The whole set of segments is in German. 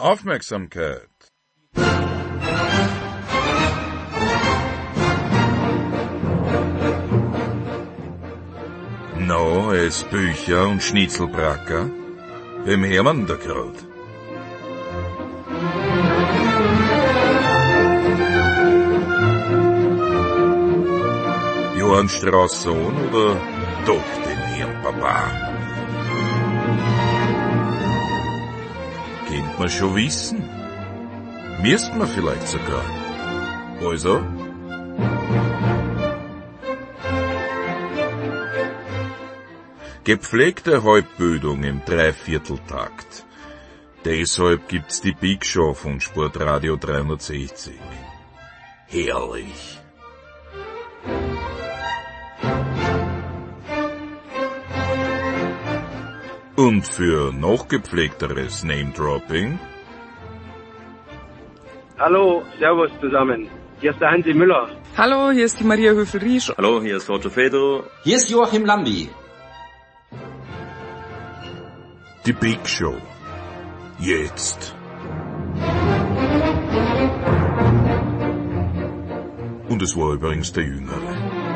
Aufmerksamkeit. No, es Bücher und Schnitzelbracker. Wem Hermann da grad? Johann Strauss Sohn oder doch den Herrn Papa? Kennt man schon wissen. Müsst man vielleicht sogar. Also? Gepflegte Halbbildung im Dreivierteltakt. Deshalb gibt's die Big Show von Sportradio 360. Herrlich. Und für noch gepflegteres Name-Dropping? Hallo, servus zusammen. Hier ist der Hansi Müller. Hallo, hier ist die Maria Höfel-Riesch. Hallo, hier ist Roger Fedor. Hier ist Joachim Lambi. Die Big Show. Jetzt. Und es war übrigens der Jüngere.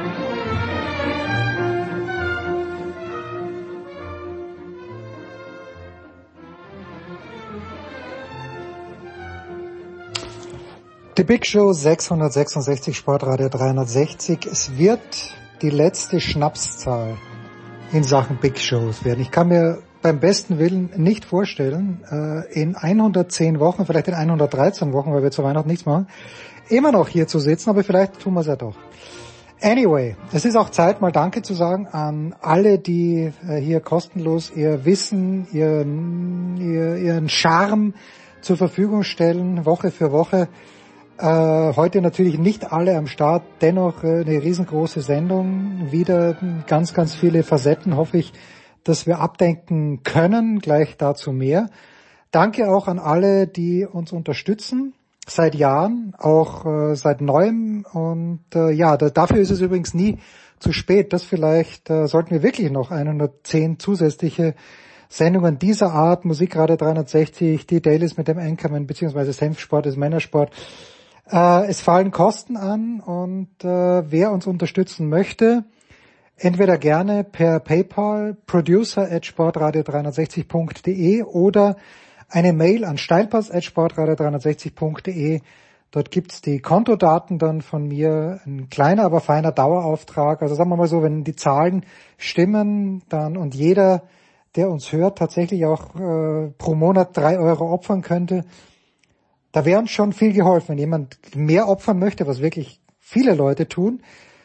Die Big Show 666, Sportradio 360. Es wird die letzte Schnapszahl in Sachen Big Shows werden. Ich kann mir beim besten Willen nicht vorstellen, in 110 Wochen, vielleicht in 113 Wochen, weil wir zu Weihnachten nichts machen, immer noch hier zu sitzen, aber vielleicht tun wir es ja doch. Anyway, es ist auch Zeit, mal Danke zu sagen an alle, die hier kostenlos ihr Wissen, ihren Charme zur Verfügung stellen, Woche für Woche. Heute natürlich nicht alle am Start, dennoch eine riesengroße Sendung, wieder ganz, ganz viele Facetten, hoffe ich, dass wir abdenken können, gleich dazu mehr. Danke auch an alle, die uns unterstützen, seit Jahren, auch seit Neuem, und dafür ist es übrigens nie zu spät. Das vielleicht sollten wir wirklich noch 110 zusätzliche Sendungen dieser Art, Musikradio 360, die Dailies mit dem Anchorman, beziehungsweise Senfsport ist Männersport. Es fallen Kosten an, und wer uns unterstützen möchte, entweder gerne per PayPal, producer@sportradio360.de oder eine Mail an steilpass@sportradio360.de. Dort gibt's die Kontodaten dann von mir, ein kleiner, aber feiner Dauerauftrag. Also sagen wir mal so, wenn die Zahlen stimmen, dann und jeder, der uns hört, tatsächlich auch pro Monat 3 Euro opfern könnte, da wäre uns schon viel geholfen. Wenn jemand mehr opfern möchte, was wirklich viele Leute tun,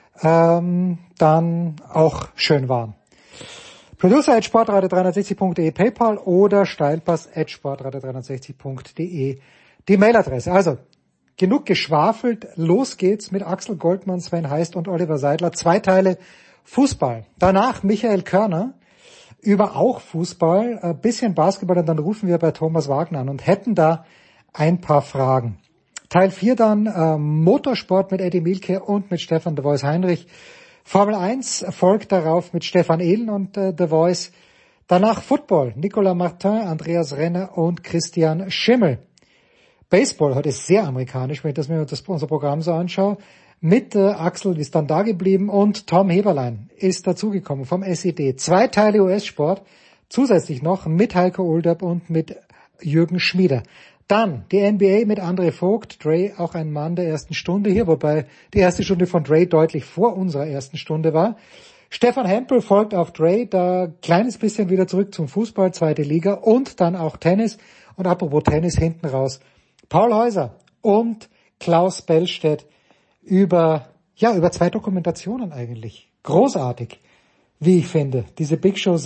dann auch schön warm. Producer@sportradio360.de PayPal oder steilpass@sportradio360.de die Mailadresse. Also, genug geschwafelt, los geht's mit Axel Goldmann, Sven Heist und Oliver Seidler. 2 Teile Fußball. Danach Michael Körner über auch Fußball, ein bisschen Basketball, und dann rufen wir bei Thomas Wagner an und hätten da ein paar Fragen. Teil 4 dann Motorsport mit Eddie Mielke und mit Stefan The Voice Heinrich. Formel 1 folgt darauf mit Stefan Ehlen und The Voice. Danach Football, Nicolas Martin, Andreas Renner und Christian Schimmel. Baseball, heute ist sehr amerikanisch, wenn ich mir unser Programm so anschaue. Mit Axel ist dann da geblieben und Tom Heberlein ist dazugekommen vom SED. 2 Teile US-Sport, zusätzlich noch mit Heiko Olderb und mit Jürgen Schmieder. Dann die NBA mit André Vogt, Dre auch ein Mann der ersten Stunde hier, wobei die erste Stunde von Dre deutlich vor unserer ersten Stunde war. Stefan Hempel folgt auf Dre, da kleines bisschen wieder zurück zum Fußball, 2. Liga und dann auch Tennis. Und apropos Tennis, hinten raus Paul Häuser und Klaus Bellstedt über 2 Dokumentationen eigentlich. Großartig, wie ich finde, diese Big Show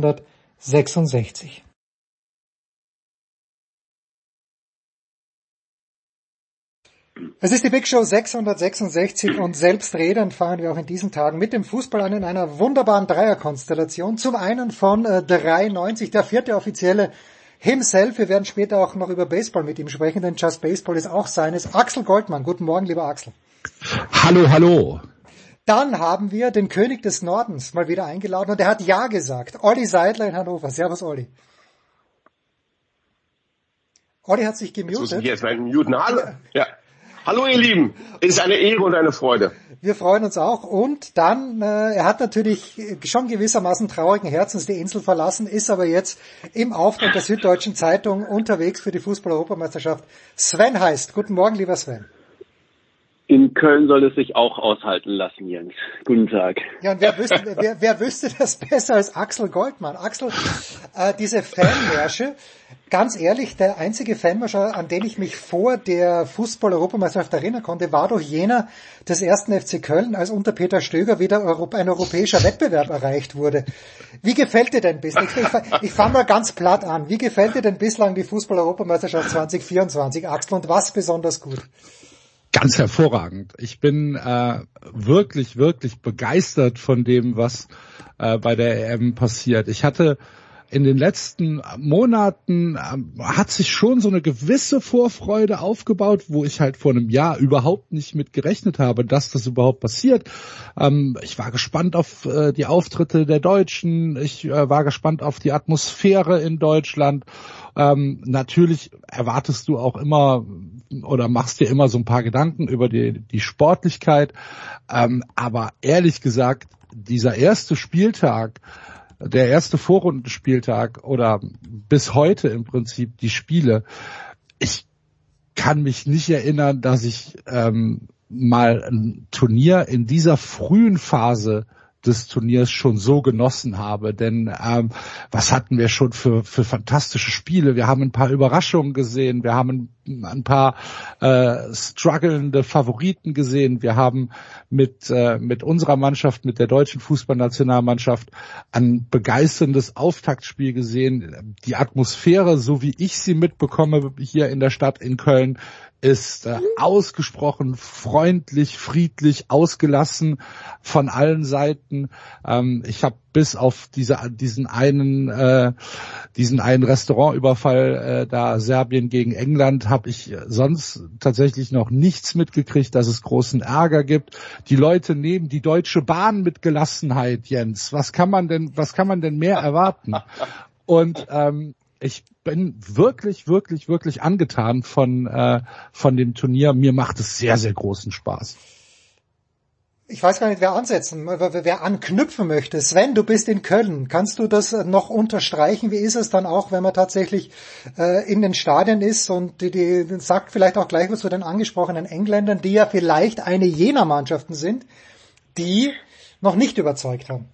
666. Es ist die Big Show 666 und selbstredend fangen wir auch in diesen Tagen mit dem Fußball an in einer wunderbaren Dreierkonstellation. Zum einen von 93, der 4. Offizielle himself. Wir werden später auch noch über Baseball mit ihm sprechen, denn Just Baseball ist auch seines. Axel Goldmann, guten Morgen, lieber Axel. Hallo, hallo. Dann haben wir den König des Nordens mal wieder eingeladen und er hat Ja gesagt. Olli Seidler in Hannover. Servus, Olli. Olli hat sich gemutet. Jetzt muss ich jetzt mal muten. Hallo. Ja. Hallo ihr Lieben, es ist eine Ehre und eine Freude. Wir freuen uns auch. Und dann, er hat natürlich schon gewissermaßen traurigen Herzens die Insel verlassen, ist aber jetzt im Auftrag der Süddeutschen Zeitung unterwegs für die Fußball-Europameisterschaft. Sven Heist. Guten Morgen, lieber Sven. In Köln soll es sich auch aushalten lassen, Jens. Guten Tag. Ja, und wer wüsste das besser als Axel Goldmann? Axel, diese Fanmärsche, ganz ehrlich, der einzige Fanmarsch, an den ich mich vor der Fußball-Europameisterschaft erinnern konnte, war doch jener des 1. FC Köln, als unter Peter Stöger wieder ein europäischer Wettbewerb erreicht wurde. Wie gefällt dir denn bislang? Ich fange mal ganz platt an. Wie gefällt dir denn bislang die Fußball-Europameisterschaft 2024, Axel, und was besonders gut? Ganz hervorragend. Ich bin wirklich, wirklich begeistert von dem, was bei der EM passiert. Ich hatte in den letzten Monaten hat sich schon so eine gewisse Vorfreude aufgebaut, wo ich halt vor einem Jahr überhaupt nicht mit gerechnet habe, dass das überhaupt passiert. Ich war gespannt auf die Auftritte der Deutschen. Ich war gespannt auf die Atmosphäre in Deutschland. Natürlich erwartest du auch immer oder machst dir immer so ein paar Gedanken über die Sportlichkeit. Aber ehrlich gesagt, dieser erste Spieltag, der erste Vorrundenspieltag oder bis heute im Prinzip die Spiele, ich kann mich nicht erinnern, dass ich mal ein Turnier in dieser frühen Phase des Turniers schon so genossen habe, denn was hatten wir schon für fantastische Spiele? Wir haben ein paar Überraschungen gesehen, wir haben ein paar strugglende Favoriten gesehen, wir haben mit unserer Mannschaft, mit der deutschen Fußballnationalmannschaft ein begeisterndes Auftaktspiel gesehen. Die Atmosphäre, so wie ich sie mitbekomme hier in der Stadt in Köln, ist ausgesprochen freundlich, friedlich, ausgelassen von allen Seiten. Ich habe bis auf diesen einen Restaurantüberfall da Serbien gegen England habe ich sonst tatsächlich noch nichts mitgekriegt, dass es großen Ärger gibt. Die Leute nehmen die Deutsche Bahn mit Gelassenheit, Jens. Was kann man denn mehr erwarten? Und ich bin wirklich, wirklich, wirklich angetan von dem Turnier. Mir macht es sehr, sehr großen Spaß. Ich weiß gar nicht, wer anknüpfen möchte. Sven, du bist in Köln. Kannst du das noch unterstreichen? Wie ist es dann auch, wenn man tatsächlich in den Stadien ist? Und die sagt vielleicht auch gleich was zu den angesprochenen Engländern, die ja vielleicht eine jener Mannschaften sind, die noch nicht überzeugt haben.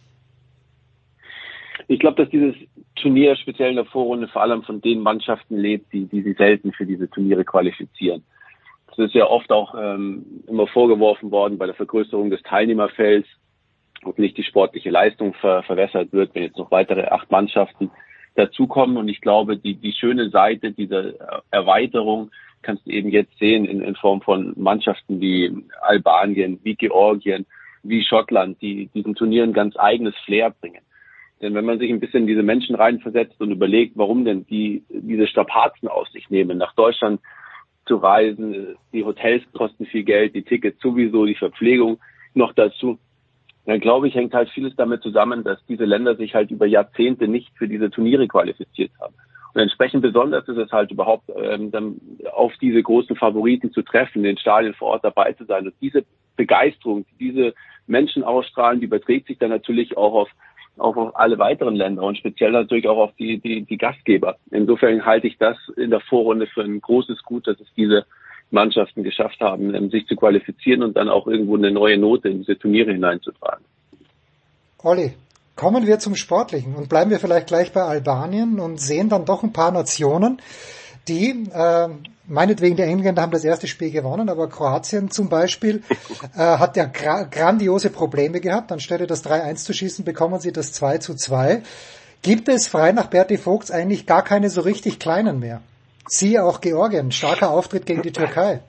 Ich glaube, dass dieses Turnier speziell in der Vorrunde vor allem von den Mannschaften lebt, die sich selten für diese Turniere qualifizieren. Das ist ja oft auch immer vorgeworfen worden bei der Vergrößerung des Teilnehmerfelds, ob nicht die sportliche Leistung verwässert wird, wenn jetzt noch weitere 8 Mannschaften dazukommen. Und ich glaube, die schöne Seite dieser Erweiterung kannst du eben jetzt sehen in Form von Mannschaften wie Albanien, wie Georgien, wie Schottland, die diesen Turnieren ganz eigenes Flair bringen. Denn wenn man sich ein bisschen in diese Menschen reinversetzt und überlegt, warum denn diese Strapazen auf sich nehmen, nach Deutschland zu reisen, die Hotels kosten viel Geld, die Tickets sowieso, die Verpflegung noch dazu, dann glaube ich, hängt halt vieles damit zusammen, dass diese Länder sich halt über Jahrzehnte nicht für diese Turniere qualifiziert haben. Und entsprechend besonders ist es halt überhaupt, dann auf diese großen Favoriten zu treffen, in den Stadien vor Ort dabei zu sein. Und diese Begeisterung, die diese Menschen ausstrahlen, die überträgt sich dann natürlich auch auf alle weiteren Länder und speziell natürlich auch auf die Gastgeber. Insofern halte ich das in der Vorrunde für ein großes Gut, dass es diese Mannschaften geschafft haben, sich zu qualifizieren und dann auch irgendwo eine neue Note in diese Turniere hineinzutragen. Olli, kommen wir zum Sportlichen und bleiben wir vielleicht gleich bei Albanien und sehen dann doch ein paar Nationen, die, meinetwegen die Engländer haben das erste Spiel gewonnen, aber Kroatien zum Beispiel hat ja grandiose Probleme gehabt. Anstelle das 3-1 zu schießen, bekommen sie das 2-2. Gibt es frei nach Berti Vogts eigentlich gar keine so richtig kleinen mehr? Siehe auch Georgien, starker Auftritt gegen die Türkei.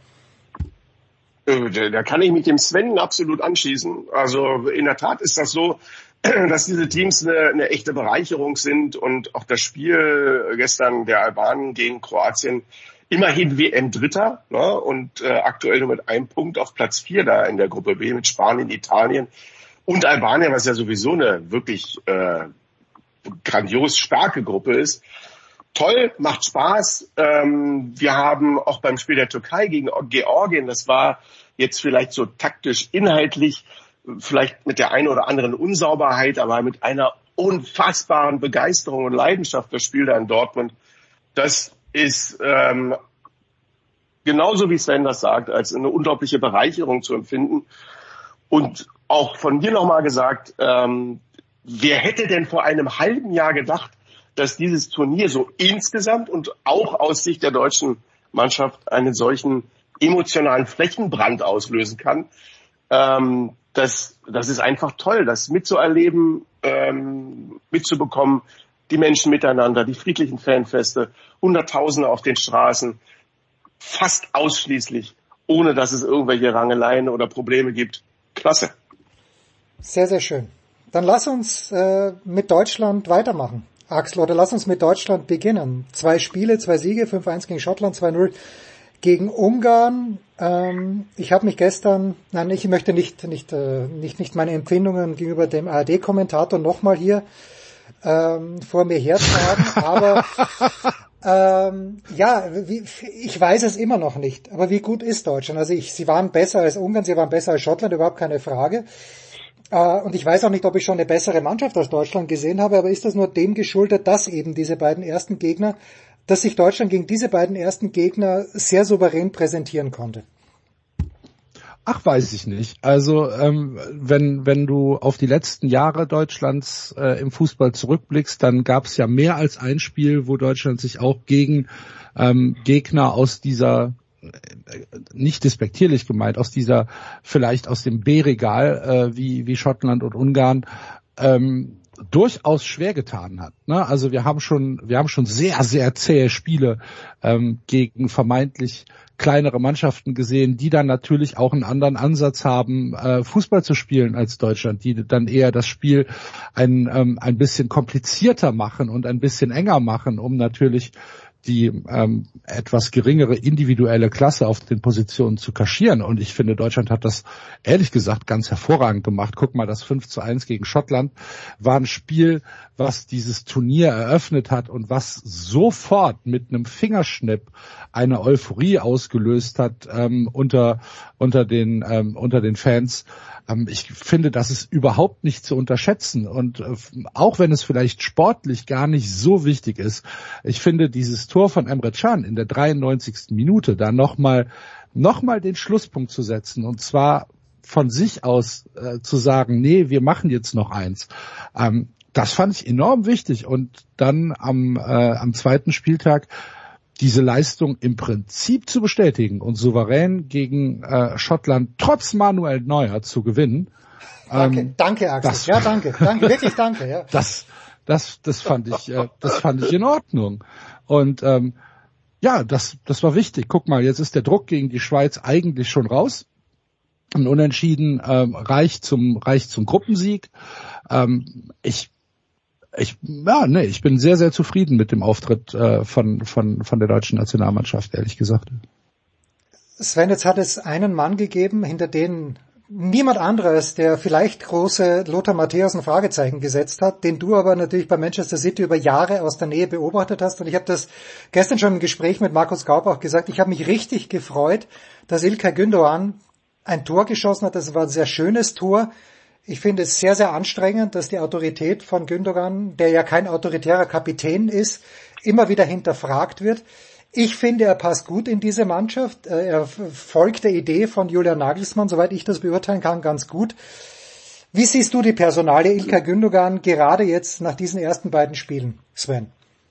Da kann ich mich dem Sven absolut anschließen. Also in der Tat ist das so, dass diese Teams eine echte Bereicherung sind und auch das Spiel gestern der Albanen gegen Kroatien, immerhin WM-Dritter, ne, und aktuell nur mit einem Punkt auf Platz 4 da in der Gruppe B mit Spanien, Italien und Albanien, was ja sowieso eine wirklich grandios starke Gruppe ist. toll, macht Spaß. Wir haben auch beim Spiel der Türkei gegen Georgien, das war jetzt vielleicht so taktisch, inhaltlich, vielleicht mit der einen oder anderen Unsauberheit, aber mit einer unfassbaren Begeisterung und Leidenschaft, das Spiel da in Dortmund. Das ist genauso wie Sven das sagt, als eine unglaubliche Bereicherung zu empfinden. Und auch von mir nochmal gesagt, wer hätte denn vor einem halben Jahr gedacht, dass dieses Turnier so insgesamt und auch aus Sicht der deutschen Mannschaft einen solchen emotionalen Flächenbrand auslösen kann. Das ist einfach toll, das mitzuerleben, mitzubekommen, die Menschen miteinander, die friedlichen Fanfeste, Hunderttausende auf den Straßen, fast ausschließlich, ohne dass es irgendwelche Rangeleien oder Probleme gibt. Klasse. Sehr, sehr schön. Dann lass uns mit Deutschland weitermachen, Axel, oder lass uns mit Deutschland beginnen. 2 Spiele, 2 Siege, 5-1 gegen Schottland, 2-0 gegen Ungarn. Ich habe mich gestern, ich möchte nicht meine Empfindungen gegenüber dem ARD-Kommentator nochmal hier vor mir hertragen, aber ich weiß es immer noch nicht. Aber wie gut ist Deutschland? Also sie waren besser als Ungarn, sie waren besser als Schottland, überhaupt keine Frage. Und ich weiß auch nicht, ob ich schon eine bessere Mannschaft als Deutschland gesehen habe, aber ist das nur dem geschuldet, dass eben diese beiden ersten Gegner, dass sich Deutschland gegen diese beiden ersten Gegner sehr souverän präsentieren konnte? Ach, weiß ich nicht. Also wenn du auf die letzten Jahre Deutschlands im Fußball zurückblickst, dann gab es ja mehr als ein Spiel, wo Deutschland sich auch gegen Gegner aus dieser, nicht despektierlich gemeint, aus dieser, vielleicht aus dem B-Regal wie Schottland und Ungarn durchaus schwer getan hat. Ne? Also wir haben schon sehr, sehr zähe Spiele gegen vermeintlich kleinere Mannschaften gesehen, die dann natürlich auch einen anderen Ansatz haben, Fußball zu spielen als Deutschland, die dann eher das Spiel ein bisschen komplizierter machen und ein bisschen enger machen, um natürlich die etwas geringere individuelle Klasse auf den Positionen zu kaschieren. Und ich finde, Deutschland hat das ehrlich gesagt ganz hervorragend gemacht. Guck mal, das 5-1 gegen Schottland war ein Spiel, was dieses Turnier eröffnet hat und was sofort mit einem Fingerschnipp eine Euphorie ausgelöst hat unter den Fans. Ich finde, das ist überhaupt nicht zu unterschätzen. Und auch wenn es vielleicht sportlich gar nicht so wichtig ist, ich finde dieses Tor von Emre Can in der 93. Minute, da nochmal den Schlusspunkt zu setzen, und zwar von sich aus zu sagen, nee, wir machen jetzt noch eins. Das fand ich enorm wichtig. Und dann am zweiten Spieltag diese Leistung im Prinzip zu bestätigen und souverän gegen Schottland trotz Manuel Neuer zu gewinnen. Danke, Axel. Danke, wirklich danke. Ja. Das fand ich in Ordnung. Und das war wichtig. Guck mal, jetzt ist der Druck gegen die Schweiz eigentlich schon raus. Ein Unentschieden reicht zum Gruppensieg. Ich bin sehr, sehr zufrieden mit dem Auftritt von der deutschen Nationalmannschaft, ehrlich gesagt. Sven, jetzt hat es einen Mann gegeben, hinter den niemand anderes, der vielleicht große Lothar Matthäus ein Fragezeichen gesetzt hat, den du aber natürlich bei Manchester City über Jahre aus der Nähe beobachtet hast. Und ich habe das gestern schon im Gespräch mit Markus Gaub auch gesagt, ich habe mich richtig gefreut, dass İlkay Gündoğan ein Tor geschossen hat. Das war ein sehr schönes Tor. Ich finde es sehr, sehr anstrengend, dass die Autorität von Gündoğan, der ja kein autoritärer Kapitän ist, immer wieder hinterfragt wird. Ich finde, er passt gut in diese Mannschaft. Er folgt der Idee von Julian Nagelsmann, soweit ich das beurteilen kann, ganz gut. Wie siehst du die Personalie İlkay Gündoğan gerade jetzt nach diesen ersten beiden Spielen, Sven?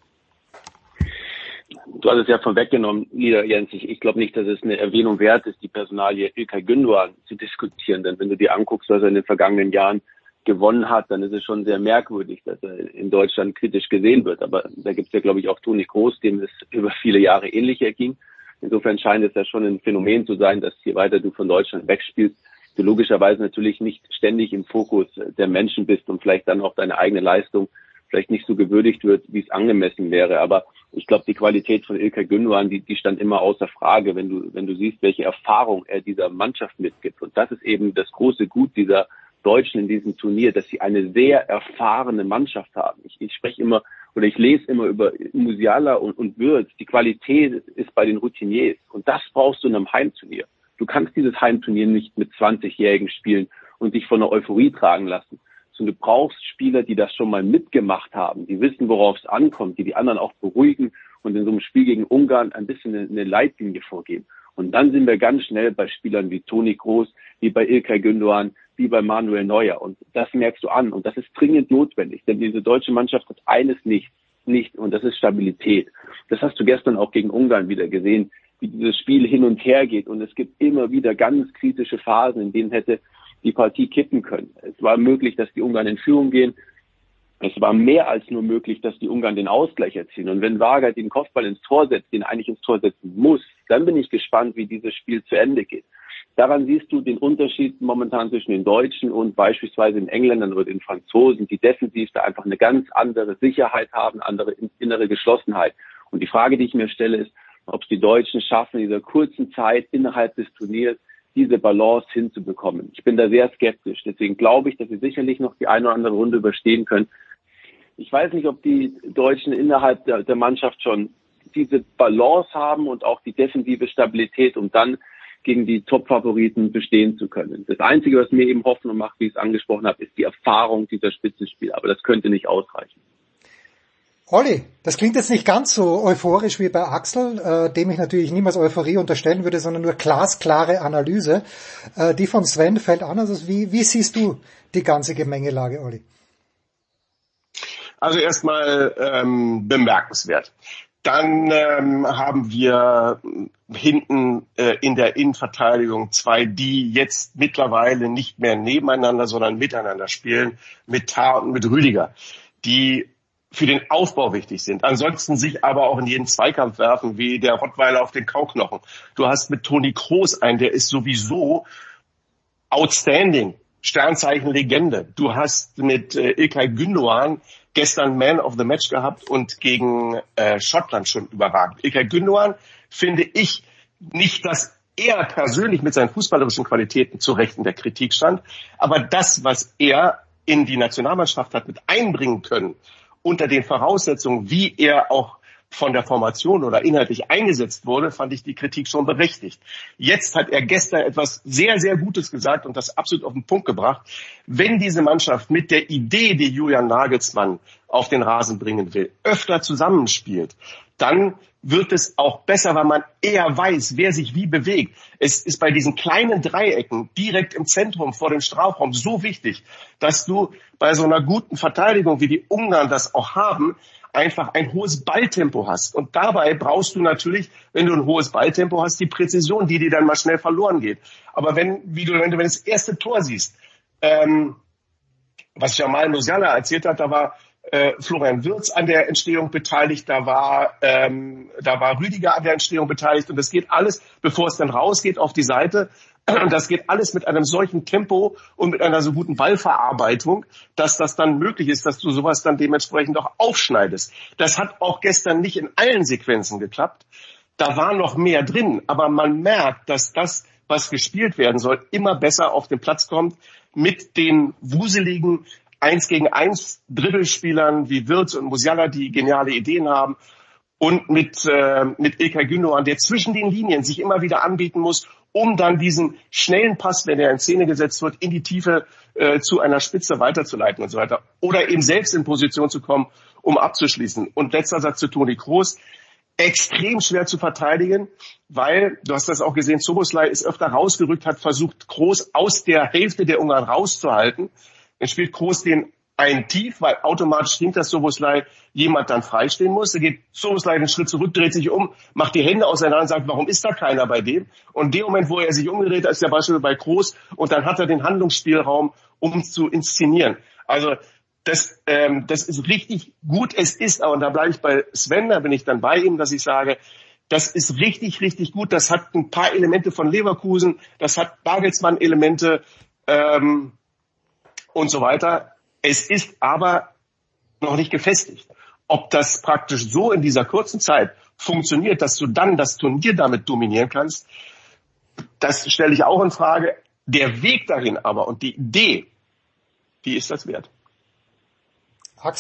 Du hast es ja vorweggenommen, Jens. Ich glaube nicht, dass es eine Erwähnung wert ist, die Personalie İlkay Gündoğan zu diskutieren. Denn wenn du dir anguckst, was er in den vergangenen Jahren gewonnen hat, dann ist es schon sehr merkwürdig, dass er in Deutschland kritisch gesehen wird. Aber da gibt es ja, glaube ich, auch Toni Kroos, dem es über viele Jahre ähnlich erging. Insofern scheint es ja schon ein Phänomen zu sein, dass je weiter du von Deutschland wegspielst, du logischerweise natürlich nicht ständig im Fokus der Menschen bist und vielleicht dann auch deine eigene Leistung vielleicht nicht so gewürdigt wird, wie es angemessen wäre. Aber ich glaube, die Qualität von İlkay Gündoğan, die stand immer außer Frage, wenn du siehst, welche Erfahrung er dieser Mannschaft mitgibt. Und das ist eben das große Gut dieser Deutschen in diesem Turnier, dass sie eine sehr erfahrene Mannschaft haben. Ich spreche immer oder ich lese immer über Musiala und Wirtz, die Qualität ist bei den Routiniers. Und das brauchst du in einem Heimturnier. Du kannst dieses Heimturnier nicht mit 20-Jährigen spielen und dich von der Euphorie tragen lassen. Sondern du brauchst Spieler, die das schon mal mitgemacht haben, die wissen, worauf es ankommt, die anderen auch beruhigen und in so einem Spiel gegen Ungarn ein bisschen eine Leitlinie vorgeben. Und dann sind wir ganz schnell bei Spielern wie Toni Kroos, wie bei İlkay Gündoğan, wie bei Manuel Neuer. Und das merkst du an. Und das ist dringend notwendig. Denn diese deutsche Mannschaft hat eines nicht. Und das ist Stabilität. Das hast du gestern auch gegen Ungarn wieder gesehen, wie dieses Spiel hin und her geht. Und es gibt immer wieder ganz kritische Phasen, in denen hätte die Partie kippen können. Es war möglich, dass die Ungarn in Führung gehen. Es war mehr als nur möglich, dass die Ungarn den Ausgleich erzielen. Und wenn Varga den Kopfball ins Tor setzt, den er eigentlich ins Tor setzen muss, dann bin ich gespannt, wie dieses Spiel zu Ende geht. Daran siehst du den Unterschied momentan zwischen den Deutschen und beispielsweise den Engländern oder den Franzosen, die defensiv da einfach eine ganz andere Sicherheit haben, andere innere Geschlossenheit. Und die Frage, die ich mir stelle, ist, ob es die Deutschen schaffen, in dieser kurzen Zeit innerhalb des Turniers diese Balance hinzubekommen. Ich bin da sehr skeptisch. Deswegen glaube ich, dass sie sicherlich noch die eine oder andere Runde überstehen können. Ich weiß nicht, ob die Deutschen innerhalb der Mannschaft schon diese Balance haben und auch die defensive Stabilität, um dann gegen die Top-Favoriten bestehen zu können. Das Einzige, was mir eben Hoffnung macht, wie ich es angesprochen habe, ist die Erfahrung dieser Spitzenspiele. Aber das könnte nicht ausreichen. Olli, das klingt jetzt nicht ganz so euphorisch wie bei Axel, dem ich natürlich niemals Euphorie unterstellen würde, sondern nur glasklare Analyse. Die von Sven fällt anders aus. Wie siehst du die ganze Gemengelage, Olli? Also erstmal bemerkenswert. Dann haben wir hinten in der Innenverteidigung zwei, die jetzt mittlerweile nicht mehr nebeneinander, sondern miteinander spielen, mit Tah und mit Rüdiger, die für den Aufbau wichtig sind. Ansonsten sich aber auch in jeden Zweikampf werfen, wie der Rottweiler auf den Kauknochen. Du hast mit Toni Kroos einen, der ist sowieso outstanding, Sternzeichen Legende. Du hast mit İlkay Gündoğan gestern Man of the Match gehabt und gegen Schottland schon überragend. İlkay Gündoğan finde ich nicht, dass er persönlich mit seinen fußballerischen Qualitäten zu Recht in der Kritik stand, aber das, was er in die Nationalmannschaft hat mit einbringen können, unter den Voraussetzungen, wie er auch von der Formation oder inhaltlich eingesetzt wurde, fand ich die Kritik schon berechtigt. Jetzt hat er gestern etwas sehr, sehr Gutes gesagt und das absolut auf den Punkt gebracht. Wenn diese Mannschaft mit der Idee, die Julian Nagelsmann auf den Rasen bringen will, öfter zusammenspielt, dann wird es auch besser, weil man eher weiß, wer sich wie bewegt. Es ist bei diesen kleinen Dreiecken direkt im Zentrum vor dem Strafraum so wichtig, dass du bei so einer guten Verteidigung, wie die Ungarn das auch haben, einfach ein hohes Balltempo hast. Und dabei brauchst du natürlich, wenn du ein hohes Balltempo hast, die Präzision, die dir dann mal schnell verloren geht. Aber wenn du das erste Tor siehst, was Jamal Musiala erzählt hat, da war Florian Wirtz an der Entstehung beteiligt, da war Rüdiger an der Entstehung beteiligt und das geht alles, bevor es dann rausgeht auf die Seite. Und das geht alles mit einem solchen Tempo und mit einer so guten Ballverarbeitung, dass das dann möglich ist, dass du sowas dann dementsprechend auch aufschneidest. Das hat auch gestern nicht in allen Sequenzen geklappt. Da war noch mehr drin, aber man merkt, dass das, was gespielt werden soll, immer besser auf den Platz kommt mit den wuseligen 1-gegen-1 Dribbelspielern wie Wirtz und Musiala, die geniale Ideen haben. Und mit İlkay Gündoğan, der zwischen den Linien sich immer wieder anbieten muss, um dann diesen schnellen Pass, wenn er in Szene gesetzt wird, in die Tiefe zu einer Spitze weiterzuleiten und so weiter. Oder eben selbst in Position zu kommen, um abzuschließen. Und letzter Satz zu Toni Kroos. Extrem schwer zu verteidigen, weil, du hast das auch gesehen, Szoboszlai ist öfter rausgerückt, hat versucht, Kroos aus der Hälfte der Ungarn rauszuhalten. Dann spielt Kroos den ein Tief, weil automatisch hinter Szoboszlai jemand dann freistehen muss. Da geht Szoboszlai einen Schritt zurück, dreht sich um, macht die Hände auseinander und sagt, warum ist da keiner bei dem? Und in dem Moment, wo er sich umgedreht hat, ist der Beispiel bei Kroos und dann hat er den Handlungsspielraum, um zu inszenieren. Also das ist richtig gut. Es ist, aber da bleibe ich bei Sven, da bin ich dann bei ihm, dass ich sage, das ist richtig, richtig gut. Das hat ein paar Elemente von Leverkusen, das hat Nagelsmann-Elemente und so weiter. Es ist aber noch nicht gefestigt. Ob das praktisch so in dieser kurzen Zeit funktioniert, dass du dann das Turnier damit dominieren kannst, das stelle ich auch in Frage. Der Weg dahin aber und die Idee, die ist das wert. Axel,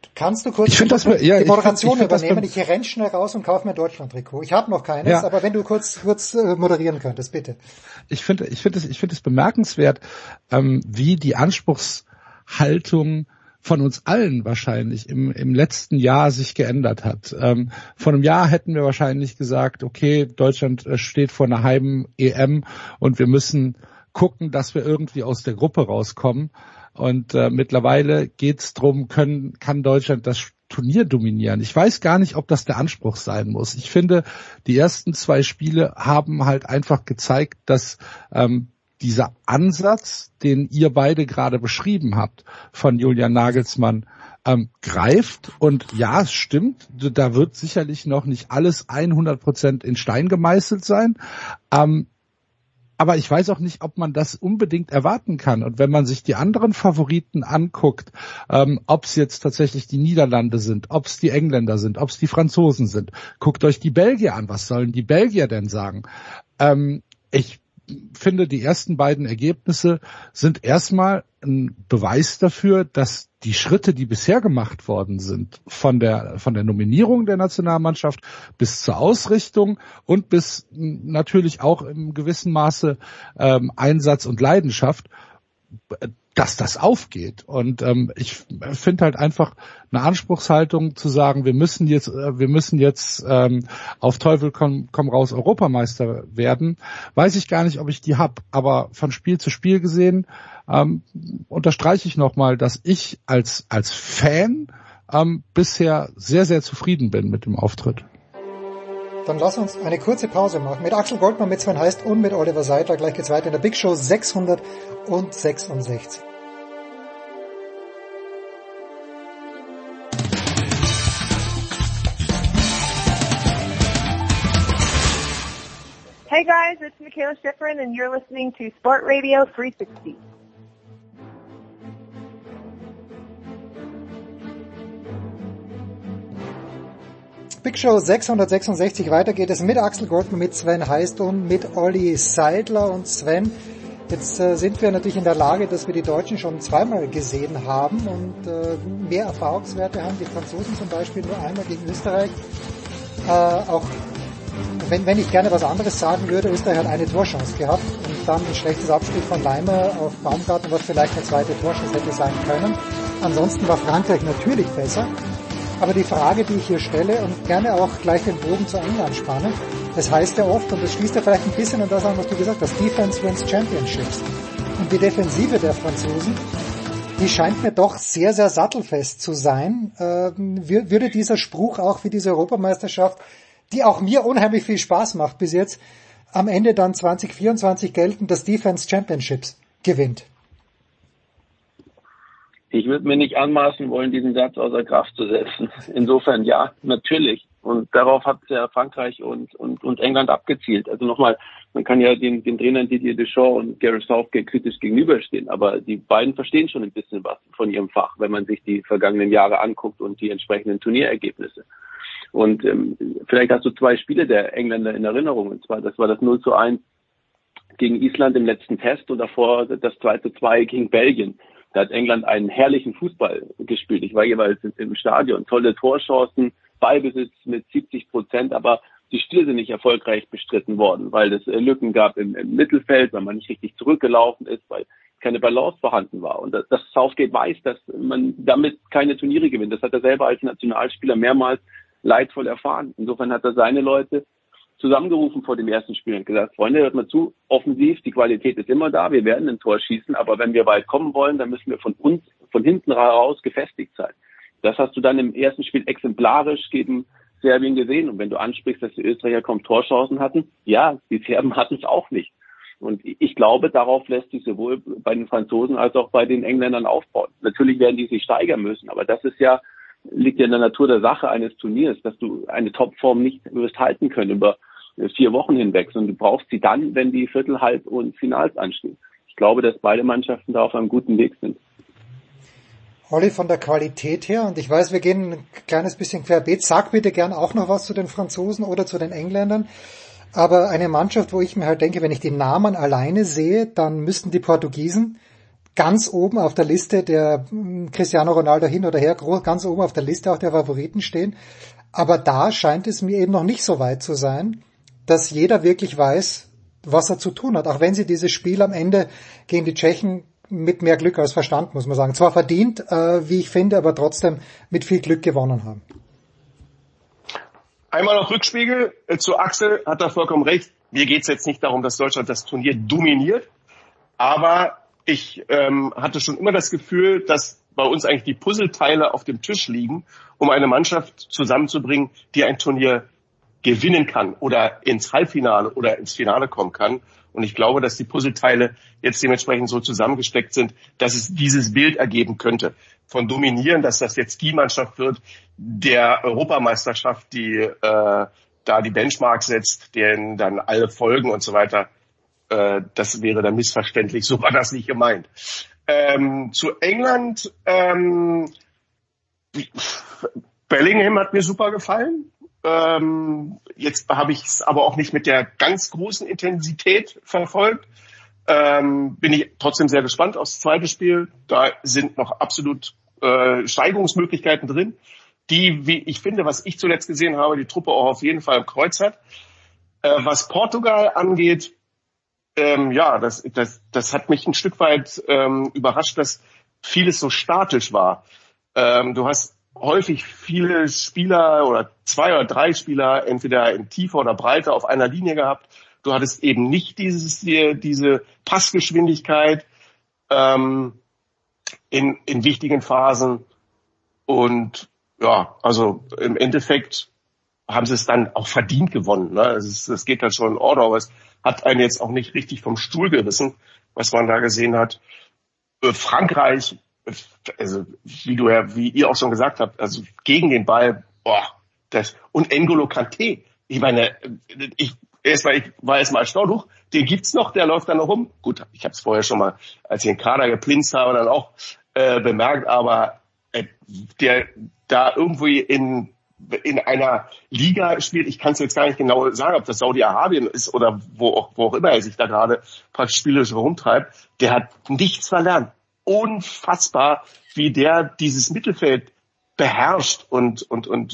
Kannst du kurz die Moderation übernehmen? Ich renn schnell raus und kaufe mir ein Deutschland-Trikot. Ich habe noch keines, aber wenn du kurz moderieren könntest, bitte. Ich finde es bemerkenswert, wie die Anspruchshaltung von uns allen wahrscheinlich im letzten Jahr sich geändert hat. Vor einem Jahr hätten wir wahrscheinlich gesagt, okay, Deutschland steht vor einer halben EM und wir müssen gucken, dass wir irgendwie aus der Gruppe rauskommen. Und mittlerweile geht's drum, kann Deutschland das Turnier dominieren. Ich weiß gar nicht, ob das der Anspruch sein muss. Ich finde, die ersten 2 Spiele haben halt einfach gezeigt, dass dieser Ansatz, den ihr beide gerade beschrieben habt, von Julian Nagelsmann, greift. Und ja, es stimmt, da wird sicherlich noch nicht alles 100% in Stein gemeißelt sein. Aber ich weiß auch nicht, ob man das unbedingt erwarten kann. Und wenn man sich die anderen Favoriten anguckt, ob es jetzt tatsächlich die Niederlande sind, ob es die Engländer sind, ob es die Franzosen sind, guckt euch die Belgier an. Was sollen die Belgier denn sagen? Ich finde, die ersten beiden Ergebnisse sind erstmal ein Beweis dafür, dass die Schritte, die bisher gemacht worden sind, von der Nominierung der Nationalmannschaft bis zur Ausrichtung und bis natürlich auch im gewissen Maße Einsatz und Leidenschaft, dass das aufgeht. Und ich finde halt einfach eine Anspruchshaltung zu sagen, wir müssen jetzt auf Teufel komm raus Europameister werden, weiß ich gar nicht, ob ich die hab. Aber von Spiel zu Spiel gesehen unterstreiche ich nochmal, dass ich als Fan bisher sehr, sehr zufrieden bin mit dem Auftritt. Dann lass uns eine kurze Pause machen. Mit Axel Goldmann, mit Sven Heist und mit Oliver Seidler. Gleich geht's weiter in der Big Show 666. Hey guys, it's Michaela Schifrin and you're listening to Sport Radio 360. Big Show 666, weiter geht es mit Axel Goldmann, mit Sven Heist und mit Olli Seidler. Und Sven, jetzt sind wir natürlich in der Lage, dass wir die Deutschen schon zweimal gesehen haben und mehr Erfahrungswerte haben. Die Franzosen zum Beispiel nur einmal gegen Österreich. Auch wenn ich gerne was anderes sagen würde, Österreich hat eine Torchance gehabt und dann ein schlechtes Abspiel von Leimer auf Baumgarten, was vielleicht eine zweite Torchance hätte sein können. Ansonsten war Frankreich natürlich besser. Aber die Frage, die ich hier stelle und gerne auch gleich den Bogen zu England spanne, das heißt ja oft, und das schließt ja vielleicht ein bisschen an das an, was du gesagt hast, Defense wins Championships. Und die Defensive der Franzosen, die scheint mir doch sehr, sehr sattelfest zu sein. Würde dieser Spruch auch für diese Europameisterschaft, die auch mir unheimlich viel Spaß macht bis jetzt, am Ende dann 2024 gelten, dass Defense Championships gewinnt? Ich würde mir nicht anmaßen wollen, diesen Satz außer Kraft zu setzen. Insofern ja, natürlich. Und darauf hat ja Frankreich und England abgezielt. Also nochmal, man kann ja den Trainern Didier Deschamps und Gareth Southgate kritisch gegenüberstehen, aber die beiden verstehen schon ein bisschen was von ihrem Fach, wenn man sich die vergangenen Jahre anguckt und die entsprechenden Turnierergebnisse. Und vielleicht hast du 2 Spiele der Engländer in Erinnerung. Und zwar, das war das 0:1 gegen Island im letzten Test und davor das 2:2 gegen Belgien. Da hat England einen herrlichen Fußball gespielt. Ich war jeweils im Stadion. Tolle Torchancen, Ballbesitz mit 70%, aber die Spiele sind nicht erfolgreich bestritten worden, weil es Lücken gab im Mittelfeld, weil man nicht richtig zurückgelaufen ist, weil keine Balance vorhanden war. Und das Southgate weiß, dass man damit keine Turniere gewinnt. Das hat er selber als Nationalspieler mehrmals leidvoll erfahren. Insofern hat er seine Leute zusammengerufen vor dem ersten Spiel und gesagt, Freunde, hört mal zu, offensiv, die Qualität ist immer da, wir werden ein Tor schießen, aber wenn wir weit kommen wollen, dann müssen wir von hinten heraus gefestigt sein. Das hast du dann im ersten Spiel exemplarisch gegen Serbien gesehen. Und wenn du ansprichst, dass die Österreicher kaum Torchancen hatten, ja, die Serben hatten es auch nicht. Und ich glaube, darauf lässt sich sowohl bei den Franzosen als auch bei den Engländern aufbauen. Natürlich werden die sich steigern müssen, aber das liegt ja in der Natur der Sache eines Turniers, dass du eine Topform nicht wirst halten können über 4 Wochen hinweg, sondern du brauchst sie dann, wenn die Viertel-, Halb- und Finals anstehen. Ich glaube, dass beide Mannschaften da auf einem guten Weg sind. Olli, von der Qualität her, und ich weiß, wir gehen ein kleines bisschen querbeet, sag bitte gern auch noch was zu den Franzosen oder zu den Engländern, aber eine Mannschaft, wo ich mir halt denke, wenn ich die Namen alleine sehe, dann müssten die Portugiesen ganz oben auf der Liste der Cristiano Ronaldo hin oder her, ganz oben auf der Liste auch der Favoriten stehen. Aber da scheint es mir eben noch nicht so weit zu sein, dass jeder wirklich weiß, was er zu tun hat. Auch wenn sie dieses Spiel am Ende gegen die Tschechen mit mehr Glück als Verstand, muss man sagen. Zwar verdient, wie ich finde, aber trotzdem mit viel Glück gewonnen haben. Einmal noch Rückspiegel zu Axel, hat er vollkommen recht. Mir geht's jetzt nicht darum, dass Deutschland das Turnier dominiert, aber ich hatte schon immer das Gefühl, dass bei uns eigentlich die Puzzleteile auf dem Tisch liegen, um eine Mannschaft zusammenzubringen, die ein Turnier gewinnen kann oder ins Halbfinale oder ins Finale kommen kann. Und ich glaube, dass die Puzzleteile jetzt dementsprechend so zusammengesteckt sind, dass es dieses Bild ergeben könnte. Von dominieren, dass das jetzt die Mannschaft wird, der Europameisterschaft, die da die Benchmark setzt, denen dann alle folgen und so weiter. Das wäre dann missverständlich. So war das nicht gemeint. Zu England, Bellingham hat mir super gefallen. Jetzt habe ich es aber auch nicht mit der ganz großen Intensität verfolgt. Bin ich trotzdem sehr gespannt aufs zweite Spiel. Da sind noch absolut Steigerungsmöglichkeiten drin, die, wie ich finde, was ich zuletzt gesehen habe, die Truppe auch auf jeden Fall im Kreuz hat. Was Portugal angeht, das hat mich ein Stück weit überrascht, dass vieles so statisch war. Du hast häufig viele Spieler oder 2 oder 3 Spieler entweder in Tiefe oder Breite auf einer Linie gehabt. Du hattest eben nicht diese Passgeschwindigkeit in wichtigen Phasen. Und ja, also im Endeffekt haben sie es dann auch verdient gewonnen. Ne? Es geht dann schon in Ordnung, aber es hat einen jetzt auch nicht richtig vom Stuhl gerissen, was man da gesehen hat. Frankreich, also wie ihr auch schon gesagt habt, also gegen den Ball, und N'Golo Kanté, ich meine, ich war erstmal erstaunt, den gibt's noch, der läuft dann noch rum. Gut, ich habe es vorher schon mal, als ich den Kader geplinzt habe, dann auch bemerkt, aber der da irgendwie in einer Liga spielt, ich kann es jetzt gar nicht genau sagen, ob das Saudi-Arabien ist oder wo auch immer er sich da gerade praktisch spielerisch rumtreibt, der hat nichts verlernt. Unfassbar, wie der dieses Mittelfeld beherrscht und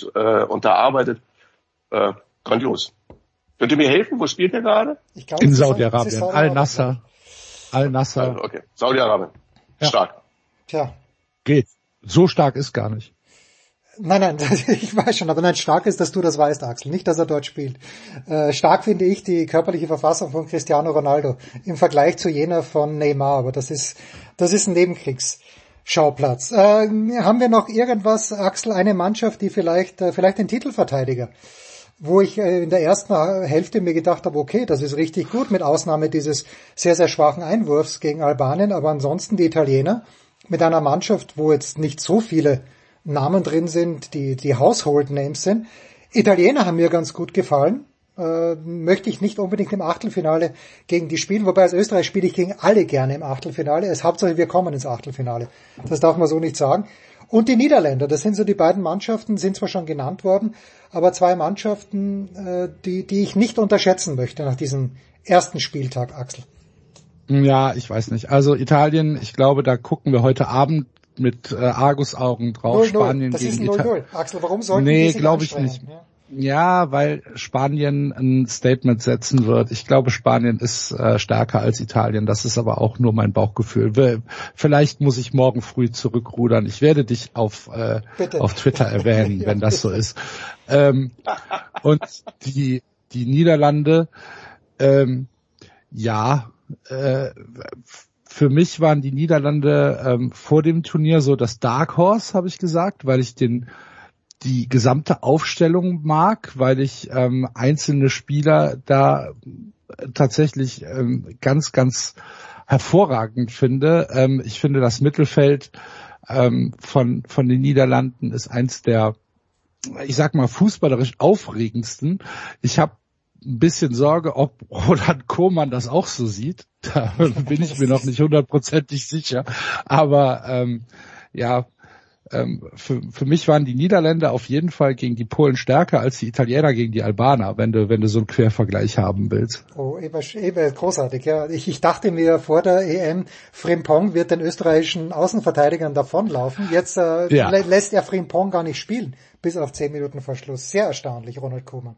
da arbeitet. Grandios. Könnt ihr mir helfen? Wo spielt er gerade? In Saudi-Arabien. Al-Nassr. Al-Nassr. Okay, Saudi-Arabien. Ja. Stark. Tja. Geht. So stark ist gar nicht. Nein, ich weiß schon, aber nein, stark ist, dass du das weißt, Axel, nicht, dass er dort spielt. Stark finde ich die körperliche Verfassung von Cristiano Ronaldo im Vergleich zu jener von Neymar, aber das ist ein Nebenkriegsschauplatz. Haben wir noch irgendwas, Axel, eine Mannschaft, die vielleicht den Titelverteidiger, wo ich in der ersten Hälfte mir gedacht habe, okay, das ist richtig gut, mit Ausnahme dieses sehr, sehr schwachen Einwurfs gegen Albanien, aber ansonsten die Italiener mit einer Mannschaft, wo jetzt nicht so viele Namen drin sind, die Household Names sind. Italiener haben mir ganz gut gefallen. Möchte ich nicht unbedingt im Achtelfinale gegen die spielen, wobei als Österreich spiele ich gegen alle gerne im Achtelfinale. Es Hauptsache wir kommen ins Achtelfinale. Das darf man so nicht sagen. Und die Niederländer, das sind so die beiden Mannschaften, sind zwar schon genannt worden, aber 2 Mannschaften, die ich nicht unterschätzen möchte nach diesem ersten Spieltag, Axel. Ja, ich weiß nicht. Also Italien, ich glaube, da gucken wir heute Abend mit Argusaugen drauf. 0-0. Spanien das gegen ist 0-0. Axel, warum sollten die sich glaube ich nicht. Ja, weil Spanien ein Statement setzen wird. Ich glaube, Spanien ist stärker als Italien. Das ist aber auch nur mein Bauchgefühl. Vielleicht muss ich morgen früh zurückrudern. Ich werde dich auf Twitter erwähnen, wenn das so ist. Und die Niederlande, für mich waren die Niederlande vor dem Turnier so das Dark Horse, habe ich gesagt, weil ich die gesamte Aufstellung mag, weil ich einzelne Spieler da tatsächlich ganz, ganz hervorragend finde. Ich finde, das Mittelfeld von den Niederlanden ist eins der, ich sag mal, fußballerisch aufregendsten. Ich habe ein bisschen Sorge, ob Ronald Koeman das auch so sieht. Da bin ich mir noch nicht 100%ig sicher. Aber für mich waren die Niederländer auf jeden Fall gegen die Polen stärker als die Italiener gegen die Albaner, wenn du so einen Quervergleich haben willst. Oh, eben großartig, ja. Ich dachte mir vor der EM, Frimpong wird den österreichischen Außenverteidigern davonlaufen. Jetzt lässt er Frimpong gar nicht spielen, bis auf 10 Minuten vor Schluss. Sehr erstaunlich, Ronald Koeman.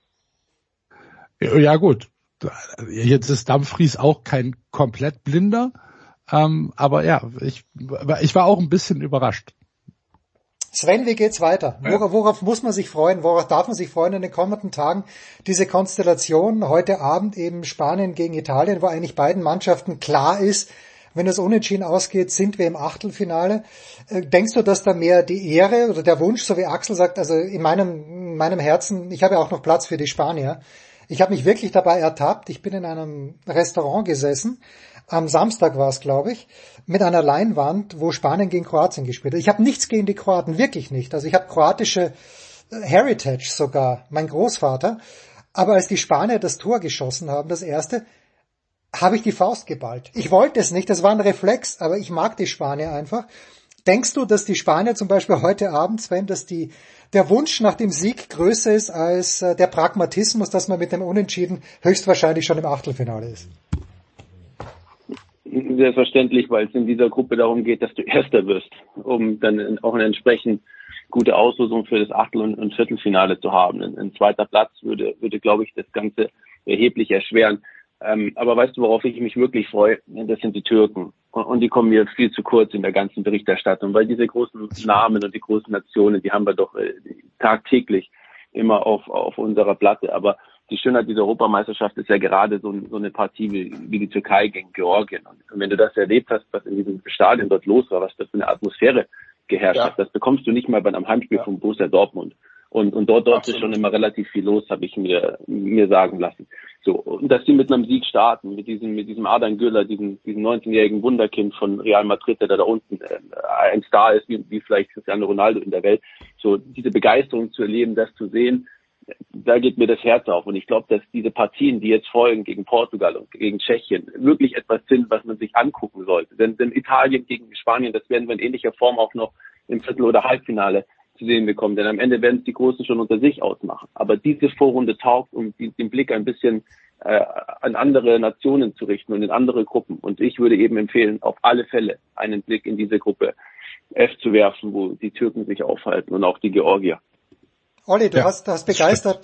Ja gut, jetzt ist Dumfries auch kein komplett Blinder, aber ja, ich war auch ein bisschen überrascht. Sven, wie geht's weiter? Worauf muss man sich freuen? Worauf darf man sich freuen in den kommenden Tagen? Diese Konstellation heute Abend eben Spanien gegen Italien, wo eigentlich beiden Mannschaften klar ist, wenn es unentschieden ausgeht, sind wir im Achtelfinale. Denkst du, dass da mehr die Ehre oder der Wunsch, so wie Axel sagt, also in meinem Herzen, ich habe ja auch noch Platz für die Spanier. Ich habe mich wirklich dabei ertappt. Ich bin in einem Restaurant gesessen. Am Samstag war es, glaube ich, mit einer Leinwand, wo Spanien gegen Kroatien gespielt hat. Ich habe nichts gegen die Kroaten, wirklich nicht. Also ich habe kroatische Heritage sogar, mein Großvater. Aber als die Spanier das Tor geschossen haben, das erste, habe ich die Faust geballt. Ich wollte es nicht, das war ein Reflex, aber ich mag die Spanier einfach. Denkst du, dass die Spanier zum Beispiel heute Abend, Sven, dass der Wunsch nach dem Sieg größer ist als der Pragmatismus, dass man mit dem Unentschieden höchstwahrscheinlich schon im Achtelfinale ist? Selbstverständlich, weil es in dieser Gruppe darum geht, dass du Erster wirst, um dann auch eine entsprechend gute Auslosung für das Achtel- und Viertelfinale zu haben. Ein zweiter Platz würde, glaube ich, das Ganze erheblich erschweren. Aber weißt du, worauf ich mich wirklich freue? Das sind die Türken. Und die kommen mir viel zu kurz in der ganzen Berichterstattung, weil diese großen Namen und die großen Nationen, die haben wir doch tagtäglich immer auf unserer Platte. Aber die Schönheit dieser Europameisterschaft ist ja gerade so eine Partie wie die Türkei gegen Georgien. Und wenn du das erlebt hast, was in diesem Stadion dort los war, was da für eine Atmosphäre geherrscht hat, das bekommst du nicht mal bei einem Heimspiel von Borussia Dortmund. Und dort ist schon immer relativ viel los, habe ich mir sagen lassen. So, und dass die mit einem Sieg starten, mit diesem Ardan Güler, diesem 19-jährigen Wunderkind von Real Madrid, der da unten ein Star ist, wie vielleicht Cristiano Ronaldo in der Welt. So, diese Begeisterung zu erleben, das zu sehen, da geht mir das Herz auf. Und ich glaube, dass diese Partien, die jetzt folgen gegen Portugal und gegen Tschechien, wirklich etwas sind, was man sich angucken sollte. Denn Italien gegen Spanien, das werden wir in ähnlicher Form auch noch im Viertel- oder Halbfinale zu sehen bekommen. Denn am Ende werden es die Großen schon unter sich ausmachen. Aber diese Vorrunde taugt, um den Blick ein bisschen an andere Nationen zu richten und in andere Gruppen. Und ich würde eben empfehlen, auf alle Fälle einen Blick in diese Gruppe F zu werfen, wo die Türken sich aufhalten und auch die Georgier. Olli, du hast begeistert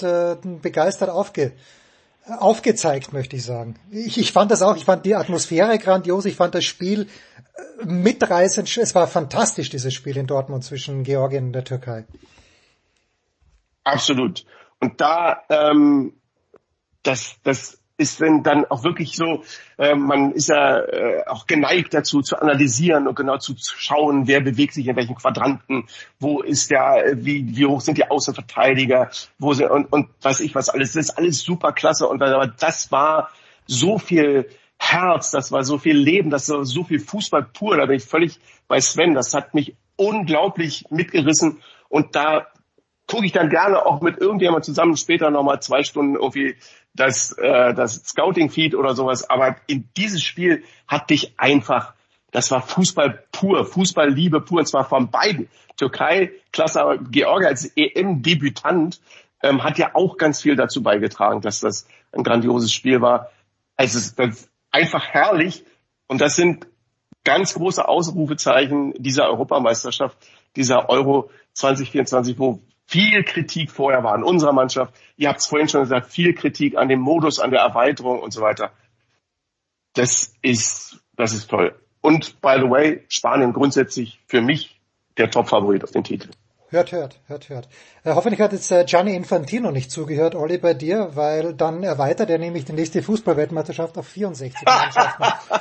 aufgezeigt, möchte ich sagen. Ich fand das auch, ich fand die Atmosphäre grandios, ich fand das Spiel mitreißend, es war fantastisch, dieses Spiel in Dortmund zwischen Georgien und der Türkei. Absolut. Und da, das ist dann auch wirklich so, man ist ja auch geneigt dazu zu analysieren und genau zu schauen, wer bewegt sich in welchen Quadranten, wo ist wie hoch sind die Außenverteidiger, und weiß ich was alles. Das ist alles super klasse, aber das war so viel Herz, das war so viel Leben, das war so viel Fußball pur, da bin ich völlig bei Sven, das hat mich unglaublich mitgerissen, und da gucke ich dann gerne auch mit irgendjemand zusammen später nochmal 2 Stunden irgendwie das Scouting-Feed oder sowas. Aber in dieses Spiel hatte ich einfach, das war Fußball pur, Fußballliebe pur, und zwar von beiden. Türkei, klasse, aber Georgien als EM-Debütant hat ja auch ganz viel dazu beigetragen, dass das ein grandioses Spiel war. Also es ist einfach herrlich, und das sind ganz große Ausrufezeichen dieser Europameisterschaft, dieser Euro 2024, wo viel Kritik vorher war an unserer Mannschaft. Ihr habt es vorhin schon gesagt, viel Kritik an dem Modus, an der Erweiterung und so weiter. Das ist toll. Und by the way, Spanien grundsätzlich für mich der Top-Favorit auf den Titel. Hört. Hoffentlich hat jetzt Gianni Infantino nicht zugehört, Olli, bei dir, weil dann erweitert er nämlich die nächste Fußballweltmeisterschaft auf 64 Mannschaften.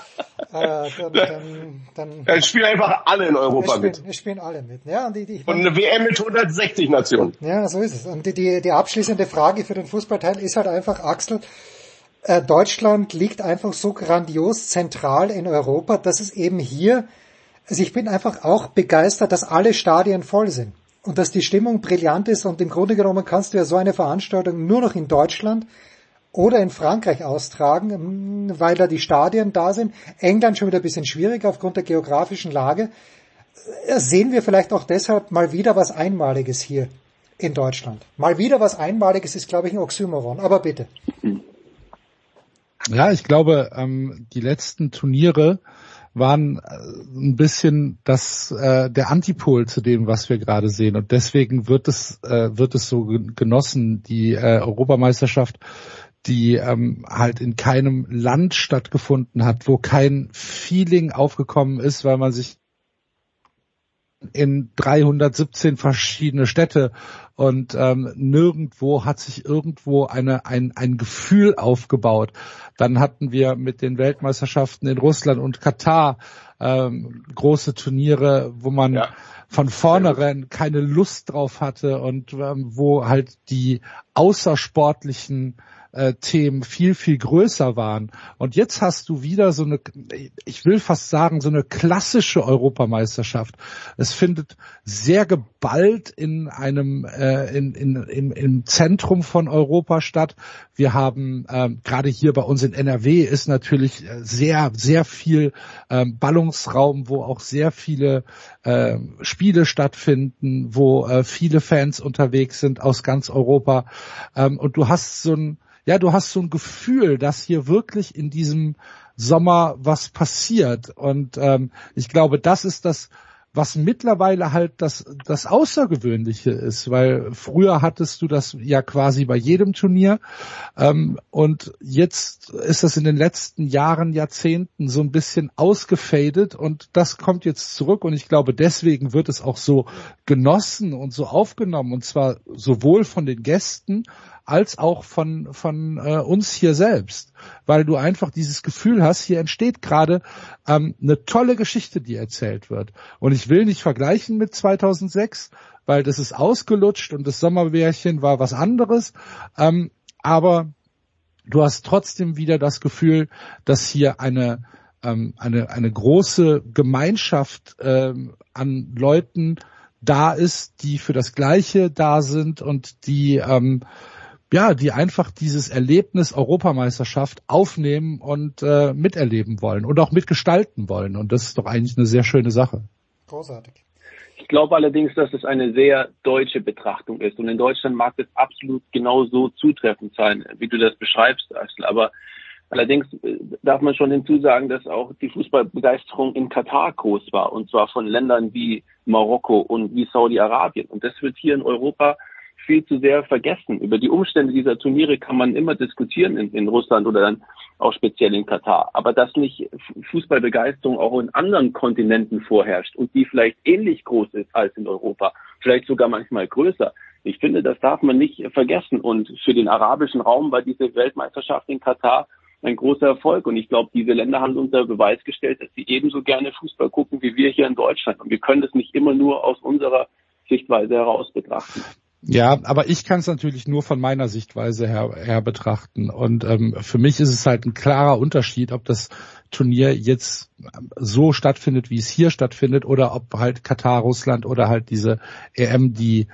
Dann spielen einfach alle in Europa mit. Es spielen alle mit. Ja, und eine WM mit 160 Nationen. Ja, so ist es. Und die abschließende Frage für den Fußballteil ist halt einfach, Axel, Deutschland liegt einfach so grandios zentral in Europa, dass es eben hier, also ich bin einfach auch begeistert, dass alle Stadien voll sind. Und dass die Stimmung brillant ist, und im Grunde genommen kannst du ja so eine Veranstaltung nur noch in Deutschland oder in Frankreich austragen, weil da die Stadien da sind. England schon wieder ein bisschen schwieriger aufgrund der geografischen Lage. sehen wir vielleicht auch deshalb mal wieder was Einmaliges hier in Deutschland. Mal wieder was Einmaliges ist, glaube ich, ein Oxymoron. Aber bitte. Ja, ich glaube, die letzten Turniere waren ein bisschen der Antipol zu dem, was wir gerade sehen. Und deswegen wird es so genossen, die Europameisterschaft, die halt in keinem Land stattgefunden hat, wo kein Feeling aufgekommen ist, weil man sich in 317 verschiedene Städte und nirgendwo hat sich irgendwo ein Gefühl aufgebaut. Dann hatten wir mit den Weltmeisterschaften in Russland und Katar große Turniere, wo man von vornherein keine Lust drauf hatte und wo halt die außersportlichen Themen viel, viel größer waren. Und jetzt hast du wieder so eine, ich will fast sagen, so eine klassische Europameisterschaft. Es findet sehr geballt in einem, im Zentrum von Europa statt. Wir haben, gerade hier bei uns in NRW ist natürlich sehr, sehr viel Ballungsraum, wo auch sehr viele Spiele stattfinden, wo viele Fans unterwegs sind aus ganz Europa. Und du hast so ein Gefühl, dass hier wirklich in diesem Sommer was passiert. Und ich glaube, das ist das, was mittlerweile halt das Außergewöhnliche ist, weil früher hattest du das ja quasi bei jedem Turnier und jetzt ist das in den letzten Jahren, Jahrzehnten so ein bisschen ausgefadet und das kommt jetzt zurück und ich glaube, deswegen wird es auch so genossen und so aufgenommen und zwar sowohl von den Gästen als auch von uns hier selbst, weil du einfach dieses Gefühl hast, hier entsteht gerade eine tolle Geschichte, die erzählt wird. Und ich will nicht vergleichen mit 2006, weil das ist ausgelutscht und das Sommermärchen war was anderes, aber du hast trotzdem wieder das Gefühl, dass hier eine große Gemeinschaft an Leuten da ist, die für das Gleiche da sind und die einfach dieses Erlebnis Europameisterschaft aufnehmen und miterleben wollen und auch mitgestalten wollen. Und das ist doch eigentlich eine sehr schöne Sache. Großartig. Ich glaube allerdings, dass es eine sehr deutsche Betrachtung ist. Und in Deutschland mag das absolut genau so zutreffend sein, wie du das beschreibst, Axel. Aber allerdings darf man schon hinzusagen, dass auch die Fußballbegeisterung in Katar groß war. Und zwar von Ländern wie Marokko und wie Saudi-Arabien. Und das wird hier in Europa viel zu sehr vergessen. Über die Umstände dieser Turniere kann man immer diskutieren in Russland oder dann auch speziell in Katar. Aber dass nicht Fußballbegeisterung auch in anderen Kontinenten vorherrscht und die vielleicht ähnlich groß ist als in Europa, vielleicht sogar manchmal größer. Ich finde, das darf man nicht vergessen. Und für den arabischen Raum war diese Weltmeisterschaft in Katar ein großer Erfolg. Und ich glaube, diese Länder haben unter Beweis gestellt, dass sie ebenso gerne Fußball gucken wie wir hier in Deutschland. Und wir können das nicht immer nur aus unserer Sichtweise heraus betrachten. Ja, aber ich kann es natürlich nur von meiner Sichtweise her betrachten. Und für mich ist es halt ein klarer Unterschied, ob das Turnier jetzt so stattfindet, wie es hier stattfindet, oder ob halt Katar, Russland oder halt diese EM, die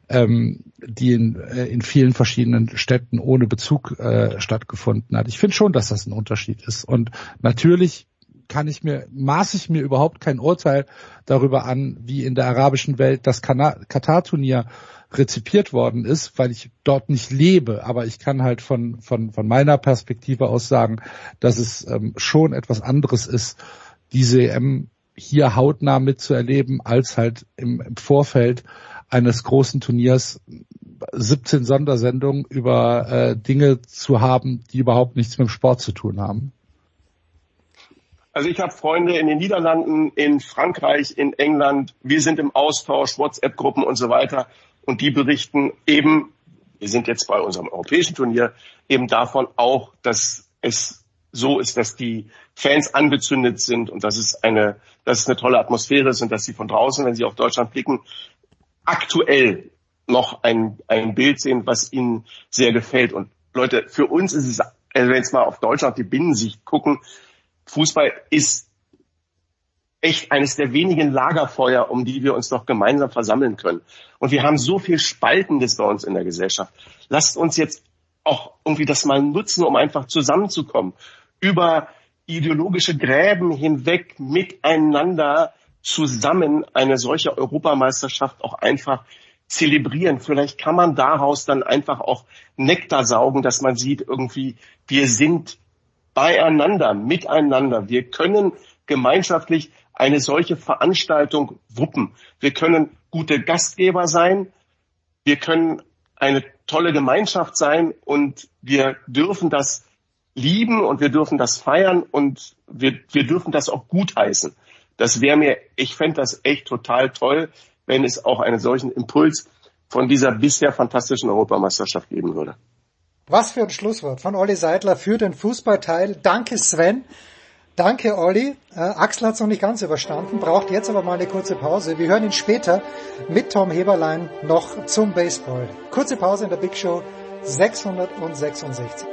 in vielen verschiedenen Städten ohne Bezug stattgefunden hat. Ich finde schon, dass das ein Unterschied ist. Und natürlich maße ich mir überhaupt kein Urteil darüber an, wie in der arabischen Welt das Katar-Turnier rezipiert worden ist, weil ich dort nicht lebe. Aber ich kann halt von meiner Perspektive aus sagen, dass es schon etwas anderes ist, diese EM hier hautnah mitzuerleben, als halt im Vorfeld eines großen Turniers 17 Sondersendungen über Dinge zu haben, die überhaupt nichts mit dem Sport zu tun haben. Also ich habe Freunde in den Niederlanden, in Frankreich, in England. Wir sind im Austausch, WhatsApp-Gruppen und so weiter. Und die berichten eben, wir sind jetzt bei unserem europäischen Turnier, eben davon auch, dass es so ist, dass die Fans angezündet sind und dass es eine tolle Atmosphäre ist und dass sie von draußen, wenn sie auf Deutschland blicken, aktuell noch ein Bild sehen, was ihnen sehr gefällt. Und Leute, für uns ist es, also wenn wir jetzt mal auf Deutschland die Binnensicht gucken, Fußball ist echt eines der wenigen Lagerfeuer, um die wir uns doch gemeinsam versammeln können. Und wir haben so viel Spaltendes bei uns in der Gesellschaft. Lasst uns jetzt auch irgendwie das mal nutzen, um einfach zusammenzukommen. Über ideologische Gräben hinweg miteinander zusammen eine solche Europameisterschaft auch einfach zelebrieren. Vielleicht kann man daraus dann einfach auch Nektar saugen, dass man sieht irgendwie, wir sind beieinander, miteinander. Wir können gemeinschaftlich eine solche Veranstaltung wuppen. Wir können gute Gastgeber sein. Wir können eine tolle Gemeinschaft sein und wir dürfen das lieben und wir dürfen das feiern und wir dürfen das auch gutheißen. Ich fände das echt total toll, wenn es auch einen solchen Impuls von dieser bisher fantastischen Europameisterschaft geben würde. Was für ein Schlusswort von Olli Seidler für den Fußballteil. Danke Sven, danke Olli. Axel hat es noch nicht ganz überstanden, braucht jetzt aber mal eine kurze Pause. Wir hören ihn später mit Tom Heberlein noch zum Baseball. Kurze Pause in der Big Show 666.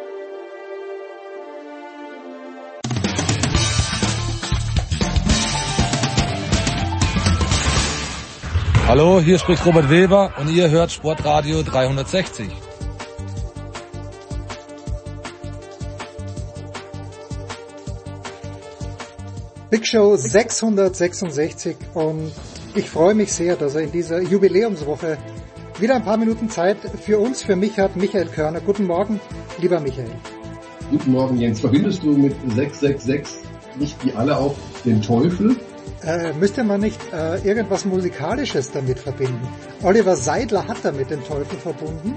Hallo, hier spricht Robert Weber und ihr hört Sportradio 360. Big Show 666 und ich freue mich sehr, dass er in dieser Jubiläumswoche wieder ein paar Minuten Zeit für uns, für mich hat. Michael Körner. Guten Morgen, lieber Michael. Guten Morgen, Jens. Verbindest du mit 666 nicht wie alle auch den Teufel? Müsste man nicht irgendwas Musikalisches damit verbinden? Oliver Seidler hat damit den Teufel verbunden.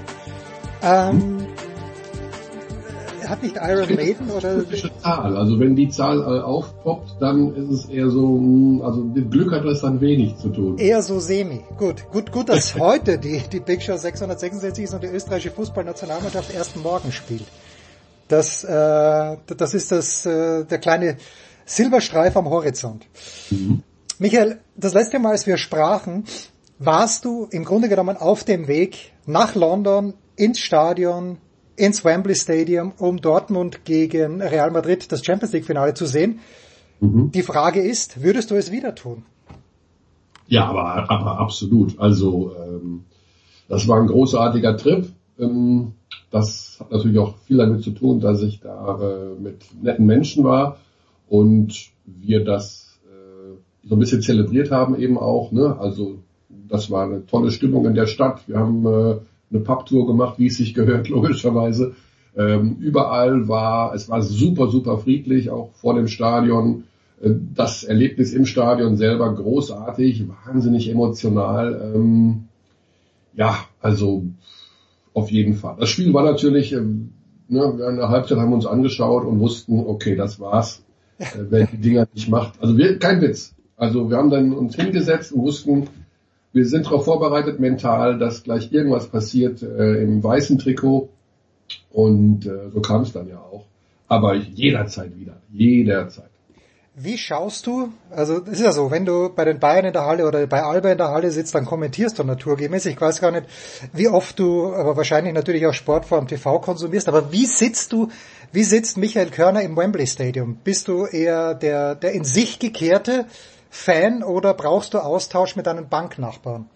Hat nicht Iron Maiden oder... Typische Zahl. Also wenn die Zahl aufpoppt, dann ist es eher so, also mit Glück hat das dann wenig zu tun. Eher so semi. Gut, dass heute die Big Show 666 ist und die österreichische Fußballnationalmannschaft erst morgen spielt. Das ist der kleine Silberstreif am Horizont. Mhm. Michael, das letzte Mal, als wir sprachen, warst du im Grunde genommen auf dem Weg nach London, ins Stadion, ins Wembley Stadium, um Dortmund gegen Real Madrid das Champions League Finale zu sehen. Mhm. Die Frage ist, würdest du es wieder tun? Ja, aber absolut. Also das war ein großartiger Trip. Das hat natürlich auch viel damit zu tun, dass ich da mit netten Menschen war und wir das so ein bisschen zelebriert haben eben auch. Ne? Also das war eine tolle Stimmung in der Stadt. Wir haben eine Pubtour gemacht, wie es sich gehört, logischerweise. Überall es war super, super friedlich, auch vor dem Stadion. Das Erlebnis im Stadion selber großartig, wahnsinnig emotional. Ja, also auf jeden Fall. Das Spiel war natürlich, wir in der Halbzeit haben wir uns angeschaut und wussten, okay, das war's, wer die Dinger nicht macht. Also kein Witz. Also wir haben dann uns hingesetzt und wussten, wir sind darauf vorbereitet mental, dass gleich irgendwas passiert im weißen Trikot und so kam es dann ja auch. Aber jederzeit wieder, jederzeit. Wie schaust du, also es ist ja so, wenn du bei den Bayern in der Halle oder bei Alba in der Halle sitzt, dann kommentierst du naturgemäß. Ich weiß gar nicht, wie oft du, aber wahrscheinlich natürlich auch Sport vor dem TV konsumierst, aber wie sitzt Michael Körner im Wembley Stadium? Bist du eher der in sich gekehrte Fan oder brauchst du Austausch mit deinen Banknachbarn?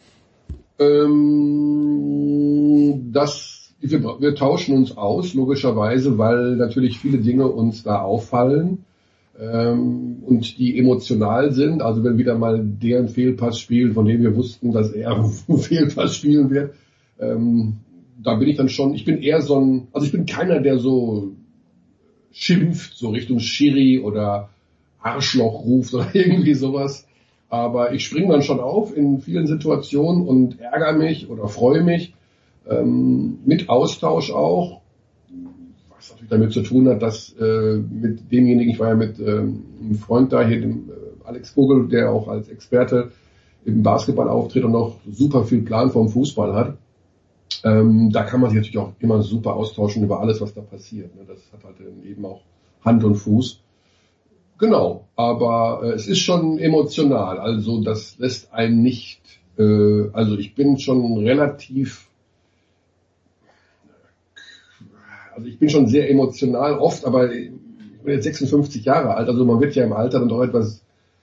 Wir tauschen uns aus, logischerweise, weil natürlich viele Dinge uns da auffallen. Und die emotional sind, also wenn wieder mal der einen Fehlpass spielt, von dem wir wussten, dass er einen Fehlpass spielen wird, da bin ich dann schon, ich bin eher ich bin keiner, der so schimpft, so Richtung Schiri oder Arschloch ruft oder irgendwie sowas, aber ich springe dann schon auf in vielen Situationen und ärgere mich oder freue mich, mit Austausch auch, was natürlich damit zu tun hat, dass mit demjenigen, ich war ja mit einem Freund da hier, dem Alex Vogel, der auch als Experte im Basketball auftritt und auch super viel Plan vom Fußball hat. Da kann man sich natürlich auch immer super austauschen über alles, was da passiert. Ne? Das hat halt eben auch Hand und Fuß. Genau, aber es ist schon emotional. Also das lässt einen nicht, also ich bin schon ich bin schon sehr emotional oft, aber ich bin jetzt 56 Jahre alt, also man wird ja im Alter dann doch etwas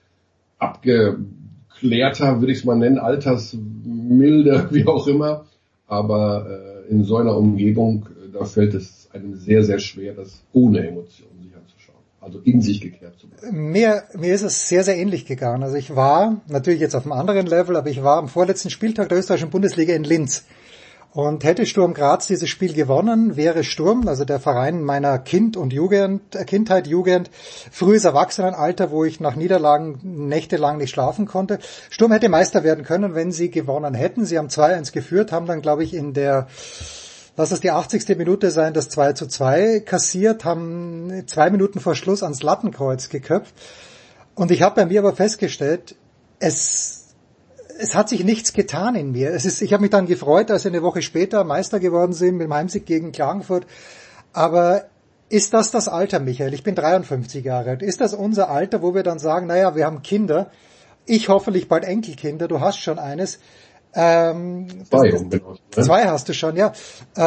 abgeklärter, würde ich es mal nennen, altersmilde, wie auch immer. Aber in so einer Umgebung, da fällt es einem sehr, sehr schwer, das ohne Emotionen sich anzuschauen. also in sich gekehrt zu bleiben. Mir ist es sehr, sehr ähnlich gegangen. Also ich war natürlich jetzt auf einem anderen Level, aber ich war am vorletzten Spieltag der österreichischen Bundesliga in Linz. Und hätte Sturm Graz dieses Spiel gewonnen, wäre Sturm, also der Verein meiner Kindheit, Jugend, frühes Erwachsenenalter, wo ich nach Niederlagen nächtelang nicht schlafen konnte. Sturm hätte Meister werden können, wenn sie gewonnen hätten. Sie haben 2-1 geführt, haben dann, glaube ich, lass es die 80. Minute sein, das 2:2 kassiert, haben 2 Minuten vor Schluss ans Lattenkreuz geköpft. Und ich habe bei mir aber festgestellt, es hat sich nichts getan in mir. Ich habe mich dann gefreut, als wir eine Woche später Meister geworden sind mit dem Heimsieg gegen Klagenfurt. Aber ist das Alter, Michael? Ich bin 53 Jahre alt. Ist das unser Alter, wo wir dann sagen, naja, wir haben Kinder, ich hoffentlich bald Enkelkinder, du hast schon eines. Zwei hast du schon, ja.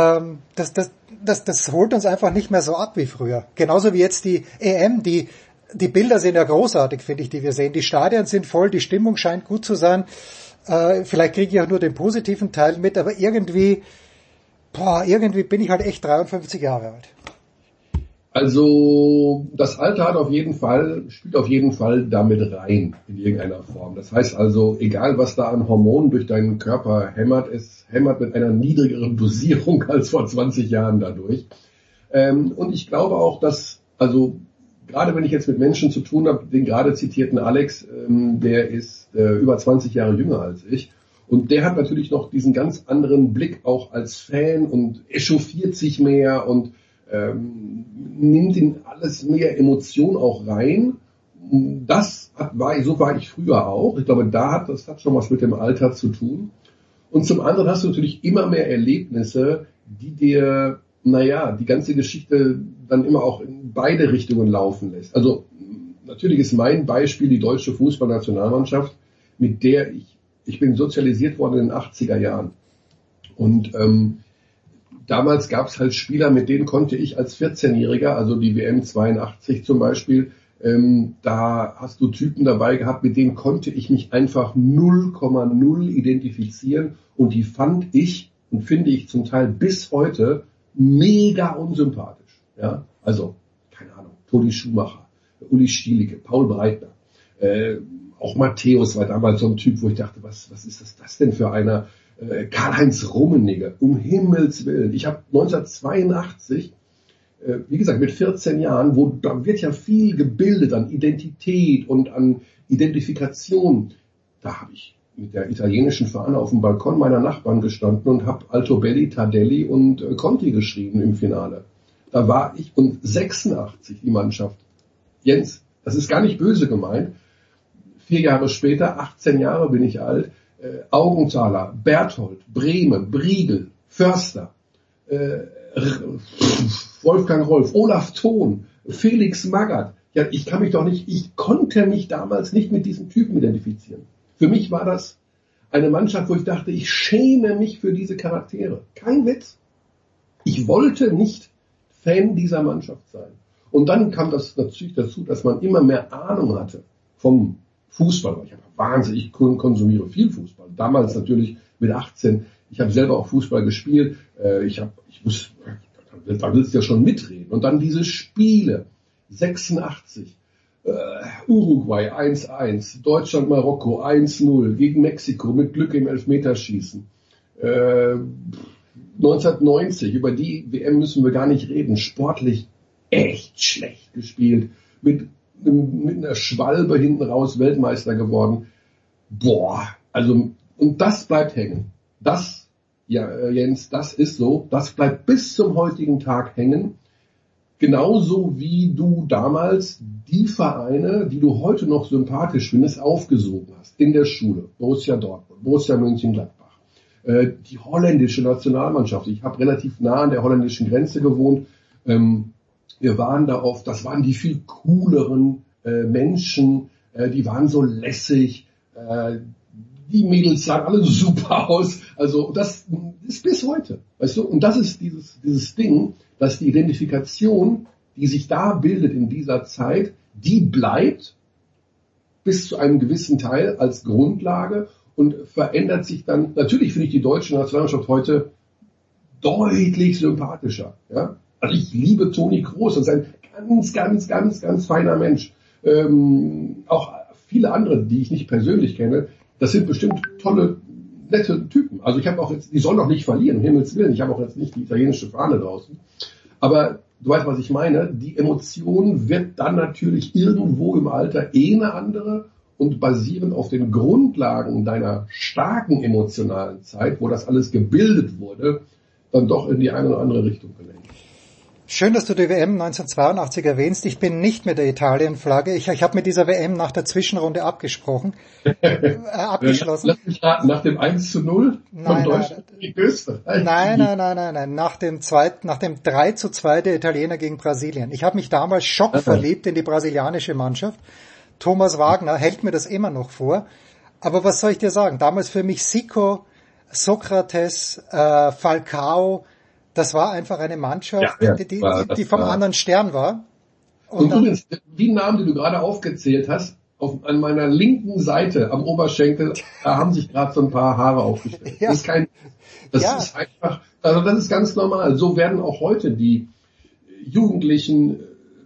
Das holt uns einfach nicht mehr so ab wie früher. Genauso wie jetzt die EM, die Bilder sind ja großartig, finde ich, die wir sehen. Die Stadien sind voll, die Stimmung scheint gut zu sein. Vielleicht kriege ich auch nur den positiven Teil mit, aber irgendwie bin ich halt echt 53 Jahre alt. Also das Alter spielt auf jeden Fall damit rein in irgendeiner Form. Das heißt also, egal was da an Hormonen durch deinen Körper hämmert, es hämmert mit einer niedrigeren Dosierung als vor 20 Jahren dadurch. Und ich glaube auch, dass, also gerade wenn ich jetzt mit Menschen zu tun habe, den gerade zitierten Alex, der ist über 20 Jahre jünger als ich. Und der hat natürlich noch diesen ganz anderen Blick auch als Fan und echauffiert sich mehr und nimmt in alles mehr Emotion auch rein. So war ich früher auch. Ich glaube, das hat schon was mit dem Alter zu tun. Und zum anderen hast du natürlich immer mehr Erlebnisse, die dir, die ganze Geschichte dann immer auch in beide Richtungen laufen lässt. Also natürlich ist mein Beispiel die deutsche Fußballnationalmannschaft, mit der ich bin sozialisiert worden in den 80er Jahren. Und damals gab es halt Spieler, mit denen konnte ich als 14-Jähriger, also die WM 82 zum Beispiel, da hast du Typen dabei gehabt, mit denen konnte ich mich einfach 0,0 identifizieren und die fand ich und finde ich zum Teil bis heute mega unsympathisch. Ja, also, keine Ahnung, Toni Schumacher, Uli Stielicke, Paul Breitner, auch Matthäus war damals so ein Typ, wo ich dachte, was ist das denn für einer? Karl-Heinz Rummenigge, um Himmels Willen. Ich habe 1982, wie gesagt, mit 14 Jahren, da wird ja viel gebildet an Identität und an Identifikation. Da habe ich mit der italienischen Fahne auf dem Balkon meiner Nachbarn gestanden und habe Altobelli, Tardelli und Conti geschrieben im Finale. Da war ich und 86 die Mannschaft. Jens, das ist gar nicht böse gemeint. 4 Jahre später, 18 Jahre bin ich alt, Augenthaler, Berthold, Bremen, Briegel, Förster, Wolfgang Rolf, Olaf Thon, Felix Magath. Ja, ich konnte mich damals nicht mit diesen Typen identifizieren. Für mich war das eine Mannschaft, wo ich dachte, ich schäme mich für diese Charaktere. Kein Witz. Ich wollte nicht Fan dieser Mannschaft sein. Und dann kam das natürlich dazu, dass man immer mehr Ahnung hatte vom Fußball. Ich konsumiere viel Fußball. Damals natürlich mit 18. Ich habe selber auch Fußball gespielt. Da willst du ja schon mitreden. Und dann diese Spiele. 86. Uruguay 1-1. Deutschland, Marokko 1-0. Gegen Mexiko mit Glück im Elfmeterschießen. 1990. Über die WM müssen wir gar nicht reden. Sportlich echt schlecht gespielt. Mit einer Schwalbe hinten raus Weltmeister geworden. Und das bleibt hängen. Jens, das ist so. Das bleibt bis zum heutigen Tag hängen. Genauso wie du damals die Vereine, die du heute noch sympathisch findest, aufgesogen hast. In der Schule. Borussia Dortmund, Borussia Mönchengladbach. Die holländische Nationalmannschaft. Ich habe relativ nah an der holländischen Grenze gewohnt. Wir waren da oft, das waren die viel cooleren Menschen, die waren so lässig, die Mädels sahen alle super aus, also das ist bis heute, weißt du, und das ist dieses Ding, dass die Identifikation, die sich da bildet in dieser Zeit, die bleibt bis zu einem gewissen Teil als Grundlage und verändert sich dann, natürlich finde ich die deutsche Nationalmannschaft heute deutlich sympathischer, ja. Also ich liebe Toni Kroos und sein ganz feiner Mensch. Auch viele andere, die ich nicht persönlich kenne, das sind bestimmt tolle, nette Typen. Also ich habe auch jetzt, die sollen doch nicht verlieren, um Himmels Willen. Ich habe auch jetzt nicht die italienische Fahne draußen. Aber du weißt, was ich meine. Die Emotion wird dann natürlich irgendwo im Alter eine andere und basierend auf den Grundlagen deiner starken emotionalen Zeit, wo das alles gebildet wurde, dann doch in die eine oder andere Richtung gelenkt. Schön, dass du die WM 1982 erwähnst. Ich bin nicht mit der Italien-Flagge. Ich habe mit dieser WM nach der Zwischenrunde abgeschlossen. Lass mich raten, nach dem 1:0 von Deutschland gegen Österreich. Nein. Nach dem 3:2 der Italiener gegen Brasilien. Ich habe mich damals schockverliebt in die brasilianische Mannschaft. Thomas Wagner hält mir das immer noch vor. Aber was soll ich dir sagen? Damals für mich Zico, Sokrates, Falcao. Das war einfach eine Mannschaft, die vom anderen Stern war. Und übrigens, die Namen, die du gerade aufgezählt hast, an meiner linken Seite am Oberschenkel, da haben sich gerade so ein paar Haare aufgestellt. Ja. Das ist einfach, also das ist ganz normal. So werden auch heute die Jugendlichen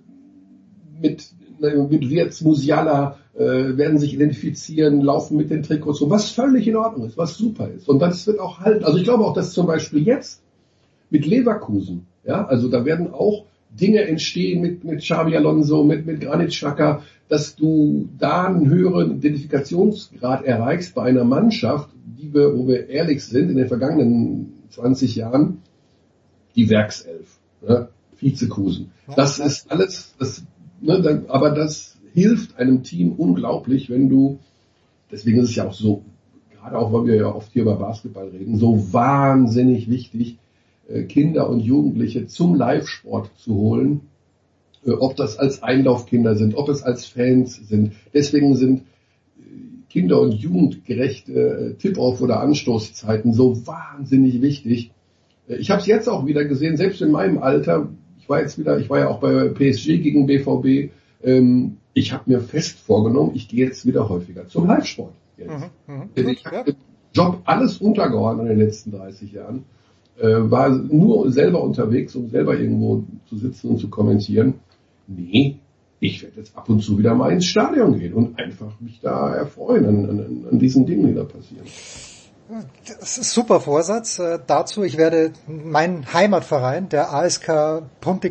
mit Wirtz, Musiala, werden sich identifizieren, laufen mit den Trikots rum, was völlig in Ordnung ist, was super ist. Und das wird auch halten. Also ich glaube auch, dass zum Beispiel jetzt mit Leverkusen, ja, also da werden auch Dinge entstehen mit Xabi Alonso, mit Granit Xhaka, dass du da einen höheren Identifikationsgrad erreichst bei einer Mannschaft, wo wir ehrlich sind, in den vergangenen 20 Jahren, die Werkself, ne, Vizekusen. Das ist alles, aber das hilft einem Team unglaublich, wenn du, deswegen ist es ja auch so, gerade auch, weil wir ja oft hier über Basketball reden, so wahnsinnig wichtig, Kinder und Jugendliche zum Live-Sport zu holen, ob das als Einlaufkinder sind, ob es als Fans sind. Deswegen sind kinder- und jugendgerechte Tip-Off- oder Anstoßzeiten so wahnsinnig wichtig. Ich habe es jetzt auch wieder gesehen, selbst in meinem Alter, ich war ja auch bei PSG gegen BVB, ich habe mir fest vorgenommen, ich gehe jetzt wieder häufiger zum Live-Sport. Ich habe im Job alles untergeordnet in den letzten 30 Jahren. War nur selber unterwegs, um selber irgendwo zu sitzen und zu kommentieren. Nee, ich werde jetzt ab und zu wieder mal ins Stadion gehen und einfach mich da erfreuen an diesen Dingen, die da passieren. Das ist super Vorsatz. Dazu, ich werde meinen Heimatverein, der ASK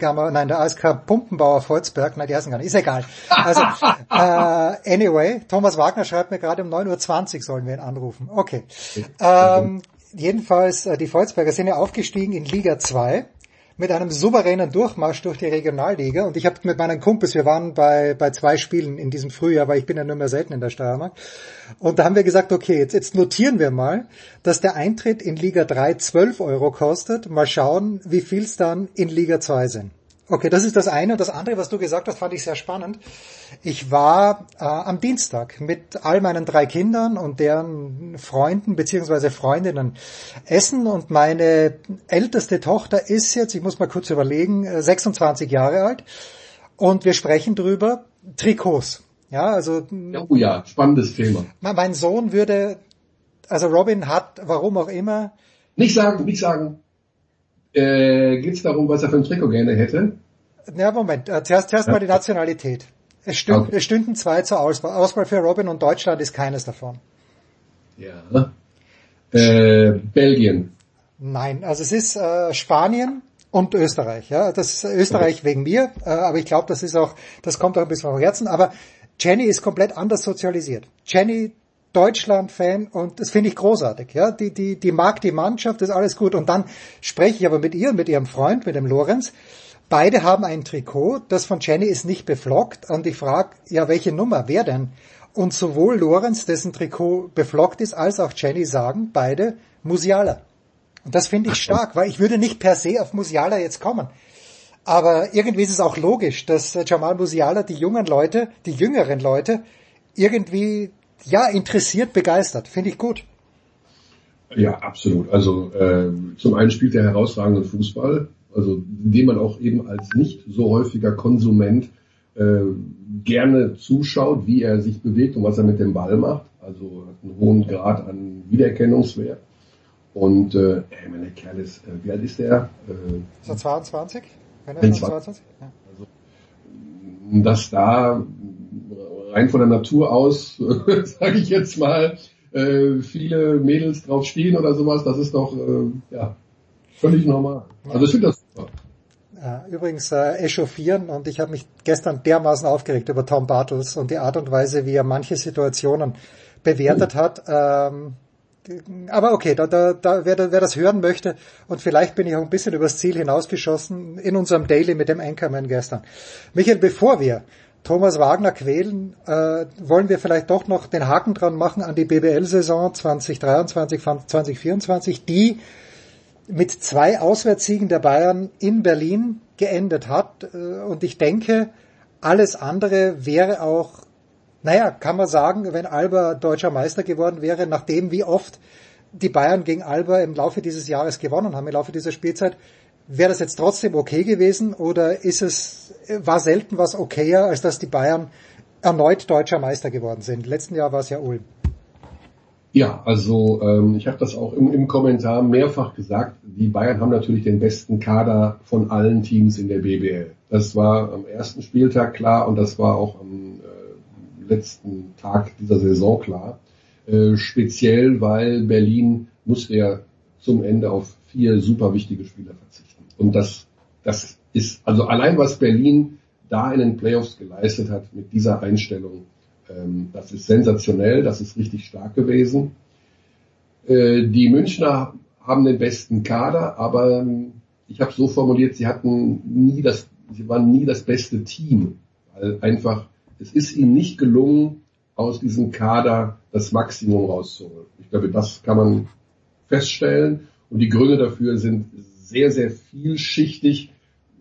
Pumpenbauer Volzberg, die heißen gar nicht, ist egal. Also, anyway, Thomas Wagner schreibt mir gerade um 9:20 Uhr sollen wir ihn anrufen. Okay. Jedenfalls, die Volzberger sind ja aufgestiegen in Liga 2 mit einem souveränen Durchmarsch durch die Regionalliga. Und ich habe mit meinen Kumpels, wir waren bei 2 Spielen in diesem Frühjahr, weil ich bin ja nur mehr selten in der Steiermark. Und da haben wir gesagt, okay, jetzt notieren wir mal, dass der Eintritt in Liga 3 12 € kostet. Mal schauen, wie viel es dann in Liga 2 sind. Okay, das ist das eine. Und das andere, was du gesagt hast, fand ich sehr spannend. Ich war am Dienstag mit all meinen 3 Kindern und deren Freunden bzw. Freundinnen essen. Und meine älteste Tochter ist jetzt, ich muss mal kurz überlegen, 26 Jahre alt. Und wir sprechen drüber, Trikots. Ja, also. Oh ja, spannendes Thema. Mein Sohn also Robin hat, warum auch immer. Nicht sagen. Geht es darum, was er für ein Trikot gerne hätte? Ja, Moment. Zuerst mal die Nationalität. Es stünden 2 zur Auswahl. Auswahl für Robin und Deutschland ist keines davon. Ja. Belgien. Nein, also es ist Spanien und Österreich. Ja, das ist Österreich wegen mir, aber ich glaube, das kommt auch ein bisschen vom Herzen. Aber Jenny ist komplett anders sozialisiert. Jenny Deutschland-Fan und das finde ich großartig. Ja, die mag die Mannschaft, das ist alles gut. Und dann spreche ich aber mit ihr, mit ihrem Freund, mit dem Lorenz. Beide haben ein Trikot, das von Jenny ist nicht beflockt. Und ich frage, ja, welche Nummer, wer denn? Und sowohl Lorenz, dessen Trikot beflockt ist, als auch Jenny sagen beide Musiala. Und das finde ich stark, weil ich würde nicht per se auf Musiala jetzt kommen. Aber irgendwie ist es auch logisch, dass Jamal Musiala die jüngeren Leute irgendwie interessiert, begeistert. Finde ich gut. Ja, absolut. Also zum einen spielt er herausragenden Fußball, also indem man auch eben als nicht so häufiger Konsument gerne zuschaut, wie er sich bewegt und was er mit dem Ball macht. Also hat einen hohen Grad an Wiedererkennungswert. Und der Kerl ist, wie alt ist der? Ist er 22? Wenn er 22? Ja. dass da rein von der Natur aus, sage ich jetzt mal, viele Mädels drauf stehen oder sowas, das ist doch völlig normal. Also ich finde das super. Übrigens echauffieren, und ich habe mich gestern dermaßen aufgeregt über Tom Bartels und die Art und Weise, wie er manche Situationen bewertet hat. Aber okay, wer das hören möchte, und vielleicht bin ich auch ein bisschen übers Ziel hinausgeschossen in unserem Daily mit dem Anchorman gestern. Michael, bevor wir Thomas Wagner quälen, wollen wir vielleicht doch noch den Haken dran machen an die BBL-Saison 2023, 2024, die mit 2 Auswärtssiegen der Bayern in Berlin geendet hat. Und ich denke, alles andere wäre auch, kann man sagen, wenn Alba deutscher Meister geworden wäre, nachdem wie oft die Bayern gegen Alba im Laufe dieses Jahres gewonnen haben, im Laufe dieser Spielzeit, wäre das jetzt trotzdem okay gewesen, oder war selten was okayer, als dass die Bayern erneut deutscher Meister geworden sind? Letzten Jahr war es ja Ulm. Ja, also ich habe das auch im Kommentar mehrfach gesagt, die Bayern haben natürlich den besten Kader von allen Teams in der BBL. Das war am ersten Spieltag klar und das war auch am letzten Tag dieser Saison klar. Speziell, weil Berlin musste ja zum Ende auf 4 super wichtige Spieler verzichten. Und das ist, also allein was Berlin da in den Playoffs geleistet hat mit dieser Einstellung, das ist sensationell, das ist richtig stark gewesen. Die Münchner haben den besten Kader, aber ich habe so formuliert, sie waren nie das beste Team, weil einfach es ist ihnen nicht gelungen, aus diesem Kader das Maximum rauszuholen. Ich glaube, das kann man feststellen, und die Gründe dafür sind sehr, sehr vielschichtig.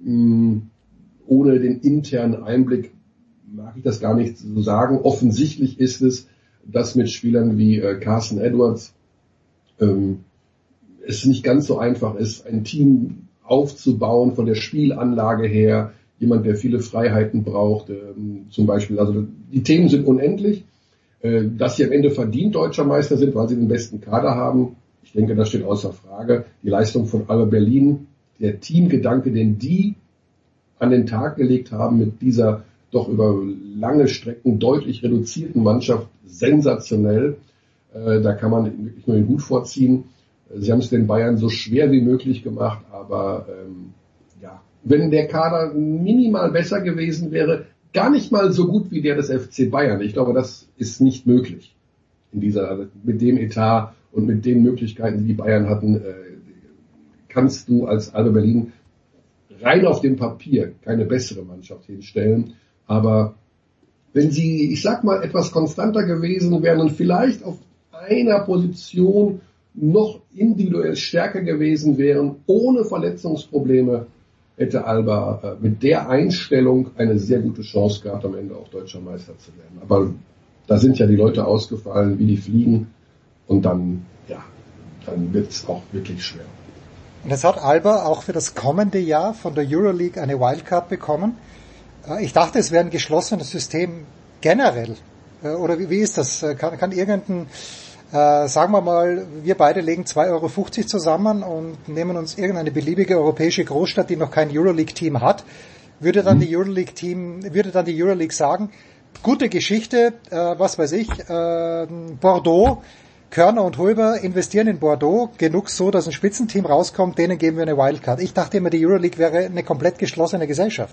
Ohne den internen Einblick mag ich das gar nicht so sagen. Offensichtlich ist es, dass mit Spielern wie Carson Edwards es nicht ganz so einfach ist, ein Team aufzubauen von der Spielanlage her. Jemand, der viele Freiheiten braucht, zum Beispiel. Also die Themen sind unendlich. Dass sie am Ende verdient deutscher Meister sind, weil sie den besten Kader haben, ich denke, das steht außer Frage. Die Leistung von Alba Berlin, der Teamgedanke, den die an den Tag gelegt haben mit dieser doch über lange Strecken deutlich reduzierten Mannschaft, sensationell. Da kann man wirklich nur den Hut vorziehen. Sie haben es den Bayern so schwer wie möglich gemacht, aber wenn der Kader minimal besser gewesen wäre, gar nicht mal so gut wie der des FC Bayern. Ich glaube, das ist nicht möglich mit dem Etat und mit den Möglichkeiten, die die Bayern hatten, kannst du als Alba Berlin rein auf dem Papier keine bessere Mannschaft hinstellen. Aber wenn sie, ich sag mal, etwas konstanter gewesen wären und vielleicht auf einer Position noch individuell stärker gewesen wären, ohne Verletzungsprobleme, hätte Alba mit der Einstellung eine sehr gute Chance gehabt, am Ende auch deutscher Meister zu werden. Aber da sind ja die Leute ausgefallen, wie die fliegen, und dann wird es auch wirklich schwer. Und jetzt hat Alba auch für das kommende Jahr von der Euroleague eine Wildcard bekommen. Ich dachte, es wäre ein geschlossenes System generell. Oder wie ist das? Kann irgendein, sagen wir mal, wir beide legen 2,50 Euro zusammen und nehmen uns irgendeine beliebige europäische Großstadt, die noch kein Euroleague-Team hat. Würde dann die Euroleague sagen, gute Geschichte, was weiß ich, Bordeaux, Körner und Hulber investieren in Bordeaux genug so, dass ein Spitzenteam rauskommt, denen geben wir eine Wildcard. Ich dachte immer, die Euroleague wäre eine komplett geschlossene Gesellschaft.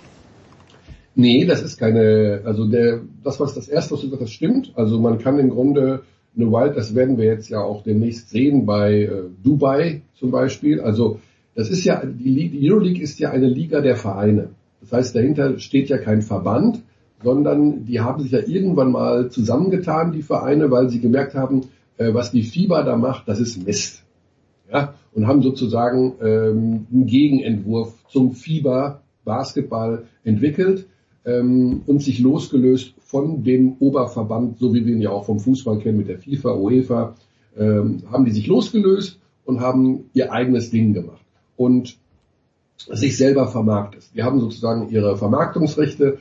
Nee, das ist keine, also das erste, was du gesagt hast, stimmt. Also man kann im Grunde eine das werden wir jetzt ja auch demnächst sehen bei Dubai zum Beispiel. Also das ist ja, die Euroleague ist ja eine Liga der Vereine. Das heißt, dahinter steht ja kein Verband, sondern die haben sich ja irgendwann mal zusammengetan, die Vereine, weil sie gemerkt haben, was die FIBA da macht, das ist Mist. Ja, und haben sozusagen einen Gegenentwurf zum FIBA-Basketball entwickelt und sich losgelöst von dem Oberverband, so wie wir ihn ja auch vom Fußball kennen mit der FIFA, UEFA, haben die sich losgelöst und haben ihr eigenes Ding gemacht und sich selber vermarktet. Die haben sozusagen ihre Vermarktungsrechte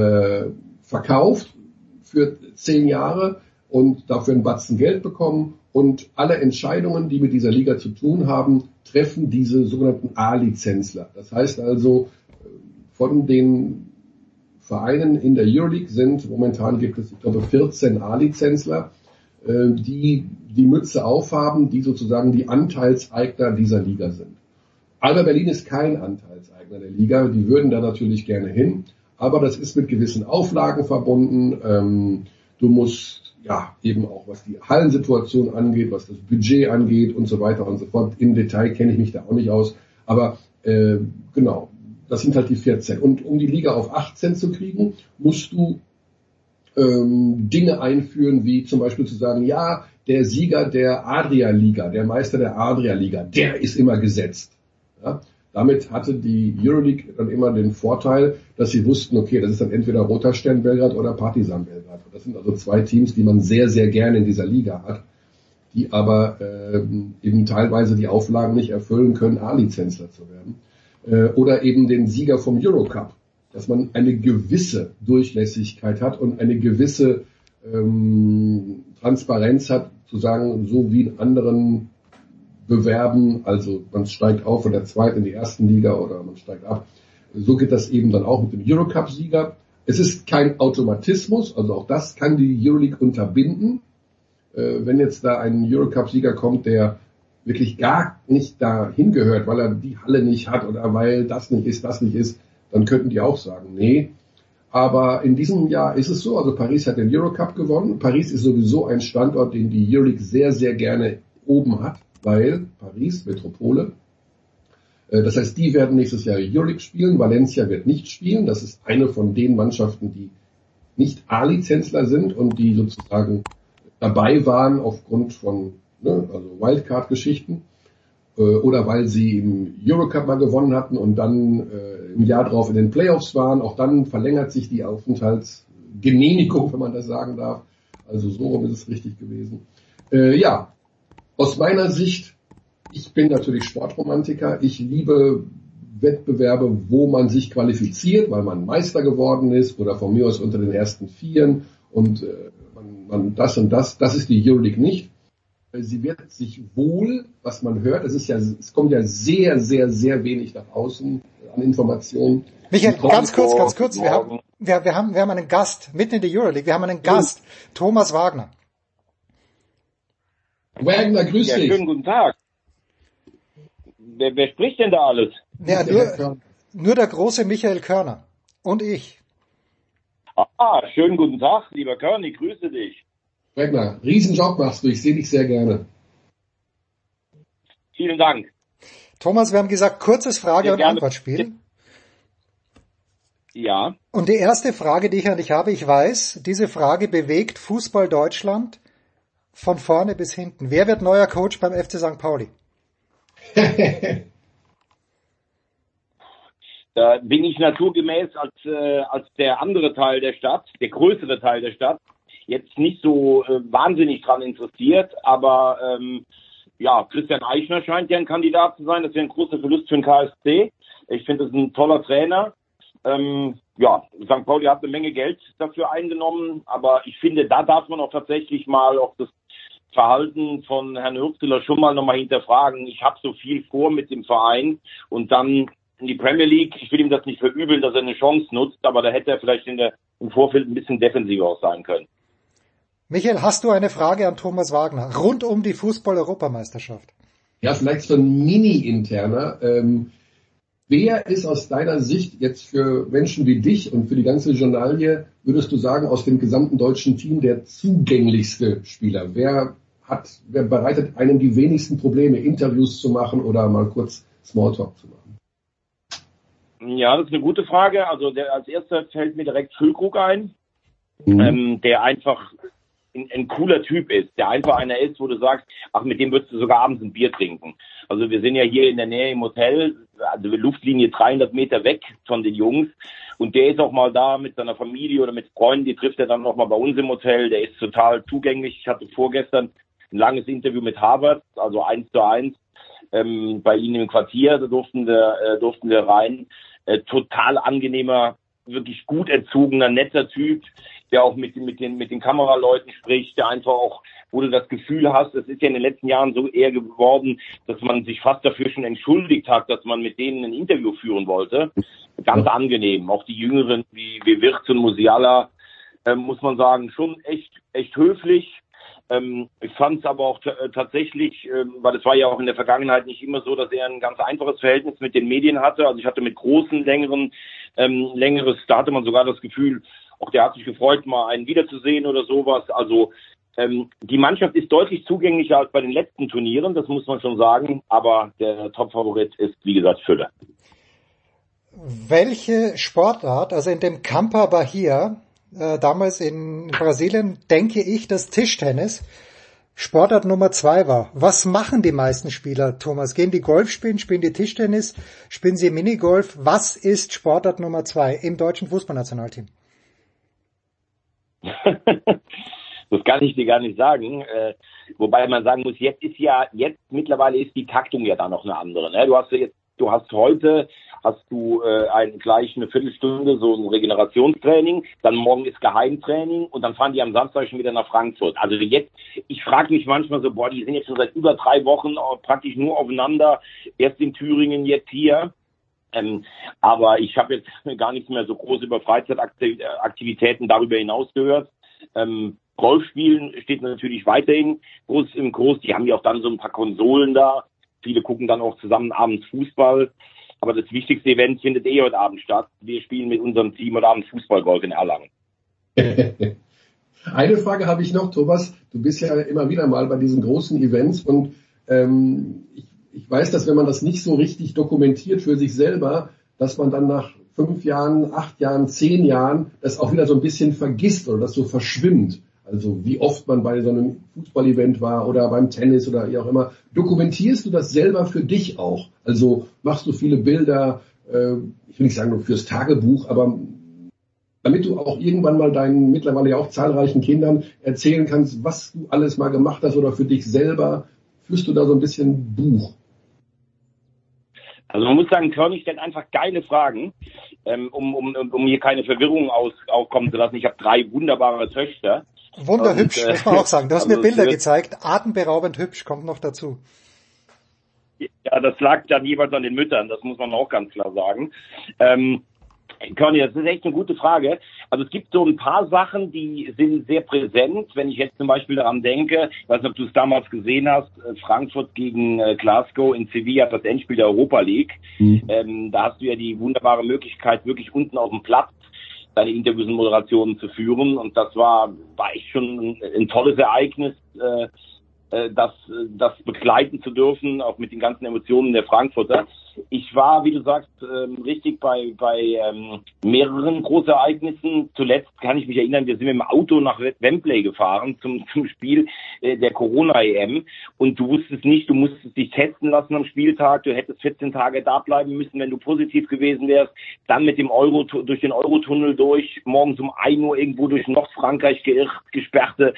verkauft für 10 Jahre und dafür einen Batzen Geld bekommen, und alle Entscheidungen, die mit dieser Liga zu tun haben, treffen diese sogenannten A-Lizenzler. Das heißt also, von den Vereinen in der Euroleague sind, momentan gibt es, ich glaube, 14 A-Lizenzler, die die Mütze aufhaben, die sozusagen die Anteilseigner dieser Liga sind. Alba Berlin ist kein Anteilseigner der Liga, die würden da natürlich gerne hin, aber das ist mit gewissen Auflagen verbunden. Du musst ja eben auch, was die Hallensituation angeht, was das Budget angeht und so weiter und so fort. Im Detail kenne ich mich da auch nicht aus, aber genau, das sind halt die 14. Und um die Liga auf 18 zu kriegen, musst du Dinge einführen, wie zum Beispiel zu sagen, ja, der Sieger der Adria-Liga, der Meister der Adria-Liga, der ist immer gesetzt. Ja? Damit hatte die Euroleague dann immer den Vorteil, dass sie wussten, okay, das ist dann entweder Roter Stern Belgrad oder Partizan Belgrad. Das sind also zwei Teams, die man sehr, sehr gerne in dieser Liga hat, die aber eben teilweise die Auflagen nicht erfüllen können, A-Lizenzler zu werden. Oder eben den Sieger vom Eurocup, dass man eine gewisse Durchlässigkeit hat und eine gewisse Transparenz hat, zu sagen, so wie in anderen Bewerben, also man steigt auf von der zweiten in die ersten Liga oder man steigt ab. So geht das eben dann auch mit dem Eurocup-Sieger. Es ist kein Automatismus, also auch das kann die Euroleague unterbinden. Wenn jetzt da ein Eurocup-Sieger kommt, der wirklich gar nicht dahin gehört, weil er die Halle nicht hat oder weil das nicht ist, dann könnten die auch sagen, nee. Aber in diesem Jahr ist es so, also Paris hat den Eurocup gewonnen. Paris ist sowieso ein Standort, den die Euroleague sehr, sehr gerne oben hat, weil Paris, Metropole, das heißt, die werden nächstes Jahr Euroleague spielen, Valencia wird nicht spielen. Das ist eine von den Mannschaften, die nicht A-Lizenzler sind und die sozusagen dabei waren aufgrund von also Wildcard-Geschichten oder weil sie im Eurocup mal gewonnen hatten und dann im Jahr drauf in den Playoffs waren. Auch dann verlängert sich die Aufenthaltsgenehmigung, wenn man das sagen darf. Also so rum ist es richtig gewesen. Ja, aus meiner Sicht, ich bin natürlich Sportromantiker. Ich liebe Wettbewerbe, wo man sich qualifiziert, weil man Meister geworden ist oder von mir aus unter den ersten Vieren und man das und das. Das ist die Euroleague nicht. Sie wird sich wohl, was man hört, es kommt ja sehr, sehr, sehr wenig nach außen an Informationen. Michael, ganz kurz. Wir haben einen Gast mitten in der Euroleague. Wir haben einen Gast, Thomas Wagner. Wagner, grüß dich. Schönen guten Tag. Wer spricht denn da alles? Ja, nur der große Michael Körner und ich. Schönen guten Tag, lieber Körner, ich grüße dich. Wagner, Riesenjob machst du, ich sehe dich sehr gerne. Vielen Dank. Thomas, wir haben gesagt, kurzes Frage- und Antwortspiel. Ja. Und die erste Frage, die ich an dich habe, ich weiß, diese Frage bewegt Fußball Deutschland von vorne bis hinten. Wer wird neuer Coach beim FC St. Pauli? Da bin ich naturgemäß als der andere Teil der Stadt, der größere Teil der Stadt, jetzt nicht so wahnsinnig dran interessiert, aber Christian Eichner scheint ja ein Kandidat zu sein. Das wäre ein großer Verlust für den KSC. Ich finde, das ist ein toller Trainer. St. Pauli hat eine Menge Geld dafür eingenommen, aber ich finde, da darf man auch tatsächlich mal auch das Verhalten von Herrn Hürzeler schon mal nochmal hinterfragen. Ich habe so viel vor mit dem Verein und dann in die Premier League. Ich will ihm das nicht verübeln, dass er eine Chance nutzt, aber da hätte er vielleicht im Vorfeld ein bisschen defensiver auch sein können. Michael, hast du eine Frage an Thomas Wagner rund um die Fußball-Europameisterschaft? Ja, vielleicht so ein Mini-interner. Wer ist aus deiner Sicht jetzt für Menschen wie dich und für die ganze Journalie, würdest du sagen, aus dem gesamten deutschen Team der zugänglichste Spieler? Wer bereitet einem die wenigsten Probleme, Interviews zu machen oder mal kurz Smalltalk zu machen? Ja, das ist eine gute Frage. Also als erster fällt mir direkt Füllkrug ein, der einfach ein cooler Typ ist, der einfach einer ist, wo du sagst, mit dem würdest du sogar abends ein Bier trinken. Also wir sind ja hier in der Nähe im Hotel, also Luftlinie 300 Meter weg von den Jungs und der ist auch mal da mit seiner Familie oder mit Freunden, die trifft er dann noch mal bei uns im Hotel, der ist total zugänglich. Ich hatte vorgestern ein langes Interview mit Harvard, also 1:1, bei ihnen im Quartier, da durften wir rein. Total angenehmer, wirklich gut erzogener, netter Typ, der auch mit den Kameraleuten spricht, der einfach auch, wo du das Gefühl hast, es ist ja in den letzten Jahren so eher geworden, dass man sich fast dafür schon entschuldigt hat, dass man mit denen ein Interview führen wollte. ganz angenehm. Auch die Jüngeren wie Wirtz und Musiala, muss man sagen, schon echt höflich. Ich fand es aber auch tatsächlich, weil es war ja auch in der Vergangenheit nicht immer so, dass er ein ganz einfaches Verhältnis mit den Medien hatte. Also ich hatte mit großen, längeres, da hatte man sogar das Gefühl, auch der hat sich gefreut, mal einen wiederzusehen oder sowas. Also die Mannschaft ist deutlich zugänglicher als bei den letzten Turnieren, das muss man schon sagen. Aber der Top-Favorit ist, wie gesagt, Fülle. Welche Sportart, also in dem Campa Bahia, damals in Brasilien, denke ich, dass Tischtennis Sportart Nummer 2 war. Was machen die meisten Spieler, Thomas? Gehen die Golf spielen, spielen die Tischtennis, spielen sie Minigolf? Was ist Sportart Nummer 2 im deutschen Fußballnationalteam? Das kann ich dir gar nicht sagen. Wobei man sagen muss, jetzt mittlerweile ist die Taktung ja da noch eine andere. Ne? Du hast heute gleich eine Viertelstunde so ein Regenerationstraining, dann morgen ist Geheimtraining und dann fahren die am Samstag schon wieder nach Frankfurt. Also jetzt, ich frage mich manchmal so, die sind jetzt schon seit über 3 Wochen praktisch nur aufeinander, erst in Thüringen, jetzt hier. Aber ich habe jetzt gar nichts mehr so groß über Freizeitaktivitäten darüber hinaus gehört. Golfspielen steht natürlich weiterhin groß. Die haben ja auch dann so ein paar Konsolen da. Viele gucken dann auch zusammen abends Fußball. Aber das wichtigste Event findet heute Abend statt. Wir spielen mit unserem Team heute Abend Fußballgolf in Erlangen. Eine Frage habe ich noch, Thomas. Du bist ja immer wieder mal bei diesen großen Events und ich weiß, dass wenn man das nicht so richtig dokumentiert für sich selber, dass man dann nach 5 Jahren, 8 Jahren, 10 Jahren das auch wieder so ein bisschen vergisst oder das so verschwimmt. Also wie oft man bei so einem Fußballevent war oder beim Tennis oder wie auch immer. Dokumentierst du das selber für dich auch? Also machst du viele Bilder, ich will nicht sagen nur fürs Tagebuch, aber damit du auch irgendwann mal deinen mittlerweile ja auch zahlreichen Kindern erzählen kannst, was du alles mal gemacht hast oder für dich selber, führst du da so ein bisschen Buch? Also man muss sagen, Körnig stellt einfach geile Fragen, um hier keine Verwirrung aufkommen zu lassen. Ich habe 3 wunderbare Töchter. Wunderhübsch, muss man auch sagen. Du hast mir Bilder gezeigt, atemberaubend hübsch, kommt noch dazu. Ja, das lag dann jeweils an den Müttern, das muss man auch ganz klar sagen. Conny, das ist echt eine gute Frage. Also es gibt so ein paar Sachen, die sind sehr präsent. Wenn ich jetzt zum Beispiel daran denke, ich weiß nicht, ob du es damals gesehen hast, Frankfurt gegen Glasgow in Sevilla, das Endspiel der Europa League. Da hast du ja die wunderbare Möglichkeit, wirklich unten auf dem Platz deine Interviews und Moderationen zu führen. Und das war echt schon ein tolles Ereignis, das begleiten zu dürfen, auch mit den ganzen Emotionen der Frankfurter. Ich war, wie du sagst, richtig bei mehreren Großereignissen. Zuletzt kann ich mich erinnern, wir sind mit dem Auto nach Wembley gefahren zum Spiel der Corona-EM und du wusstest nicht, du musstest dich testen lassen am Spieltag, du hättest 14 Tage da bleiben müssen, wenn du positiv gewesen wärst, dann mit dem durch den Eurotunnel durch, morgens um 1 Uhr irgendwo durch Nordfrankreich geirrt, gesperrte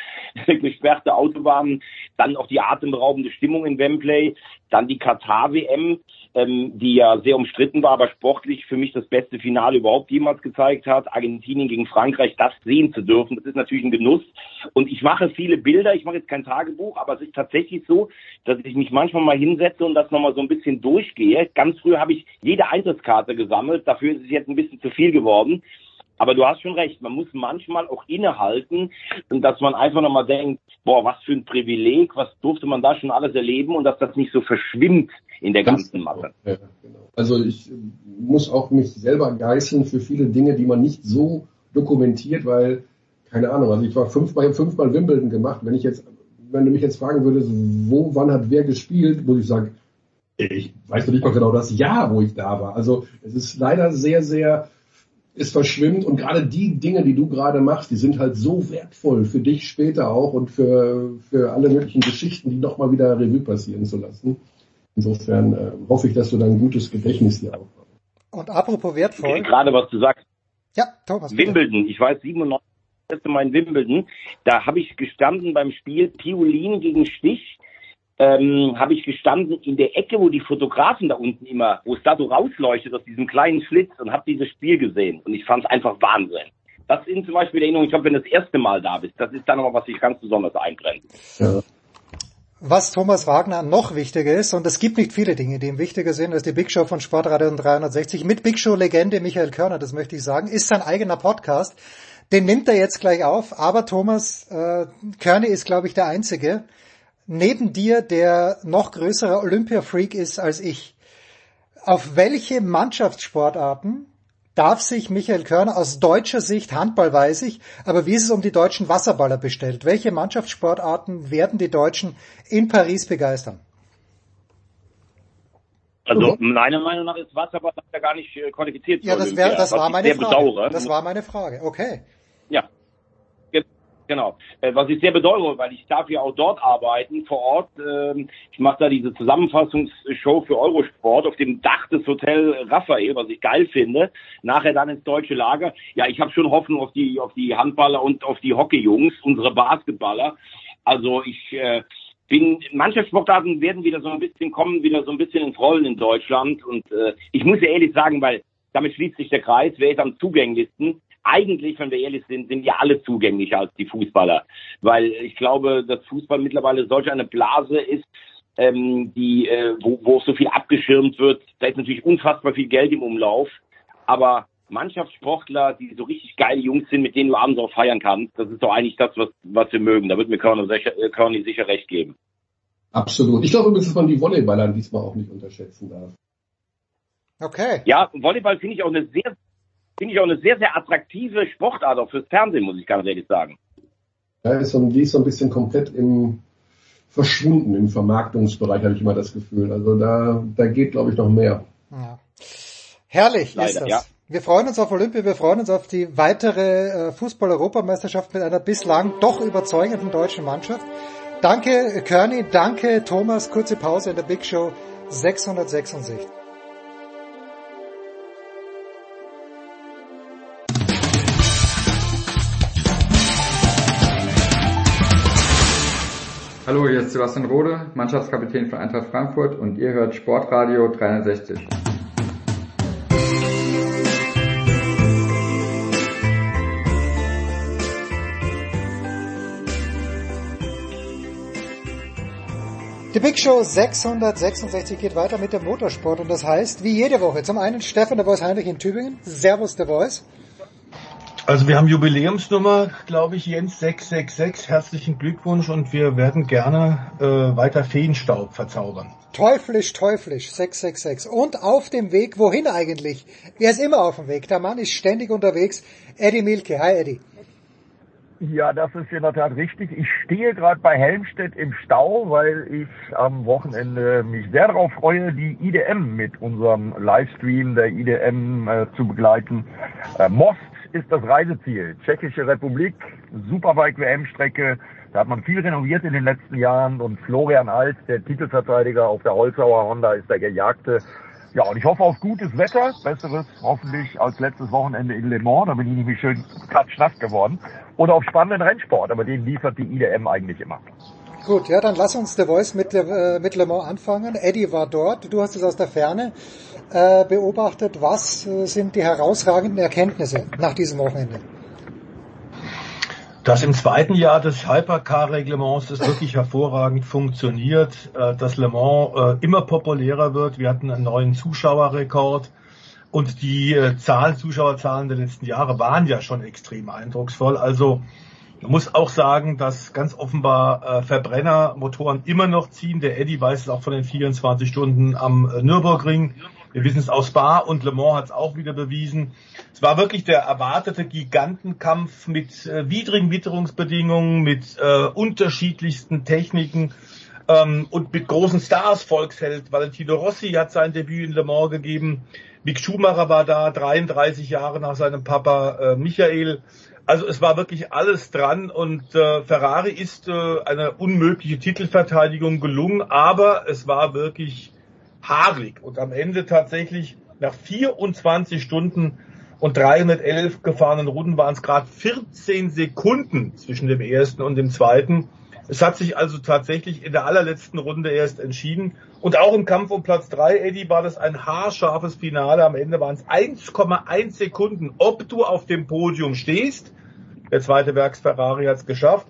Autobahnen, dann auch die atemberaubende Stimmung in Wembley, dann die Katar-WM, die ja sehr umstritten war, aber sportlich für mich das beste Finale überhaupt jemals gezeigt hat. Argentinien gegen Frankreich, das sehen zu dürfen, das ist natürlich ein Genuss. Und ich mache viele Bilder, ich mache jetzt kein Tagebuch, aber es ist tatsächlich so, dass ich mich manchmal mal hinsetze und das nochmal so ein bisschen durchgehe. Ganz früh habe ich jede Eintrittskarte gesammelt, dafür ist es jetzt ein bisschen zu viel geworden. Aber du hast schon recht, man muss manchmal auch innehalten, dass man einfach nochmal denkt, was für ein Privileg, was durfte man da schon alles erleben und dass das nicht so verschwimmt in der ganzen Masse. Ja, genau. Also ich muss auch mich selber geißeln für viele Dinge, die man nicht so dokumentiert, weil, keine Ahnung, also ich war 5-mal Wimbledon gemacht. Wenn du mich jetzt fragen würdest, wann hat wer gespielt, muss ich sagen, ich weiß noch nicht mal genau das Jahr, wo ich da war. Also es ist leider sehr, sehr, es verschwimmt und gerade die Dinge, die du gerade machst, die sind halt so wertvoll für dich später auch und für alle möglichen Geschichten, die nochmal wieder Revue passieren zu lassen. Insofern hoffe ich, dass du da ein gutes Gedächtnis hier auch hast. Und apropos wertvoll. Gerade was du sagst. Ja, Thomas. Bitte. Wimbledon, ich weiß, 97, das erste Mal in Wimbledon, da habe ich gestanden beim Spiel Piolin gegen Stich, habe ich gestanden in der Ecke, wo die Fotografen da unten immer, wo es da so rausleuchtet aus diesem kleinen Schlitz und habe dieses Spiel gesehen und ich fand es einfach Wahnsinn. Das sind zum Beispiel Erinnerungen, ich glaube, wenn du das erste Mal da bist, das ist dann aber was sich ganz besonders einbrennt. Ja. was Thomas Wagner noch wichtiger ist, und es gibt nicht viele Dinge, die ihm wichtiger sind als die Big Show von Sportradio 360 mit Big Show-Legende Michael Körner, das möchte ich sagen, ist sein eigener Podcast. Den nimmt er jetzt gleich auf, aber Thomas, Körner ist, glaube ich, der Einzige neben dir, der noch größerer Olympia-Freak ist als ich. Auf welche Mannschaftssportarten darf sich Michael Körner aus deutscher Sicht, Handball weiß ich, aber wie ist es um die deutschen Wasserballer bestellt? Welche Mannschaftssportarten werden die Deutschen in Paris begeistern? Also meiner Meinung nach ist Wasserball ja gar nicht qualifiziert. Ja, das war meine Frage. Das war meine Frage, okay. Ja, genau. Was ich sehr bedauere, weil ich darf ja auch dort arbeiten, vor Ort. Ich mache da diese Zusammenfassungsshow für Eurosport auf dem Dach des Hotel Raphael, was ich geil finde. Nachher dann ins deutsche Lager. Ja, ich habe schon Hoffnung auf die Handballer und auf die Hockeyjungs, unsere Basketballer. Also manche Sportarten werden wieder so ein bisschen ins Rollen in Deutschland. Und ich muss ja ehrlich sagen, weil damit schließt sich der Kreis, wer ist am zugänglichsten? Eigentlich, wenn wir ehrlich sind ja alle zugänglicher als die Fußballer. Weil ich glaube, dass Fußball mittlerweile solch eine Blase ist, wo so viel abgeschirmt wird. Da ist natürlich unfassbar viel Geld im Umlauf. Aber Mannschaftssportler, die so richtig geile Jungs sind, mit denen du abends auch feiern kannst, das ist doch eigentlich das, was wir mögen. Da wird mir Körny sicher recht geben. Absolut. Ich glaube übrigens, dass man die Volleyballer diesmal auch nicht unterschätzen darf. Okay. Ja, Volleyball finde ich auch eine sehr, sehr attraktive Sportart, auch fürs Fernsehen, muss ich ganz ehrlich sagen. Ja, die ist so ein bisschen komplett verschwunden im Vermarktungsbereich, habe ich immer das Gefühl. Also da geht, glaube ich, noch mehr. Ja. Herrlich Leider, ist das. Ja. Wir freuen uns auf Olympia, wir freuen uns auf die weitere Fußball-Europameisterschaft mit einer bislang doch überzeugenden deutschen Mannschaft. Danke, Körny, danke, Thomas. Kurze Pause in der Big Show 666. Hallo, hier ist Sebastian Rode, Mannschaftskapitän von Eintracht Frankfurt und ihr hört Sportradio 360. Die Big Show 666 geht weiter mit dem Motorsport und das heißt, wie jede Woche, zum einen Stefan der Voice Heinrich in Tübingen. Servus der Voice. Also wir haben Jubiläumsnummer, glaube ich, Jens 666. Herzlichen Glückwunsch und wir werden gerne weiter Feenstaub verzaubern. Teuflisch, 666. Und auf dem Weg, wohin eigentlich? Er ist immer auf dem Weg. Der Mann ist ständig unterwegs. Eddie Mielke. Hi Eddie. Ja, das ist in der Tat richtig. Ich stehe gerade bei Helmstedt im Stau, weil ich am Wochenende mich sehr darauf freue, die IDM mit unserem Livestream der IDM zu begleiten. Most ist das Reiseziel. Tschechische Republik, Superbike-WM-Strecke. Da hat man viel renoviert in den letzten Jahren und Florian Alt, der Titelverteidiger auf der Holzauer Honda, ist der Gejagte. Ja, und ich hoffe auf gutes Wetter, besseres hoffentlich als letztes Wochenende in Le Mans, da bin ich nämlich schön klatschnass geworden. Oder auf spannenden Rennsport, aber den liefert die IDM eigentlich immer. Gut, ja, dann lass uns The Voice mit Le Mans anfangen. Eddie war dort, du hast es aus der Ferne beobachtet. Was sind die herausragenden Erkenntnisse nach diesem Wochenende? Dass im zweiten Jahr des Hypercar-Reglements es wirklich hervorragend funktioniert, dass Le Mans immer populärer wird. Wir hatten einen neuen Zuschauerrekord und die Zuschauerzahlen der letzten Jahre waren ja schon extrem eindrucksvoll. Also man muss auch sagen, dass ganz offenbar Verbrennermotoren immer noch ziehen. Der Eddie weiß es auch von den 24 Stunden am Nürburgring. Wir wissen es aus Spa und Le Mans hat es auch wieder bewiesen. Es war wirklich der erwartete Gigantenkampf mit widrigen Witterungsbedingungen, mit unterschiedlichsten Techniken und mit großen Stars. Volksheld Valentino Rossi hat sein Debüt in Le Mans gegeben. Mick Schumacher war da, 33 Jahre nach seinem Papa Michael. Also es war wirklich alles dran und Ferrari ist eine unmögliche Titelverteidigung gelungen, aber es war wirklich haarig und am Ende tatsächlich nach 24 Stunden und 311 gefahrenen Runden waren es gerade 14 Sekunden zwischen dem ersten und dem zweiten. Es hat sich also tatsächlich in der allerletzten Runde erst entschieden. Und auch im Kampf um Platz 3, Eddie, war das ein haarscharfes Finale. Am Ende waren es 1,1 Sekunden, ob du auf dem Podium stehst. Der zweite Werks Ferrari hat es geschafft.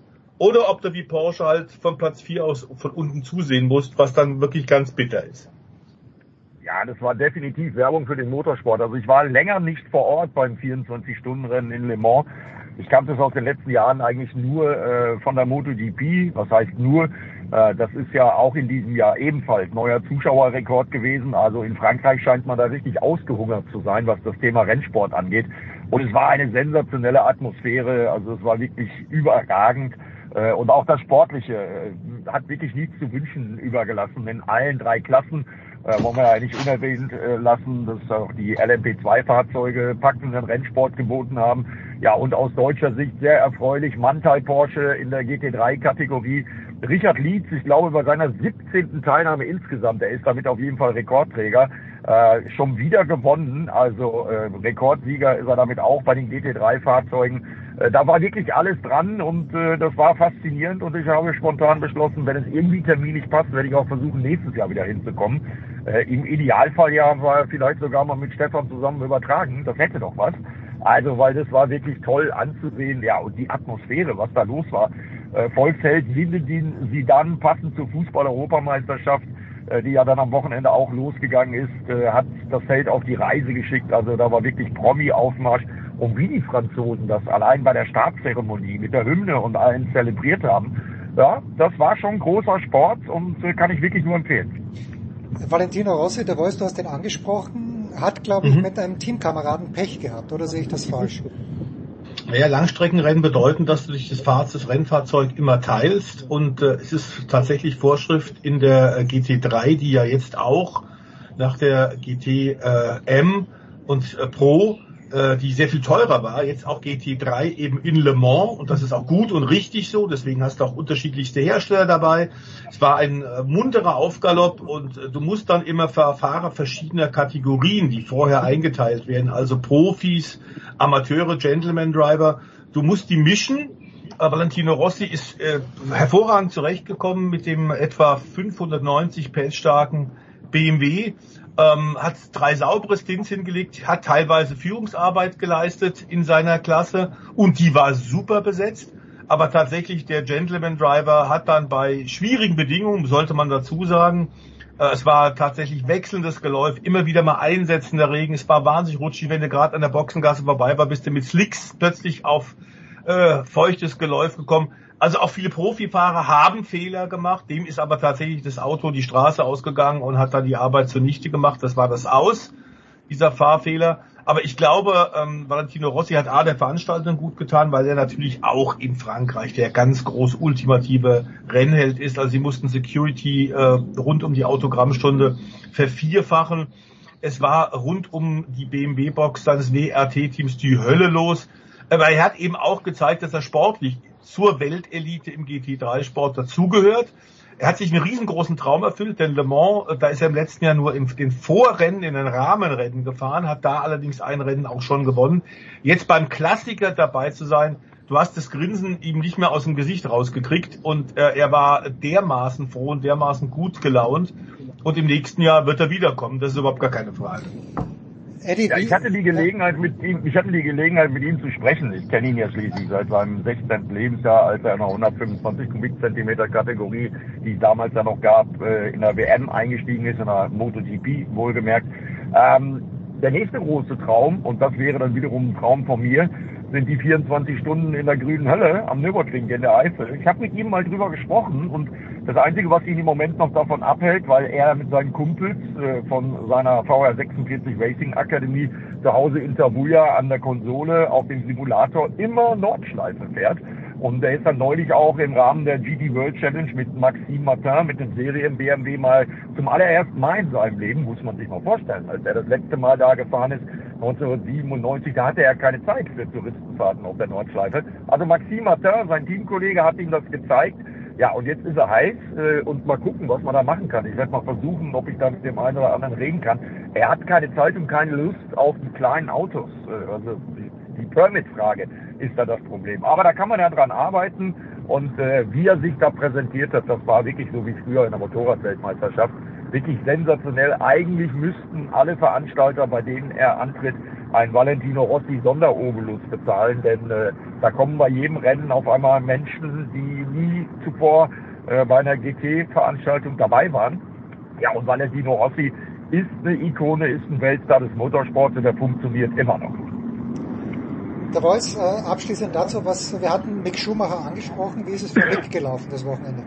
oder ob du wie Porsche halt von Platz 4 aus von unten zusehen musst, was dann wirklich ganz bitter ist. Ja, das war definitiv Werbung für den Motorsport. Also ich war länger nicht vor Ort beim 24-Stunden-Rennen in Le Mans. Ich kannte es aus den letzten Jahren eigentlich nur von der MotoGP. Was heißt nur? Das ist ja auch in diesem Jahr ebenfalls neuer Zuschauerrekord gewesen. Also in Frankreich scheint man da richtig ausgehungert zu sein, was das Thema Rennsport angeht. Und es war eine sensationelle Atmosphäre. Also es war wirklich überragend. Und auch das Sportliche hat wirklich nichts zu wünschen übergelassen in allen 3 Klassen. Wollen wir ja nicht unerwähnt lassen, dass auch die LMP2-Fahrzeuge packenden Rennsport geboten haben. Ja, und aus deutscher Sicht sehr erfreulich, Manthey Porsche in der GT3-Kategorie. Richard Lietz, ich glaube, bei seiner 17. Teilnahme insgesamt, er ist damit auf jeden Fall Rekordträger, schon wieder gewonnen. Also Rekordsieger ist er damit auch bei den GT3-Fahrzeugen. Da war wirklich alles dran und das war faszinierend und ich habe spontan beschlossen, wenn es irgendwie terminlich passt, werde ich auch versuchen, nächstes Jahr wieder hinzukommen. Im Idealfall ja war vielleicht sogar mal mit Stefan zusammen übertragen, das hätte doch was. Also, weil das war wirklich toll anzusehen, ja, und die Atmosphäre, was da los war. Volksheld Zinedine Zidane, passend zur Fußball-Europameisterschaft, die ja dann am Wochenende auch losgegangen ist, hat das Feld auf die Reise geschickt. Also da war wirklich Promi-Aufmarsch. Und wie die Franzosen das allein bei der Startzeremonie mit der Hymne und allen zelebriert haben, ja, das war schon großer Sport und kann ich wirklich nur empfehlen. Valentino Rossi, der Voice, du hast den angesprochen, hat, glaube ich, mit einem Teamkameraden Pech gehabt, oder sehe ich das falsch? Ja, Langstreckenrennen bedeuten, dass du dich das Rennfahrzeug immer teilst und es ist tatsächlich Vorschrift in der GT3, die ja jetzt auch nach der GT und Pro, die sehr viel teurer war, jetzt auch GT3 eben in Le Mans und das ist auch gut und richtig so, deswegen hast du auch unterschiedlichste Hersteller dabei. Es war ein munterer Aufgalopp und du musst dann immer Fahrer verschiedener Kategorien, die vorher eingeteilt werden, also Profis, Amateure, Gentleman Driver, du musst die mischen. Valentino Rossi ist hervorragend zurechtgekommen mit dem etwa 590 PS starken BMW, hat 3 saubere Stints hingelegt, hat teilweise Führungsarbeit geleistet in seiner Klasse und die war super besetzt. Aber tatsächlich der Gentleman Driver hat dann bei schwierigen Bedingungen, sollte man dazu sagen, es war tatsächlich wechselndes Geläuf, immer wieder mal einsetzender Regen, es war wahnsinnig rutschig, wenn du gerade an der Boxengasse vorbei war, bist du mit Slicks plötzlich auf feuchtes Geläuf gekommen. Also auch viele Profifahrer haben Fehler gemacht, dem ist aber tatsächlich das Auto die Straße ausgegangen und hat dann die Arbeit zunichte gemacht. Das war das Aus, dieser Fahrfehler. Aber ich glaube, Valentino Rossi hat der Veranstaltung gut getan, weil er natürlich auch in Frankreich der ganz groß ultimative Rennheld ist. Also sie mussten Security rund um die Autogrammstunde vervierfachen. Es war rund um die BMW-Box seines WRT-Teams die Hölle los. Aber er hat eben auch gezeigt, dass er sportlich zur Weltelite im GT3-Sport dazugehört. Er hat sich einen riesengroßen Traum erfüllt, denn Le Mans, da ist er im letzten Jahr nur in den Vorrennen, in den Rahmenrennen gefahren, hat da allerdings ein Rennen auch schon gewonnen. Jetzt beim Klassiker dabei zu sein, du hast das Grinsen ihm nicht mehr aus dem Gesicht rausgekriegt und er war dermaßen froh und dermaßen gut gelaunt und im nächsten Jahr wird er wiederkommen, das ist überhaupt gar keine Frage. Eddie, ja, ich hatte die Gelegenheit mit ihm zu sprechen. Ich kenne ihn ja schließlich seit seinem 16. Lebensjahr, als er in einer 125 Kubikzentimeter Kategorie, die es damals ja noch gab, in der WM eingestiegen ist, in der MotoGP wohlgemerkt. Der nächste große Traum, und das wäre dann wiederum ein Traum von mir, sind die 24 Stunden in der grünen Hölle am Nürburgring in der Eifel. Ich habe mit ihm mal drüber gesprochen und das Einzige, was ihn im Moment noch davon abhält, weil er mit seinen Kumpels von seiner VR 46 Racing Akademie zu Hause in Tabuya an der Konsole auf dem Simulator immer Nordschleife fährt. Und er ist dann neulich auch im Rahmen der GT World Challenge mit Maxime Martin, mit dem Serien-BMW mal zum allerersten Mal in seinem Leben, muss man sich mal vorstellen, als er das letzte Mal da gefahren ist, 1997, da hatte er keine Zeit für Touristenfahrten auf der Nordschleife. Also Maxime Martin, sein Teamkollege, hat ihm das gezeigt. Ja, und jetzt ist er heiß und mal gucken, was man da machen kann. Ich werde mal versuchen, ob ich da mit dem einen oder anderen reden kann. Er hat keine Zeit und keine Lust auf die kleinen Autos. Also die Permit-Frage ist da das Problem. Aber da kann man ja dran arbeiten und wie er sich da präsentiert hat, das war wirklich so wie früher in der Motorradweltmeisterschaft. Wirklich sensationell. Eigentlich müssten alle Veranstalter, bei denen er antritt, ein Valentino Rossi Sonderobolus bezahlen, denn da kommen bei jedem Rennen auf einmal Menschen, die nie zuvor bei einer GT-Veranstaltung dabei waren. Ja, und Valentino Rossi ist eine Ikone, ist ein Weltstar des Motorsports und der funktioniert immer noch. Der Voice, abschließend dazu, wir hatten Mick Schumacher angesprochen. Wie ist es für Mick gelaufen, das Wochenende?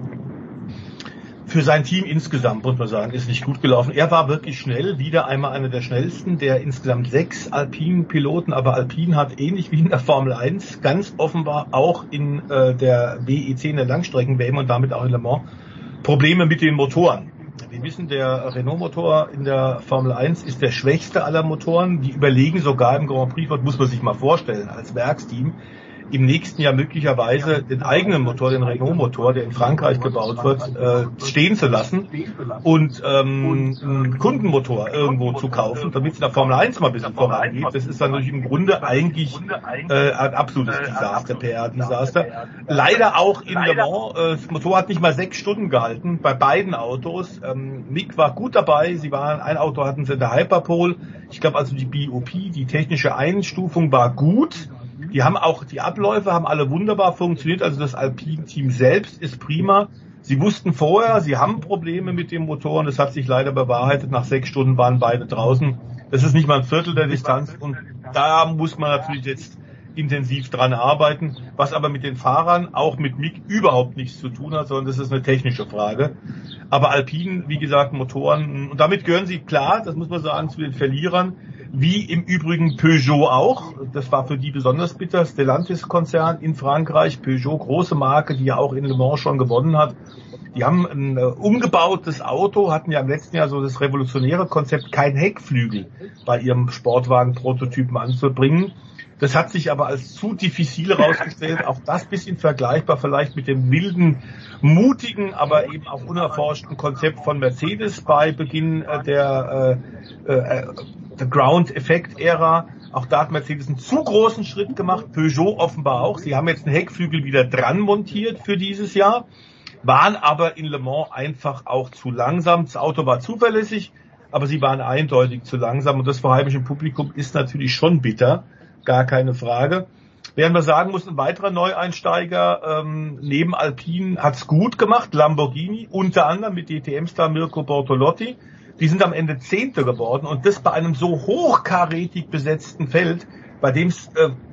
Für sein Team insgesamt, muss man sagen, ist nicht gut gelaufen. Er war wirklich schnell, wieder einmal einer der schnellsten, der insgesamt 6 Alpine-Piloten, aber Alpine hat ähnlich wie in der Formel 1 ganz offenbar auch in der WEC, in der Langstrecken-WM und damit auch in Le Mans, Probleme mit den Motoren. Wir wissen, der Renault-Motor in der Formel 1 ist der schwächste aller Motoren. Die überlegen sogar im Grand Prix, muss man sich mal vorstellen, als Werksteam, im nächsten Jahr möglicherweise den eigenen Motor, den Renault-Motor, der in Frankreich gebaut wird, stehen zu lassen und einen Kundenmotor irgendwo zu kaufen, damit es in der Formel 1 mal ein bisschen vorangeht. Das ist dann natürlich im Grunde eigentlich ein absolutes Desaster, PR-Desaster. Leider auch in Le Mans. Das Motor hat nicht mal 6 Stunden gehalten bei beiden Autos. Mick war gut dabei. Ein Auto hatten sie in der Hyperpole. Ich glaube also die BOP, die technische Einstufung war gut. Die Abläufe haben alle wunderbar funktioniert, also das Alpine-Team selbst ist prima. Sie wussten vorher, sie haben Probleme mit dem Motor und das hat sich leider bewahrheitet. Nach 6 Stunden waren beide draußen. Das ist nicht mal ein Viertel der Distanz und da muss man natürlich jetzt intensiv dran arbeiten, was aber mit den Fahrern, auch mit Mick, überhaupt nichts zu tun hat, sondern das ist eine technische Frage. Aber Alpine, wie gesagt, Motoren, und damit gehören sie klar, das muss man sagen, zu den Verlierern, wie im Übrigen Peugeot auch. Das war für die besonders bitter. Stellantis-Konzern in Frankreich, Peugeot, große Marke, die ja auch in Le Mans schon gewonnen hat. Die haben ein umgebautes Auto, hatten ja im letzten Jahr so das revolutionäre Konzept, kein Heckflügel bei ihrem Sportwagen-Prototypen anzubringen. Das hat sich aber als zu diffizil herausgestellt. Auch das bisschen vergleichbar vielleicht mit dem wilden, mutigen, aber eben auch unerforschten Konzept von Mercedes bei Beginn der Ground-Effekt-Ära. Auch da hat Mercedes einen zu großen Schritt gemacht, Peugeot offenbar auch. Sie haben jetzt einen Heckflügel wieder dran montiert für dieses Jahr, waren aber in Le Mans einfach auch zu langsam. Das Auto war zuverlässig, aber sie waren eindeutig zu langsam. Und das vor heimischem Publikum ist natürlich schon bitter. Gar keine Frage. Während wir sagen muss, ein weiterer Neueinsteiger neben Alpine hat's gut gemacht, Lamborghini, unter anderem mit DTM-Star Mirko Bortolotti. Die sind am Ende Zehnte geworden und das bei einem so hochkarätig besetzten Feld, bei dem es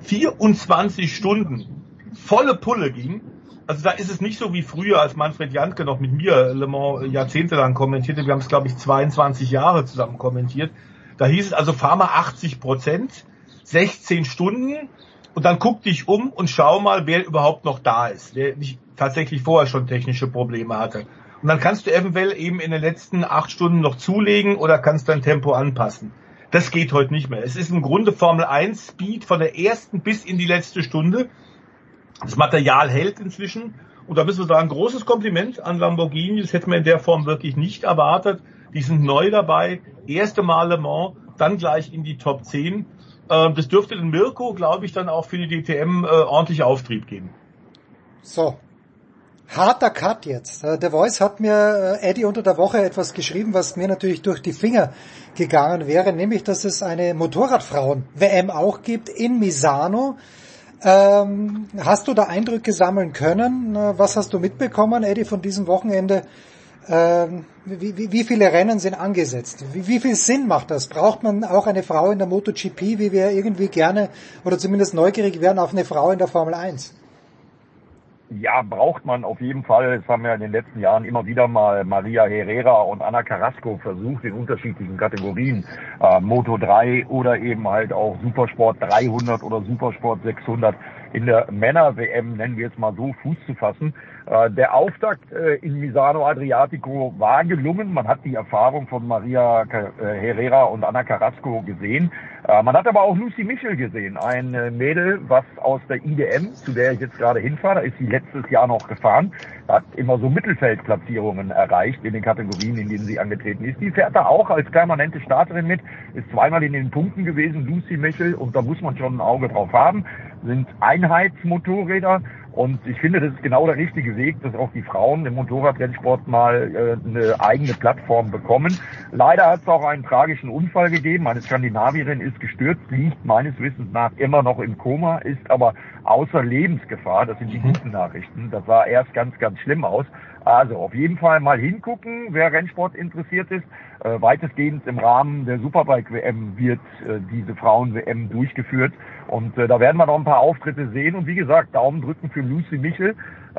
24 Stunden volle Pulle ging. Also da ist es nicht so wie früher, als Manfred Jantke noch mit mir Le Mans jahrzehntelang kommentierte. Wir haben es, glaube ich, 22 Jahre zusammen kommentiert. Da hieß es also, fahr mal 80%. 16 Stunden und dann guck dich um und schau mal, wer überhaupt noch da ist, wer nicht tatsächlich vorher schon technische Probleme hatte. Und dann kannst du eventuell eben in den letzten 8 Stunden noch zulegen oder kannst dein Tempo anpassen. Das geht heute nicht mehr. Es ist im Grunde Formel 1 Speed von der ersten bis in die letzte Stunde. Das Material hält inzwischen und da müssen wir sagen, großes Kompliment an Lamborghini. Das hätten wir in der Form wirklich nicht erwartet. Die sind neu dabei, erste Mal Le Mans, dann gleich in die Top 10. Das dürfte den Mirko, glaube ich, dann auch für die DTM ordentlich Auftrieb geben. So, harter Cut jetzt. Der Voice hat mir, Eddie, unter der Woche etwas geschrieben, was mir natürlich durch die Finger gegangen wäre, nämlich, dass es eine Motorradfrauen-WM auch gibt in Misano. Hast du da Eindrücke sammeln können? Was hast du mitbekommen, Eddie, von diesem Wochenende? Wie viele Rennen sind angesetzt? Wie viel Sinn macht das? Braucht man auch eine Frau in der MotoGP, wie wir irgendwie gerne oder zumindest neugierig wären auf eine Frau in der Formel 1? Ja, braucht man auf jeden Fall. Es haben ja in den letzten Jahren immer wieder mal Maria Herrera und Ana Carrasco versucht, in unterschiedlichen Kategorien, Moto 3 oder eben halt auch Supersport 300 oder Supersport 600 in der Männer-WM, nennen wir es mal so, Fuß zu fassen. Der Auftakt in Misano Adriatico war gelungen. Man hat die Erfahrung von Maria Herrera und Ana Carrasco gesehen. Man hat aber auch Lucy Michel gesehen, ein Mädel, was aus der IDM, zu der ich jetzt gerade hinfahre, da ist sie letztes Jahr noch gefahren, hat immer so Mittelfeldplatzierungen erreicht in den Kategorien, in denen sie angetreten ist. Die fährt da auch als permanente Starterin mit, ist zweimal in den Punkten gewesen, Lucy Michel, und da muss man schon ein Auge drauf haben. Sind Einheitsmotorräder Und ich finde, das ist genau der richtige Weg, dass auch die Frauen im Motorradrennsport mal eine eigene Plattform bekommen. Leider hat es auch einen tragischen Unfall gegeben. Eine Skandinavierin ist gestürzt, liegt meines Wissens nach immer noch im Koma, ist aber außer Lebensgefahr. Das sind die guten Nachrichten. Das sah erst ganz, ganz schlimm aus. Also auf jeden Fall mal hingucken, wer Rennsport interessiert ist. Weitestgehend im Rahmen der Superbike-WM wird diese Frauen-WM durchgeführt. Und da werden wir noch ein paar Auftritte sehen. Und wie gesagt, Daumen drücken für Lucy Michel.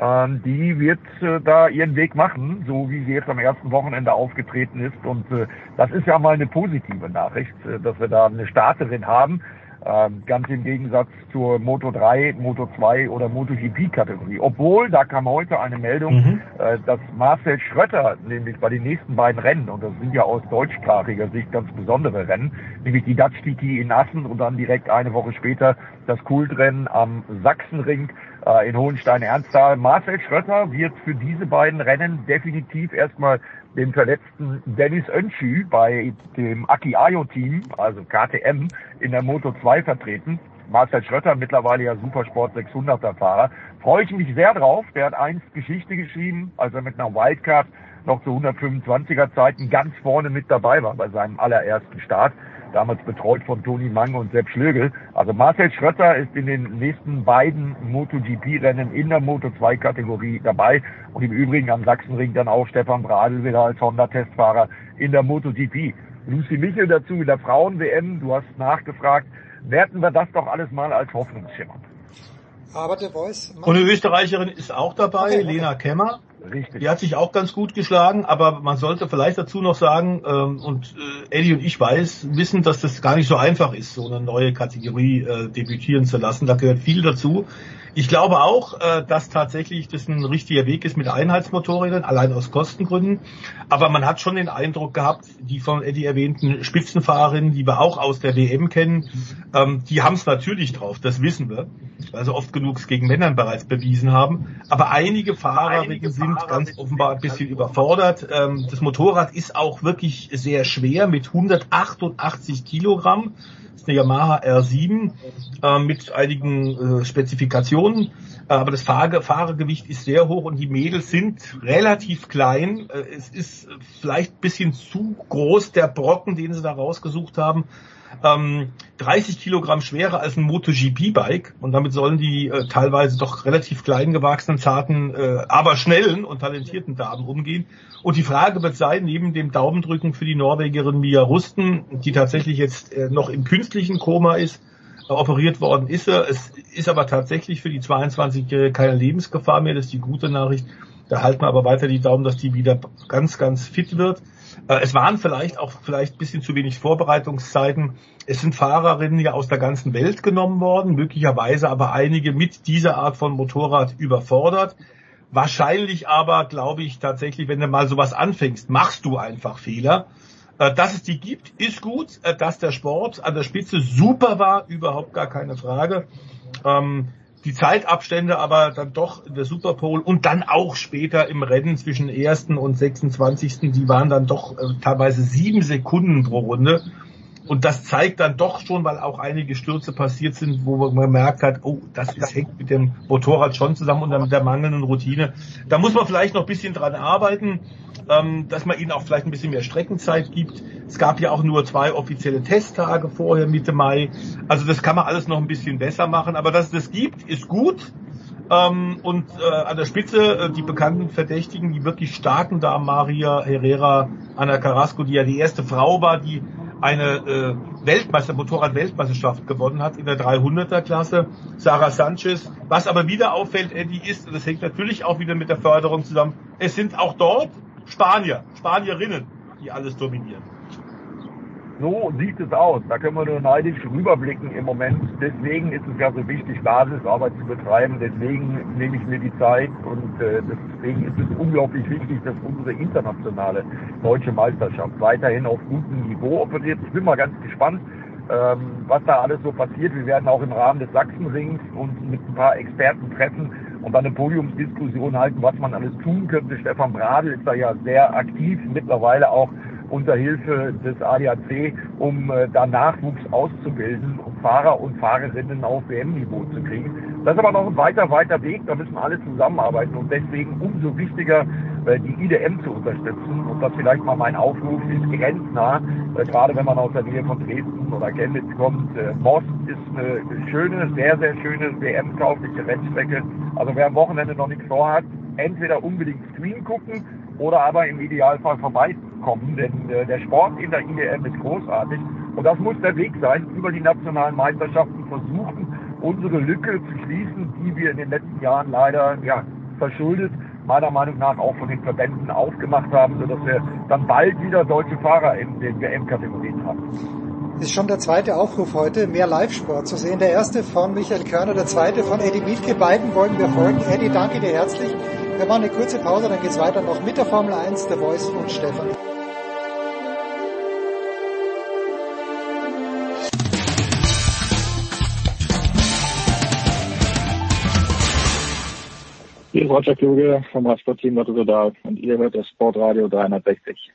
Die wird da ihren Weg machen, so wie sie jetzt am ersten Wochenende aufgetreten ist. Und das ist ja mal eine positive Nachricht, dass wir da eine Starterin haben. Ganz im Gegensatz zur Moto3, Moto2 oder MotoGP-Kategorie. Obwohl, da kam heute eine Meldung, dass Marcel Schrötter nämlich bei den nächsten beiden Rennen, und das sind ja aus deutschsprachiger Sicht ganz besondere Rennen, nämlich die Dutch TT in Assen und dann direkt eine Woche später das Kultrennen am Sachsenring in Hohenstein-Ernsthal. Marcel Schrötter wird für diese beiden Rennen definitiv erstmal den verletzten Dennis Önschü bei dem Aki Ajo-Team, also KTM, in der Moto2 vertreten. Marcel Schrötter, mittlerweile ja Supersport 600er Fahrer. Freue ich mich sehr drauf. Der hat einst Geschichte geschrieben, als er mit einer Wildcard noch zu 125er Zeiten ganz vorne mit dabei war bei seinem allerersten Start. Damals betreut von Toni Mang und Sepp Schlögel. Also Marcel Schrötter ist in den nächsten beiden MotoGP-Rennen in der Moto2-Kategorie dabei. Und im Übrigen am Sachsenring dann auch Stefan Bradl wieder als Honda-Testfahrer in der MotoGP. Lucy Michel dazu in der Frauen-WM. Du hast nachgefragt. Werten wir das doch alles mal als Hoffnungsschimmer. Aber der Voice... Und eine Österreicherin ist auch dabei, okay. Lena Kemmer. Richtig. Die hat sich auch ganz gut geschlagen, aber man sollte vielleicht dazu noch sagen, Eddie und ich wissen, dass das gar nicht so einfach ist, so eine neue Kategorie debütieren zu lassen. Da gehört viel dazu. Ich glaube auch, dass tatsächlich das ein richtiger Weg ist mit Einheitsmotorrädern, allein aus Kostengründen. Aber man hat schon den Eindruck gehabt, die von Eddie erwähnten Spitzenfahrerinnen, die wir auch aus der WM kennen, die haben es natürlich drauf, das wissen wir, weil sie oft genug es gegen Männern bereits bewiesen haben. Aber einige Fahrerinnen sind ganz offenbar ein bisschen überfordert. Das Motorrad ist auch wirklich sehr schwer mit 188 Kilogramm. Das ist eine Yamaha R7 mit einigen Spezifikationen, aber das Fahrergewicht ist sehr hoch und die Mädels sind relativ klein. Es ist vielleicht ein bisschen zu groß, der Brocken, den sie da rausgesucht haben. 30 Kilogramm schwerer als ein MotoGP-Bike und damit sollen die teilweise doch relativ klein gewachsenen, zarten, aber schnellen und talentierten Damen umgehen. Und die Frage wird sein, neben dem Daumendrücken für die Norwegerin Mia Rusten, die tatsächlich jetzt noch im künstlichen Koma ist, operiert worden ist er. Es ist aber tatsächlich für die 22-Jährige keine Lebensgefahr mehr, das ist die gute Nachricht. Da halten wir aber weiter die Daumen, dass die wieder ganz, ganz fit wird. Es waren vielleicht ein bisschen zu wenig Vorbereitungszeiten. Es sind Fahrerinnen ja aus der ganzen Welt genommen worden, möglicherweise aber einige mit dieser Art von Motorrad überfordert. Wahrscheinlich aber, glaube ich, tatsächlich, wenn du mal sowas anfängst, machst du einfach Fehler. Dass es die gibt, ist gut. Dass der Sport an der Spitze super war, überhaupt gar keine Frage. Die Zeitabstände aber dann doch in der Superpole und dann auch später im Rennen zwischen 1. und 26. Die waren dann doch teilweise 7 Sekunden pro Runde. Und das zeigt dann doch schon, weil auch einige Stürze passiert sind, wo man gemerkt hat, oh, hängt mit dem Motorrad schon zusammen und mit der mangelnden Routine. Da muss man vielleicht noch ein bisschen dran arbeiten, dass man ihnen auch vielleicht ein bisschen mehr Streckenzeit gibt. Es gab ja auch nur 2 offizielle Testtage vorher, Mitte Mai. Also das kann man alles noch ein bisschen besser machen. Aber dass es das gibt, ist gut. Und an der Spitze die bekannten Verdächtigen, die wirklich starken Damen, Maria Herrera, Ana Carrasco, die ja die erste Frau war, die eine Motorrad-Weltmeisterschaft gewonnen hat in der 300er-Klasse, Sarah Sanchez. Was aber wieder auffällt, Eddie, ist, und das hängt natürlich auch wieder mit der Förderung zusammen, es sind auch dort Spanierinnen, die alles dominieren. So sieht es aus. Da können wir nur neidisch rüberblicken im Moment. Deswegen ist es ja so wichtig, Basisarbeit zu betreiben. Deswegen nehme ich mir die Zeit und deswegen ist es unglaublich wichtig, dass unsere internationale deutsche Meisterschaft weiterhin auf gutem Niveau operiert. Ich bin mal ganz gespannt, was da alles so passiert. Wir werden auch im Rahmen des Sachsenrings uns mit ein paar Experten treffen und dann eine Podiumsdiskussion halten, was man alles tun könnte. Stefan Bradl ist da ja sehr aktiv, mittlerweile auch unter Hilfe des ADAC, um da Nachwuchs auszubilden, um Fahrer und Fahrerinnen auf WM-Niveau zu kriegen. Das ist aber noch ein weiter Weg, da müssen alle zusammenarbeiten und deswegen umso wichtiger, die IDM zu unterstützen. Und das vielleicht mal mein Aufruf ist grenznah, gerade wenn man aus der Nähe von Dresden oder Chemnitz kommt. Most ist eine schöne, sehr, sehr schöne WM-taugliche Rennstrecke. Also wer am Wochenende noch nichts vorhat, entweder unbedingt Stream gucken oder aber im Idealfall vorbeikommen, denn der Sport in der IDM ist großartig. Und das muss der Weg sein, über die nationalen Meisterschaften versuchen, unsere Lücke zu schließen, die wir in den letzten Jahren leider verschuldet, meiner Meinung nach auch von den Verbänden aufgemacht haben, sodass wir dann bald wieder deutsche Fahrer in den WM-Kategorien haben. Das ist schon der zweite Aufruf heute, mehr Live-Sport zu sehen. Der erste von Michael Körner, der zweite von Eddie Mielke. Beiden wollen wir folgen. Eddie, danke dir herzlich. Wir machen eine kurze Pause, dann geht's weiter noch mit der Formel 1, The Voice und Stefan. Hier ist Roger Kluge vom Radsportteam Lotto Total und ihr hört das Sportradio 360.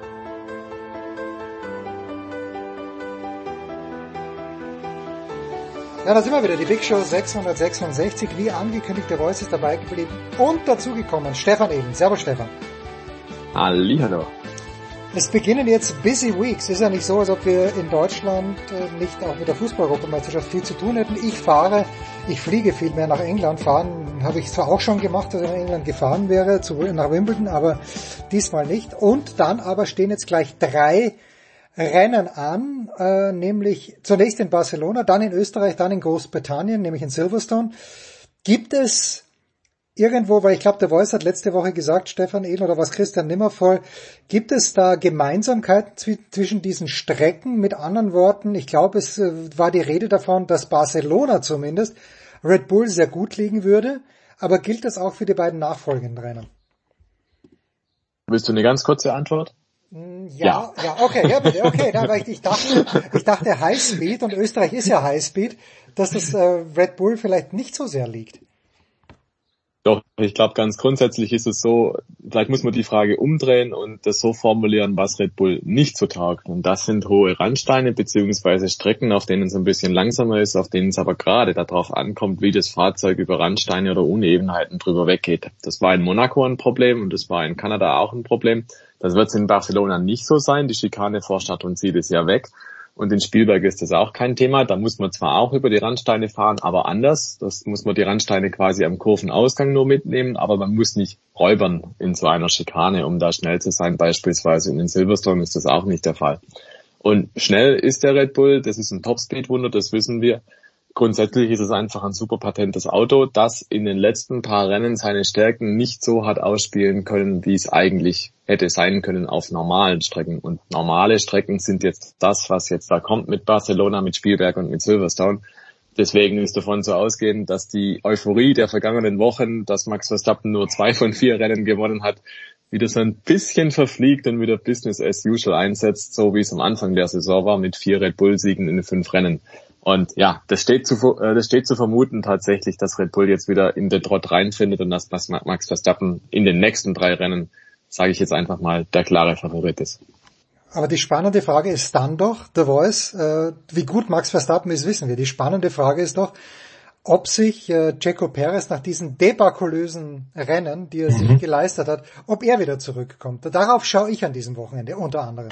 Ja, da sind wir wieder, die Big Show 666, wie angekündigt, der Voice ist dabei geblieben und dazugekommen, Stefan Ehlen. Servus Stefan. Hallihallo. Es beginnen jetzt Busy Weeks. Ist ja nicht so, als ob wir in Deutschland nicht auch mit der Fußball-Europameisterschaft viel zu tun hätten. Ich fliege viel mehr nach England. Fahren habe ich zwar auch schon gemacht, dass ich nach England gefahren wäre, nach Wimbledon, aber diesmal nicht. Und dann aber stehen jetzt gleich 3 Rennen an, nämlich zunächst in Barcelona, dann in Österreich, dann in Großbritannien, nämlich in Silverstone. Gibt es irgendwo, weil ich glaube, der Voice hat letzte Woche gesagt, Stefan Ehlen oder was Christian Nimmervoll, gibt es da Gemeinsamkeiten zwischen diesen Strecken? Mit anderen Worten, ich glaube, es war die Rede davon, dass Barcelona zumindest Red Bull sehr gut liegen würde, aber gilt das auch für die beiden nachfolgenden Rennen? Willst du eine ganz kurze Antwort? Ja, okay, ja bitte, okay, weil ich dachte Highspeed und Österreich ist ja Highspeed, dass das Red Bull vielleicht nicht so sehr liegt. Doch, ich glaube, ganz grundsätzlich ist es so, vielleicht muss man die Frage umdrehen und das so formulieren, was Red Bull nicht so taugt. Und das sind hohe Randsteine beziehungsweise Strecken, auf denen es ein bisschen langsamer ist, auf denen es aber gerade darauf ankommt, wie das Fahrzeug über Randsteine oder Unebenheiten drüber weggeht. Das war in Monaco ein Problem und das war in Kanada auch ein Problem. Das wird es in Barcelona nicht so sein. Die Schikane vor Start und Ziel ist ja weg. Und in Spielberg ist das auch kein Thema. Da muss man zwar auch über die Randsteine fahren, aber anders. Das muss man die Randsteine quasi am Kurvenausgang nur mitnehmen, aber man muss nicht räubern in so einer Schikane, um da schnell zu sein beispielsweise. Und in Silverstone ist das auch nicht der Fall. Und schnell ist der Red Bull, das ist ein Topspeed-Wunder, das wissen wir. Grundsätzlich ist es einfach ein super patentes Auto, das in den letzten paar Rennen seine Stärken nicht so hat ausspielen können, wie es eigentlich hätte sein können auf normalen Strecken. Und normale Strecken sind jetzt das, was jetzt da kommt mit Barcelona, mit Spielberg und mit Silverstone. Deswegen ist davon zu ausgehen, dass die Euphorie der vergangenen Wochen, dass Max Verstappen nur 2 von 4 Rennen gewonnen hat, wieder so ein bisschen verfliegt und wieder Business as usual einsetzt, so wie es am Anfang der Saison war mit 4 Red Bull-Siegen in den 5 Rennen. Und ja, das steht zu vermuten tatsächlich, dass Red Bull jetzt wieder in den Trott reinfindet und dass Max Verstappen in den nächsten 3 Rennen, sage ich jetzt einfach mal, der klare Favorit ist. Aber die spannende Frage ist dann doch, The Voice, wie gut Max Verstappen ist, wissen wir. Die spannende Frage ist doch, ob sich Checo Perez nach diesen debakulösen Rennen, die er sich geleistet hat, ob er wieder zurückkommt. Darauf schaue ich an diesem Wochenende unter anderem.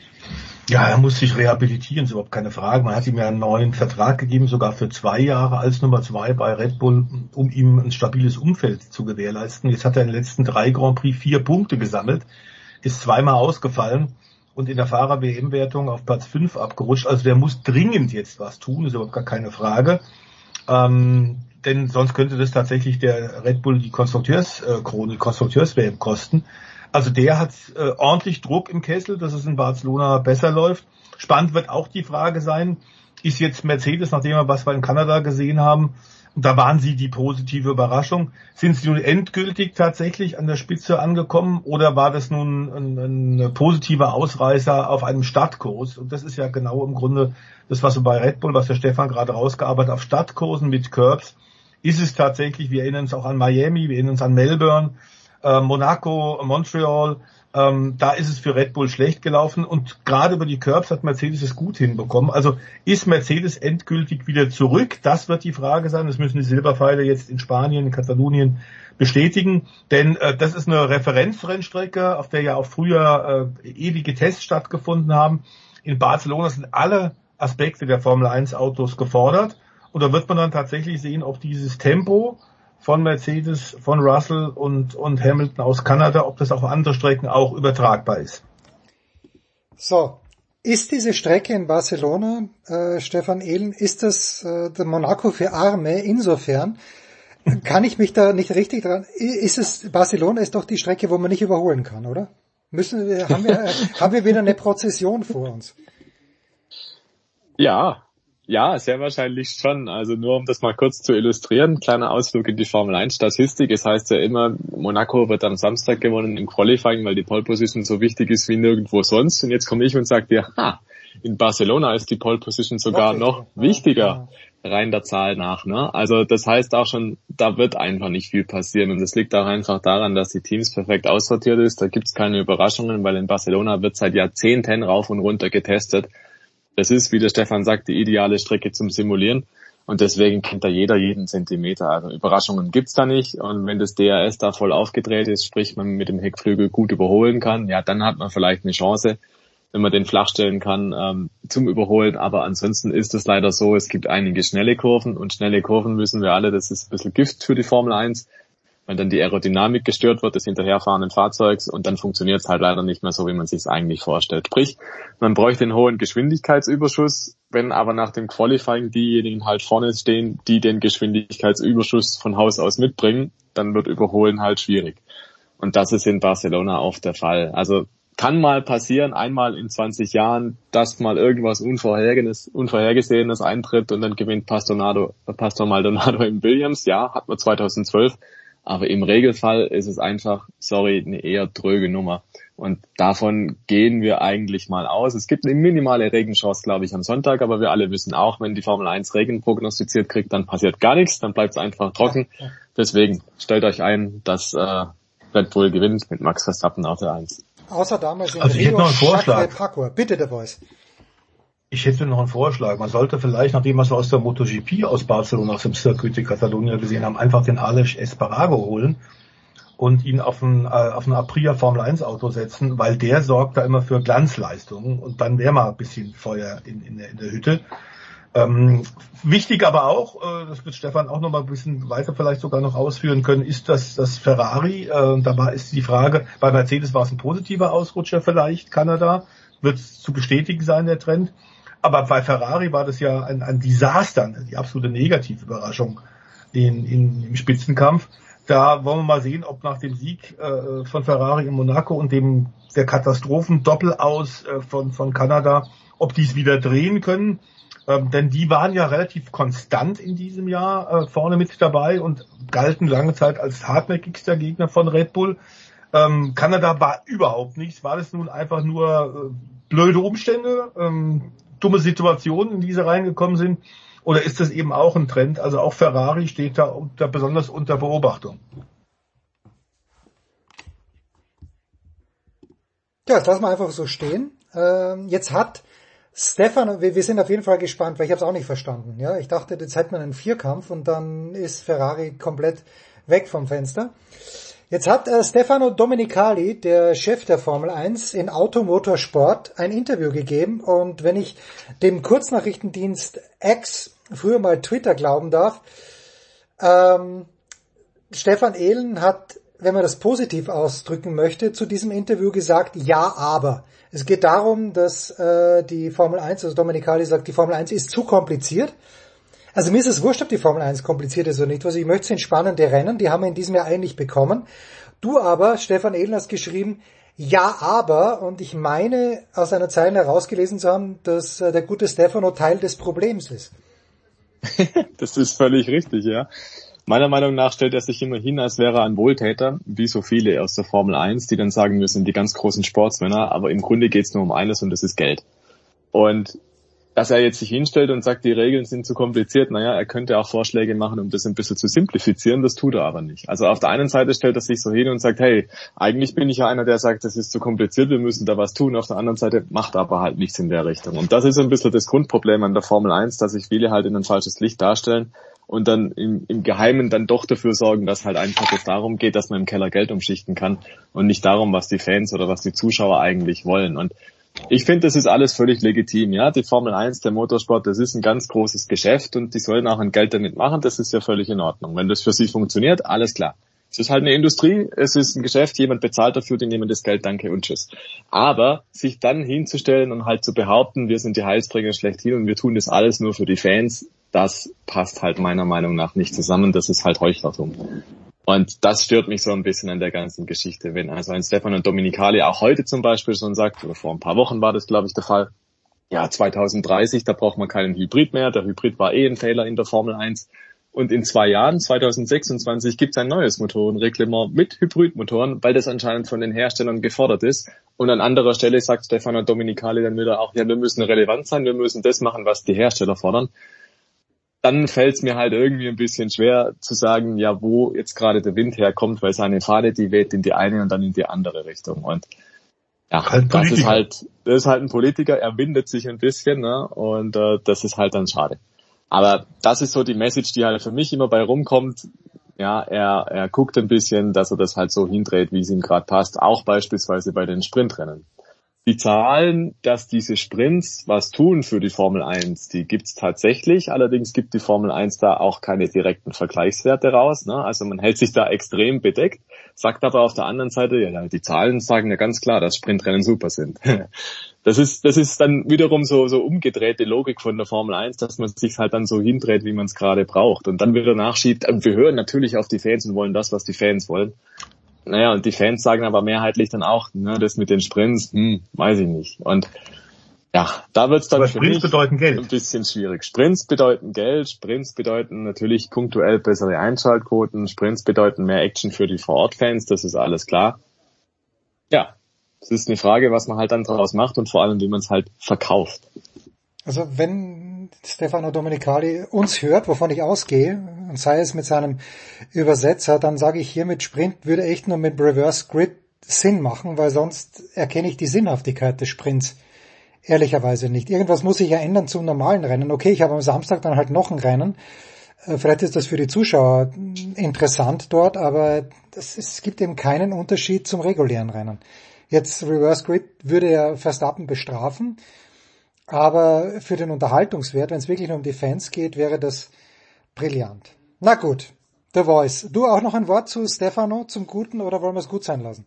Ja, er muss sich rehabilitieren, ist überhaupt keine Frage. Man hat ihm ja einen neuen Vertrag gegeben, sogar für 2 Jahre als Nummer 2 bei Red Bull, um ihm ein stabiles Umfeld zu gewährleisten. Jetzt hat er in den letzten 3 Grand Prix 4 Punkte gesammelt, ist 2-mal ausgefallen und in der Fahrer-WM-Wertung auf Platz 5 abgerutscht. Also der muss dringend jetzt was tun, ist überhaupt gar keine Frage. Denn sonst könnte das tatsächlich der Red Bull die Konstrukteurs-WM kosten. Also der hat ordentlich Druck im Kessel, dass es in Barcelona besser läuft. Spannend wird auch die Frage sein, ist jetzt Mercedes, nachdem was wir in Kanada gesehen haben, und da waren sie die positive Überraschung, sind sie nun endgültig tatsächlich an der Spitze angekommen oder war das nun ein positiver Ausreißer auf einem Stadtkurs? Und das ist ja genau im Grunde das, was wir bei Red Bull, was der Stefan gerade rausgearbeitet hat, auf Stadtkursen mit Curbs, ist es tatsächlich, wir erinnern uns auch an Miami, wir erinnern uns an Melbourne, Monaco, Montreal, Da ist es für Red Bull schlecht gelaufen und gerade über die Curbs hat Mercedes es gut hinbekommen. Also ist Mercedes endgültig wieder zurück? Das wird die Frage sein. Das müssen die Silberpfeile jetzt in Spanien, in Katalonien bestätigen. Denn das ist eine Referenzrennstrecke, auf der ja auch früher ewige Tests stattgefunden haben. In Barcelona sind alle Aspekte der Formel 1 Autos gefordert. Und da wird man dann tatsächlich sehen, ob dieses Tempo von Mercedes, von Russell und Hamilton aus Kanada, ob das auf andere Strecken auch übertragbar ist. So, ist diese Strecke in Barcelona, Stefan Ehlen, ist das der Monaco für Arme? Insofern kann ich mich da nicht richtig dran. Barcelona ist doch die Strecke, wo man nicht überholen kann, oder? Haben wir wieder eine Prozession vor uns? Ja, sehr wahrscheinlich schon. Also nur um das mal kurz zu illustrieren, kleiner Ausflug in die Formel 1 Statistik. Es heißt ja immer, Monaco wird am Samstag gewonnen im Qualifying, weil die Pole Position so wichtig ist wie nirgendwo sonst. Und jetzt komme ich und sage dir, in Barcelona ist die Pole Position sogar noch wichtiger, rein der Zahl nach. Ne? Also das heißt auch schon, da wird einfach nicht viel passieren. Und das liegt auch einfach daran, dass die Teams perfekt aussortiert ist. Da gibt's keine Überraschungen, weil in Barcelona wird seit Jahrzehnten rauf und runter getestet. Das ist, wie der Stefan sagt, die ideale Strecke zum Simulieren und deswegen kennt da jeder jeden Zentimeter. Also Überraschungen gibt's da nicht und wenn das DRS da voll aufgedreht ist, sprich man mit dem Heckflügel gut überholen kann, ja, dann hat man vielleicht eine Chance, wenn man den flach stellen kann zum Überholen. Aber ansonsten ist es leider so, es gibt einige schnelle Kurven und schnelle Kurven wissen wir alle, das ist ein bisschen Gift für die Formel 1. Wenn dann die Aerodynamik gestört wird des hinterherfahrenden Fahrzeugs und dann funktioniert es halt leider nicht mehr so, wie man sich es eigentlich vorstellt. Sprich, man bräuchte einen hohen Geschwindigkeitsüberschuss, wenn aber nach dem Qualifying diejenigen halt vorne stehen, die den Geschwindigkeitsüberschuss von Haus aus mitbringen, dann wird Überholen halt schwierig. Und das ist in Barcelona oft der Fall. Also kann mal passieren, einmal in 20 Jahren, dass mal irgendwas Unvorhergesehenes eintritt und dann gewinnt Pastor Maldonado im Williams. Ja, hat man 2012. Aber im Regelfall ist es einfach, eine eher dröge Nummer. Und davon gehen wir eigentlich mal aus. Es gibt eine minimale Regenchance, glaube ich, am Sonntag, aber wir alle wissen auch, wenn die Formel 1 Regen prognostiziert kriegt, dann passiert gar nichts, dann bleibt es einfach trocken. Deswegen stellt euch ein, dass Red Bull gewinnt mit Max Verstappen auf der 1. Außer damals in also Rio Parkour. Bitte, der Voice. Ich hätte noch einen Vorschlag. Man sollte vielleicht, nachdem wir so aus der MotoGP aus Barcelona, aus dem Circuit de Catalunya gesehen haben, einfach den Aleix Espargaro holen und ihn auf ein Aprilia Formel 1 Auto setzen, weil der sorgt da immer für Glanzleistungen und dann wäre mal ein bisschen Feuer in der Hütte. Wichtig aber auch, das wird Stefan auch noch mal ein bisschen weiter vielleicht sogar noch ausführen können, ist, dass das Ferrari, ist die Frage, bei Mercedes war es ein positiver Ausrutscher vielleicht, Kanada, wird es zu bestätigen sein, der Trend. Aber bei Ferrari war das ja ein Desaster, die absolute Negativüberraschung im Spitzenkampf. Da wollen wir mal sehen, ob nach dem Sieg von Ferrari in Monaco und der Katastrophen-Doppelaus von Kanada, ob die es wieder drehen können. Denn die waren ja relativ konstant in diesem Jahr vorne mit dabei und galten lange Zeit als hartnäckigster Gegner von Red Bull. Kanada war überhaupt nichts. War das nun einfach nur blöde Umstände, dumme Situationen, in die sie reingekommen sind? Oder ist das eben auch ein Trend? Also auch Ferrari steht da besonders unter Beobachtung. Ja, das lassen wir einfach so stehen. Jetzt hat Stefan, wir sind auf jeden Fall gespannt, weil ich habe es auch nicht verstanden. Ja, ich dachte, jetzt hätte man einen Vierkampf und dann ist Ferrari komplett weg vom Fenster. Jetzt hat Stefano Domenicali, der Chef der Formel 1 in Automotorsport, ein Interview gegeben und wenn ich dem Kurznachrichtendienst X, früher mal Twitter, glauben darf, Stefan Ehlen hat, wenn man das positiv ausdrücken möchte, zu diesem Interview gesagt, ja, aber. Es geht darum, dass die Formel 1, also Domenicali sagt, die Formel 1 ist zu kompliziert. Also mir ist es wurscht, ob die Formel 1 kompliziert ist oder nicht. Also ich möchte sind spannende Rennen, die haben wir in diesem Jahr eigentlich bekommen. Du aber, Stefan Ehlen, hast geschrieben, ja, aber, und ich meine, aus einer Zeile herausgelesen zu haben, dass der gute Stefano Teil des Problems ist. Das ist völlig richtig, ja. Meiner Meinung nach stellt er sich immer hin, als wäre er ein Wohltäter, wie so viele aus der Formel 1, die dann sagen, wir sind die ganz großen Sportsmänner, aber im Grunde geht es nur um eines und das ist Geld. Und dass er jetzt sich hinstellt und sagt, die Regeln sind zu kompliziert. Naja, er könnte auch Vorschläge machen, um das ein bisschen zu simplifizieren. Das tut er aber nicht. Also auf der einen Seite stellt er sich so hin und sagt, hey, eigentlich bin ich ja einer, der sagt, das ist zu kompliziert, wir müssen da was tun. Auf der anderen Seite macht er aber halt nichts in der Richtung. Und das ist ein bisschen das Grundproblem an der Formel 1, dass sich viele halt in ein falsches Licht darstellen und dann im Geheimen dann doch dafür sorgen, dass halt einfach es darum geht, dass man im Keller Geld umschichten kann und nicht darum, was die Fans oder was die Zuschauer eigentlich wollen. Und ich finde, das ist alles völlig legitim. Ja, die Formel 1, der Motorsport, das ist ein ganz großes Geschäft und die sollen auch ein Geld damit machen. Das ist ja völlig in Ordnung. Wenn das für sie funktioniert, alles klar. Es ist halt eine Industrie, es ist ein Geschäft, jemand bezahlt dafür, die nehmen das Geld, danke und tschüss. Aber sich dann hinzustellen und halt zu behaupten, wir sind die Heilsbringer schlechthin und wir tun das alles nur für die Fans, das passt halt meiner Meinung nach nicht zusammen. Das ist halt Heuchlertum. Und das stört mich so ein bisschen an der ganzen Geschichte, wenn also ein Stefano Domenicali auch heute zum Beispiel schon sagt, oder vor ein paar Wochen war das, glaube ich, der Fall, ja, 2030, da braucht man keinen Hybrid mehr, der Hybrid war ein Fehler in der Formel 1 und in 2 Jahren, 2026, gibt es ein neues Motorenreglement mit Hybridmotoren, weil das anscheinend von den Herstellern gefordert ist und an anderer Stelle sagt Stefano Domenicali dann wieder auch, ja, wir müssen relevant sein, wir müssen das machen, was die Hersteller fordern. Dann fällt es mir halt irgendwie ein bisschen schwer zu sagen, ja, wo jetzt gerade der Wind herkommt, weil seine Fahne, die weht in die eine und dann in die andere Richtung. Und ja, das ist halt ein Politiker, er windet sich ein bisschen, ne? Und das ist halt dann schade. Aber das ist so die Message, die halt für mich immer bei rumkommt. Ja, er guckt ein bisschen, dass er das halt so hindreht, wie es ihm gerade passt, auch beispielsweise bei den Sprintrennen. Die Zahlen, dass diese Sprints was tun für die Formel 1, die gibt's tatsächlich. Allerdings gibt die Formel 1 da auch keine direkten Vergleichswerte raus. Ne? Also man hält sich da extrem bedeckt, sagt aber auf der anderen Seite, ja, die Zahlen sagen ja ganz klar, dass Sprintrennen super sind. Das ist dann wiederum so umgedrehte Logik von der Formel 1, dass man sich halt dann so hindreht, wie man es gerade braucht. Und dann wieder nachschiebt, und wir hören natürlich auf die Fans und wollen das, was die Fans wollen. Naja, und die Fans sagen aber mehrheitlich dann auch, ne, das mit den Sprints, weiß ich nicht. Und ja, da wird's dann für mich ein bisschen schwierig. Sprints bedeuten Geld, Sprints bedeuten natürlich punktuell bessere Einschaltquoten, Sprints bedeuten mehr Action für die Vor-Ort-Fans, das ist alles klar. Ja, es ist eine Frage, was man halt dann daraus macht und vor allem, wie man es halt verkauft. Also wenn Stefano Domenicali uns hört, wovon ich ausgehe, und sei es mit seinem Übersetzer, dann sage ich hier, mit Sprint würde echt nur mit Reverse Grid Sinn machen, weil sonst erkenne ich die Sinnhaftigkeit des Sprints ehrlicherweise nicht. Irgendwas muss sich ja ändern zum normalen Rennen. Okay, ich habe am Samstag dann halt noch ein Rennen. Vielleicht ist das für die Zuschauer interessant dort, aber es gibt eben keinen Unterschied zum regulären Rennen. Jetzt Reverse Grid würde ja Verstappen bestrafen, aber für den Unterhaltungswert, wenn es wirklich nur um die Fans geht, wäre das brillant. Na gut, The Voice. Du auch noch ein Wort zu Stefano, zum Guten, oder wollen wir es gut sein lassen?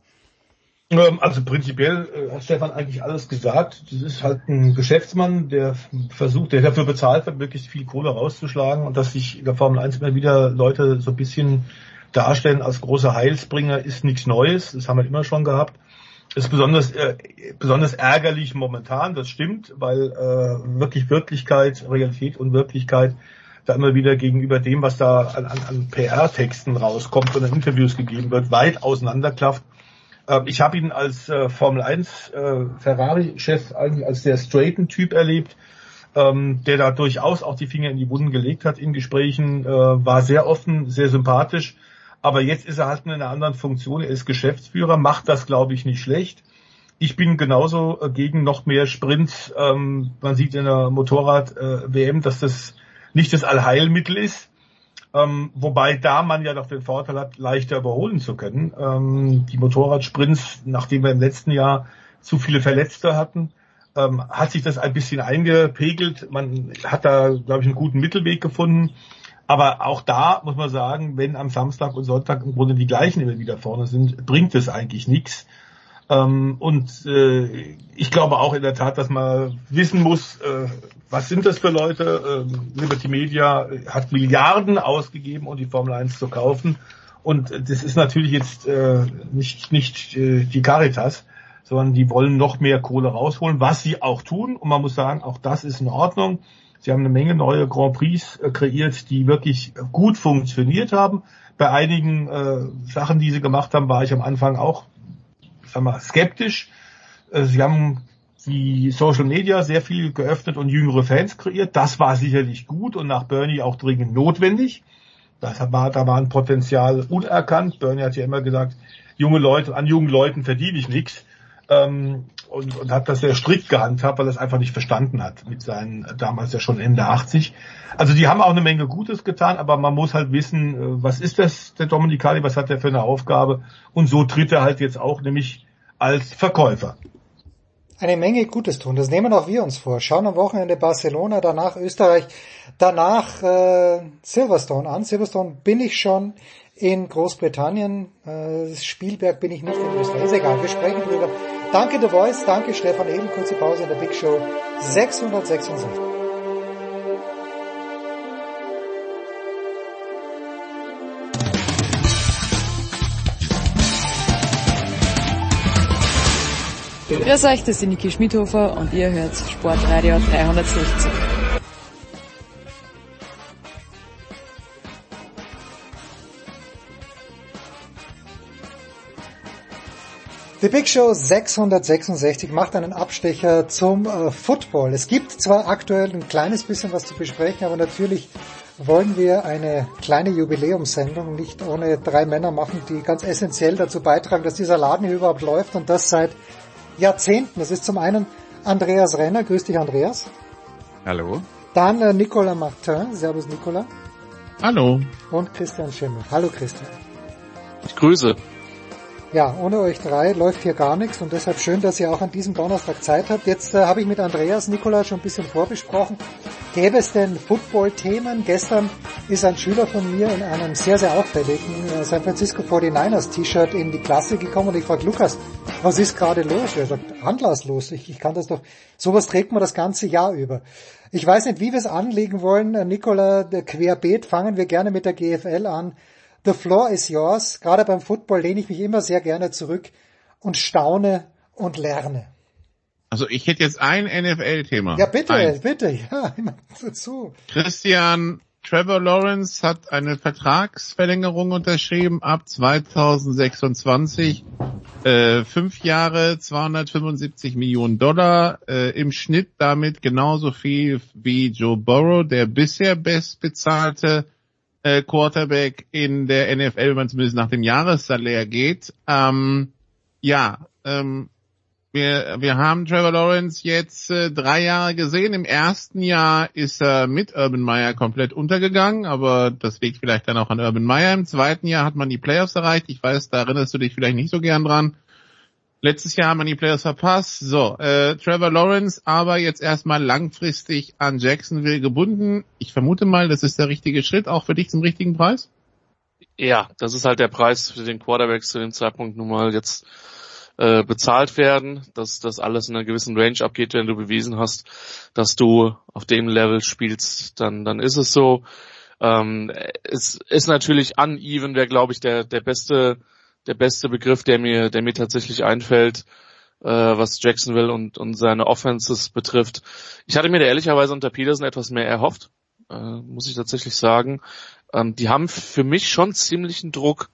Also prinzipiell hat Stefan eigentlich alles gesagt. Das ist halt ein Geschäftsmann, der dafür bezahlt wird, möglichst viel Kohle rauszuschlagen, und dass sich in der Formel 1 immer wieder Leute so ein bisschen darstellen als große Heilsbringer, ist nichts Neues. Das haben wir immer schon gehabt. Ist besonders ärgerlich momentan, das stimmt, weil wirklich Wirklichkeit, Realität und Wirklichkeit da immer wieder gegenüber dem, was da an PR-Texten rauskommt und in Interviews gegeben wird, weit auseinanderklafft. Ich habe ihn als Formel 1 Ferrari-Chef eigentlich als sehr straighten Typ erlebt, der da durchaus auch die Finger in die Wunden gelegt hat in Gesprächen, war sehr offen, sehr sympathisch. Aber jetzt ist er halt in einer anderen Funktion. Er ist Geschäftsführer, macht das, glaube ich, nicht schlecht. Ich bin genauso gegen noch mehr Sprints. Man sieht in der Motorrad-WM, dass das nicht das Allheilmittel ist. Wobei da man ja noch den Vorteil hat, leichter überholen zu können. Die Motorradsprints, nachdem wir im letzten Jahr zu viele Verletzte hatten, hat sich das ein bisschen eingepegelt. Man hat da, glaube ich, einen guten Mittelweg gefunden. Aber auch da muss man sagen, wenn am Samstag und Sonntag im Grunde die gleichen immer wieder vorne sind, bringt es eigentlich nichts. Ich glaube auch in der Tat, dass man wissen muss, was sind das für Leute. Liberty Media hat Milliarden ausgegeben, um die Formel 1 zu kaufen. Und das ist natürlich jetzt nicht die Caritas, sondern die wollen noch mehr Kohle rausholen, was sie auch tun. Und man muss sagen, auch das ist in Ordnung. Sie haben eine Menge neue Grand Prix kreiert, die wirklich gut funktioniert haben. Bei einigen Sachen, die sie gemacht haben, war ich am Anfang auch, skeptisch. Sie die Social Media sehr viel geöffnet und jüngere Fans kreiert. Das war sicherlich gut und nach Bernie auch dringend notwendig. Da war ein Potenzial unerkannt. Bernie hat ja immer gesagt, an jungen Leuten verdiene ich nichts. Und hat das sehr strikt gehandhabt, weil er es einfach nicht verstanden hat mit seinen, damals ja schon Ende 80. Also die haben auch eine Menge Gutes getan, aber man muss halt wissen, was ist das, der Domenicali, was hat er für eine Aufgabe? Und so tritt er halt jetzt auch, nämlich als Verkäufer. Eine Menge Gutes tun, das nehmen auch wir uns vor. Schauen am Wochenende Barcelona, danach Österreich, danach Silverstone an. Silverstone bin ich schon in Großbritannien, Spielberg bin ich nicht in Österreich. Ist egal, wir sprechen drüber. Danke The Voice, danke Stefan Edel, kurze Pause in der Big Show 666. Grüß euch, das ist die Niki Schmidhofer und ihr hört Sportradio 360. Die Big Show 666 macht einen Abstecher zum Football. Es gibt zwar aktuell ein kleines bisschen was zu besprechen, aber natürlich wollen wir eine kleine Jubiläumssendung nicht ohne drei Männer machen, die ganz essentiell dazu beitragen, dass dieser Laden hier überhaupt läuft und das seit Jahrzehnten. Das ist zum einen Andreas Renner. Grüß dich, Andreas. Hallo. Dann Nicolas Martin. Servus, Nicolas. Hallo. Und Christian Schimmel. Hallo, Christian. Ich grüße. Ja, ohne euch drei läuft hier gar nichts und deshalb schön, dass ihr auch an diesem Donnerstag Zeit habt. Jetzt habe ich mit Andreas Nicolas schon ein bisschen vorbesprochen. Gäbe es denn Football-Themen? Gestern ist ein Schüler von mir in einem sehr, sehr auffälligen San Francisco 49ers T-Shirt in die Klasse gekommen und ich frage Lukas, was ist gerade los? Er sagt, anlasslos, ich kann das doch, sowas trägt man das ganze Jahr über. Ich weiß nicht, wie wir es anlegen wollen. Nicolas, querbeet, fangen wir gerne mit der GFL an. The floor is yours. Gerade beim Football lehne ich mich immer sehr gerne zurück und staune und lerne. Also ich hätte jetzt ein NFL-Thema. Ja, bitte, bitte, ja, immer dazu. Christian, Trevor Lawrence hat eine Vertragsverlängerung unterschrieben ab 2026. 5 Jahre, 275 Millionen $, im Schnitt damit genauso viel wie Joe Burrow, der bisher bestbezahlte Quarterback in der NFL, wenn man zumindest nach dem Jahressalär geht. Wir haben Trevor Lawrence jetzt 3 Jahre gesehen. Im ersten Jahr ist er mit Urban Meyer komplett untergegangen, aber das liegt vielleicht dann auch an Urban Meyer. Im zweiten Jahr hat man die Playoffs erreicht. Ich weiß, da erinnerst du dich vielleicht nicht so gern dran. Letztes Jahr haben wir die Playoffs verpasst. So, Trevor Lawrence aber jetzt erstmal langfristig an Jacksonville gebunden. Ich vermute mal, das ist der richtige Schritt, auch für dich zum richtigen Preis? Ja, das ist halt der Preis für den Quarterbacks zu dem Zeitpunkt nun mal jetzt bezahlt werden, dass das alles in einer gewissen Range abgeht, wenn du bewiesen hast, dass du auf dem Level spielst, dann ist es so. Es ist natürlich uneven, wäre glaube ich der beste Begriff, der mir tatsächlich einfällt, was Jacksonville und seine Offenses betrifft. Ich hatte mir da ehrlicherweise unter Peterson etwas mehr erhofft, muss ich tatsächlich sagen. Die haben für mich schon ziemlichen Druck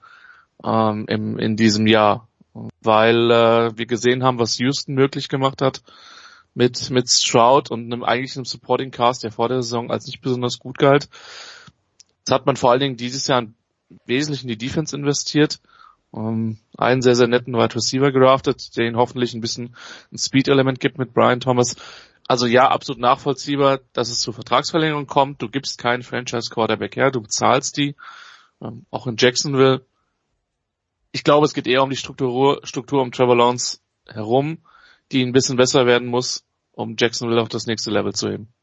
in diesem Jahr, weil wir gesehen haben, was Houston möglich gemacht hat mit Stroud und einem Supporting Cast, der vor der Saison als nicht besonders gut galt. Das hat man vor allen Dingen dieses Jahr wesentlich in die Defense investiert. Einen sehr, sehr netten Wide Receiver gedraftet, der ihnen hoffentlich ein bisschen ein Speed-Element gibt mit Brian Thomas. Also ja, absolut nachvollziehbar, dass es zur Vertragsverlängerung kommt. Du gibst keinen Franchise-Quarterback her, du bezahlst die. Auch in Jacksonville. Ich glaube, es geht eher um die Struktur um Trevor Lawrence herum, die ein bisschen besser werden muss, um Jacksonville auf das nächste Level zu heben.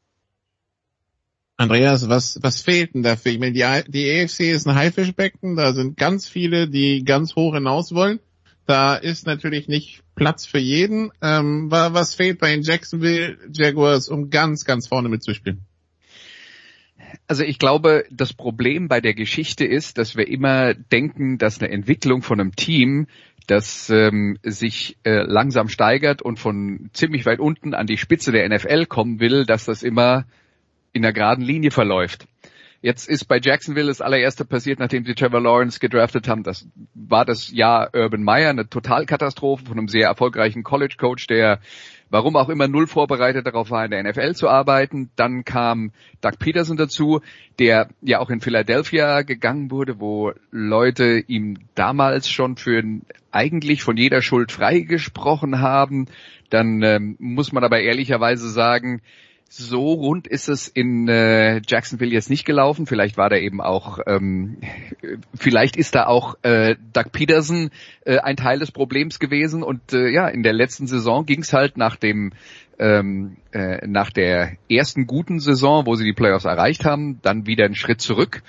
Andreas, was fehlt denn dafür? Ich meine, die AFC ist ein Haifischbecken, da sind ganz viele, die ganz hoch hinaus wollen. Da ist natürlich nicht Platz für jeden. Was fehlt bei den Jacksonville Jaguars, um ganz, ganz vorne mitzuspielen? Also ich glaube, das Problem bei der Geschichte ist, dass wir immer denken, dass eine Entwicklung von einem Team, das sich langsam steigert und von ziemlich weit unten an die Spitze der NFL kommen will, dass das immer in einer geraden Linie verläuft. Jetzt ist bei Jacksonville das allererste passiert, nachdem sie Trevor Lawrence gedraftet haben. Das war das Jahr Urban Meyer, eine Totalkatastrophe von einem sehr erfolgreichen College-Coach, der warum auch immer null vorbereitet darauf war, in der NFL zu arbeiten. Dann kam Doug Peterson dazu, der ja auch in Philadelphia gegangen wurde, wo Leute ihm damals schon für eigentlich von jeder Schuld freigesprochen haben. Dann muss man aber ehrlicherweise sagen, so rund ist es in Jacksonville jetzt nicht gelaufen. Vielleicht war da eben auch, vielleicht ist da auch Doug Peterson ein Teil des Problems gewesen. Und in der letzten Saison ging es halt nach der ersten guten Saison, wo sie die Playoffs erreicht haben, dann wieder einen Schritt zurück.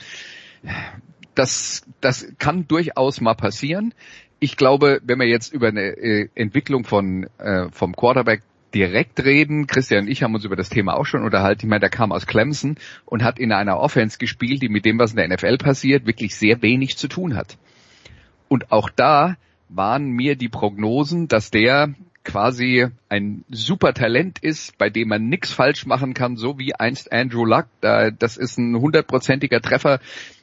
Das kann durchaus mal passieren. Ich glaube, wenn wir jetzt über eine Entwicklung vom Quarterback direkt reden. Christian und ich haben uns über das Thema auch schon unterhalten. Ich meine, der kam aus Clemson und hat in einer Offense gespielt, die mit dem, was in der NFL passiert, wirklich sehr wenig zu tun hat. Und auch da waren mir die Prognosen, dass der quasi ein super Talent ist, bei dem man nichts falsch machen kann, so wie einst Andrew Luck. Das ist ein 100%iger Treffer.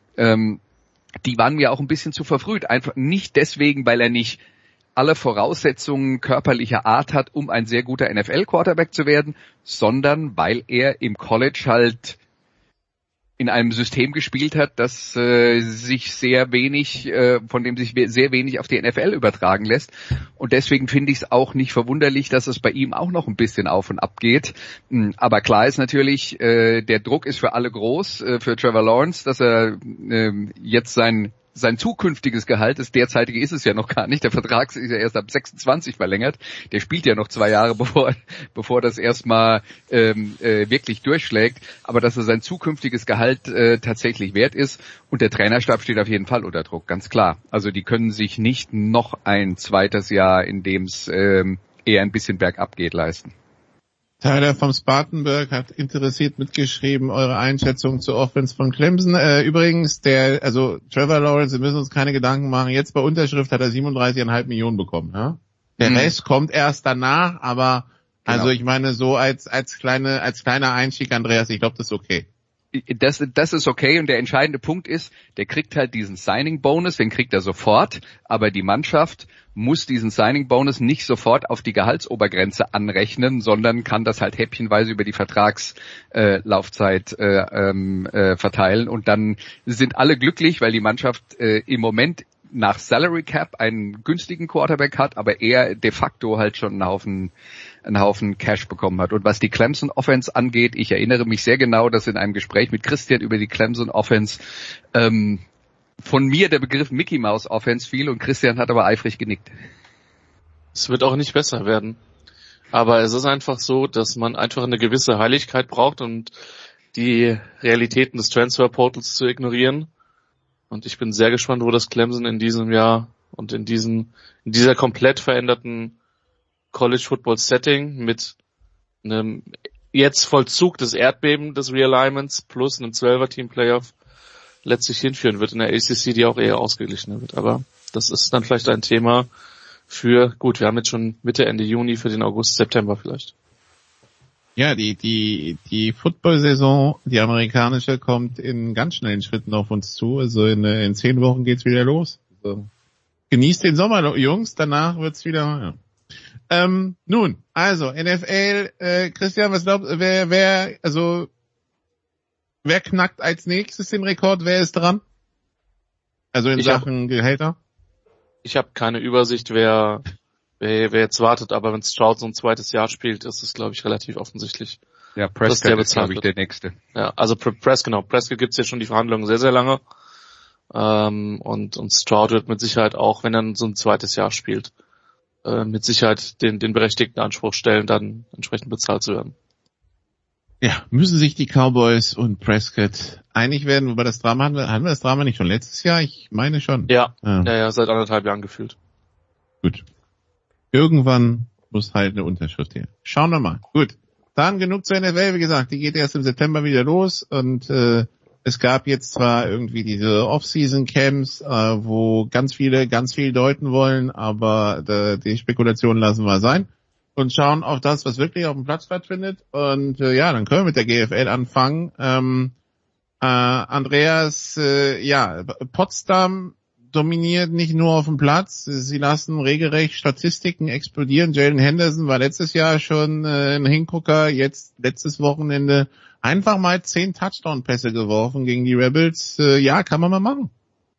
Die waren mir auch ein bisschen zu verfrüht. Einfach nicht deswegen, weil er nicht alle Voraussetzungen körperlicher Art hat, um ein sehr guter NFL-Quarterback zu werden, sondern weil er im College halt in einem System gespielt hat, das sich sehr wenig, von dem sich sehr wenig auf die NFL übertragen lässt. Und deswegen finde ich es auch nicht verwunderlich, dass es bei ihm auch noch ein bisschen auf und ab geht. Aber klar ist natürlich, der Druck ist für alle groß, für Trevor Lawrence, dass er jetzt sein zukünftiges Gehalt, das derzeitige ist es ja noch gar nicht, der Vertrag ist ja erst ab 26 verlängert, der spielt ja noch 2 Jahre, bevor das erstmal wirklich durchschlägt, aber dass er sein zukünftiges Gehalt tatsächlich wert ist und der Trainerstab steht auf jeden Fall unter Druck, ganz klar. Also die können sich nicht noch ein zweites Jahr, in dem es eher ein bisschen bergab geht, leisten. Tyler vom Spartanburg hat interessiert mitgeschrieben, eure Einschätzung zur Offense von Clemson. Übrigens, Trevor Lawrence, wir müssen uns keine Gedanken machen, jetzt bei Unterschrift hat er 37,5 Millionen bekommen. Ja? Der Rest kommt erst danach, aber genau. Also ich meine so als kleiner Einstieg, Andreas, ich glaube, das ist okay. Das ist okay und der entscheidende Punkt ist, der kriegt halt diesen Signing-Bonus, den kriegt er sofort, aber die Mannschaft muss diesen Signing-Bonus nicht sofort auf die Gehaltsobergrenze anrechnen, sondern kann das halt häppchenweise über die Vertragslaufzeit verteilen und dann sind alle glücklich, weil die Mannschaft im Moment nach Salary Cap einen günstigen Quarterback hat, aber er de facto halt schon einen Haufen Cash bekommen hat. Und was die Clemson Offense angeht, ich erinnere mich sehr genau, dass in einem Gespräch mit Christian über die Clemson Offense von mir der Begriff Mickey Mouse Offense fiel und Christian hat aber eifrig genickt. Es wird auch nicht besser werden. Aber es ist einfach so, dass man einfach eine gewisse Heiligkeit braucht und die Realitäten des Transfer Portals zu ignorieren. Und ich bin sehr gespannt, wo das Clemson in diesem Jahr und in dieser komplett veränderten College Football Setting mit einem jetzt Vollzug des Erdbeben des Realignments plus einem 12er-Team Playoff letztlich hinführen wird in der ACC, die auch eher ausgeglichener wird. Aber das ist dann vielleicht ein Thema wir haben jetzt schon Mitte, Ende Juni für den August, September vielleicht. Ja, die Football-Saison, die amerikanische, kommt in ganz schnellen Schritten auf uns zu. Also in 10 Wochen geht's wieder los. Also, genießt den Sommer, Jungs, danach wird's wieder, ja. Nun, also NFL, Christian, was glaubst du, wer knackt als nächstes den Rekord? Wer ist dran? Also in Sachen Gehälter? Ich habe keine Übersicht, wer jetzt wartet, aber wenn Stroud so ein zweites Jahr spielt, ist es, glaube ich, relativ offensichtlich. Ja, Prescott ist, glaube ich, der Nächste. Ja, also Prescott gibt's ja schon die Verhandlungen sehr, sehr lange. Und Stroud wird mit Sicherheit auch, wenn er so ein zweites Jahr spielt, mit Sicherheit den berechtigten Anspruch stellen, dann entsprechend bezahlt zu werden. Ja, müssen sich die Cowboys und Prescott einig werden, wobei das Drama hatten wir das Drama nicht schon letztes Jahr? Ich meine schon. Ja, seit 1,5 Jahren gefühlt. Gut. Irgendwann muss halt eine Unterschrift her. Schauen wir mal. Gut. Dann genug zur NFL, wie gesagt, die geht erst im September wieder los und es gab jetzt zwar irgendwie diese Off-Season-Camps, wo ganz viel deuten wollen, aber die Spekulationen lassen wir sein und schauen auf das, was wirklich auf dem Platz stattfindet. Und dann können wir mit der GFL anfangen. Andreas, Potsdam dominiert nicht nur auf dem Platz, sie lassen regelrecht Statistiken explodieren. Jalen Henderson war letztes Jahr schon ein Hingucker, jetzt letztes Wochenende einfach mal 10 Touchdown-Pässe geworfen gegen die Rebels. Ja, kann man mal machen.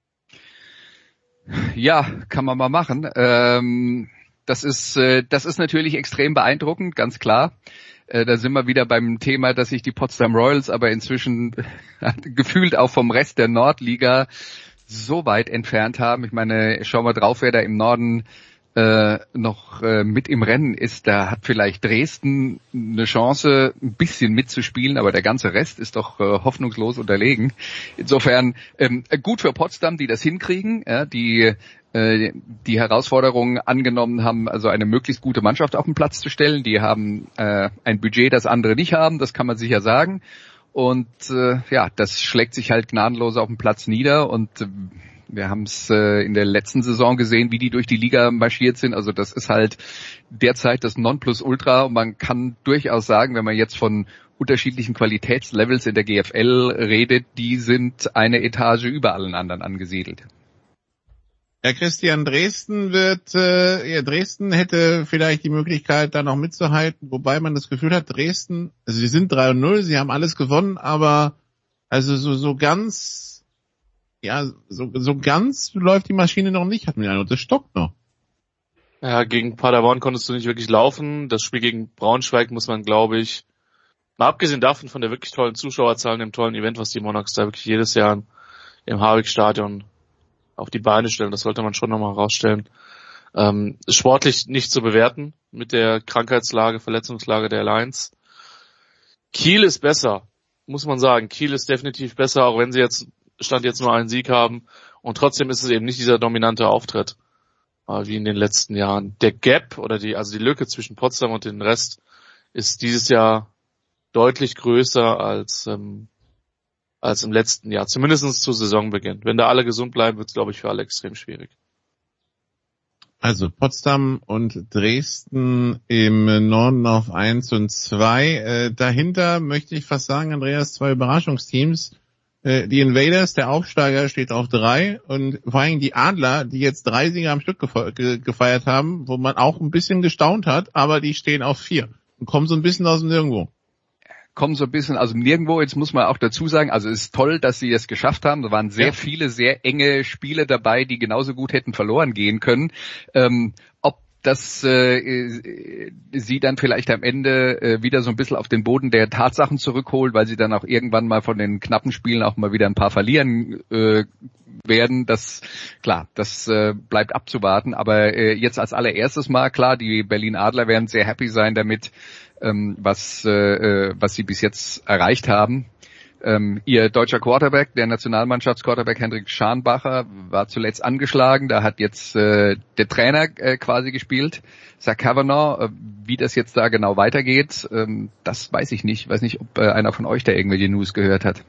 Ja, kann man mal machen. Das ist natürlich extrem beeindruckend, ganz klar. Da sind wir wieder beim Thema, dass sich die Potsdam Royals aber inzwischen gefühlt auch vom Rest der Nordliga so weit entfernt haben. Ich meine, schau mal drauf, wer da im Norden noch mit im Rennen ist. Da hat vielleicht Dresden eine Chance, ein bisschen mitzuspielen, aber der ganze Rest ist doch hoffnungslos unterlegen. Insofern gut für Potsdam, die das hinkriegen, ja, die Herausforderung angenommen haben, also eine möglichst gute Mannschaft auf den Platz zu stellen. Die haben ein Budget, das andere nicht haben, das kann man sicher sagen. Und das schlägt sich halt gnadenlos auf dem Platz nieder. Und wir haben es in der letzten Saison gesehen, wie die durch die Liga marschiert sind. Also das ist halt derzeit das Nonplusultra. Und man kann durchaus sagen, wenn man jetzt von unterschiedlichen Qualitätslevels in der GFL redet, die sind eine Etage über allen anderen angesiedelt. Ja, Christian, Dresden hätte vielleicht die Möglichkeit, da noch mitzuhalten, wobei man das Gefühl hat, Dresden, also sie sind 3-0, sie haben alles gewonnen, aber also so ganz läuft die Maschine noch nicht, hat mir einen, das stockt noch. Ja, gegen Paderborn konntest du nicht wirklich laufen. Das Spiel gegen Braunschweig muss man, glaube ich, mal abgesehen davon von der wirklich tollen Zuschauerzahlen, dem tollen Event, was die Monarchs da wirklich jedes Jahr im Harwig-Stadion auf die Beine stellen, das sollte man schon nochmal herausstellen. Sportlich nicht zu bewerten mit der Krankheitslage, Verletzungslage der Lions. Kiel ist besser, muss man sagen. Kiel ist definitiv besser, auch wenn sie Stand jetzt nur einen Sieg haben. Und trotzdem ist es eben nicht dieser dominante Auftritt, wie in den letzten Jahren. Der Gap oder die Lücke zwischen Potsdam und dem Rest ist dieses Jahr deutlich größer als im letzten Jahr, zumindest zu Saisonbeginn. Wenn da alle gesund bleiben, wird es, glaube ich, für alle extrem schwierig. Also Potsdam und Dresden im Norden auf 1 und 2. Dahinter möchte ich fast sagen, Andreas, 2 Überraschungsteams. Die Invaders, der Aufsteiger, steht auf 3 und vor allem die Adler, die jetzt 3 Siege am Stück gefeiert haben, wo man auch ein bisschen gestaunt hat, aber die stehen auf 4 und kommen so ein bisschen aus dem Nirgendwo. Kommen so ein bisschen aus dem Nirgendwo. Jetzt muss man auch dazu sagen, also es ist toll, dass sie es geschafft haben. Da waren sehr viele, sehr enge Spiele dabei, die genauso gut hätten verloren gehen können. Ob das sie dann vielleicht am Ende wieder so ein bisschen auf den Boden der Tatsachen zurückholt, weil sie dann auch irgendwann mal von den knappen Spielen auch mal wieder ein paar verlieren werden, das bleibt abzuwarten. Aber jetzt als allererstes mal, klar, die Berlin Adler werden sehr happy sein damit, was sie bis jetzt erreicht haben. Ihr deutscher Quarterback, der Nationalmannschaftsquarterback Hendrik Scharnbacher, war zuletzt angeschlagen. Da hat jetzt der Trainer quasi gespielt, Zach Kavanaugh. Wie das jetzt da genau weitergeht, das weiß ich nicht. Ich weiß nicht, ob einer von euch da irgendwelche News gehört hat.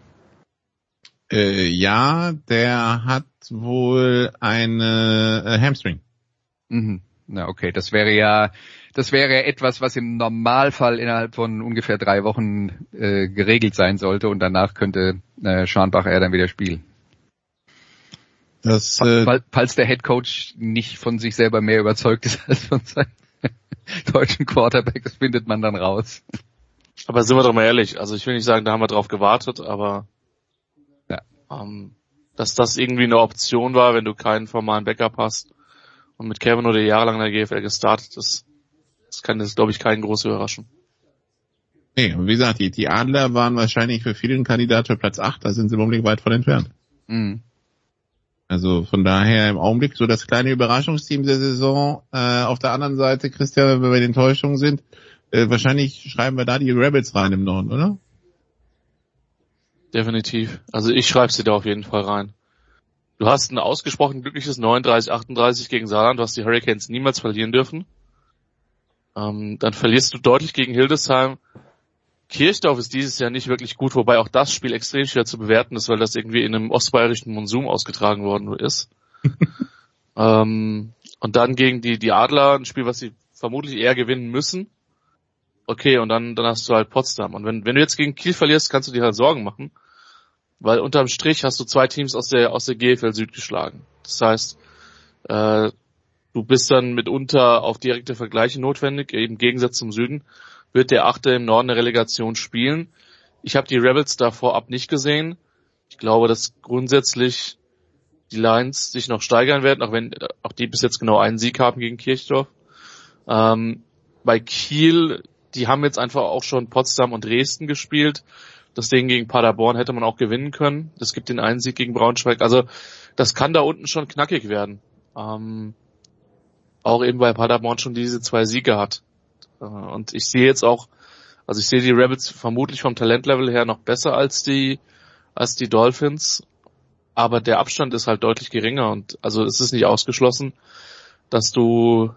Ja, der hat wohl eine Hamstring. Mhm. Na okay, das wäre etwas, was im Normalfall innerhalb von ungefähr 3 Wochen geregelt sein sollte und danach könnte Scharnbacher dann wieder spielen. Falls der Headcoach nicht von sich selber mehr überzeugt ist als von seinem deutschen Quarterback, das findet man dann raus. Aber sind wir doch mal ehrlich, also ich will nicht sagen, da haben wir drauf gewartet, aber dass das irgendwie eine Option war, wenn du keinen formalen Backup hast und mit Kevin oder jahrelang in der GFL gestartet ist, das kann jetzt, glaube ich, keinen groß überraschen. Nee, und wie gesagt, die Adler waren wahrscheinlich für viele ein Kandidat für Platz 8, da sind sie im Augenblick weit von entfernt. Mhm. Also von daher im Augenblick so das kleine Überraschungsteam der Saison. Auf der anderen Seite, Christian, wenn wir bei den Enttäuschungen sind, wahrscheinlich schreiben wir da die Rebels rein im Norden, oder? Definitiv. Also ich schreibe sie da auf jeden Fall rein. Du hast ein ausgesprochen glückliches 39-38 gegen Saarland, du hast die Hurricanes niemals verlieren dürfen. Dann verlierst du deutlich gegen Hildesheim. Kirchdorf ist dieses Jahr nicht wirklich gut, wobei auch das Spiel extrem schwer zu bewerten ist, weil das irgendwie in einem ostbayerischen Monsum ausgetragen worden ist. Und dann gegen die Adler, ein Spiel, was sie vermutlich eher gewinnen müssen. Okay, und dann hast du halt Potsdam. Und wenn du jetzt gegen Kiel verlierst, kannst du dir halt Sorgen machen, weil unterm Strich hast du 2 Teams aus der GFL Süd geschlagen. Das heißt, du bist dann mitunter auf direkte Vergleiche notwendig. Im Gegensatz zum Süden wird der Achte im Norden eine Relegation spielen. Ich habe die Rebels da vorab nicht gesehen. Ich glaube, dass grundsätzlich die Lions sich noch steigern werden, auch wenn auch die bis jetzt genau einen Sieg haben gegen Kirchdorf. Bei Kiel, die haben jetzt einfach auch schon Potsdam und Dresden gespielt. Das Ding gegen Paderborn hätte man auch gewinnen können. Es gibt den einen Sieg gegen Braunschweig. Also das kann da unten schon knackig werden. Auch eben weil Paderborn schon diese 2 Siege hat. Und ich sehe jetzt auch, also ich sehe die Rebels vermutlich vom Talentlevel her noch besser als die Dolphins. Aber der Abstand ist halt deutlich geringer und also es ist nicht ausgeschlossen, dass du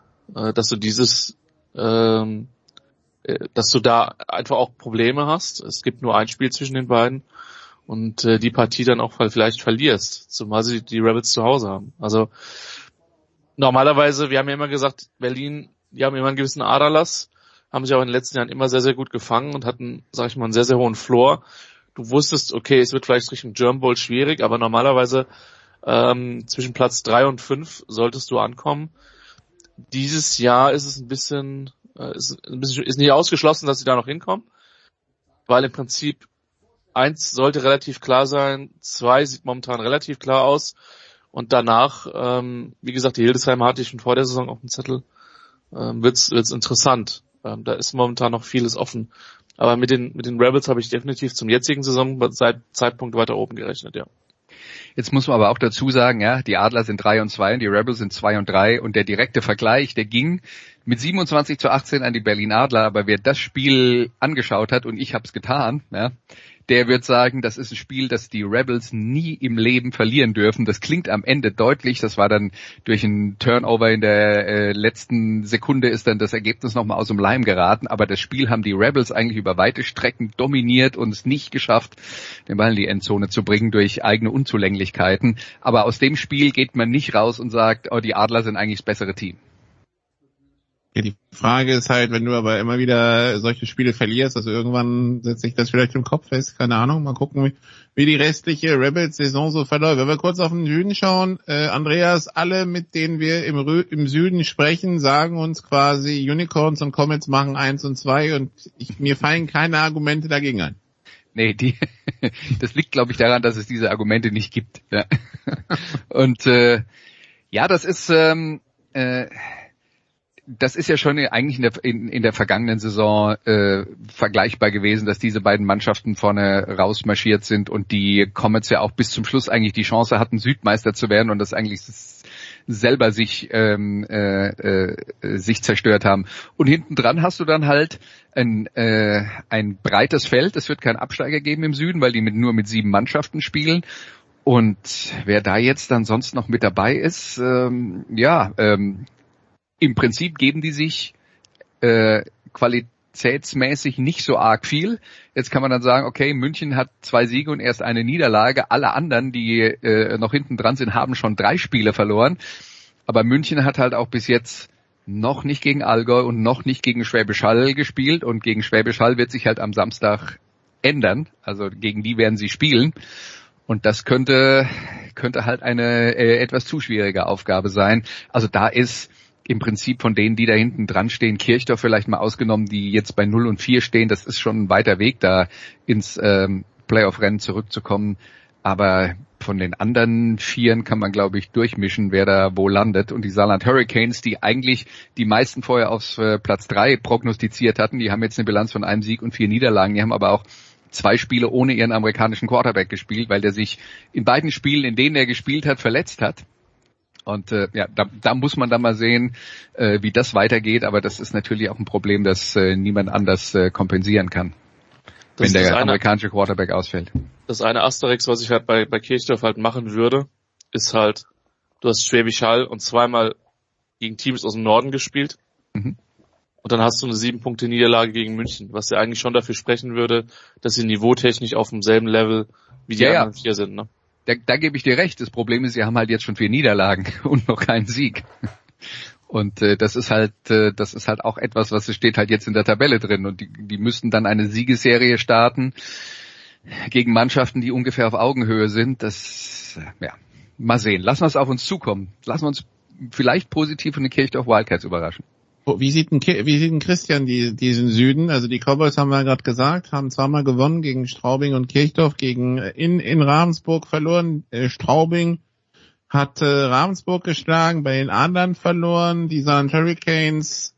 da einfach auch Probleme hast. Es gibt nur ein Spiel zwischen den beiden und die Partie dann auch vielleicht verlierst, zumal sie die Rebels zu Hause haben. Also normalerweise, wir haben ja immer gesagt, Berlin, die haben immer einen gewissen Aderlass, haben sich auch in den letzten Jahren immer sehr, sehr gut gefangen und hatten, sag ich mal, einen sehr, sehr hohen Floor. Du wusstest, okay, es wird vielleicht Richtung German Bowl schwierig, aber normalerweise zwischen Platz 3 und 5 solltest du ankommen. Dieses Jahr ist es ist nicht ausgeschlossen, dass sie da noch hinkommen, weil im Prinzip 1 sollte relativ klar sein, 2 sieht momentan relativ klar aus und danach, wie gesagt, die Hildesheimer hatte ich schon vor der Saison auf dem Zettel, wird's interessant. Da ist momentan noch vieles offen. Aber mit den Rebels habe ich definitiv zum jetzigen Saisonzeitpunkt weiter oben gerechnet, ja. Jetzt muss man aber auch dazu sagen, ja, die Adler sind 3-2 und die Rebels sind 2-3 und der direkte Vergleich, der ging mit 27-18 an die Berlin Adler, aber wer das Spiel angeschaut hat, und ich habe es getan, ja, der wird sagen, das ist ein Spiel, das die Rebels nie im Leben verlieren dürfen. Das klingt am Ende deutlich. Das war dann durch einen Turnover in der letzten Sekunde ist dann das Ergebnis nochmal aus dem Leim geraten. Aber das Spiel haben die Rebels eigentlich über weite Strecken dominiert und es nicht geschafft, den Ball in die Endzone zu bringen durch eigene Unzulänglichkeiten. Aber aus dem Spiel geht man nicht raus und sagt, oh, die Adler sind eigentlich das bessere Team. Ja, die Frage ist halt, wenn du aber immer wieder solche Spiele verlierst, also irgendwann setzt sich das vielleicht im Kopf fest, keine Ahnung, mal gucken, wie die restliche Rebels-Saison so verläuft. Wenn wir kurz auf den Süden schauen, Andreas, alle, mit denen wir im Süden sprechen, sagen uns quasi, Unicorns und Comets machen 1 und 2 und mir fallen keine Argumente dagegen ein. Nee, das liegt, glaube ich, daran, dass es diese Argumente nicht gibt. Ja. Und ja, das ist ja schon eigentlich in der vergangenen Saison vergleichbar gewesen, dass diese beiden Mannschaften vorne rausmarschiert sind und die Comets ja auch bis zum Schluss eigentlich die Chance hatten, Südmeister zu werden und das eigentlich selber sich zerstört haben. Und hinten dran hast du dann halt ein breites Feld. Es wird keinen Absteiger geben im Süden, weil die nur mit 7 Mannschaften spielen. Und wer da jetzt dann sonst noch mit dabei ist, im Prinzip geben die sich qualitätsmäßig nicht so arg viel. Jetzt kann man dann sagen, okay, München hat 2 Siege und erst eine Niederlage. Alle anderen, die noch hinten dran sind, haben schon 3 Spiele verloren. Aber München hat halt auch bis jetzt noch nicht gegen Allgäu und noch nicht gegen Schwäbisch Hall gespielt. Und gegen Schwäbisch Hall wird sich halt am Samstag ändern. Also gegen die werden sie spielen. Und das könnte halt eine etwas zu schwierige Aufgabe sein. Also da ist im Prinzip von denen, die da hinten dran stehen, Kirchdorf vielleicht mal ausgenommen, die jetzt bei 0-4 stehen, das ist schon ein weiter Weg, da ins Playoff-Rennen zurückzukommen. Aber von den anderen 4 kann man, glaube ich, durchmischen, wer da wo landet. Und die Saarland Hurricanes, die eigentlich die meisten vorher auf Platz 3 prognostiziert hatten, die haben jetzt eine Bilanz von 1 Sieg und 4 Niederlagen. Die haben aber auch 2 Spiele ohne ihren amerikanischen Quarterback gespielt, weil der sich in beiden Spielen, in denen er gespielt hat, verletzt hat. Und da muss man dann mal sehen, wie das weitergeht. Aber das ist natürlich auch ein Problem, das niemand anders kompensieren kann, wenn der amerikanische Quarterback ausfällt. Das eine Asterix, was ich halt bei Kirchdorf halt machen würde, ist halt, du hast Schwäbisch Hall und 2-mal gegen Teams aus dem Norden gespielt. Mhm. Und dann hast du eine 7-Punkte-Niederlage gegen München, was ja eigentlich schon dafür sprechen würde, dass sie niveautechnisch auf demselben Level wie die anderen 4 sind, ne? Da gebe ich dir recht. Das Problem ist, sie haben halt jetzt schon 4 Niederlagen und noch keinen Sieg. Und das ist halt auch etwas, was steht halt jetzt in der Tabelle drin. Und die müssten dann eine Siegesserie starten gegen Mannschaften, die ungefähr auf Augenhöhe sind. Das mal sehen. Lassen wir es auf uns zukommen. Lassen wir uns vielleicht positiv von den Kirchdorf Wildcats überraschen. Wie sieht denn Christian diesen Süden? Also die Cowboys haben wir gerade gesagt, haben zweimal gewonnen gegen Straubing und Kirchdorf, in Ravensburg verloren. Straubing hat Ravensburg geschlagen, bei den anderen verloren. Die St. Hurricanes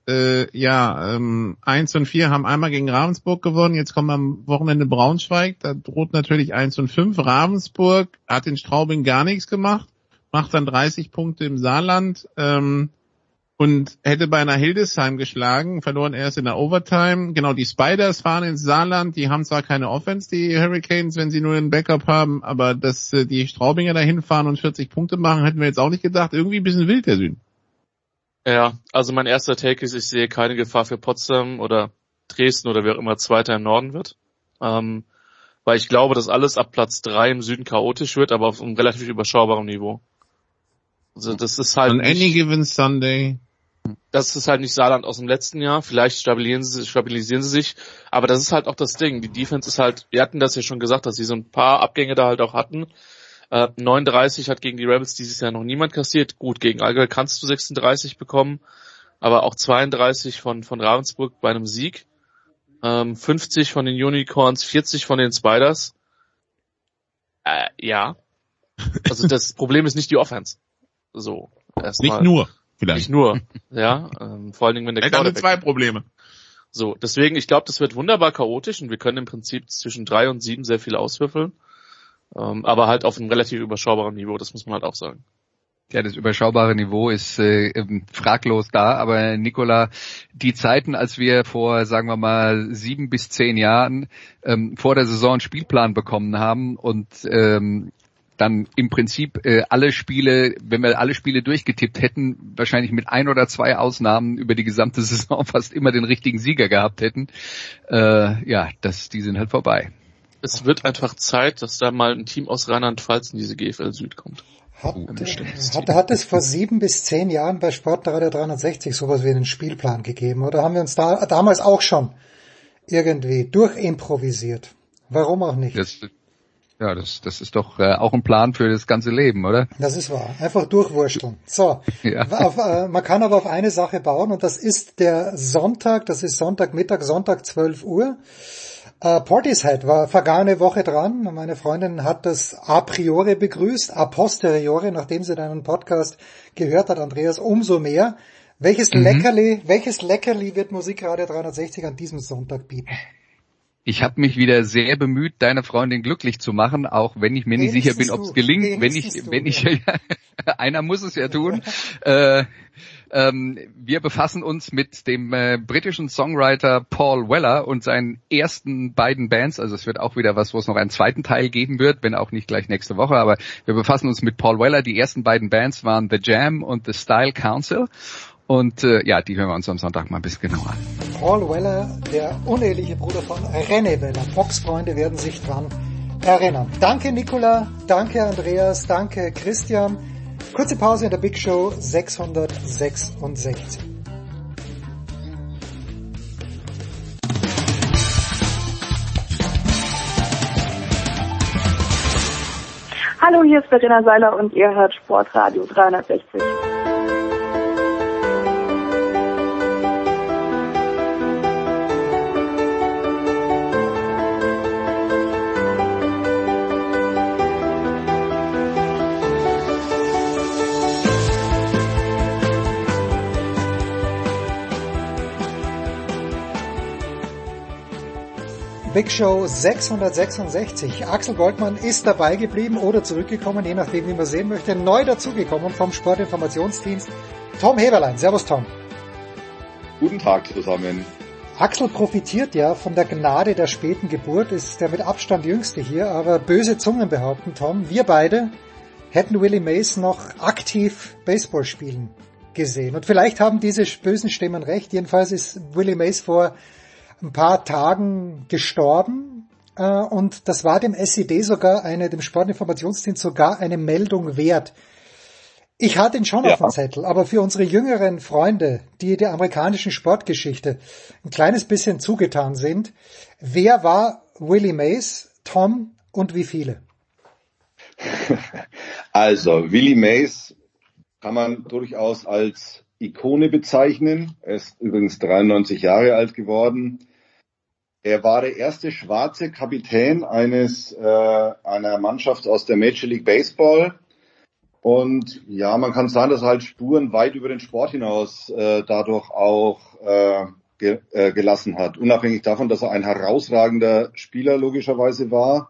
1-4 haben einmal gegen Ravensburg gewonnen. Jetzt kommen am Wochenende Braunschweig. Da droht natürlich 1-5. Ravensburg hat in Straubing gar nichts gemacht, macht dann 30 Punkte im Saarland und hätte beinahe Hildesheim geschlagen, verloren erst in der Overtime. Genau, die Spiders fahren ins Saarland, die haben zwar keine Offense, die Hurricanes, wenn sie nur einen Backup haben, aber dass die Straubinger dahin fahren und 40 Punkte machen, hätten wir jetzt auch nicht gedacht. Irgendwie ein bisschen wild, der Süden. Ja, also mein erster Take ist, ich sehe keine Gefahr für Potsdam oder Dresden oder wer auch immer Zweiter im Norden wird. Weil ich glaube, dass alles ab Platz 3 im Süden chaotisch wird, aber auf einem relativ überschaubarem Niveau. Also das ist halt on any given Sunday. Das ist halt nicht Saarland aus dem letzten Jahr. Vielleicht stabilisieren sie sich. Aber das ist halt auch das Ding. Die Defense ist halt, wir hatten das ja schon gesagt, dass sie so ein paar Abgänge da halt auch hatten. 39 hat gegen die Rebels dieses Jahr noch niemand kassiert. Gut, gegen Allgäu kannst du 36 bekommen. Aber auch 32 von Ravensburg bei einem Sieg. 50 von den Unicorns, 40 von den Spiders. Ja. Also das Problem ist nicht die Offense. So. Nicht nur. Vielleicht. Nicht nur, ja. Vor allen Dingen, wenn der Quarterback... zwei Probleme. So, deswegen, ich glaube, das wird wunderbar chaotisch und wir können im Prinzip zwischen 3 und 7 sehr viel auswürfeln. Aber halt auf einem relativ überschaubaren Niveau, das muss man halt auch sagen. Ja, das überschaubare Niveau ist fraglos da, aber Nicola, die Zeiten, als wir vor, sagen wir mal, 7 bis 10 Jahren vor der Saison einen Spielplan bekommen haben und dann im Prinzip alle Spiele, wenn wir alle Spiele durchgetippt hätten, wahrscheinlich mit 1 oder 2 Ausnahmen über die gesamte Saison fast immer den richtigen Sieger gehabt hätten. Die sind halt vorbei. Es wird einfach Zeit, dass da mal ein Team aus Rheinland-Pfalz in diese GFL Süd kommt. Hat es vor 7 bis 10 Jahren bei Sportradio 360 sowas wie einen Spielplan gegeben? Oder haben wir uns da damals auch schon irgendwie durchimprovisiert? Warum auch nicht? Das ist doch auch ein Plan für das ganze Leben, oder? Das ist wahr. Einfach durchwursteln. So, ja. Man kann aber auf eine Sache bauen und das ist der Sonntag, das ist Sonntagmittag, Sonntag 12 Uhr. Portishead war vergangene Woche dran. Meine Freundin hat das a priori begrüßt, a posteriori, nachdem sie deinen Podcast gehört hat, Andreas, umso mehr. Welches Leckerli wird Musikradio 360 an diesem Sonntag bieten? Ich habe mich wieder sehr bemüht, deine Freundin glücklich zu machen, auch wenn ich mir nicht sicher bin, ob es gelingt. Einer muss es ja tun. Wir befassen uns mit dem britischen Songwriter Paul Weller und seinen ersten beiden Bands. Also es wird auch wieder was, wo es noch einen zweiten Teil geben wird, wenn auch nicht gleich nächste Woche. Aber wir befassen uns mit Paul Weller. Die ersten beiden Bands waren The Jam und The Style Council. Und die hören wir uns am Sonntag mal ein bisschen genauer an. Paul Weller, der uneheliche Bruder von René Weller. Boxfreunde werden sich dran erinnern. Danke Nicola, danke Andreas, danke Christian. Kurze Pause in der Big Show 666. Hallo, hier ist Verena Seiler und ihr hört Sportradio 360. Big Show 666. Axel Goldmann ist dabei geblieben oder zurückgekommen, je nachdem, wie man sehen möchte. Neu dazugekommen vom Sportinformationsdienst Tom Heberlein. Servus Tom. Guten Tag zusammen. Axel profitiert ja von der Gnade der späten Geburt, ist der mit Abstand jüngste hier, aber böse Zungen behaupten, Tom, wir beide hätten Willie Mays noch aktiv Baseball spielen gesehen. Und vielleicht haben diese bösen Stimmen recht. Jedenfalls ist Willie Mays vor ein paar Tagen gestorben und das war dem SED dem Sportinformationsdienst sogar eine Meldung wert. Ich hatte ihn schon auf dem Zettel, aber für unsere jüngeren Freunde, die der amerikanischen Sportgeschichte ein kleines bisschen zugetan sind, wer war Willie Mays, Tom, und wie viele? Also, Willie Mays kann man durchaus als Ikone bezeichnen. Er ist übrigens 93 Jahre alt geworden. Er war der erste schwarze Kapitän einer Mannschaft aus der Major League Baseball. Und ja, man kann sagen, dass er halt Spuren weit über den Sport hinaus dadurch auch gelassen hat. Unabhängig davon, dass er ein herausragender Spieler logischerweise war.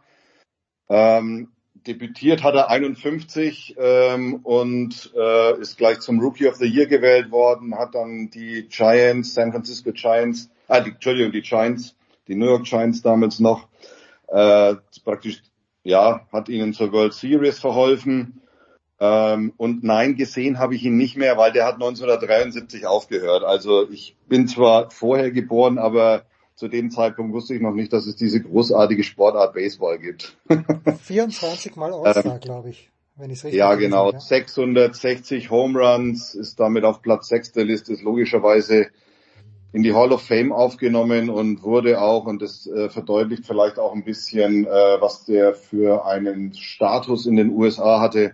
Debütiert hat er 51 und ist gleich zum Rookie of the Year gewählt worden, hat dann die Giants, San Francisco Giants, die Giants, die New York Giants damals noch, praktisch, ja, hat ihnen zur World Series verholfen. Und nein, gesehen habe ich ihn nicht mehr, weil der hat 1973 aufgehört. Also ich bin zwar vorher geboren, aber zu dem Zeitpunkt wusste ich noch nicht, dass es diese großartige Sportart Baseball gibt. 24 Mal All-Star, glaube ich, wenn ich es richtig erinnere. Ja, genau. Ja. 660 Home Runs, ist damit auf Platz 6 der Liste, ist logischerweise in die Hall of Fame aufgenommen und wurde auch, und das verdeutlicht vielleicht auch ein bisschen, was der für einen Status in den USA hatte.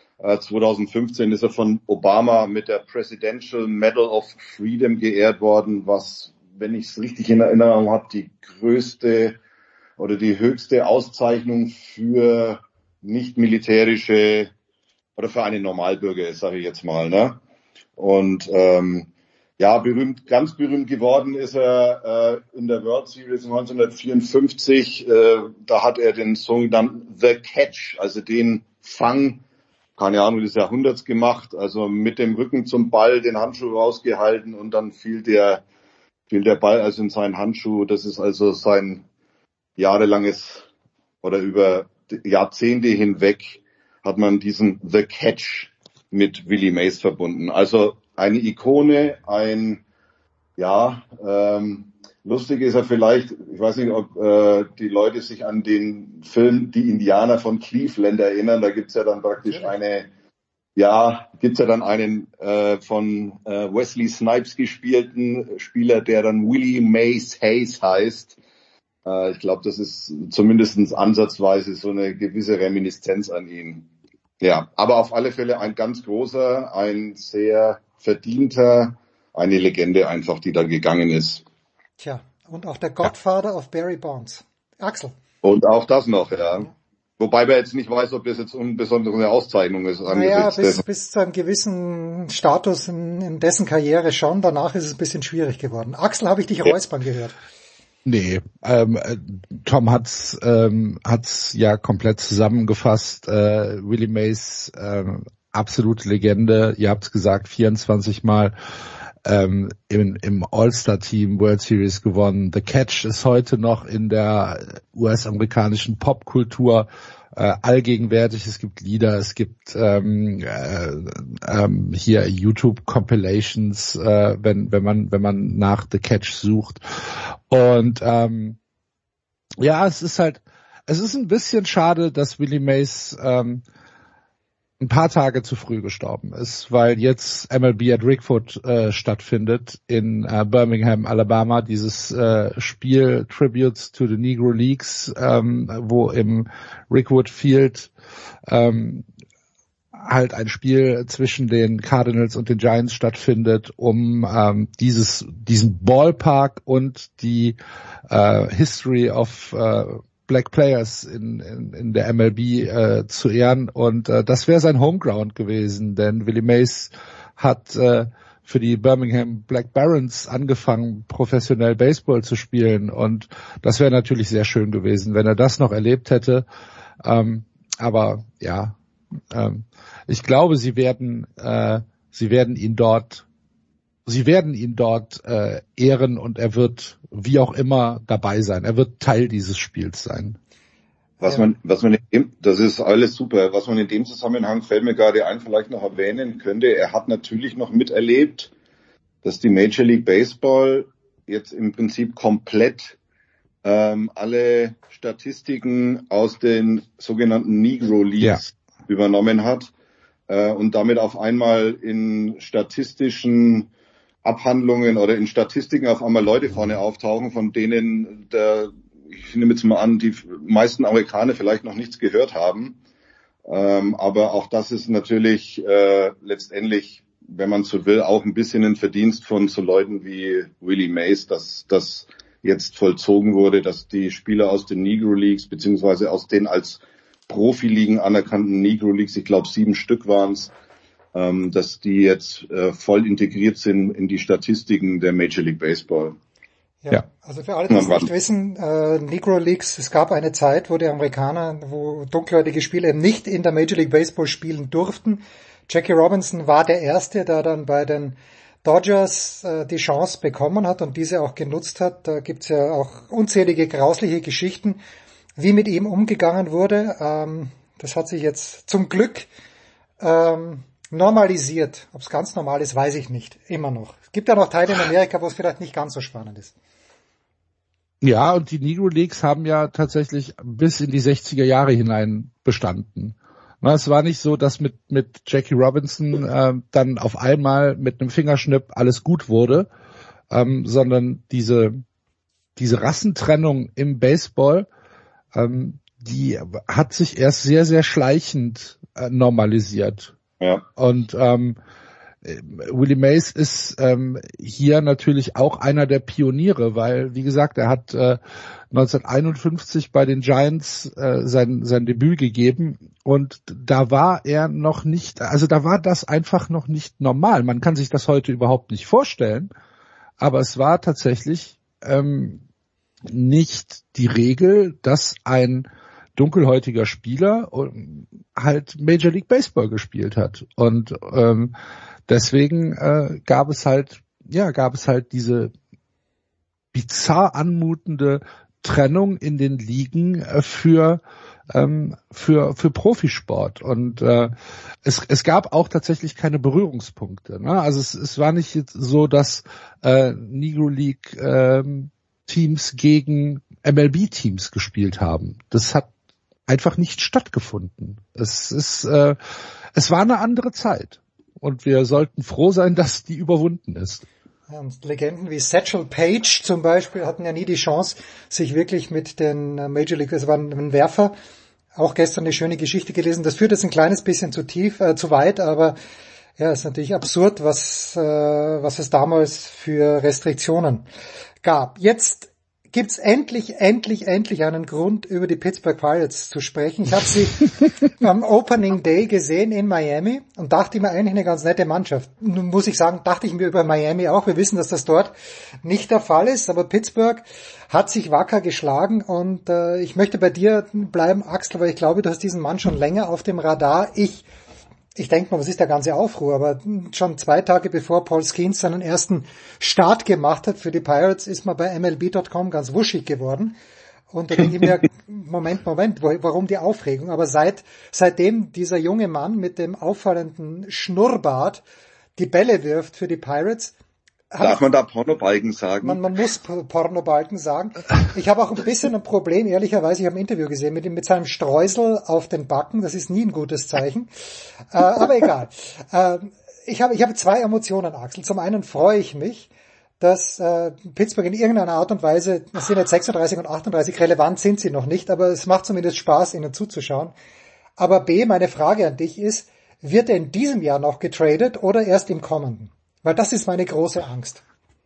2015 ist er von Obama mit der Presidential Medal of Freedom geehrt worden, was, wenn ich es richtig in Erinnerung habe, die größte oder die höchste Auszeichnung für nicht militärische oder für einen Normalbürger ist, sage ich jetzt mal, ne? Und ja, ganz berühmt geworden ist er in der World Series 1954. Da hat er den Song dann The Catch, also den Fang, keine Ahnung, des Jahrhunderts gemacht, also mit dem Rücken zum Ball, den Handschuh rausgehalten und dann fiel der Ball also in seinen Handschuh. Das ist also sein jahrelanges oder über Jahrzehnte hinweg hat man diesen The Catch mit Willie Mays verbunden. Also eine Ikone, lustig ist er vielleicht, ich weiß nicht, ob die Leute sich an den Film Die Indianer von Cleveland erinnern, da gibt's ja dann praktisch einen von Wesley Snipes gespielten Spieler, der dann Willie Mays Hayes heißt. Ich glaube, das ist zumindest ansatzweise so eine gewisse Reminiszenz an ihn. Ja, aber auf alle Fälle ein ganz großer, ein sehr verdienter, eine Legende einfach, die da gegangen ist. Tja, und auch der Godfather of Barry Bonds. Axel. Und auch das noch, ja. Wobei man jetzt nicht weiß, ob das jetzt eine besondere Auszeichnung ist. Naja, bis zu einem gewissen Status in dessen Karriere schon. Danach ist es ein bisschen schwierig geworden. Axel, habe ich dich räuspern gehört? Nee, Tom hat's ja komplett zusammengefasst. Willie Mays, absolute Legende. Ihr habt's gesagt, 24 Mal im All-Star-Team World Series gewonnen. The Catch ist heute noch in der US-amerikanischen Popkultur allgegenwärtig. Es gibt Lieder, es gibt hier YouTube-Compilations, wenn man nach The Catch sucht. Und ja, es ist ein bisschen schade, dass Willie Mays ein paar Tage zu früh gestorben ist, weil jetzt MLB at Rickford stattfindet in Birmingham, Alabama, dieses Spiel Tributes to the Negro Leagues, wo im Rickwood Field halt ein Spiel zwischen den Cardinals und den Giants stattfindet, um diesen Ballpark und die History of Black Players in der MLB zu ehren, und das wäre sein Homeground gewesen, denn Willie Mays hat für die Birmingham Black Barons angefangen, professionell Baseball zu spielen, und das wäre natürlich sehr schön gewesen, wenn er das noch erlebt hätte, aber ja, ich glaube, sie werden ihn dort ehren, und er wird wie auch immer dabei sein. Er wird Teil dieses Spiels sein. Das ist alles super. Was man in dem Zusammenhang, fällt mir gerade ein, vielleicht noch erwähnen könnte, er hat natürlich noch miterlebt, dass die Major League Baseball jetzt im Prinzip komplett alle Statistiken aus den sogenannten Negro Leagues übernommen hat und damit auf einmal in statistischen Abhandlungen oder in Statistiken auf einmal Leute vorne auftauchen, von denen ich nehme jetzt mal an, die meisten Amerikaner vielleicht noch nichts gehört haben. Aber auch das ist natürlich letztendlich, wenn man so will, auch ein bisschen ein Verdienst von so Leuten wie Willie Mays, dass das jetzt vollzogen wurde, dass die Spieler aus den Negro Leagues beziehungsweise aus den als Profiligen anerkannten Negro Leagues, ich glaube 7 Stück waren es, dass die jetzt voll integriert sind in die Statistiken der Major League Baseball. Ja, also für alle, die es nicht wissen, Negro Leagues, es gab eine Zeit, wo die Amerikaner, wo dunkelhäutige Spieler eben nicht in der Major League Baseball spielen durften. Jackie Robinson war der Erste, der dann bei den Dodgers die Chance bekommen hat und diese auch genutzt hat. Da gibt's ja auch unzählige grausliche Geschichten, wie mit ihm umgegangen wurde. Das hat sich jetzt zum Glück normalisiert. Ob es ganz normal ist, weiß ich nicht. Immer noch. Es gibt ja noch Teile in Amerika, wo es vielleicht nicht ganz so spannend ist. Ja, und die Negro Leagues haben ja tatsächlich bis in die 60er Jahre hinein bestanden. Na, es war nicht so, dass mit Jackie Robinson dann auf einmal mit einem Fingerschnipp alles gut wurde, sondern diese Rassentrennung im Baseball, die hat sich erst sehr, sehr schleichend normalisiert. Ja. Und Willie Mays ist hier natürlich auch einer der Pioniere, weil, wie gesagt, er hat 1951 bei den Giants sein Debüt gegeben und da war er noch nicht, also da war das einfach noch nicht normal. Man kann sich das heute überhaupt nicht vorstellen, aber es war tatsächlich nicht die Regel, dass ein dunkelhäutiger Spieler halt Major League Baseball gespielt hat und deswegen gab es halt diese bizarr anmutende Trennung in den Ligen für Profisport und es gab auch tatsächlich keine Berührungspunkte. Ne? Also es war nicht jetzt so, dass Negro League Teams gegen MLB Teams gespielt haben. Das hat einfach nicht stattgefunden. Es war eine andere Zeit. Und wir sollten froh sein, dass die überwunden ist. Ja, und Legenden wie Satchel Paige zum Beispiel hatten ja nie die Chance, sich wirklich mit den Major League, es war ein Werfer, auch gestern eine schöne Geschichte gelesen. Das führt jetzt ein kleines bisschen zu weit, aber ja, ist natürlich absurd, was es damals für Restriktionen gab. Jetzt gibt's endlich einen Grund, über die Pittsburgh Pirates zu sprechen. Ich habe sie am Opening Day gesehen in Miami und dachte mir eigentlich eine ganz nette Mannschaft. Nun muss ich sagen, dachte ich mir über Miami auch. Wir wissen, dass das dort nicht der Fall ist, aber Pittsburgh hat sich wacker geschlagen und ich möchte bei dir bleiben, Axel, weil ich glaube, du hast diesen Mann schon länger auf dem Radar. Ich denke mal, was ist der ganze Aufruhr? Aber schon 2 Tage bevor Paul Skeens seinen ersten Start gemacht hat für die Pirates, ist man bei MLB.com ganz wuschig geworden. Und da denke ich mir, Moment, warum die Aufregung? Aber seitdem dieser junge Mann mit dem auffallenden Schnurrbart die Bälle wirft für die Pirates, darf man da Pornobalken sagen? Man muss Pornobalken sagen. Ich habe auch ein bisschen ein Problem, ehrlicherweise, ich habe ein Interview gesehen mit ihm, mit seinem Streusel auf den Backen, das ist nie ein gutes Zeichen. Aber egal. Ich habe 2 Emotionen, Axel. Zum einen freue ich mich, dass Pittsburgh in irgendeiner Art und Weise, das sind jetzt 36 und 38, relevant sind sie noch nicht, aber es macht zumindest Spaß, ihnen zuzuschauen. Aber B, meine Frage an dich ist, wird er in diesem Jahr noch getradet oder erst im kommenden? Weil das ist meine große Angst.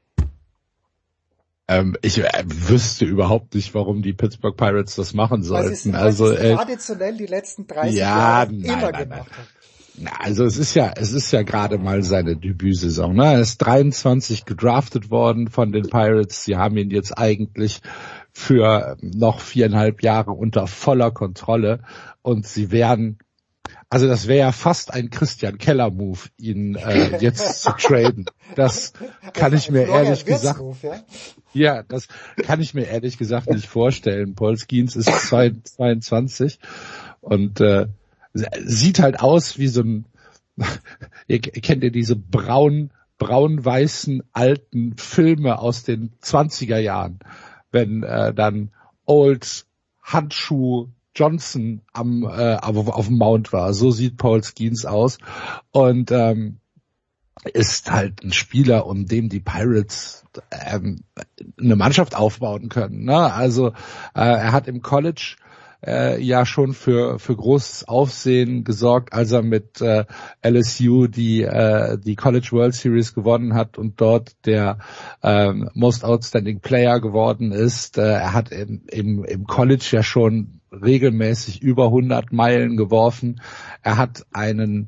Ich wüsste überhaupt nicht, warum die Pittsburgh Pirates das machen sollten. Weil sie es traditionell die letzten 30 Jahre immer gemacht haben. Also es ist ja gerade mal seine Debütsaison. Ne? Er ist 23 gedraftet worden von den Pirates. Sie haben ihn jetzt eigentlich für noch 4,5 Jahre unter voller Kontrolle und sie werden, also das wäre ja fast ein Christian Keller-Move, ihn jetzt zu traden. Das kann ich mir ehrlich gesagt, das kann ich mir ehrlich gesagt nicht vorstellen. Paul Skeens ist 22 und sieht halt aus wie so ein, ihr kennt ja diese braun-weißen alten Filme aus den 20er Jahren, wenn dann Old Handschuh Johnson auf dem Mount war. So sieht Paul Skeens aus und ist halt ein Spieler, um dem die Pirates eine Mannschaft aufbauen können. Ne? Also er hat im College ja schon für großes Aufsehen gesorgt, als er mit LSU die College World Series gewonnen hat und dort der Most Outstanding Player geworden ist. Er hat im College ja schon regelmäßig über 100 Meilen geworfen. Er hat eine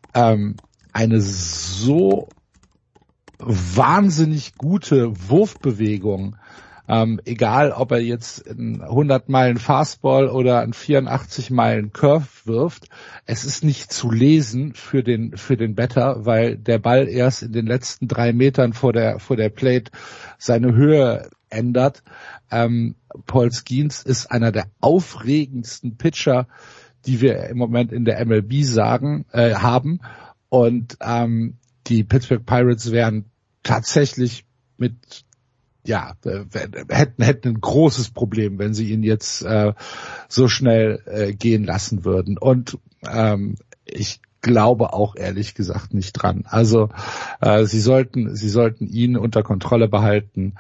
so wahnsinnig gute Wurfbewegung, egal ob er jetzt in 100 Meilen Fastball oder in 84 Meilen Curve wirft. Es ist nicht zu lesen für den Batter, weil der Ball erst in den letzten 3 Metern vor der Plate seine Höhe ändert. Paul Skeens ist einer der aufregendsten Pitcher, die wir im Moment in der MLB haben. Und die Pittsburgh Pirates wären tatsächlich hätten ein großes Problem, wenn sie ihn jetzt so schnell gehen lassen würden. Und ich glaube auch ehrlich gesagt nicht dran. Also sie sollten ihn unter Kontrolle behalten,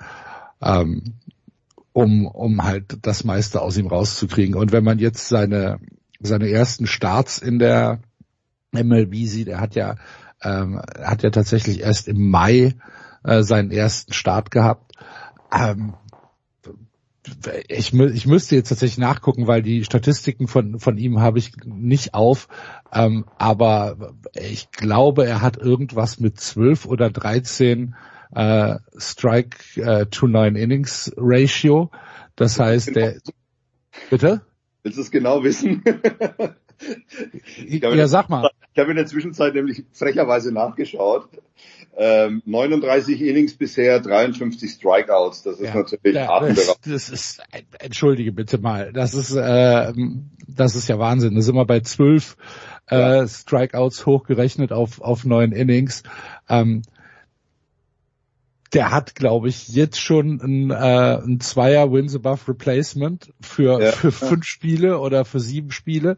um halt das meiste aus ihm rauszukriegen. Und wenn man jetzt seine ersten Starts in der MLB sieht, er hat ja tatsächlich erst im Mai seinen ersten Start gehabt. Ich müsste jetzt tatsächlich nachgucken, weil die Statistiken von ihm habe ich nicht auf. Aber ich glaube, er hat irgendwas mit 12 oder 13 Strike to 9 Innings Ratio. Das heißt, bitte? Willst du es genau wissen? Ja, sag mal. Ich habe in der Zwischenzeit nämlich frecherweise nachgeschaut. 39 Innings bisher, 53 Strikeouts. Das ist natürlich atemberaubend. Das ist, entschuldige bitte mal, das ist ja Wahnsinn. Da sind wir bei 12 Strikeouts hochgerechnet auf 9 Innings. Der hat, glaube ich, jetzt schon ein Zweier Wins Above Replacement für 5 Spiele oder für 7 Spiele.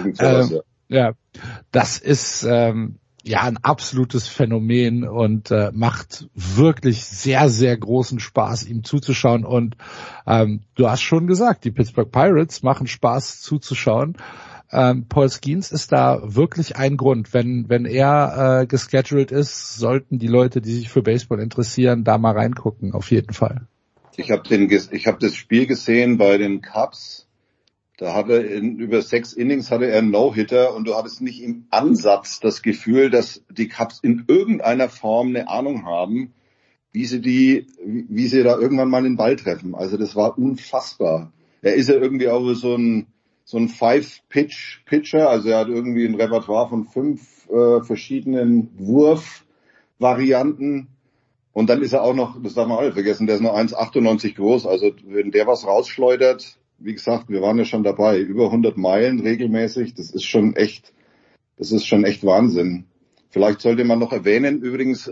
Ja, das ist ein absolutes Phänomen und macht wirklich sehr, sehr großen Spaß, ihm zuzuschauen. Und du hast schon gesagt, die Pittsburgh Pirates machen Spaß zuzuschauen. Paul Skeens ist da wirklich ein Grund. Wenn er gescheduled ist, sollten die Leute, die sich für Baseball interessieren, da mal reingucken, auf jeden Fall. Ich habe das Spiel gesehen bei den Cubs. Da hat er über 6 Innings hatte er einen No-Hitter und du hattest nicht im Ansatz das Gefühl, dass die Cubs in irgendeiner Form eine Ahnung haben, wie sie da irgendwann mal den Ball treffen. Also das war unfassbar. Er ist ja irgendwie auch so ein 5-Pitch-Pitcher, also er hat irgendwie ein Repertoire von 5 verschiedenen Wurfvarianten. Und dann ist er auch noch, das darf man alle vergessen, der ist nur 1,98 groß. Also wenn der was rausschleudert, wie gesagt, wir waren ja schon dabei, über 100 Meilen regelmäßig, das ist schon echt Wahnsinn. Vielleicht sollte man noch erwähnen, übrigens,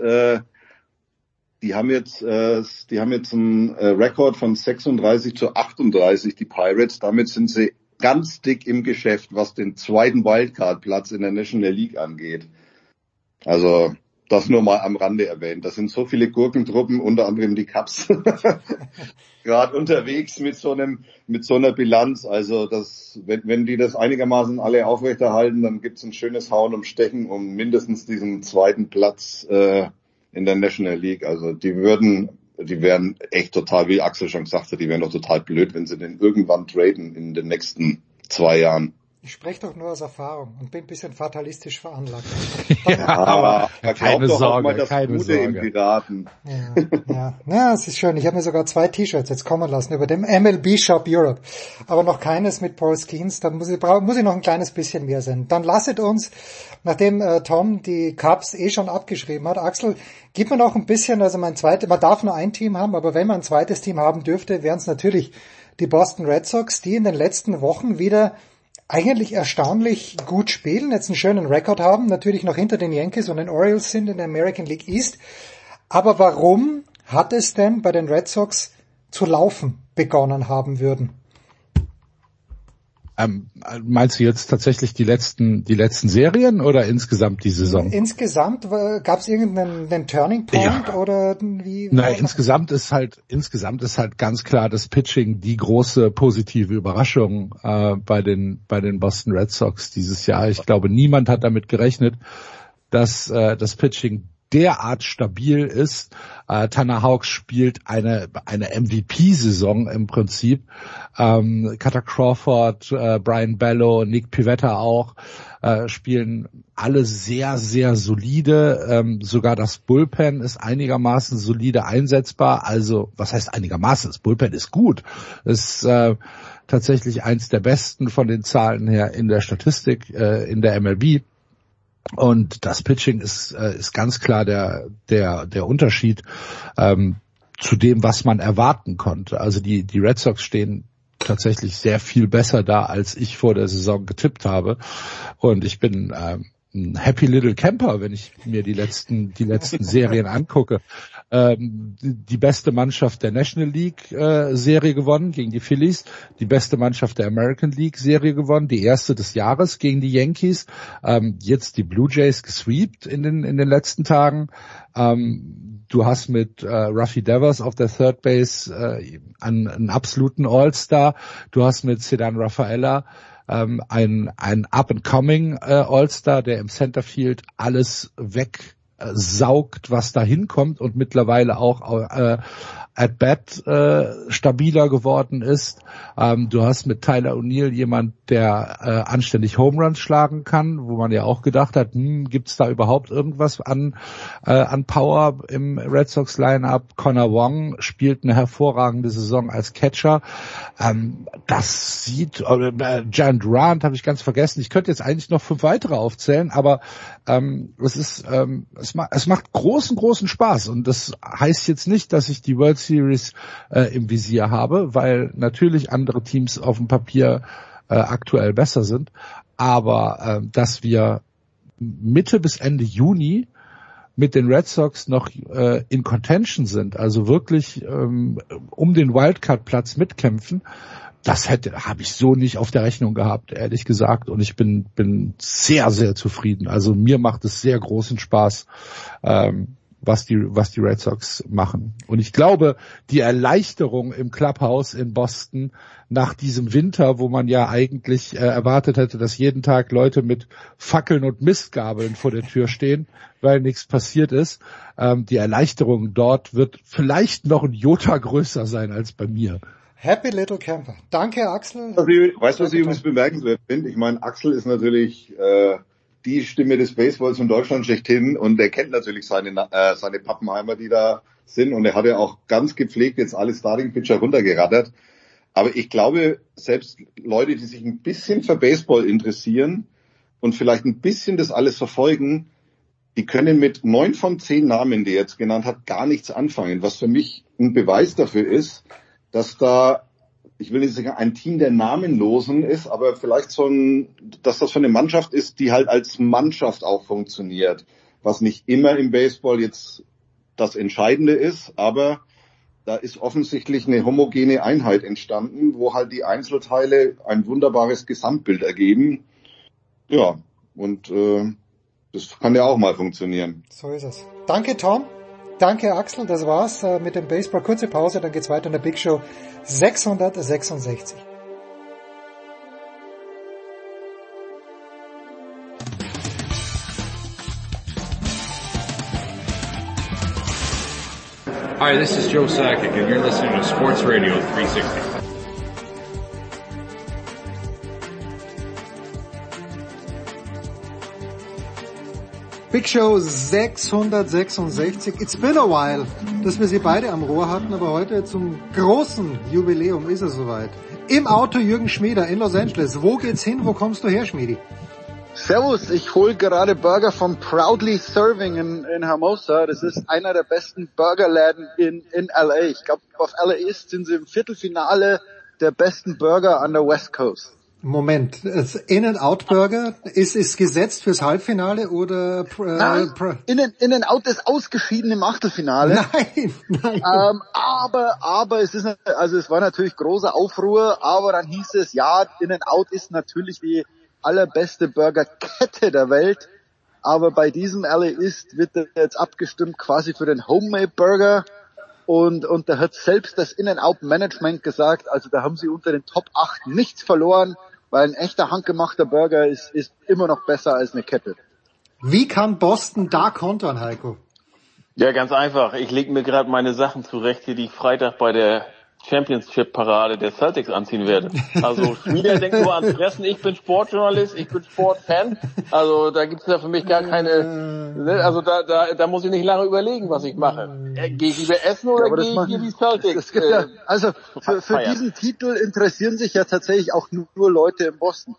die haben jetzt einen Rekord von 36-38, die Pirates. Damit sind sie ganz dick im Geschäft, was den zweiten Wildcard-Platz in der National League angeht. Also das nur mal am Rande erwähnt. Das sind so viele Gurkentruppen, unter anderem die Cubs, gerade unterwegs mit so einer Bilanz. Also wenn die das einigermaßen alle aufrechterhalten, dann gibt's ein schönes Hauen und Stechen um mindestens diesen zweiten Platz in der National League. Also die wären echt total, wie Axel schon gesagt hat, die wären doch total blöd, wenn sie den irgendwann traden in den nächsten 2 Jahren. Ich spreche doch nur aus Erfahrung und bin ein bisschen fatalistisch veranlagt. Aber keine doch Sorge, auch mal das keine Gute Sorge. im Piraten. Ja, es ist schön. Ich habe mir sogar 2 T-Shirts jetzt kommen lassen über dem MLB Shop Europe. Aber noch keines mit Paul Skeens. Da muss ich noch ein kleines bisschen mehr sein. Dann lasset uns, nachdem Tom die Cubs schon abgeschrieben hat, Axel, gib mir noch ein bisschen, also man darf nur ein Team haben, aber wenn man ein zweites Team haben dürfte, wären es natürlich die Boston Red Sox, die in den letzten Wochen wieder eigentlich erstaunlich gut spielen, jetzt einen schönen Rekord haben, natürlich noch hinter den Yankees und den Orioles sind in der American League East. Aber warum hat es denn bei den Red Sox zu laufen begonnen haben würden? Meinst du jetzt tatsächlich die letzten Serien oder insgesamt die Saison? Insgesamt gab es irgendeinen Turning Point oder wie? Nein, insgesamt ist halt ganz klar das Pitching die große positive Überraschung bei den Boston Red Sox dieses Jahr. Ich glaube, niemand hat damit gerechnet, dass das Pitching derart stabil ist. Tanner Houck spielt eine MVP-Saison im Prinzip. Cutter Crawford, Brian Bello, Nick Pivetta auch spielen alle sehr, sehr solide. Sogar das Bullpen ist einigermaßen solide einsetzbar. Also, was heißt einigermaßen? Das Bullpen ist gut. Ist tatsächlich eins der besten von den Zahlen her in der Statistik in der MLB. Und das Pitching ist ganz klar der Unterschied zu dem, was man erwarten konnte. Also die Red Sox stehen tatsächlich sehr viel besser da, als ich vor der Saison getippt habe. Und ich bin ein Happy Little Camper, wenn ich mir die letzten Serien angucke. Die beste Mannschaft der National League Serie gewonnen gegen die Phillies, die beste Mannschaft der American League Serie gewonnen, die erste des Jahres gegen die Yankees, jetzt die Blue Jays gesweept in den letzten Tagen. Du hast mit Rafi Devers auf der Third Base einen absoluten All-Star. Du hast mit Ceddanne Rafaela ein Up-and-Coming All-Star, der im Centerfield alles wegsaugt, was da hinkommt und mittlerweile auch at bat stabiler geworden ist. Du hast mit Tyler O'Neill jemand, der anständig Home Runs schlagen kann, wo man ja auch gedacht hat, gibt's da überhaupt irgendwas an Power im Red Sox Lineup? Connor Wong spielt eine hervorragende Saison als Catcher. Das sieht John Durant habe ich ganz vergessen. Ich könnte jetzt eigentlich noch 5 weitere aufzählen, aber es macht großen Spaß, und das heißt jetzt nicht, dass ich die World Series im Visier habe, weil natürlich andere Teams auf dem Papier aktuell besser sind, aber dass wir Mitte bis Ende Juni mit den Red Sox noch in Contention sind, also wirklich um den Wildcard-Platz mitkämpfen, das habe ich so nicht auf der Rechnung gehabt, ehrlich gesagt. Und ich bin sehr, sehr zufrieden. Also mir macht es sehr großen Spaß, was die Red Sox machen. Und ich glaube, die Erleichterung im Clubhouse in Boston nach diesem Winter, wo man ja eigentlich erwartet hätte, dass jeden Tag Leute mit Fackeln und Mistgabeln vor der Tür stehen, weil nichts passiert ist, die Erleichterung dort wird vielleicht noch ein Jota größer sein als bei mir. Happy Little Camper. Danke, Axel. Weißt du, was ich übrigens bemerkenswert finde? Ich meine, Axel ist natürlich die Stimme des Baseballs in Deutschland schlechthin, und er kennt natürlich seine Pappenheimer, die da sind, und er hat ja auch ganz gepflegt jetzt alle Starting-Pitcher runtergerattert. Aber ich glaube, selbst Leute, die sich ein bisschen für Baseball interessieren und vielleicht ein bisschen das alles verfolgen, die können mit 9 von 10 Namen, die er jetzt genannt hat, gar nichts anfangen. Was für mich ein Beweis dafür ist, dass da, ich will nicht sagen, ein Team der Namenlosen ist, aber vielleicht dass das so eine Mannschaft ist, die halt als Mannschaft auch funktioniert. Was nicht immer im Baseball jetzt das Entscheidende ist, aber da ist offensichtlich eine homogene Einheit entstanden, wo halt die Einzelteile ein wunderbares Gesamtbild ergeben. Ja, und das kann ja auch mal funktionieren. So ist es. Danke, Tom. Danke, Axel. Das war's mit dem Baseball. Kurze Pause, dann geht's weiter in der Big Show 666. Hi, this is Joe Sakic, and you're listening to Sports Radio 360. Big Show 666. It's been a while, dass wir sie beide am Rohr hatten, aber heute zum großen Jubiläum ist es soweit. Im Auto Jürgen Schmieder in Los Angeles. Wo geht's hin? Wo kommst du her, Schmiedi? Servus, ich hole gerade Burger von Proudly Serving in Hermosa. Das ist einer der besten Burgerläden in LA. Ich glaube, auf LA East sind sie im Viertelfinale der besten Burger an der West Coast. Moment, In-N-Out-Burger ist gesetzt fürs Halbfinale oder? Nein, In-N-Out ist ausgeschieden im Achtelfinale. Nein. Aber es war natürlich großer Aufruhr, aber dann hieß es, ja, In-N-Out ist natürlich die allerbeste Burgerkette der Welt, aber bei diesem LA East wird jetzt abgestimmt quasi für den Homemade Burger. Und da hat selbst das In-N-Out-Management gesagt, also da haben sie unter den Top 8 nichts verloren, weil ein echter handgemachter Burger ist immer noch besser als eine Kette. Wie kann Boston da kontern, Heiko? Ja, ganz einfach. Ich lege mir gerade meine Sachen zurecht, hier, die ich Freitag bei der Championship-Parade der Celtics anziehen werde. Also Schmieder denkt nur ans Fressen, ich bin Sportjournalist, ich bin Sportfan, also da gibt's ja für mich gar keine, also da muss ich nicht lange überlegen, was ich mache. Gehe ich lieber essen oder gehe ich hier die Celtics? Also für diesen Titel interessieren sich ja tatsächlich auch nur Leute in Boston.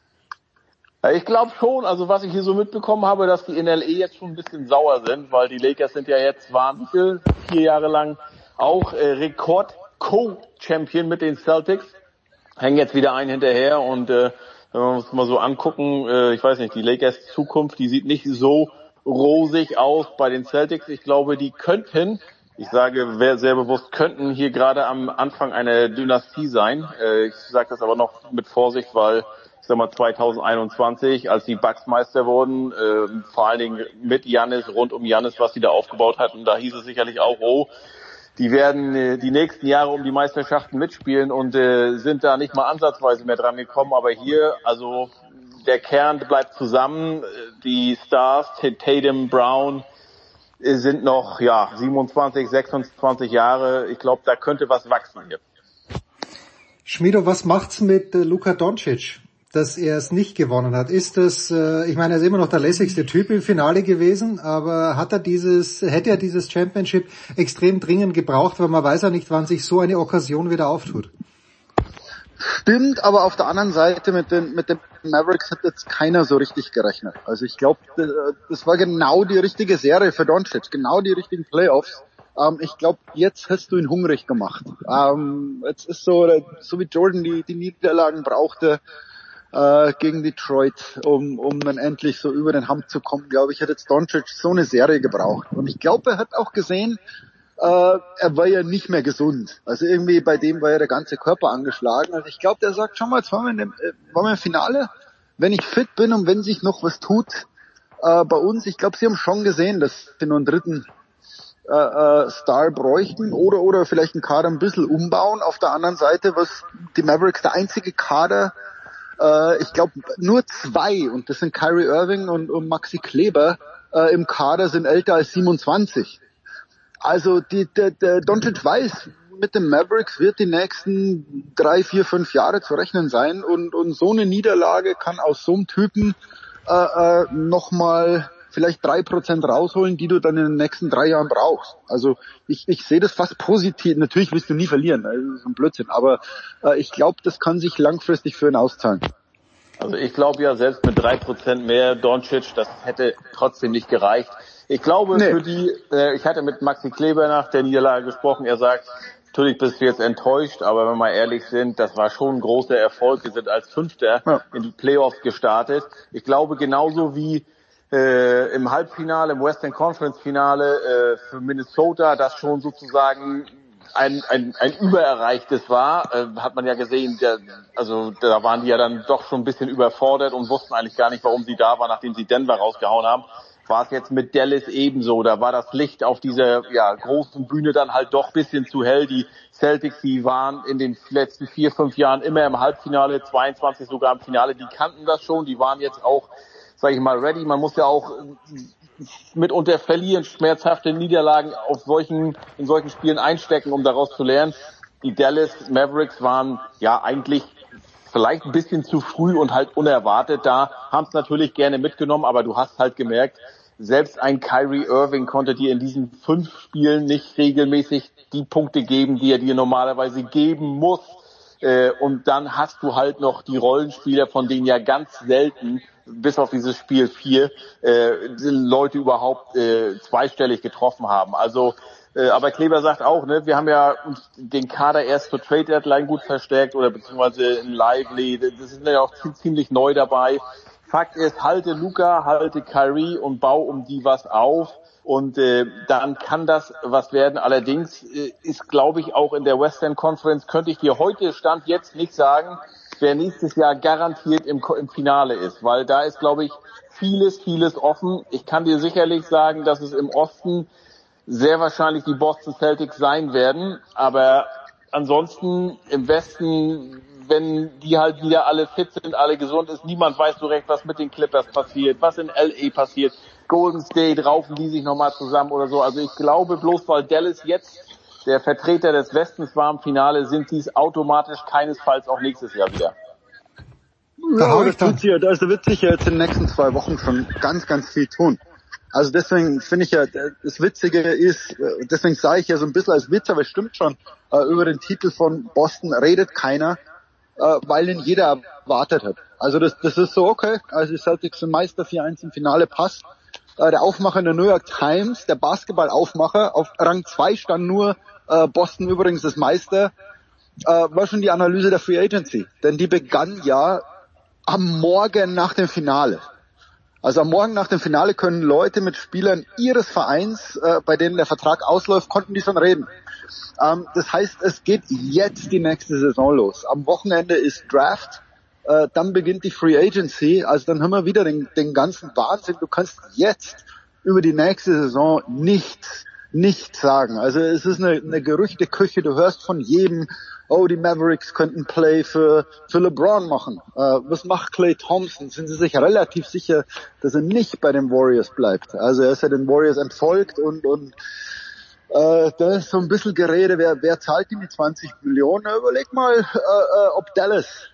Ja, ich glaube schon, also was ich hier so mitbekommen habe, dass die in LA jetzt schon ein bisschen sauer sind, weil die Lakers sind ja jetzt, waren 4 Jahre lang auch Co-Champion mit den Celtics, hängen jetzt wieder einen hinterher und wenn wir uns mal so angucken, ich weiß nicht, die Lakers Zukunft, die sieht nicht so rosig aus bei den Celtics. Ich glaube, die könnten, ich sage sehr bewusst, könnten hier gerade am Anfang einer Dynastie sein. Ich sage das aber noch mit Vorsicht, weil ich sag mal 2021, als die Bucks Meister wurden, vor allen Dingen mit Giannis, rund um Giannis, was die da aufgebaut hatten, da hieß es sicherlich auch, die werden die nächsten Jahre um die Meisterschaften mitspielen und sind da nicht mal ansatzweise mehr dran gekommen. Aber hier, also der Kern bleibt zusammen. Die Stars, Tatum, Brown, sind noch 27, 26 Jahre. Ich glaube, da könnte was wachsen hier. Schmiedo, was macht's mit Luka Doncic, dass er es nicht gewonnen hat? Ist das, ich meine, er ist immer noch der lässigste Typ im Finale gewesen, aber hätte er dieses Championship extrem dringend gebraucht, weil man weiß ja nicht, wann sich so eine Okkasion wieder auftut. Stimmt, aber auf der anderen Seite mit den Mavericks hat jetzt keiner so richtig gerechnet. Also ich glaube, das war genau die richtige Serie für Doncic, genau die richtigen Playoffs. Ich glaube, jetzt hast du ihn hungrig gemacht. Jetzt ist so wie Jordan die Niederlagen brauchte, gegen Detroit, um dann endlich so über den Hump zu kommen, glaube ich, hat jetzt Doncic so eine Serie gebraucht. Und ich glaube, er hat auch gesehen, er war ja nicht mehr gesund. Also irgendwie bei dem war ja der ganze Körper angeschlagen. Also ich glaube, der sagt, schau mal, jetzt waren wir im Finale. Wenn ich fit bin und wenn sich noch was tut bei uns, ich glaube, sie haben schon gesehen, dass sie noch einen dritten Star bräuchten oder vielleicht einen Kader ein bisschen umbauen. Auf der anderen Seite, was die Mavericks der einzige Kader, ich glaube nur 2, und das sind Kyrie Irving und Maxi Kleber, im Kader sind älter als 27. Also der Doncic weiß, mit den Mavericks wird die nächsten 3, 4, 5 Jahre zu rechnen sein, und so eine Niederlage kann aus so einem Typen nochmal vielleicht 3% rausholen, die du dann in den nächsten 3 Jahren brauchst. Also ich sehe das fast positiv. Natürlich willst du nie verlieren, das ist ein Blödsinn, aber ich glaube, das kann sich langfristig für ihn auszahlen. Also ich glaube ja, selbst mit 3% mehr Doncic, das hätte trotzdem nicht gereicht. Ich glaube, ich hatte mit Maxi Kleber nach der Niederlage gesprochen, er sagt, natürlich bist du jetzt enttäuscht, aber wenn wir ehrlich sind, das war schon ein großer Erfolg. Wir sind als Fünfter in die Playoffs gestartet. Ich glaube, genauso wie im Halbfinale, im Western Conference Finale für Minnesota, das schon sozusagen ein Übererreichtes war, hat man ja gesehen, da waren die ja dann doch schon ein bisschen überfordert und wussten eigentlich gar nicht, warum sie da waren, nachdem sie Denver rausgehauen haben. War es jetzt mit Dallas ebenso, da war das Licht auf dieser großen Bühne dann halt doch ein bisschen zu hell. Die Celtics, die waren in den letzten 4, 5 Jahren immer im Halbfinale, 22 sogar im Finale, die kannten das schon, die waren jetzt auch, sage ich mal, ready. Man muss ja auch mitunter verlieren, schmerzhafte Niederlagen in solchen Spielen einstecken, um daraus zu lernen. Die Dallas Mavericks waren eigentlich vielleicht ein bisschen zu früh und halt unerwartet da, haben es natürlich gerne mitgenommen, aber du hast halt gemerkt, selbst ein Kyrie Irving konnte dir in diesen 5 Spielen nicht regelmäßig die Punkte geben, die er dir normalerweise geben muss. Und dann hast du halt noch die Rollenspieler, von denen ja ganz selten, bis auf dieses Spiel 4, Leute überhaupt zweistellig getroffen haben. Also Aber Kleber sagt auch, ne, wir haben ja uns den Kader erst zur Trade Deadline gut verstärkt oder beziehungsweise in Lively, das sind ja auch ziemlich neu dabei. Fakt ist, halte Luka, halte Kyrie und bau um die was auf. Und dann kann das was werden. Allerdings ist, glaube ich, auch in der Western Conference, könnte ich dir heute Stand jetzt nicht sagen, wer nächstes Jahr garantiert im Finale ist. Weil da ist, glaube ich, vieles offen. Ich kann dir sicherlich sagen, dass es im Osten sehr wahrscheinlich die Boston Celtics sein werden. Aber ansonsten im Westen, wenn die halt wieder alle fit sind, alle gesund ist, niemand weiß so recht, was mit den Clippers passiert, was in LA passiert. Golden State, raufen die sich nochmal zusammen oder so. Also ich glaube, bloß weil Dallas jetzt der Vertreter des Westens war im Finale, sind die es automatisch keinesfalls auch nächstes Jahr wieder. Ja, das wird sich ja jetzt in den nächsten 2 Wochen schon ganz viel tun. Also deswegen finde ich ja, das Witzige ist, deswegen sage ich ja so ein bisschen als Witz, aber es stimmt schon, über den Titel von Boston redet keiner, weil ihn jeder erwartet hat. Also das ist so okay, also die Celtics sind Meister, 4-1 im Finale, passt. Der Aufmacher in der New York Times, der Basketballaufmacher, auf Rang 2 stand nur Boston übrigens ist Meister, war schon die Analyse der Free Agency. Denn die begann ja am Morgen nach dem Finale. Also am Morgen nach dem Finale können Leute mit Spielern ihres Vereins, bei denen der Vertrag ausläuft, konnten die schon reden. Das heißt, es geht jetzt die nächste Saison los. Am Wochenende ist Draft, dann beginnt die Free Agency, also dann haben wir wieder den ganzen Wahnsinn. Du kannst jetzt über die nächste Saison nichts sagen. Also es ist eine Gerüchteküche, du hörst von jedem, oh, die Mavericks könnten Play für LeBron machen. Was macht Klay Thompson? Sind sie sich relativ sicher, dass er nicht bei den Warriors bleibt? Also er ist ja den Warriors entfolgt und da ist so ein bisschen Gerede, wer zahlt ihm die 20 Millionen? Überleg mal, ob Dallas,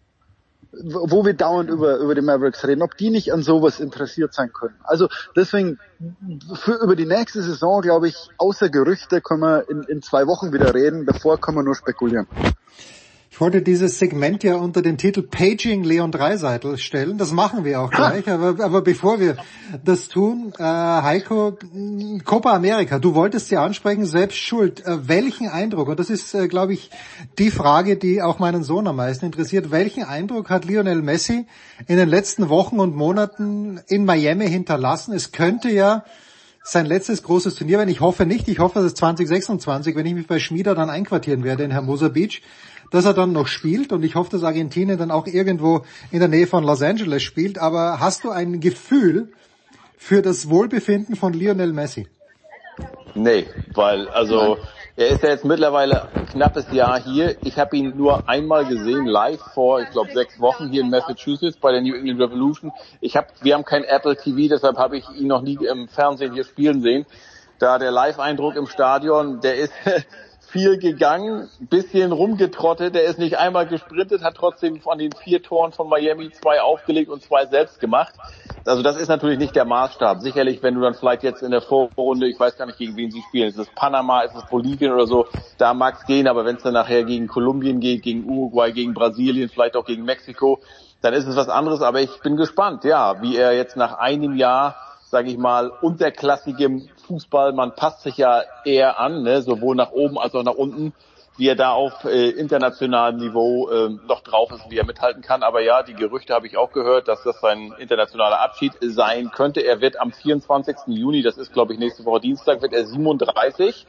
wo wir dauernd über die Mavericks reden, ob die nicht an sowas interessiert sein können. Also deswegen, über die nächste Saison, glaube ich, außer Gerüchte können wir in 2 Wochen wieder reden, davor können wir nur spekulieren. Ich wollte dieses Segment ja unter den Titel Paging Leon Draisaitl stellen. Das machen wir auch gleich. Aber bevor wir das tun, Heiko, Copa America, du wolltest sie ansprechen, selbst schuld. Welchen Eindruck, und das ist, glaube ich, die Frage, die auch meinen Sohn am meisten interessiert, welchen Eindruck hat Lionel Messi in den letzten Wochen und Monaten in Miami hinterlassen? Es könnte ja sein letztes großes Turnier werden. Ich hoffe nicht. Ich hoffe, dass es 2026, wenn ich mich bei Schmieder dann einquartieren werde in Hermosa Beach, dass er dann noch spielt, und ich hoffe, dass Argentinien dann auch irgendwo in der Nähe von Los Angeles spielt. Aber hast du ein Gefühl für das Wohlbefinden von Lionel Messi? Nee, weil er ist ja jetzt mittlerweile ein knappes Jahr hier. Ich habe ihn nur einmal gesehen, live vor, ich glaube, 6 Wochen hier in Massachusetts bei der New England Revolution. Wir haben kein Apple TV, deshalb habe ich ihn noch nie im Fernsehen hier spielen sehen. Da der Live-Eindruck im Stadion, der ist viel gegangen, bisschen rumgetrottet, der ist nicht einmal gesprintet, hat trotzdem von den 4 Toren von Miami 2 aufgelegt und 2 selbst gemacht. Also das ist natürlich nicht der Maßstab. Sicherlich, wenn du dann vielleicht jetzt in der Vorrunde, ich weiß gar nicht, gegen wen sie spielen, ist es Panama, ist es Bolivien oder so, da mag es gehen, aber wenn es dann nachher gegen Kolumbien geht, gegen Uruguay, gegen Brasilien, vielleicht auch gegen Mexiko, dann ist es was anderes. Aber ich bin gespannt, ja, wie er jetzt nach einem Jahr, sage ich mal, unterklassigem Fußball, man passt sich ja eher an, ne, sowohl nach oben als auch nach unten, wie er da auf internationalem Niveau noch drauf ist, wie er mithalten kann. Aber ja, die Gerüchte habe ich auch gehört, dass das sein internationaler Abschied sein könnte. Er wird am 24. Juni, das ist glaube ich nächste Woche Dienstag, wird er 37.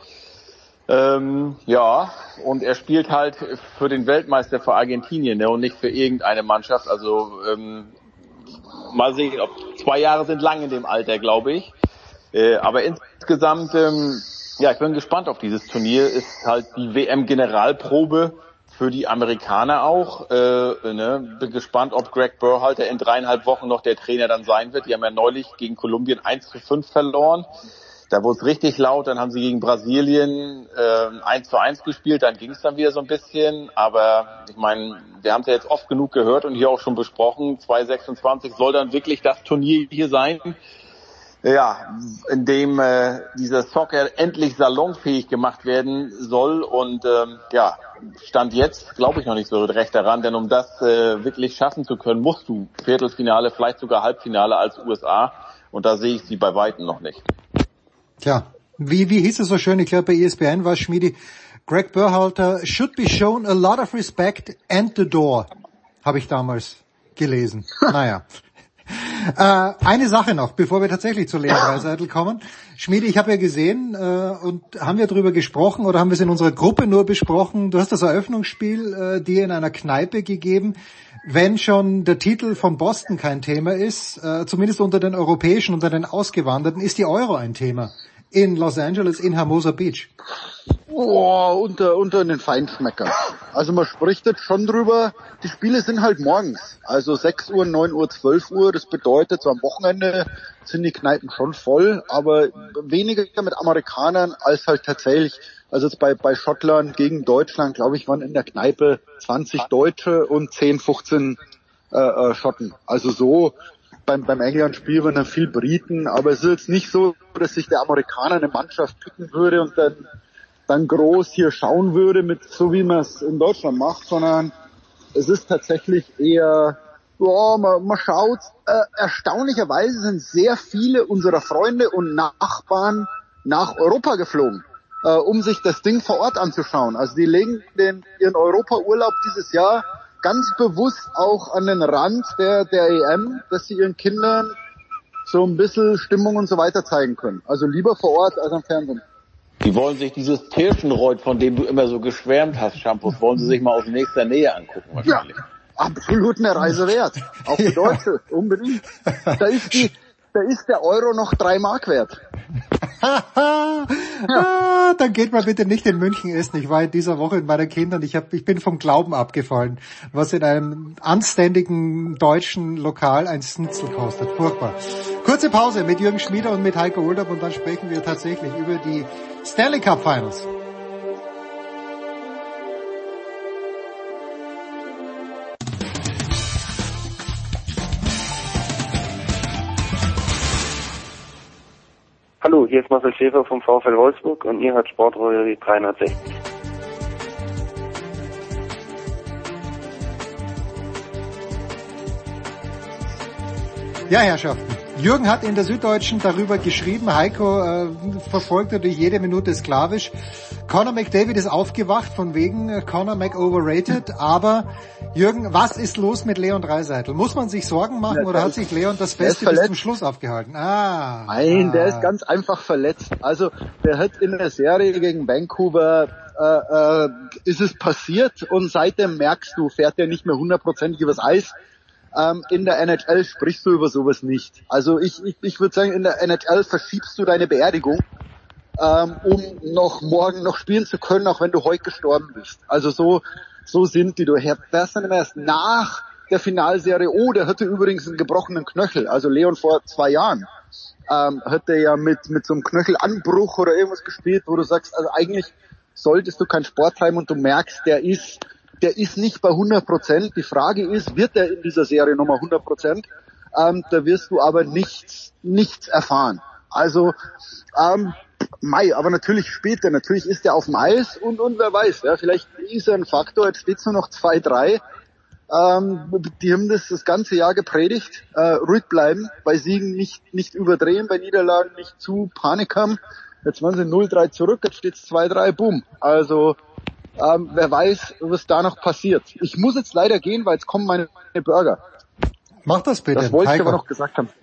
Ja, und er spielt halt für den Weltmeister für Argentinien, ne, und nicht für irgendeine Mannschaft. Also mal sehen, ob 2 Jahre sind lang in dem Alter, glaube ich. Aber insgesamt, ja, ich bin gespannt auf dieses Turnier. Ist halt die WM-Generalprobe für die Amerikaner auch. Bin gespannt, ob Greg Berhalter in 3,5 Wochen noch der Trainer dann sein wird. Die haben ja neulich gegen Kolumbien 1:5 verloren. Da wurde es richtig laut. Dann haben sie gegen Brasilien 1:1 gespielt. Dann ging es dann wieder so ein bisschen. Aber ich meine, wir haben es ja jetzt oft genug gehört und hier auch schon besprochen. 2026 soll dann wirklich das Turnier hier sein. Ja, in dem dieser Soccer endlich salonfähig gemacht werden soll, und ja, Stand jetzt glaube ich noch nicht so recht daran, denn um das wirklich schaffen zu können, musst du Viertelfinale, vielleicht sogar Halbfinale als USA, und da sehe ich sie bei Weitem noch nicht. Tja, Wie hieß es so schön, ich glaube bei ESPN war Schmiedi, Greg Berhalter should be shown a lot of respect and the door, habe ich damals gelesen. Naja. Eine Sache noch, bevor wir tatsächlich zu Leon Draisaitl kommen. Schmiedi, ich habe ja gesehen und haben wir darüber gesprochen oder haben wir es in unserer Gruppe nur besprochen, du hast das Eröffnungsspiel dir in einer Kneipe gegeben. Wenn schon der Titel von Boston kein Thema ist, zumindest unter den Europäischen, unter den Ausgewanderten, ist die Euro ein Thema. In Los Angeles, in Hermosa Beach. Unter den Feinschmeckern. Also man spricht jetzt schon drüber, die Spiele sind halt morgens. Also 6 Uhr, 9 Uhr, 12 Uhr. Das bedeutet, so am Wochenende sind die Kneipen schon voll, aber weniger mit Amerikanern als halt tatsächlich, also jetzt bei Schottland gegen Deutschland, glaube ich, waren in der Kneipe 20 Deutsche und 10, 15 Schotten. Also so beim England-Spiel waren dann viel Briten, aber es ist jetzt nicht so, dass sich der Amerikaner eine Mannschaft picken würde und dann groß hier schauen würde, mit so wie man es in Deutschland macht, sondern es ist tatsächlich eher, man schaut, erstaunlicherweise sind sehr viele unserer Freunde und Nachbarn nach Europa geflogen, um sich das Ding vor Ort anzuschauen. Also die legen ihren Europa-Urlaub dieses Jahr ganz bewusst auch an den Rand der EM, dass sie ihren Kindern so ein bisschen Stimmung und so weiter zeigen können. Also lieber vor Ort als am Fernsehen. Die wollen sich dieses Tirschenreuth, von dem du immer so geschwärmt hast, Shampoos, wollen sie sich mal aus nächster Nähe angucken wahrscheinlich. Ja, absolut eine Reise wert. Auch für Deutsche, unbedingt. Da ist der Euro noch 3 Mark wert. Dann geht mal bitte nicht in München essen. Ich war in dieser Woche mit meinen Kindern, ich bin vom Glauben abgefallen, was in einem anständigen deutschen Lokal ein Schnitzel kostet. Furchtbar. Kurze Pause mit Jürgen Schmieder und mit Heiko Olderb und dann sprechen wir tatsächlich über die Stanley Cup Finals. Hallo, hier ist Marcel Schäfer vom VfL Wolfsburg und ihr hört Sportradio 360. Ja, Herrschaften. Jürgen hat in der Süddeutschen darüber geschrieben, Heiko verfolgt natürlich jede Minute sklavisch. Conor McDavid ist aufgewacht von wegen Conor McOverrated, aber Jürgen, was ist los mit Leon Draisaitl? Muss man sich Sorgen machen oder hat sich Leon das Beste bis zum Schluss aufgehalten? Nein, der ist ganz einfach verletzt. Also der hat in der Serie gegen Vancouver ist es passiert und seitdem merkst du, fährt er nicht mehr 100% übers Eis. In der NHL sprichst du über sowas nicht. Also ich würde sagen, in der NHL verschiebst du deine Beerdigung, um morgen noch spielen zu können, auch wenn du heute gestorben bist. Also so sind die. Du hörst dann immer erst nach der Finalserie, der hatte übrigens einen gebrochenen Knöchel. Also Leon vor 2 Jahren hat er ja mit so einem Knöchelanbruch oder irgendwas gespielt, wo du sagst, also eigentlich solltest du keinen Sport treiben und du merkst, der ist nicht bei 100%. Die Frage ist, wird er in dieser Serie nochmal 100%? Da wirst du aber nichts erfahren. Also, aber natürlich später, natürlich ist er auf dem Eis und wer weiß, ja, vielleicht ist er ein Faktor, jetzt steht's nur noch 2-3. Die haben das ganze Jahr gepredigt, ruhig bleiben, bei Siegen nicht überdrehen, bei Niederlagen nicht zu Panik haben. Jetzt waren sie 0-3 zurück, jetzt steht's 2-3, boom. Also, wer weiß, was da noch passiert. Ich muss jetzt leider gehen, weil jetzt kommen meine Burger. Mach das bitte. Das wollte Heiko. Ich aber noch gesagt haben.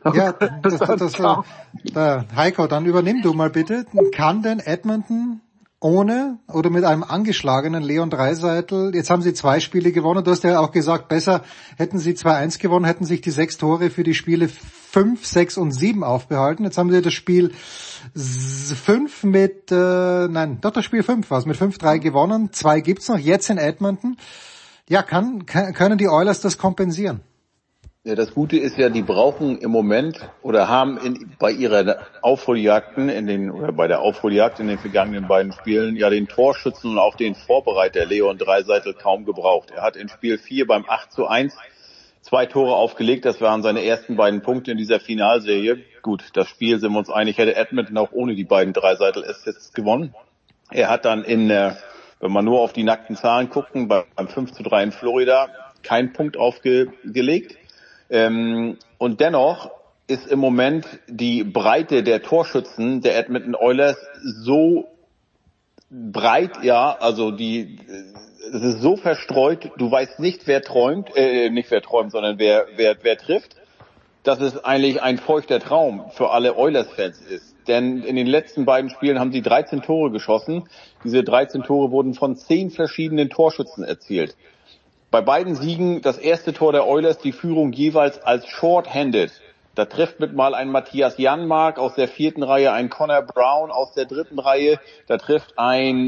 Ja, Heiko, dann übernimm du mal bitte. Kann denn Edmonton ohne oder mit einem angeschlagenen Leon Draisaitl, jetzt haben sie 2 Spiele gewonnen, du hast ja auch gesagt, besser hätten sie 2-1 gewonnen, hätten sich die 6 Tore für die Spiele 5, 6 und 7 aufbehalten. Jetzt haben sie das Spiel 5 das Spiel 5 war es, mit 5-3 gewonnen, 2 gibt's noch, jetzt in Edmonton. Ja, können die Oilers das kompensieren? Ja, das Gute ist ja, die brauchen im Moment oder haben bei der Aufholjagd in den vergangenen beiden Spielen ja den Torschützen und auch den Vorbereiter Leon Draisaitl kaum gebraucht. Er hat in Spiel 4 beim 8:1 2 Tore aufgelegt. Das waren seine ersten beiden Punkte in dieser Finalserie. Gut, das Spiel, sind wir uns einig, hätte Edmonton auch ohne die beiden Draisaitl-Assists gewonnen. Er hat dann wenn man nur auf die nackten Zahlen gucken, beim 5:3 in Florida keinen Punkt aufgelegt. Und dennoch ist im Moment die Breite der Torschützen der Edmonton Oilers so breit, also es ist so verstreut, du weißt nicht, wer sondern wer trifft, dass es eigentlich ein feuchter Traum für alle Oilers-Fans ist. Denn in den letzten beiden Spielen haben sie 13 Tore geschossen. Diese 13 Tore wurden von 10 verschiedenen Torschützen erzielt. Bei beiden Siegen das erste Tor der Oilers, die Führung jeweils als short-handed. Da trifft mit mal ein Matthias Janmark aus der 4. Reihe, ein Connor Brown aus der 3. Reihe, da trifft ein,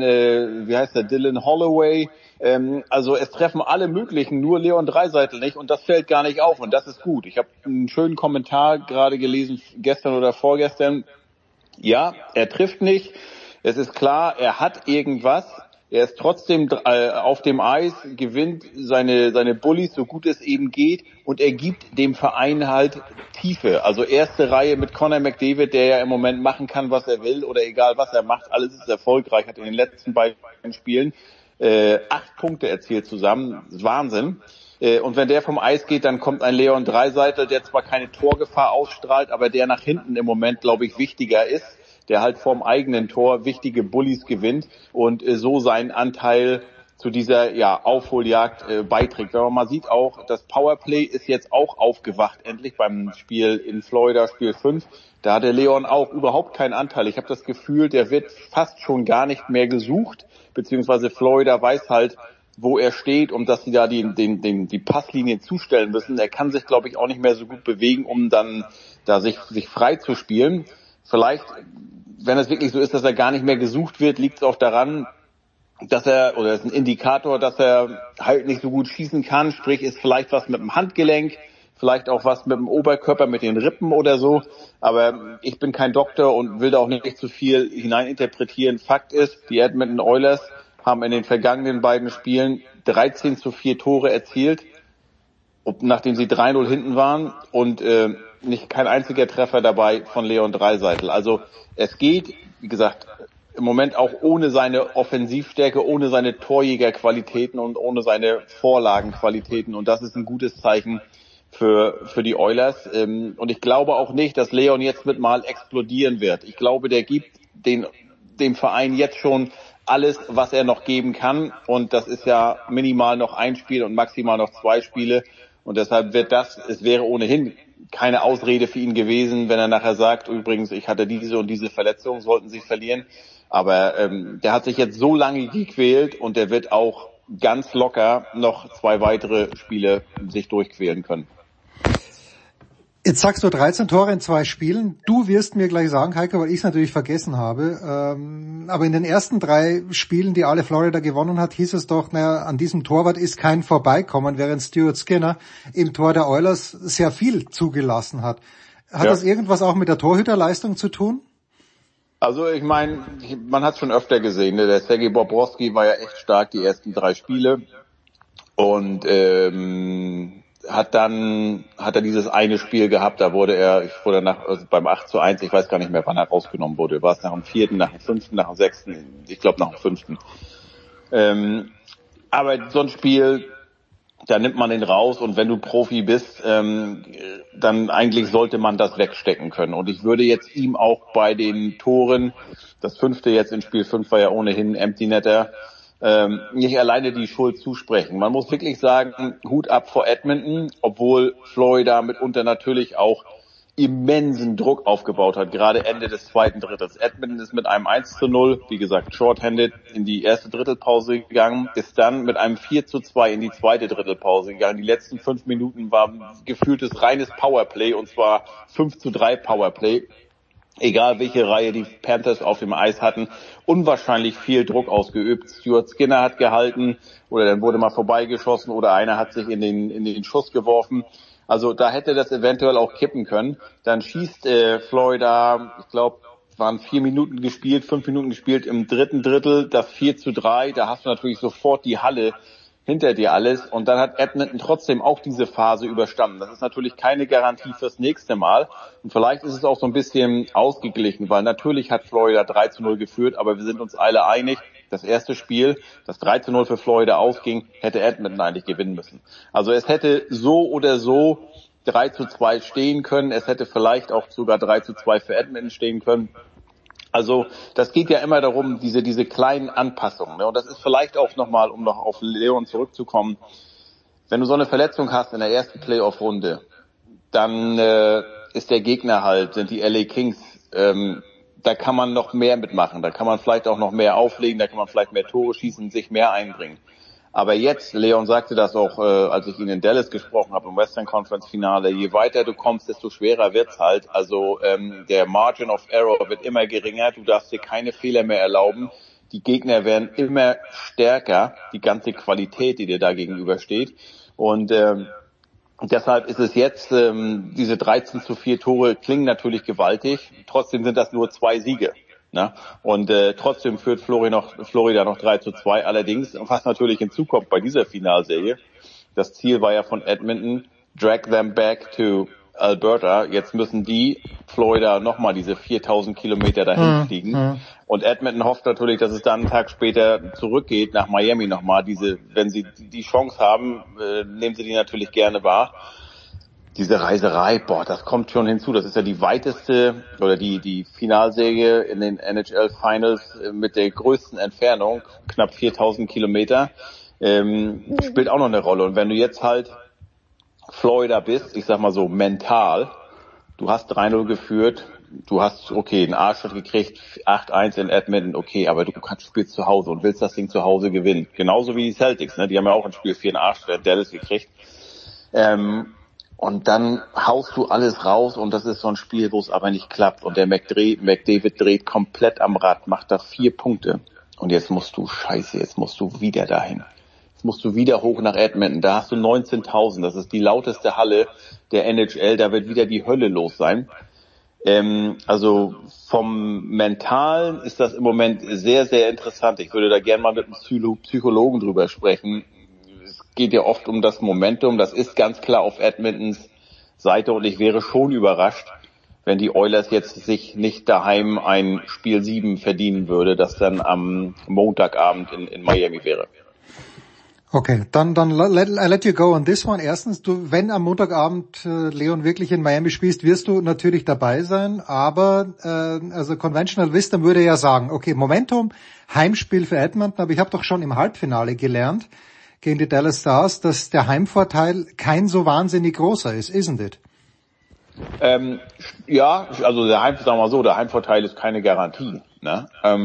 Dylan Holloway. Also es treffen alle möglichen, nur Leon Draisaitl nicht, und das fällt gar nicht auf, und das ist gut. Ich habe einen schönen Kommentar gerade gelesen, gestern oder vorgestern. Ja, er trifft nicht, es ist klar, er hat irgendwas. Er ist trotzdem auf dem Eis, gewinnt seine Bullies, so gut es eben geht, und er gibt dem Verein halt Tiefe. Also erste Reihe mit Connor McDavid, der ja im Moment machen kann, was er will, oder egal was er macht, alles ist erfolgreich, hat in den letzten beiden Spielen 8 Punkte erzielt zusammen. Das ist Wahnsinn. Und wenn der vom Eis geht, dann kommt ein Leon Draisaitl, der zwar keine Torgefahr ausstrahlt, aber der nach hinten im Moment, glaube ich, wichtiger ist, der halt vorm eigenen Tor wichtige Bullies gewinnt und so seinen Anteil zu dieser Aufholjagd beiträgt. Wenn man mal sieht auch, das Powerplay ist jetzt auch aufgewacht, endlich beim Spiel in Florida, Spiel 5. Da hat der Leon auch überhaupt keinen Anteil. Ich habe das Gefühl, der wird fast schon gar nicht mehr gesucht, beziehungsweise Florida weiß halt, wo er steht, und dass sie da die Passlinien zustellen müssen. Er kann sich, glaube ich, auch nicht mehr so gut bewegen, um dann da sich frei zu spielen. Vielleicht, wenn es wirklich so ist, dass er gar nicht mehr gesucht wird, liegt es auch daran, dass oder ist ein Indikator, dass er halt nicht so gut schießen kann, sprich ist vielleicht was mit dem Handgelenk, vielleicht auch was mit dem Oberkörper, mit den Rippen oder so, aber ich bin kein Doktor und will da auch nicht zu viel hineininterpretieren. Fakt ist, die Edmonton Oilers haben in den vergangenen beiden Spielen 13:4 Tore erzielt, nachdem sie 3-0 hinten waren, und kein einziger Treffer dabei von Leon Draisaitl. Also es geht, wie gesagt, im Moment auch ohne seine Offensivstärke, ohne seine Torjägerqualitäten und ohne seine Vorlagenqualitäten, und das ist ein gutes Zeichen für die Oilers. Und ich glaube auch nicht, dass Leon jetzt mit mal explodieren wird. Ich glaube, der gibt dem Verein jetzt schon alles, was er noch geben kann, und das ist ja minimal noch ein Spiel und maximal noch 2 Spiele, und deshalb es wäre ohnehin keine Ausrede für ihn gewesen, wenn er nachher sagt, übrigens, ich hatte diese und diese Verletzung, sollten sie verlieren. Aber der hat sich jetzt so lange gequält, und der wird auch ganz locker noch 2 weitere Spiele sich durchquälen können. Jetzt sagst du 13 Tore in 2 Spielen. Du wirst mir gleich sagen, Heiko, weil ich es natürlich vergessen habe. Aber in den ersten 3 Spielen, die alle Florida gewonnen hat, hieß es doch, an diesem Torwart ist kein Vorbeikommen, während Stuart Skinner im Tor der Oilers sehr viel zugelassen hat. Hat das irgendwas auch mit der Torhüterleistung zu tun? Also ich meine, man hat es schon öfter gesehen. Ne? Der Sergei Bobrovsky war ja echt stark die ersten 3 Spiele. Und hat er dieses eine Spiel gehabt, da wurde beim 8:1, ich weiß gar nicht mehr, wann er rausgenommen wurde. War es nach dem 4., nach dem 5., nach dem 6., ich glaube nach dem 5. Aber so ein Spiel, da nimmt man den raus, und wenn du Profi bist, dann eigentlich sollte man das wegstecken können. Und ich würde jetzt ihm auch bei den Toren, das 5. jetzt in Spiel 5 war ja ohnehin Empty Netter, nicht alleine die Schuld zusprechen. Man muss wirklich sagen, Hut ab vor Edmonton, obwohl Florida mitunter natürlich auch immensen Druck aufgebaut hat, gerade Ende des 2. Drittels. Edmonton ist mit einem 1:0, wie gesagt, shorthanded, in die erste Drittelpause gegangen, ist dann mit einem 4:2 in die zweite Drittelpause gegangen. Die letzten 5 Minuten war gefühltes reines Powerplay, und zwar 5:3 Powerplay. Egal welche Reihe die Panthers auf dem Eis hatten, unwahrscheinlich viel Druck ausgeübt. Stuart Skinner hat gehalten, oder dann wurde mal vorbeigeschossen, oder einer hat sich in den Schuss geworfen. Also da hätte das eventuell auch kippen können. Dann schießt Florida, ich glaube, waren 5 Minuten gespielt im 3. Drittel, das 4:3. Da hast du natürlich sofort die Halle hinter dir alles, und dann hat Edmonton trotzdem auch diese Phase überstanden. Das ist natürlich keine Garantie fürs nächste Mal, und vielleicht ist es auch so ein bisschen ausgeglichen, weil natürlich hat Florida 3:0 geführt, aber wir sind uns alle einig, das erste Spiel, das 3:0 für Florida ausging, hätte Edmonton eigentlich gewinnen müssen. Also es hätte so oder so 3-2 stehen können. Es hätte vielleicht auch sogar 3-2 für Edmonton stehen können. Also das geht ja immer darum, diese kleinen Anpassungen. Ne? Und das ist vielleicht auch nochmal, um noch auf Leon zurückzukommen, wenn du so eine Verletzung hast in der ersten Playoff-Runde, dann ist der Gegner halt, sind die LA Kings, da kann man noch mehr mitmachen, da kann man vielleicht auch noch mehr auflegen, da kann man vielleicht mehr Tore schießen, sich mehr einbringen. Aber jetzt, Leon sagte das auch, als ich ihn in Dallas gesprochen habe, im Western Conference Finale, je weiter du kommst, desto schwerer wird's halt. Also der Margin of Error wird immer geringer, du darfst dir keine Fehler mehr erlauben. Die Gegner werden immer stärker, die ganze Qualität, die dir da gegenübersteht. Und deshalb ist es jetzt, diese 13-4 Tore klingen natürlich gewaltig, trotzdem sind das nur 2 Siege. Ne? Und trotzdem führt Florida noch 3-2. Allerdings, was natürlich hinzukommt bei dieser Finalserie, das Ziel war ja von Edmonton, drag them back to Alberta. Jetzt müssen die Florida nochmal diese 4000 Kilometer dahin fliegen. Und Edmonton hofft natürlich, dass es dann einen Tag später zurückgeht nach Miami nochmal. Wenn sie die Chance haben, nehmen sie die natürlich gerne wahr. Diese Reiserei, das kommt schon hinzu. Das ist ja die weiteste oder die Finalserie in den NHL Finals mit der größten Entfernung, knapp 4000 Kilometer, spielt auch noch eine Rolle. Und wenn du jetzt halt Florida bist, ich sag mal so mental, du hast 3-0 geführt, du hast, einen Arschtritt gekriegt, 8-1 in Edmonton, aber du spielst zu Hause und willst das Ding zu Hause gewinnen. Genauso wie die Celtics, ne? Die haben ja auch ein Spiel 4 Arschtritt in Dallas gekriegt. Und dann haust du alles raus und das ist so ein Spiel, wo es aber nicht klappt. Und der McDavid dreht komplett am Rad, macht da 4 Punkte. Und jetzt musst du wieder dahin. Jetzt musst du wieder hoch nach Edmonton. Da hast du 19.000. Das ist die lauteste Halle der NHL. Da wird wieder die Hölle los sein. Also vom Mentalen ist das im Moment sehr, sehr interessant. Ich würde da gerne mal mit einem Psychologen drüber sprechen. Geht ja oft um das Momentum. Das ist ganz klar auf Edmontons Seite und ich wäre schon überrascht, wenn die Oilers jetzt sich nicht daheim ein Spiel 7 verdienen würde, das dann am Montagabend in Miami wäre. Okay, dann I let you go on this one. Erstens, wenn am Montagabend Leon wirklich in Miami spielst, wirst du natürlich dabei sein, aber also Conventional Wisdom würde ja sagen, okay, Momentum, Heimspiel für Edmonton, aber ich habe doch schon im Halbfinale gelernt, gegen die Dallas Stars, dass der Heimvorteil kein so wahnsinnig großer ist, isn't it? Ja, also der Heimvorteil ist keine Garantie, ne?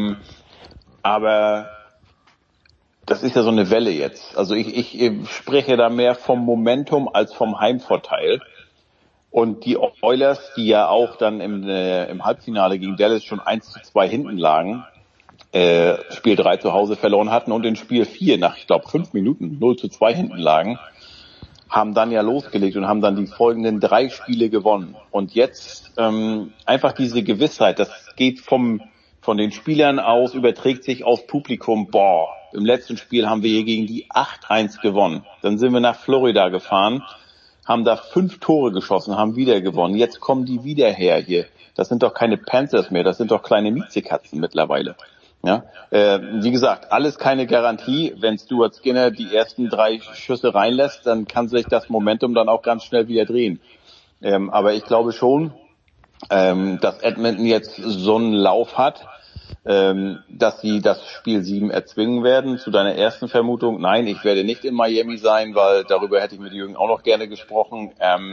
Aber das ist ja so eine Welle jetzt. Also ich spreche da mehr vom Momentum als vom Heimvorteil. Und die Oilers, die ja auch dann im Halbfinale gegen Dallas schon 1-2 hinten lagen, Spiel 3 zu Hause verloren hatten und in Spiel 4 nach, ich glaube, 5 Minuten 0-2 hinten lagen, haben dann ja losgelegt und haben dann die folgenden 3 Spiele gewonnen. Und jetzt einfach diese Gewissheit, das geht von den Spielern aus, überträgt sich aufs Publikum, im letzten Spiel haben wir hier gegen die 8-1 gewonnen. Dann sind wir nach Florida gefahren, haben da 5 Tore geschossen, haben wieder gewonnen. Jetzt kommen die wieder her hier. Das sind doch keine Panthers mehr, das sind doch kleine Miezekatzen mittlerweile. Ja, wie gesagt, alles keine Garantie. Wenn Stuart Skinner die ersten 3 Schüsse reinlässt, dann kann sich das Momentum dann auch ganz schnell wieder drehen. Aber ich glaube schon, dass Edmonton jetzt so einen Lauf hat, dass sie das Spiel 7 erzwingen werden. Zu deiner ersten Vermutung, nein, ich werde nicht in Miami sein, weil darüber hätte ich mit Jürgen auch noch gerne gesprochen.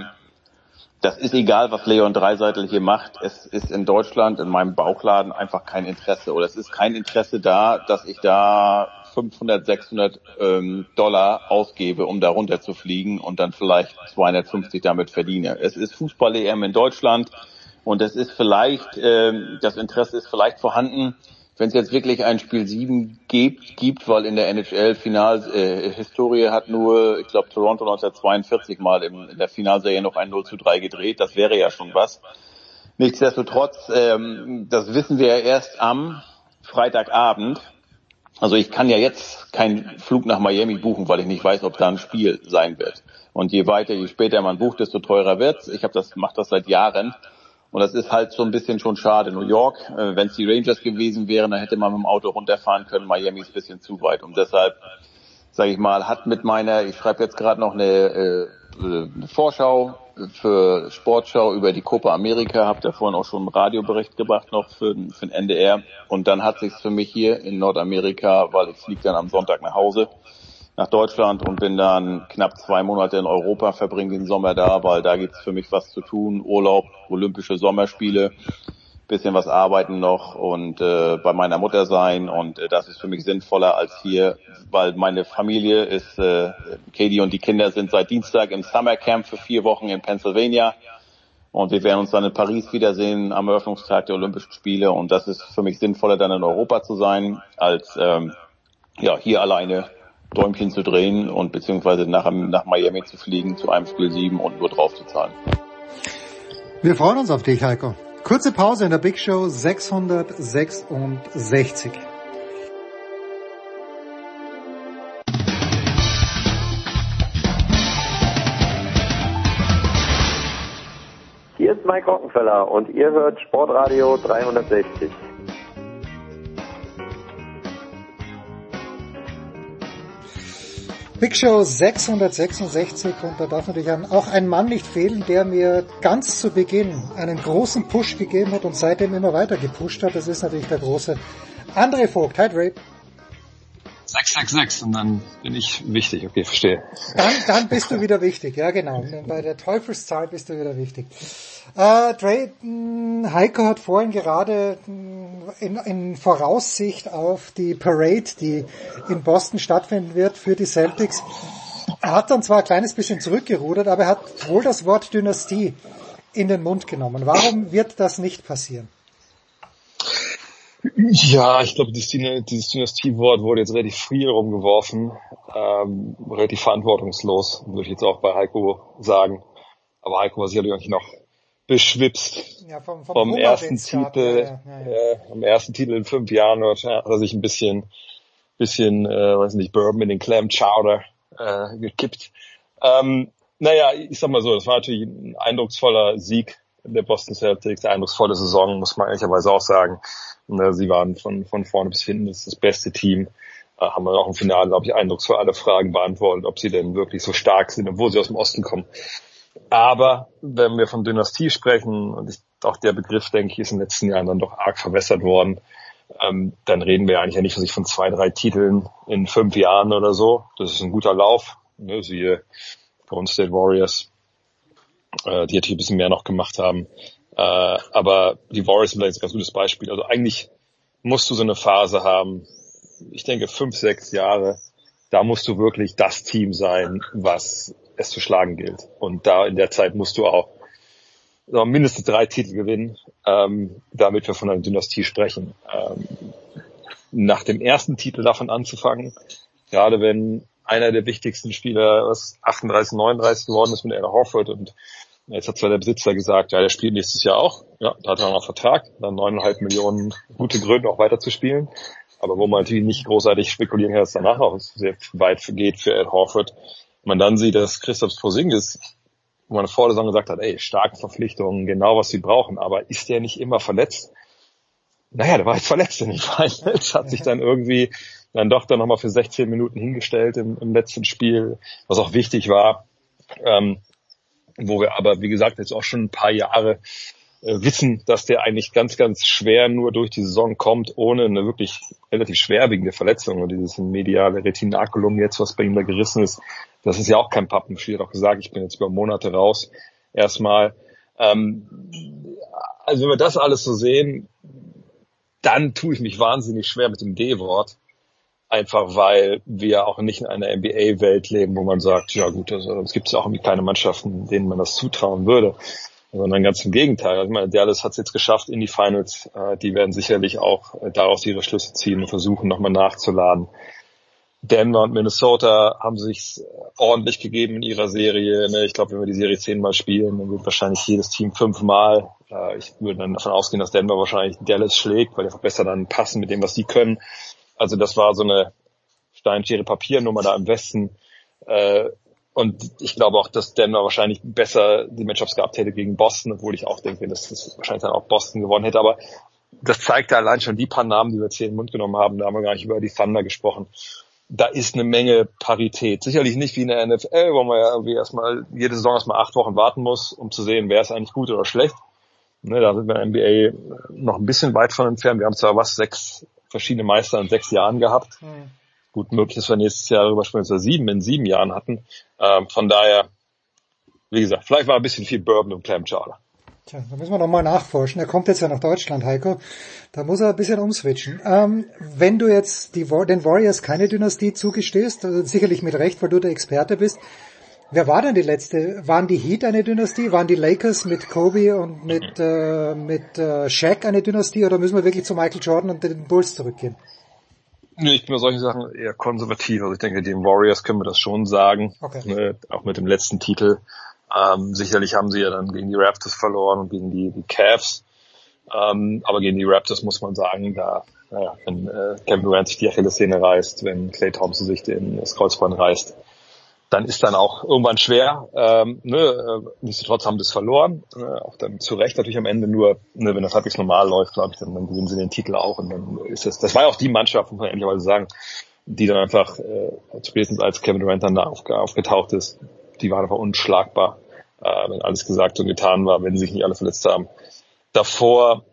Das ist egal, was Leon Draisaitl hier macht. Es ist in Deutschland, in meinem Bauchladen, einfach kein Interesse. Oder es ist kein Interesse da, dass ich da 500, 600 Dollar ausgebe, um da runter zu fliegen und dann vielleicht 250 damit verdiene. Es ist Fußball-EM in Deutschland und es ist vielleicht, das Interesse ist vielleicht vorhanden, wenn es jetzt wirklich ein Spiel 7 gibt, weil in der NHL-Final-Historie hat nur, ich glaube, Toronto 1942 mal in der Finalserie noch ein 0-3 gedreht. Das wäre ja schon was. Nichtsdestotrotz, das wissen wir ja erst am Freitagabend. Also ich kann ja jetzt keinen Flug nach Miami buchen, weil ich nicht weiß, ob da ein Spiel sein wird. Und je später man bucht, desto teurer wird's. Ich mache das seit Jahren. Und das ist halt so ein bisschen schon schade. New York, wenn es die Rangers gewesen wären, dann hätte man mit dem Auto runterfahren können. Miami ist ein bisschen zu weit. Und deshalb, sage ich mal, hat mit meiner, ich schreibe jetzt gerade noch eine eine Vorschau für Sportschau über die Copa America, habt ihr vorhin auch schon einen Radiobericht gemacht noch für den NDR. Und dann hat sich's für mich hier in Nordamerika, weil ich fliege dann am Sonntag nach Hause, nach Deutschland und bin dann knapp 2 Monate in Europa, verbringe den Sommer da, weil da gibt's für mich was zu tun, Urlaub, Olympische Sommerspiele, bisschen was arbeiten noch und bei meiner Mutter sein und das ist für mich sinnvoller als hier, weil meine Familie ist, Katie und die Kinder sind seit Dienstag im Summercamp für 4 Wochen in Pennsylvania und wir werden uns dann in Paris wiedersehen am Eröffnungstag der Olympischen Spiele und das ist für mich sinnvoller dann in Europa zu sein, als hier alleine Däumchen zu drehen und beziehungsweise nach Miami zu fliegen zu einem Spiel 7 und nur drauf zu zahlen. Wir freuen uns auf dich, Heiko. Kurze Pause in der Big Show 666. Hier ist Mike Rockenfeller und ihr hört Sportradio 360. Big Show 666 und da darf natürlich auch ein Mann nicht fehlen, der mir ganz zu Beginn einen großen Push gegeben hat und seitdem immer weiter gepusht hat. Das ist natürlich der große André Vogt. Hi, Dre. 666 und dann bin ich wichtig. Okay, verstehe. Dann bist du wieder wichtig, ja genau. Bei der Teufelszahl bist du wieder wichtig. Dre, Heiko hat vorhin gerade in Voraussicht auf die Parade, die in Boston stattfinden wird für die Celtics, er hat dann zwar ein kleines bisschen zurückgerudert, aber er hat wohl das Wort Dynastie in den Mund genommen. Warum wird das nicht passieren? Ja, ich glaube, dieses Dynastie-Wort wurde jetzt relativ früh rumgeworfen, relativ verantwortungslos, würde ich jetzt auch bei Heiko sagen. Aber Heiko war sicherlich auch noch beschwipst vom ersten Titel, am ersten Titel in 5 Jahren, hat er sich ein bisschen, weiß nicht, Bourbon in den Clam Chowder gekippt. Ich sag mal so, das war natürlich ein eindrucksvoller Sieg der Boston Celtics, eine eindrucksvolle Saison, muss man ehrlicherweise auch sagen. Sie waren von vorne bis hinten das beste Team, haben auch im Finale, glaube ich, eindrucksvoll alle Fragen beantwortet, ob sie denn wirklich so stark sind, obwohl sie aus dem Osten kommen. Aber wenn wir von Dynastie sprechen, und auch der Begriff, denke ich, ist in den letzten Jahren dann doch arg verwässert worden, dann reden wir eigentlich ja nicht von 2, 3 Titeln in 5 Jahren oder so. Das ist ein guter Lauf, siehe Golden State Warriors, die natürlich ein bisschen mehr noch gemacht haben. Aber die Warriors sind vielleicht ein ganz gutes Beispiel. Also eigentlich musst du so eine Phase haben, ich denke 5, 6 Jahre, da musst du wirklich das Team sein, was es zu schlagen gilt. Und da in der Zeit musst du auch mindestens 3 Titel gewinnen, damit wir von einer Dynastie sprechen. Nach dem ersten Titel davon anzufangen, gerade wenn einer der wichtigsten Spieler 38, 39 geworden ist mit Al Horford und jetzt hat zwar der Besitzer gesagt, ja, der spielt nächstes Jahr auch. Ja, da hat er noch Vertrag, dann 9,5 Millionen gute Gründe auch weiter zu spielen. Aber wo man natürlich nicht großartig spekulieren kann, dass danach auch sehr weit geht für Al Horford. Man dann sieht, dass Kristaps Porzingis, wo man vor der Saison gesagt hat, starke Verpflichtungen, genau was sie brauchen, aber ist der nicht immer verletzt? Naja, der war jetzt verletzt in den Finals, hat sich dann irgendwie dann doch dann nochmal für 16 Minuten hingestellt im letzten Spiel, was auch wichtig war, wo wir aber, wie gesagt, jetzt auch schon ein paar Jahre wissen, dass der eigentlich ganz, ganz schwer nur durch die Saison kommt, ohne eine wirklich relativ schwerwiegende Verletzung. Und dieses mediale Retinaculum jetzt, was bei ihm da gerissen ist, das ist ja auch kein Pappenstiel. Er hat auch gesagt, ich bin jetzt über Monate raus. Erstmal, also wenn wir das alles so sehen, dann tue ich mich wahnsinnig schwer mit dem D-Wort. Einfach weil wir auch nicht in einer NBA-Welt leben, wo man sagt, ja gut, also, es gibt ja auch irgendwie keine Mannschaften, denen man das zutrauen würde. Sondern ganz im Gegenteil. Also, ich meine, Dallas hat es jetzt geschafft in die Finals. Die werden sicherlich auch daraus ihre Schlüsse ziehen und versuchen, nochmal nachzuladen. Denver und Minnesota haben sich ordentlich gegeben in ihrer Serie. Ich glaube, wenn wir die Serie 10-mal spielen, dann wird wahrscheinlich jedes Team 5-mal. Ich würde dann davon ausgehen, dass Denver wahrscheinlich Dallas schlägt, weil die einfach besser dann passen mit dem, was sie können. Also das war so eine Stein-Schere-Papier-Nummer da im Westen. Und ich glaube auch, dass Denver wahrscheinlich besser die Matchups gehabt hätte gegen Boston, obwohl ich auch denke, dass das wahrscheinlich dann auch Boston gewonnen hätte. Aber das zeigt ja allein schon die paar Namen, die wir jetzt hier in den Mund genommen haben. Da haben wir gar nicht über die Thunder gesprochen. da ist eine Menge Parität. Sicherlich nicht wie in der NFL, wo man ja irgendwie jede Saison erstmal 8 Wochen warten muss, um zu sehen, wer ist eigentlich gut oder schlecht. Ne, da sind wir in der NBA noch ein bisschen weit von entfernt. Wir haben zwar 6 verschiedene Meister in 6 Jahren gehabt. Gut möglich, dass wir nächstes Jahr darüber sprechen, dass wir 7 in 7 Jahren hatten. Von daher, wie gesagt, vielleicht war ein bisschen viel Bourbon im Clam Chowder. Tja, da müssen wir noch mal nachforschen. Er kommt jetzt ja nach Deutschland, Heiko. Da muss er ein bisschen umswitchen. Wenn du jetzt den Warriors keine Dynastie zugestehst, sicherlich mit Recht, weil du der Experte bist, wer war denn die letzte? Waren die Heat eine Dynastie? Waren die Lakers mit Kobe und mit Shaq eine Dynastie? Oder müssen wir wirklich zu Michael Jordan und den Bulls zurückgehen? Nee, ich bin bei solchen Sachen eher konservativ. Also ich denke, den Warriors können wir das schon sagen. Okay. Ne, auch mit dem letzten Titel. Sicherlich haben sie ja dann gegen die Raptors verloren und gegen die Cavs. Aber gegen die Raptors muss man sagen, wenn Kevin Durant sich die Achillessehne reißt, wenn Klay Thompson sich das Kreuzband reißt, dann ist dann auch irgendwann schwer. Nichtsdestotrotz haben sie es verloren. Auch dann zu Recht natürlich am Ende nur, wenn das halbwegs normal läuft, glaube ich, dann gewinnen sie den Titel auch. Und dann ist das war ja auch die Mannschaft, muss man ehrlicherweise sagen, die dann einfach, spätestens als Kevin Durant dann da aufgetaucht ist, die waren einfach unschlagbar, wenn alles gesagt und getan war, wenn sich nicht alle verletzt haben. Davor,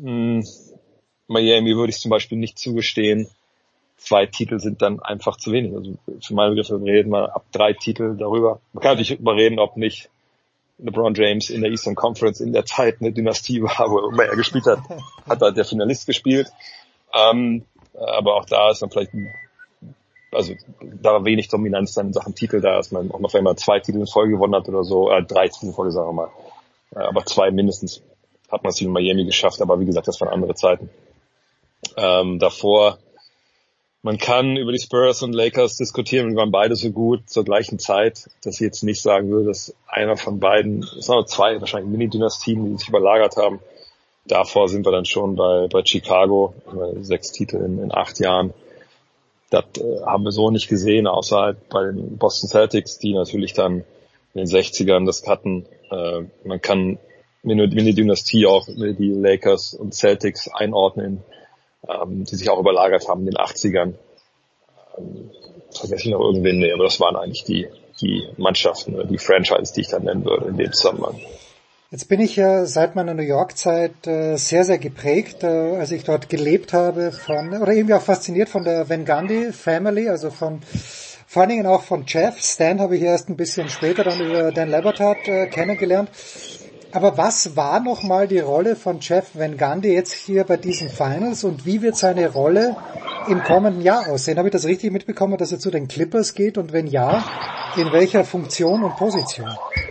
Miami würde ich zum Beispiel nicht zugestehen. 2 Titel sind dann einfach zu wenig. Also für meine Begriffe reden wir ab 3 Titel darüber. Man kann natürlich überreden, ob nicht LeBron James in der Eastern Conference in der Zeit eine Dynastie war, wo immer er gespielt hat, hat halt der Finalist gespielt. Aber auch da ist dann vielleicht, also da war wenig Dominanz dann in Sachen Titel da, dass man auch noch einmal 2 Titel in Folge gewonnen hat oder so, 3 Titel in Folge, sagen wir mal. Aber 2 mindestens hat man es in Miami geschafft, aber wie gesagt, das waren andere Zeiten. Davor, man kann über die Spurs und Lakers diskutieren, die waren beide so gut zur gleichen Zeit, dass ich jetzt nicht sagen würde, dass einer von beiden, es sind 2 wahrscheinlich Mini-Dynastien, die sich überlagert haben. Davor sind wir dann schon bei Chicago, 6 Titel in 8 Jahren. Das haben wir so nicht gesehen, außer halt bei den Boston Celtics, die natürlich dann in den 60ern das hatten. Man kann Mini-Dynastie auch die Lakers und Celtics einordnen, die sich auch überlagert haben in den 80ern. Vergesse ich noch irgendwen? Nee, aber das waren eigentlich die Mannschaften oder die Franchises, die ich dann nennen würde in dem Zusammenhang. Jetzt bin ich ja seit meiner New York-Zeit sehr, sehr geprägt, als ich dort gelebt habe oder irgendwie auch fasziniert von der Van Gundy Family, also vor allen Dingen auch von Jeff. Stan habe ich erst ein bisschen später dann über Dan Le Batard kennengelernt. Aber was war nochmal die Rolle von Jeff Van Gundy jetzt hier bei diesen Finals und wie wird seine Rolle im kommenden Jahr aussehen? Habe ich das richtig mitbekommen, dass er zu den Clippers geht und wenn ja, in welcher Funktion und Position?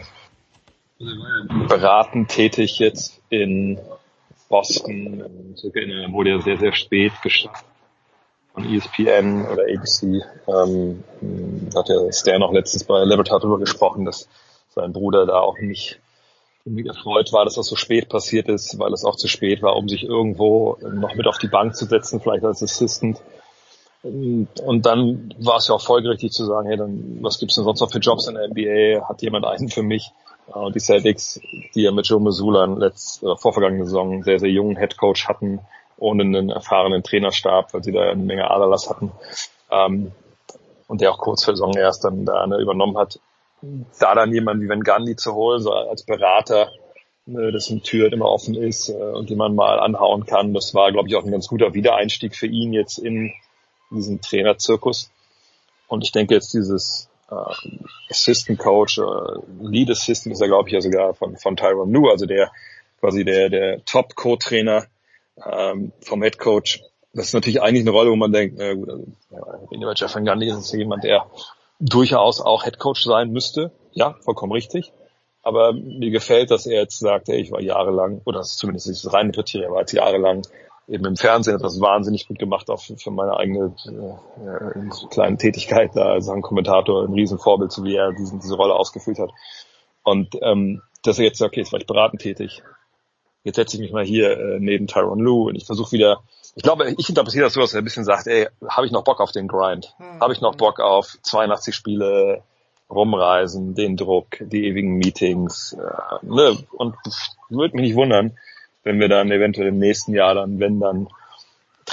Beratend tätig jetzt in Boston, wurde ja sehr, sehr spät gestartet von ESPN oder ABC. Hat ja Stan auch letztens bei Le Batard darüber gesprochen, dass sein Bruder da auch nicht erfreut war, dass das so spät passiert ist, weil es auch zu spät war, um sich irgendwo noch mit auf die Bank zu setzen, vielleicht als Assistant. Und dann war es ja auch folgerichtig zu sagen, hey, dann was gibt's denn sonst noch für Jobs in der NBA? Hat jemand einen für mich? Und die Celtics, die ja mit Joe Mazzulla vorvergangene Saison sehr, sehr jungen Headcoach hatten, ohne einen erfahrenen Trainerstab, weil sie da eine Menge Aderlass hatten. Und der auch kurz vor Saison erst dann da übernommen hat. Da dann jemand wie Van Gundy zu holen, so als Berater, dessen Tür immer offen ist und den man mal anhauen kann, das war, glaube ich, auch ein ganz guter Wiedereinstieg für ihn jetzt in diesen Trainerzirkus. Und ich denke jetzt dieses Assistant Coach, Lead Assistant ist er, glaube ich, ja sogar von Tyronn Lue, also der quasi der Top Co-Trainer vom Head Coach. Das ist natürlich eigentlich eine Rolle, wo man denkt, na gut, also, bei Jeff Van Gundy ist es jemand, der durchaus auch Headcoach sein müsste. Ja, vollkommen richtig. Aber mir gefällt, dass er jetzt sagt, hey, ich war jahrelang, oder das ist zumindest nicht das reine Kriterium, er war jetzt jahrelang eben im Fernsehen, hat das wahnsinnig gut gemacht, auch für meine eigene kleine Tätigkeit da als ein Kommentator, ein Riesenvorbild, so wie er diese Rolle ausgefüllt hat. Und dass er jetzt sagt, okay, jetzt war ich beratend tätig. Jetzt setze ich mich mal hier neben Tyronn Lue und ich versuche wieder, ich interpretiere das so, dass er ein bisschen sagt, ey, habe ich noch Bock auf den Grind? Habe ich noch Bock auf 82 Spiele, rumreisen, den Druck, die ewigen Meetings, Und würde mich nicht wundern, wenn wir dann eventuell im nächsten Jahr dann, wenn dann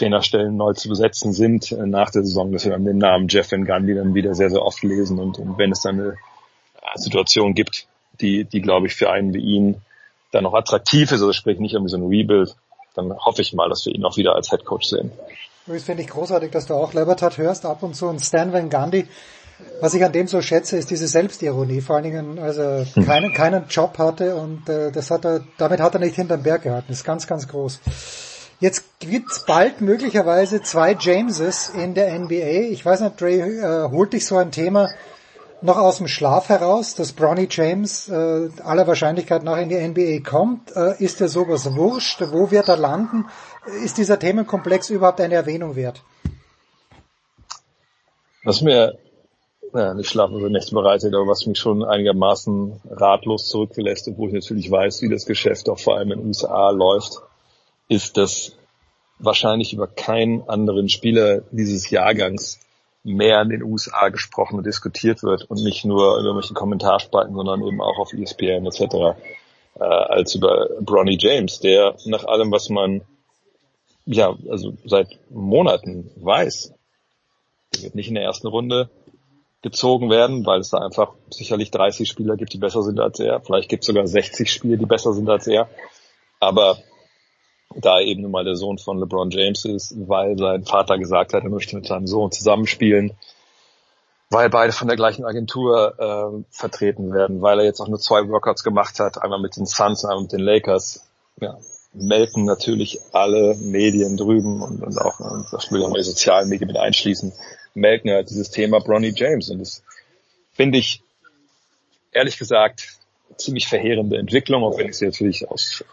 Trainerstellen neu zu besetzen sind nach der Saison, dass wir dann den Namen Jeff Van Gundy dann wieder sehr, sehr oft lesen und wenn es dann eine Situation gibt, die glaube ich für einen wie ihn dann noch attraktiv ist, also sprich nicht irgendwie so ein Rebuild, dann hoffe ich mal, dass wir ihn auch wieder als Headcoach sehen. Das finde ich großartig, dass du auch Lebertat hörst ab und zu und Stan Van Gundy. Was ich an dem so schätze, ist diese Selbstironie, vor allen Dingen, also keinen Job hatte und damit hat er nicht hinterm Berg gehalten. Das ist ganz, ganz groß. Jetzt gibt's bald möglicherweise 2 Jameses in der NBA. Ich weiß nicht, Dre, holt dich so ein Thema noch aus dem Schlaf heraus, dass Bronny James aller Wahrscheinlichkeit nach in die NBA kommt? Ist dir sowas wurscht? Wo wird er landen? Ist dieser Themenkomplex überhaupt eine Erwähnung wert? Was mir nicht schlaflose Nächte bereitet, aber was mich schon einigermaßen ratlos zurücklässt, obwohl ich natürlich weiß, wie das Geschäft auch vor allem in den USA läuft, ist, dass wahrscheinlich über keinen anderen Spieler dieses Jahrgangs mehr in den USA gesprochen und diskutiert wird und nicht nur in irgendwelchen Kommentarspalten, sondern eben auch auf ESPN etc. Als über Bronny James, der nach allem, was man also seit Monaten weiß, der wird nicht in der ersten Runde gezogen werden, weil es da einfach sicherlich 30 Spieler gibt, die besser sind als er. Vielleicht gibt es sogar 60 Spieler, die besser sind als er. Aber da er eben nun mal der Sohn von LeBron James ist, weil sein Vater gesagt hat, er möchte mit seinem Sohn zusammenspielen, weil beide von der gleichen Agentur vertreten werden, weil er jetzt auch nur 2 Workouts gemacht hat, einmal mit den Suns, einmal mit den Lakers. Ja, melken natürlich alle Medien drüben und auch, das will auch die sozialen Medien mit einschließen, melken halt dieses Thema Bronny James. Und das finde ich, ehrlich gesagt, ziemlich verheerende Entwicklung, auch wenn ich sie natürlich aus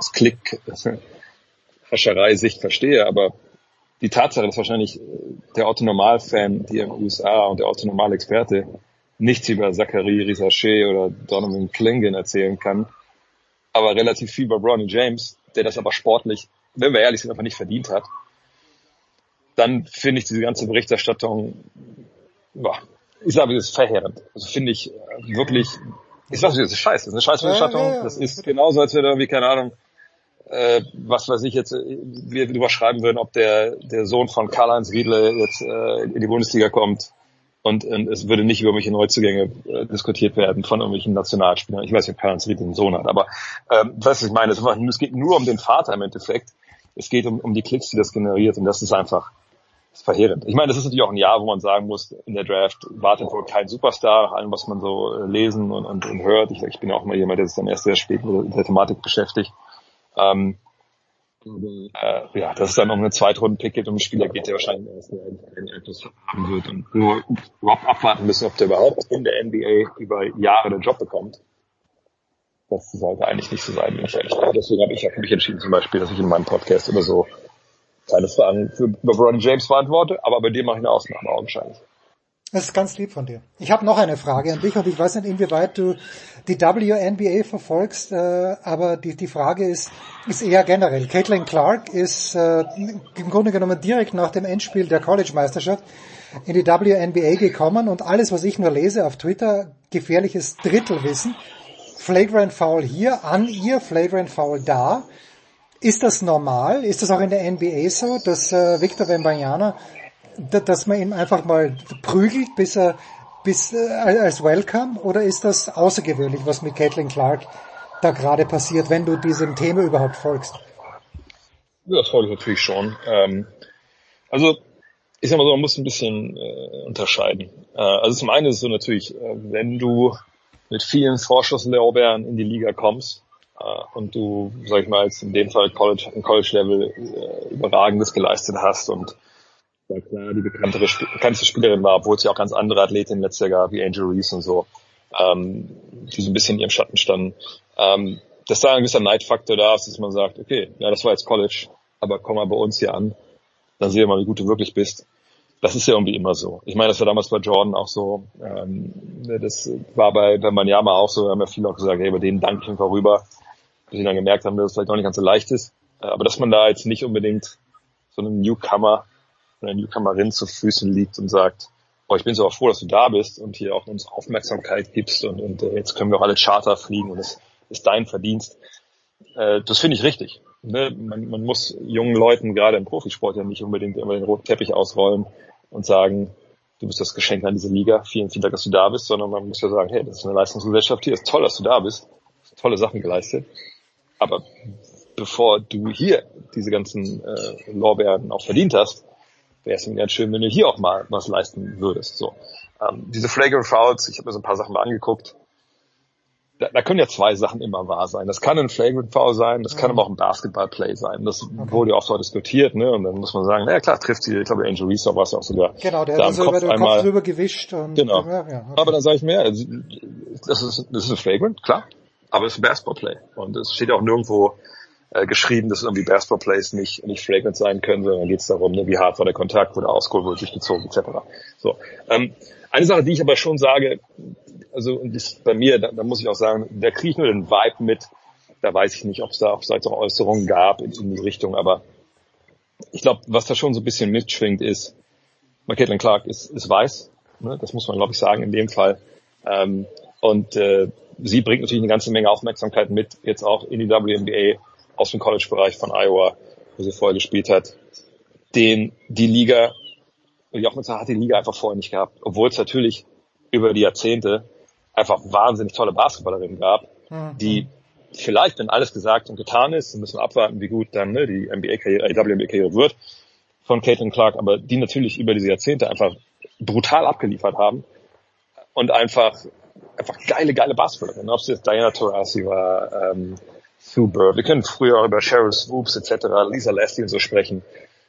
Klick-Hascherei-Sicht verstehe. Aber die Tatsache, dass wahrscheinlich der Otto-Normal-Fan hier in den USA und der Otto-Normal-Experte nichts über Zachary Risacher oder Donovan Clingan erzählen kann, aber relativ viel über Bronny James, der das aber sportlich, wenn wir ehrlich sind, einfach nicht verdient hat, dann finde ich diese ganze Berichterstattung, ich sage, das ist verheerend. Also finde ich wirklich, ich sage, das ist scheiße, das ist eine Scheißberichterstattung. Ja. Das ist genauso, als wenn irgendwie, keine Ahnung, was weiß ich jetzt, wir drüber schreiben würden, ob der Sohn von Karl-Heinz Riedle jetzt in die Bundesliga kommt und es würde nicht über irgendwelche Neuzugänge diskutiert werden von irgendwelchen Nationalspielern. Ich weiß nicht, ob Karl-Heinz Riedle einen Sohn hat, aber was ich meine, es geht nur um den Vater im Endeffekt. Es geht um die Klicks, die das generiert, und das ist einfach verheerend. Ich meine, das ist natürlich auch ein Jahr, wo man sagen muss, in der Draft wartet wohl kein Superstar, nach allem, was man so lesen und hört. Ich bin auch mal jemand, der sich dann erst sehr spät mit der Thematik beschäftigt. Das ist dann um eine Zweitrunden-Pick geht, um einen Spieler geht, der wahrscheinlich erst einen etwas haben wird und nur überhaupt abwarten müssen, ob der überhaupt in der NBA über Jahre den Job bekommt. Das sollte eigentlich nicht so sein, wenn ich ehrlich bin. Deswegen habe ich ja für mich entschieden, zum Beispiel, dass ich in meinem Podcast immer so keine Fragen über Bronny James beantworte, aber bei dir mache ich eine Ausnahme augenscheinlich. Das ist ganz lieb von dir. Ich habe noch eine Frage an dich und ich weiß nicht, inwieweit du die WNBA verfolgst, aber die Frage ist eher generell. Caitlin Clark ist im Grunde genommen direkt nach dem Endspiel der College-Meisterschaft in die WNBA gekommen und alles, was ich nur lese auf Twitter, gefährliches Drittelwissen. Flagrant Foul hier, an ihr, Flagrant Foul da. Ist das normal? Ist das auch in der NBA so, dass Victor Wembanyama, dass man ihn einfach mal prügelt, bis als Welcome? Oder ist das außergewöhnlich, was mit Caitlin Clark da gerade passiert, wenn du diesem Thema überhaupt folgst? Ja, das folge ich natürlich schon. Also, ich sag mal so, man muss ein bisschen unterscheiden. Also zum einen ist es so natürlich, wenn du mit vielen Vorschusslorbeeren in die Liga kommst, und du, sag ich mal, jetzt in dem Fall College-Level Überragendes geleistet hast und war klar, die bekannteste Spielerin war, obwohl es ja auch ganz andere Athletinnen letztes Jahr gab, wie Angel Reese und so, die so ein bisschen in ihrem Schatten standen. Dass da ein gewisser Neidfaktor da ist, dass man sagt, okay, ja, das war jetzt College, aber komm mal bei uns hier an, dann sehen wir mal, wie gut du wirklich bist. Das ist ja irgendwie immer so. Ich meine, das war damals bei Jordan auch so, das war bei Wembanyama auch so, da haben ja viele auch gesagt, hey, bei denen danke ich einfach rüber, bis sie dann gemerkt haben, dass es vielleicht auch nicht ganz so leicht ist. Aber dass man da jetzt nicht unbedingt so einem Newcomer oder einer Newcomerin zu Füßen liegt und sagt, oh, ich bin so auch froh, dass du da bist und hier auch uns Aufmerksamkeit gibst und jetzt können wir auch alle Charter fliegen und es ist dein Verdienst. Das finde ich richtig. Ne? Man muss jungen Leuten, gerade im Profisport, ja nicht unbedingt immer den roten Teppich ausrollen und sagen, du bist das Geschenk an diese Liga, vielen, vielen Dank, dass du da bist, sondern man muss ja sagen, hey, das ist eine Leistungsgesellschaft hier, ist toll, dass du da bist, tolle Sachen geleistet, aber bevor du hier diese ganzen Lorbeeren auch verdient hast, wäre es ganz schön, wenn du hier auch mal was leisten würdest. So, diese Flagrant Fouls, ich habe mir so ein paar Sachen mal angeguckt, da können ja zwei Sachen immer wahr sein. Das kann ein Flagrant Foul sein, das kann aber auch ein Basketball-Play sein. Das wurde ja auch so diskutiert, ne? Und dann muss man sagen, naja klar, trifft sie, ich glaube, Angel Reese war es ja auch sogar. Genau, der hat so über den Kopf drüber gewischt. Und genau. Ja, okay. Aber dann sage ich mir, das ist ein Flagrant, klar, aber es ist ein Basketball-Play. Und es steht auch nirgendwo geschrieben, dass irgendwie Basketball-Plays nicht Flagrant sein können, sondern dann geht es darum, ne, wie hart war der Kontakt, wurde ausgeholt, wurde durchgezogen, etc. So. Eine Sache, die ich aber schon sage, also und das bei mir, da muss ich auch sagen, da kriege ich nur den Vibe mit, da weiß ich nicht, ob es da auch Äußerungen gab in die Richtung, aber ich glaube, was da schon so ein bisschen mitschwingt ist, Caitlin Clark ist weiß, ne, das muss man glaube ich sagen in dem Fall, und sie bringt natürlich eine ganze Menge Aufmerksamkeit mit, jetzt auch in die WNBA aus dem College-Bereich von Iowa, wo sie vorher gespielt hat, die Liga, und Jochen hat die Liga einfach vorher nicht gehabt, obwohl es natürlich über die Jahrzehnte einfach wahnsinnig tolle Basketballerinnen gab, die vielleicht, wenn alles gesagt und getan ist, müssen wir abwarten, wie gut dann die WNBA-Karriere wird von Caitlin Clark, aber die natürlich über diese Jahrzehnte einfach brutal abgeliefert haben und einfach geile Basketballerinnen, ob es jetzt Diana Taurasi war, Sue Bird, wir können früher auch über Cheryl Swoops etc., Lisa Lasky und so sprechen,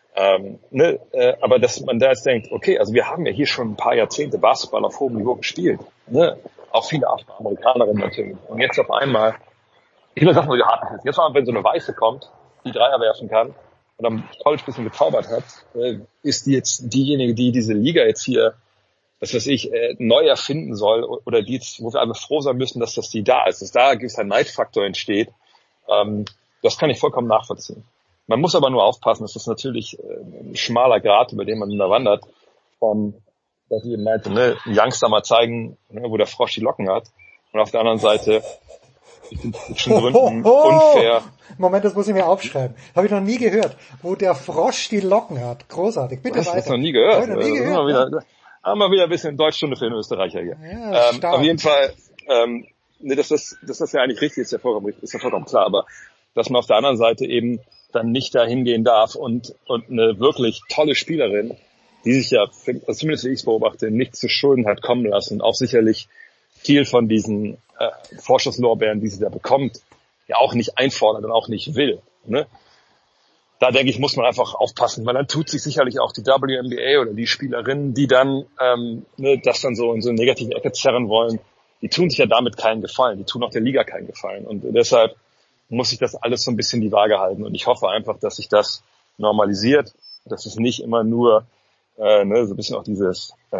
aber dass man da jetzt denkt, okay, also wir haben ja hier schon ein paar Jahrzehnte Basketball auf hohem Niveau gespielt, ne? Auch viele Afroamerikanerinnen natürlich. Und jetzt auf einmal, ich will sagen, wie hart es ist. Jetzt mal, wenn so eine Weiße kommt, die Dreier werfen kann und am College ein bisschen gezaubert hat, ist die jetzt diejenige, die diese Liga jetzt hier, was weiß ich, neu erfinden soll oder die jetzt, wo wir alle froh sein müssen, dass die da ist, dass da ein gewisser Neidfaktor entsteht. Das kann ich vollkommen nachvollziehen. Man muss aber nur aufpassen, dass das natürlich ein schmaler Grat, über den man da wandert, dass ich eben meinte, ne, ein Youngster mal zeigen, ne, wo der Frosch die Locken hat. Und auf der anderen Seite, ich bin schon Gründen unfair. Moment, das muss ich mir aufschreiben. Habe ich noch nie gehört. Wo der Frosch die Locken hat. Großartig. Bitte weiter. Das hast du noch nie gehört. Habe ich noch nie gehört. Haben wir wieder ein bisschen Deutschstunde für den Österreicher hier. Ja, auf jeden Fall, ne, dass das ja eigentlich richtig ist, ja vollkommen klar. Aber dass man auf der anderen Seite eben dann nicht dahin gehen darf und eine wirklich tolle Spielerin, die sich ja, zumindest wie ich es beobachte, nichts zu Schulden hat kommen lassen, auch sicherlich viel von diesen Vorschusslorbeeren, die sie da bekommt, ja auch nicht einfordert und auch nicht will. Ne? Da denke ich, muss man einfach aufpassen, weil dann tut sich sicherlich auch die WNBA oder die Spielerinnen, die dann das dann so in so eine negative Ecke zerren wollen, die tun sich ja damit keinen Gefallen, die tun auch der Liga keinen Gefallen. Und deshalb muss sich das alles so ein bisschen die Waage halten. Und ich hoffe einfach, dass sich das normalisiert, dass es nicht immer nur so ein bisschen auch die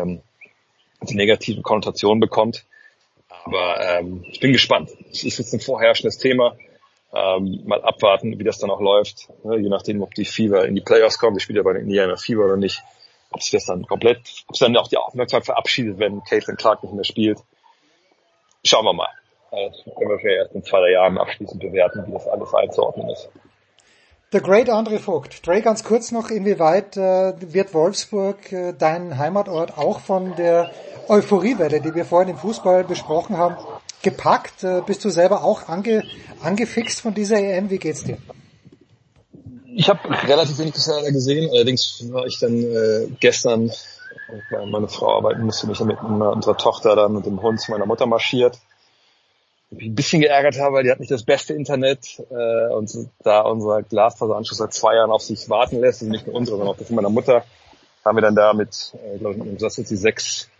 negative Konnotation bekommt. Aber ich bin gespannt. Es ist jetzt ein vorherrschendes Thema. Mal abwarten, wie das dann auch läuft. Je nachdem, ob die Fever in die Playoffs kommen. Ich spiele ja bei den Indiana Fever oder nicht. Ob sich das dann ob es dann auch die Aufmerksamkeit verabschiedet, wenn Caitlin Clark nicht mehr spielt. Schauen wir mal. Das können wir vielleicht erst in 2-3 Jahren abschließend bewerten, wie das alles einzuordnen ist. The Great André Vogt. Dre, ganz kurz noch, inwieweit wird Wolfsburg, dein Heimatort, auch von der Euphoriewelle, die wir vorhin im Fußball besprochen haben, gepackt? Bist du selber auch angefixt von dieser EM? Wie geht's dir? Ich habe relativ wenig bisher gesehen, allerdings war ich dann gestern, weil meine Frau arbeiten musste, mich mit unserer Tochter dann mit dem Hund zu meiner Mutter marschiert. Ich ein bisschen geärgert habe, weil die hat nicht das beste Internet und da unser Glasfaseranschluss seit 2 Jahren auf sich warten lässt, und nicht nur unsere, sondern auch das von meiner Mutter, haben wir dann da mit, glaube ich, mit einem Satz jetzt die 6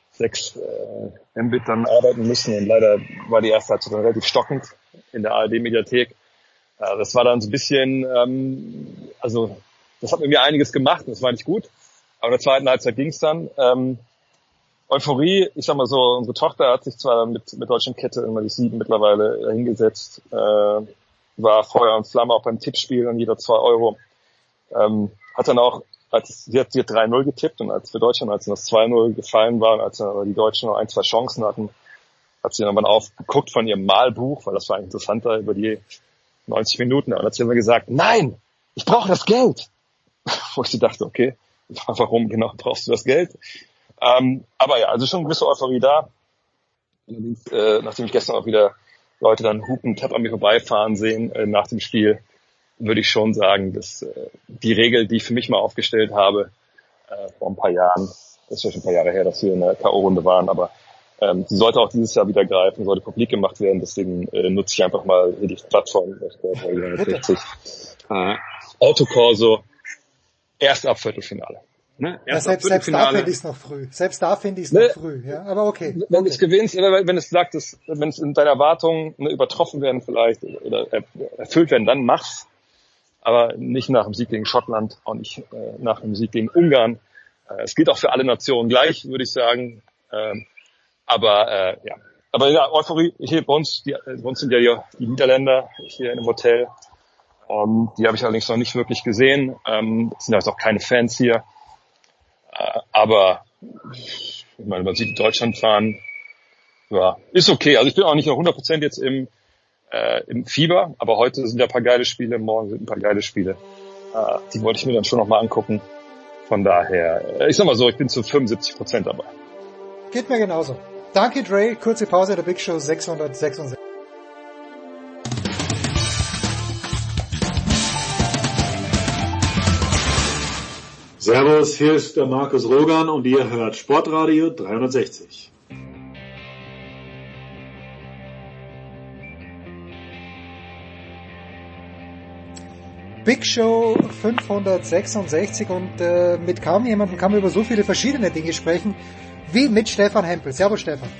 Mbit dann arbeiten müssen, und leider war die erste Halbzeit dann relativ stockend in der ARD-Mediathek. Das war dann so ein bisschen, also das hat mit mir einiges gemacht und das war nicht gut, aber in der zweiten Halbzeit ging es dann. Euphorie, ich sag mal so, unsere Tochter hat sich zwar mit Deutschlandkette immer die 7 mittlerweile hingesetzt, war Feuer und Flamme auch beim Tippspiel und jeder 2 Euro. Hat dann auch, sie hat 3-0 getippt, und als für Deutschland, als das 2-0 gefallen war und als aber die Deutschen noch 1-2 Chancen hatten, hat sie dann aufgeguckt von ihrem Malbuch, weil das war eigentlich interessanter, über die 90 Minuten. Und dann hat sie immer gesagt, nein, ich brauche das Geld. Wo ich dachte, okay, warum genau brauchst du das Geld? Aber ja, also schon eine gewisse Euphorie da. Allerdings, nachdem ich gestern auch wieder Leute dann hupen, tapp an mir vorbeifahren sehen nach dem Spiel, würde ich schon sagen, dass die Regel, die ich für mich mal aufgestellt habe, vor ein paar Jahren, das ist ja schon ein paar Jahre her, dass wir in der K.O.-Runde waren, aber sie sollte auch dieses Jahr wieder greifen, sollte publik gemacht werden, deswegen nutze ich einfach mal hier die Plattform, Autokorso, erst ab Viertelfinale. Ne? Ja, selbst da finde ich es noch früh. Noch früh, ja. Aber okay. Wenn du es gewinnst, wenn es sagt, wenn es in deiner Erwartungen übertroffen werden vielleicht oder erfüllt werden, dann mach's. Aber nicht nach dem Sieg gegen Schottland, auch nicht nach dem Sieg gegen Ungarn. Es gilt auch für alle Nationen gleich, würde ich sagen. Aber ja, Euphorie hier bei uns sind ja die Niederländer hier in dem Hotel. Die habe ich allerdings noch nicht wirklich gesehen. Es sind also auch keine Fans hier. Aber ich meine, man sieht Deutschland fahren, ja, ist okay. Also ich bin auch nicht noch 100% jetzt im Fieber, aber heute sind ja ein paar geile Spiele, morgen sind ein paar geile Spiele. Die wollte ich mir dann schon nochmal angucken. Von daher, ich sag mal so, ich bin zu 75% dabei. Geht mir genauso. Danke, Dre. Kurze Pause der Big Show 666. Servus, hier ist der Markus Rogan und ihr hört Sportradio 360. Big Show 566 und mit kaum jemandem kann man über so viele verschiedene Dinge sprechen wie mit Stefan Hempel. Servus Stefan.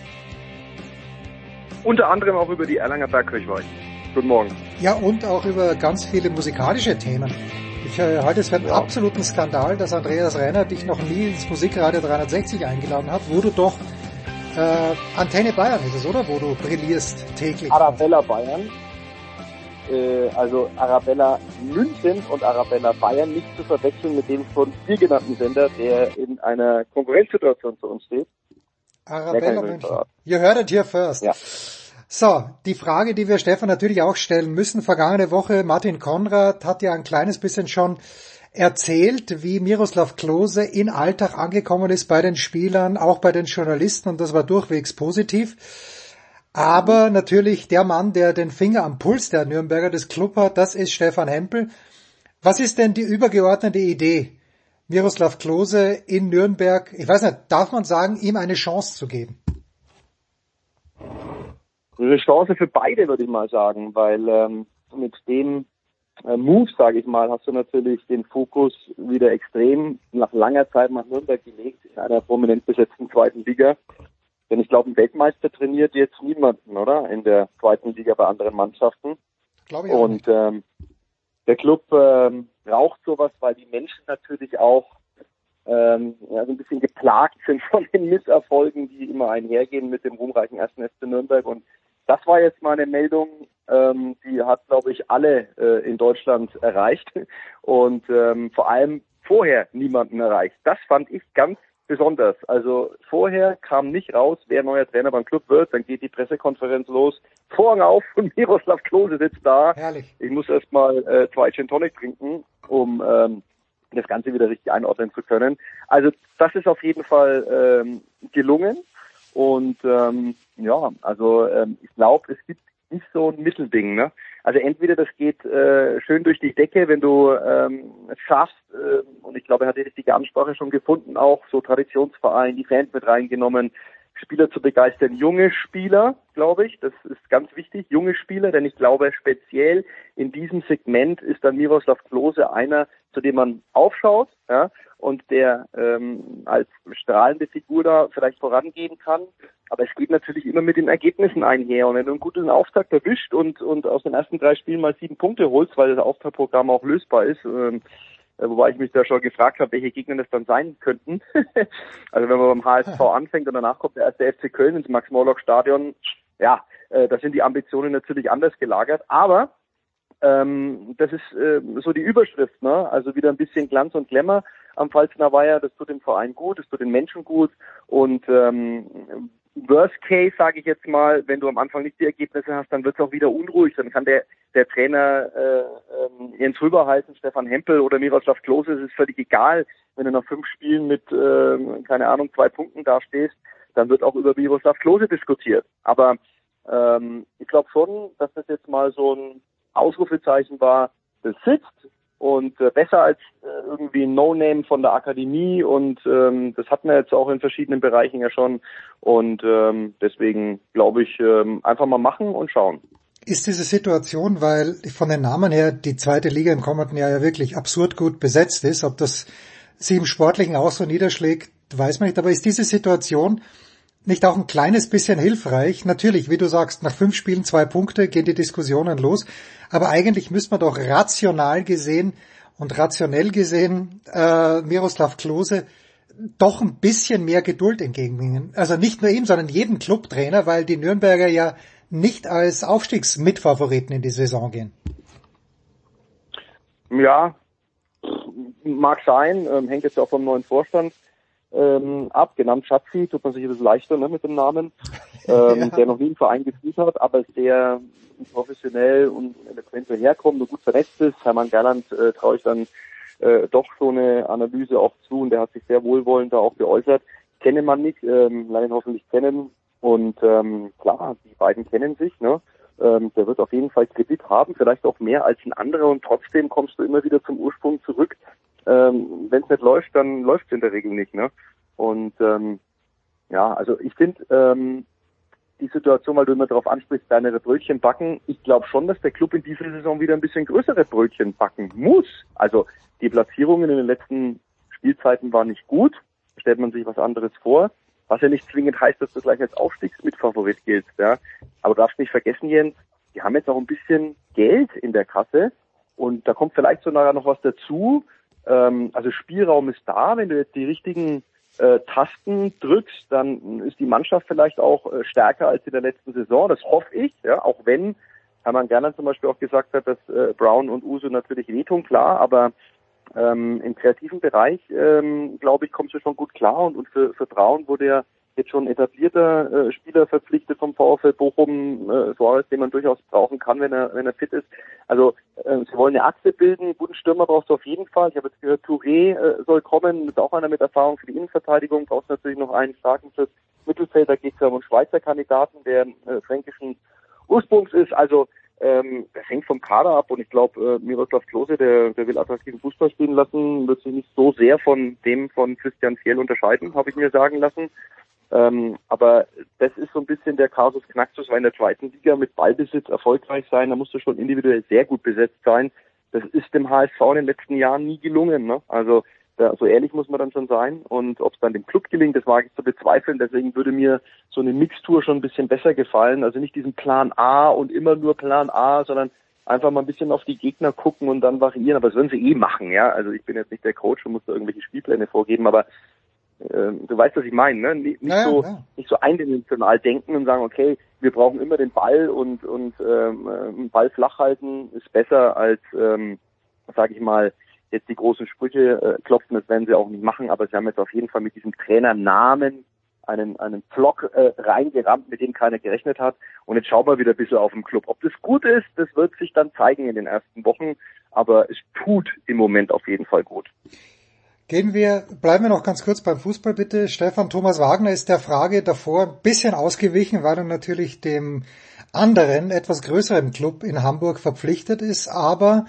Unter anderem auch über die Erlanger Bergkirchweih. Guten Morgen. Ja, und auch über ganz viele musikalische Themen. Ich halte es für einen absoluten Skandal, dass Andreas Renner dich noch nie ins Musikradio 360 eingeladen hat, wo du doch Antenne Bayern ist es, oder? Wo du brillierst täglich. Arabella Bayern. Also Arabella München und Arabella Bayern nicht zu verwechseln mit dem von dir genannten Sender, der in einer Konkurrenzsituation zu uns steht. Arabella München. You heard it here first. Ja. So, die Frage, die wir Stefan natürlich auch stellen müssen. Vergangene Woche, Martin Konrad hat ja ein kleines bisschen schon erzählt, wie Miroslav Klose in Alltag angekommen ist bei den Spielern, auch bei den Journalisten, und das war durchwegs positiv. Aber natürlich der Mann, der den Finger am Puls der Nürnberger des Club hat, das ist Stefan Hempel. Was ist denn die übergeordnete Idee, Miroslav Klose in Nürnberg, ich weiß nicht, darf man sagen, ihm eine Chance zu geben? Eine Chance für beide, würde ich mal sagen, weil mit dem Move, sage ich mal, hast du natürlich den Fokus wieder extrem nach langer Zeit nach Nürnberg gelegt, in einer prominent besetzten zweiten Liga. Denn ich glaube, ein Weltmeister trainiert jetzt niemanden, oder? In der zweiten Liga bei anderen Mannschaften. Glaube ich auch. Und der Club braucht sowas, weil die Menschen natürlich auch so ein bisschen geplagt sind von den Misserfolgen, die immer einhergehen mit dem ruhmreichen 1. FC Nürnberg. Und das war jetzt mal eine Meldung, die hat, glaube ich, alle in Deutschland erreicht und vor allem vorher niemanden erreicht. Das fand ich ganz besonders. Also vorher kam nicht raus, wer neuer Trainer beim Club wird. Dann geht die Pressekonferenz los. Vorhang auf und Miroslav Klose sitzt da. Herrlich. Ich muss erst mal 2 Gin Tonic trinken, um das Ganze wieder richtig einordnen zu können. Also das ist auf jeden Fall gelungen. Und ich glaube, es gibt nicht so ein Mittelding, ne? Also entweder das geht schön durch die Decke, wenn du es schaffst, und ich glaube, er hat die richtige Ansprache schon gefunden, auch so Traditionsverein, die Fans mit reingenommen, Spieler zu begeistern, junge Spieler, glaube ich, das ist ganz wichtig, junge Spieler, denn ich glaube, speziell in diesem Segment ist dann Miroslav Klose einer, zu dem man aufschaut, ja, und der als strahlende Figur da vielleicht vorangehen kann. Aber es geht natürlich immer mit den Ergebnissen einher. Und wenn du einen guten Auftakt erwischt und aus den ersten 3 Spielen mal 7 Punkte holst, weil das Auftaktprogramm auch lösbar ist, wobei ich mich da schon gefragt habe, welche Gegner das dann sein könnten. Also wenn man beim HSV anfängt und danach kommt der erste FC Köln ins Max-Morlock-Stadion, ja, da sind die Ambitionen natürlich anders gelagert. Aber das ist so die Überschrift, ne? Also wieder ein bisschen Glanz und Glamour am Pfalzner Weiher, das tut dem Verein gut, das tut den Menschen gut und Worst Case, sage ich jetzt mal, wenn du am Anfang nicht die Ergebnisse hast, dann wird es auch wieder unruhig. Dann kann der Trainer Jens Rüberhalten, Stefan Hempel oder Miroslav Klose, es ist völlig egal. Wenn du nach 5 Spielen mit, 2 Punkten dastehst, dann wird auch über Miroslav Klose diskutiert. Aber ich glaube schon, dass das jetzt mal so ein Ausrufezeichen war, das sitzt und besser als irgendwie ein No-Name von der Akademie und das hatten wir jetzt auch in verschiedenen Bereichen ja schon und deswegen glaube ich, einfach mal machen und schauen. Ist diese Situation, weil von den Namen her die zweite Liga im kommenden Jahr ja wirklich absurd gut besetzt ist, ob das sie im Sportlichen auch so niederschlägt, weiß man nicht, aber ist diese Situation nicht auch ein kleines bisschen hilfreich? Natürlich, wie du sagst, nach 5 Spielen 2 Punkte gehen die Diskussionen los, aber eigentlich müsste man doch rational gesehen und rationell gesehen Miroslav Klose doch ein bisschen mehr Geduld entgegenbringen. Also nicht nur ihm, sondern jedem Clubtrainer, weil die Nürnberger ja nicht als Aufstiegsmitfavoriten in die Saison gehen. Ja, mag sein, hängt jetzt auch vom neuen Vorstand ab, genannt Schatzi, tut man sich ein bisschen leichter, ne, mit dem Namen, der noch nie im Verein gespielt hat, aber sehr professionell und eloquent herkommt und gut vernetzt ist. Hermann Gerland traue ich dann doch so eine Analyse auch zu und der hat sich sehr wohlwollend da auch geäußert. Kenne man nicht, lernen hoffentlich kennen und klar, die beiden kennen sich, ne? Der wird auf jeden Fall Kredit haben, vielleicht auch mehr als ein anderer und trotzdem kommst du immer wieder zum Ursprung zurück. Wenn es nicht läuft, dann läuft es in der Regel nicht, ne? Und also ich finde die Situation, weil du immer darauf ansprichst, kleinere Brötchen backen, ich glaube schon, dass der Club in dieser Saison wieder ein bisschen größere Brötchen backen muss. Also die Platzierungen in den letzten Spielzeiten waren nicht gut, stellt man sich was anderes vor, was ja nicht zwingend heißt, dass du gleich als Aufstiegsmitfavorit giltst, ja. Aber du darfst nicht vergessen, Jens, die haben jetzt auch ein bisschen Geld in der Kasse und da kommt vielleicht so nachher noch was dazu. Also Spielraum ist da, wenn du jetzt die richtigen Tasten drückst, dann ist die Mannschaft vielleicht auch stärker als in der letzten Saison. Das hoffe ich, ja, auch wenn Hermann Gerland zum Beispiel auch gesagt hat, dass Brown und Uso natürlich wehtun, klar, aber im kreativen Bereich, glaube ich, kommst du schon gut klar und für Brown wurde ja jetzt schon etablierter Spieler verpflichtet vom VfL Bochum, Suarez, den man durchaus brauchen kann, wenn er fit ist. Also sie wollen eine Achse bilden, einen guten Stürmer brauchst du auf jeden Fall. Ich habe jetzt gehört, Touré soll kommen, ist auch einer mit Erfahrung für die Innenverteidigung, brauchst natürlich noch einen starken fürs Mittelfeld, da geht es ja um einen Schweizer Kandidaten, der fränkischen Ursprungs ist. Also das hängt vom Kader ab und ich glaube, Miroslav Klose, der will attraktiven Fußball spielen lassen, wird sich nicht so sehr von dem von Christian Fjell unterscheiden, habe ich mir sagen lassen. Aber das ist so ein bisschen der Kasus Knaxus, weil in der zweiten Liga mit Ballbesitz erfolgreich sein, da musst du schon individuell sehr gut besetzt sein. Das ist dem HSV in den letzten Jahren nie gelungen, ne? Also so ehrlich muss man dann schon sein und ob es dann dem Club gelingt, das wage ich zu bezweifeln. Deswegen würde mir so eine Mixtur schon ein bisschen besser gefallen. Also nicht diesen Plan A und immer nur Plan A, sondern einfach mal ein bisschen auf die Gegner gucken und dann variieren. Aber das würden sie machen, ja. Also ich bin jetzt nicht der Coach und muss da irgendwelche Spielpläne vorgeben, aber du weißt, was ich meine, ne? Nicht so eindimensional denken und sagen, okay, wir brauchen immer den Ball und Ball flach halten ist besser als, sage ich mal, jetzt die großen Sprüche klopfen, das werden sie auch nicht machen, aber sie haben jetzt auf jeden Fall mit diesem Trainernamen einen Pflock reingerammt, mit dem keiner gerechnet hat. Und jetzt schauen wir wieder ein bisschen auf den Club. Ob das gut ist, das wird sich dann zeigen in den ersten Wochen, aber es tut im Moment auf jeden Fall gut. Bleiben wir noch ganz kurz beim Fußball bitte. Stefan, Thomas Wagner ist der Frage davor ein bisschen ausgewichen, weil er natürlich dem anderen, etwas größeren Club in Hamburg verpflichtet ist. Aber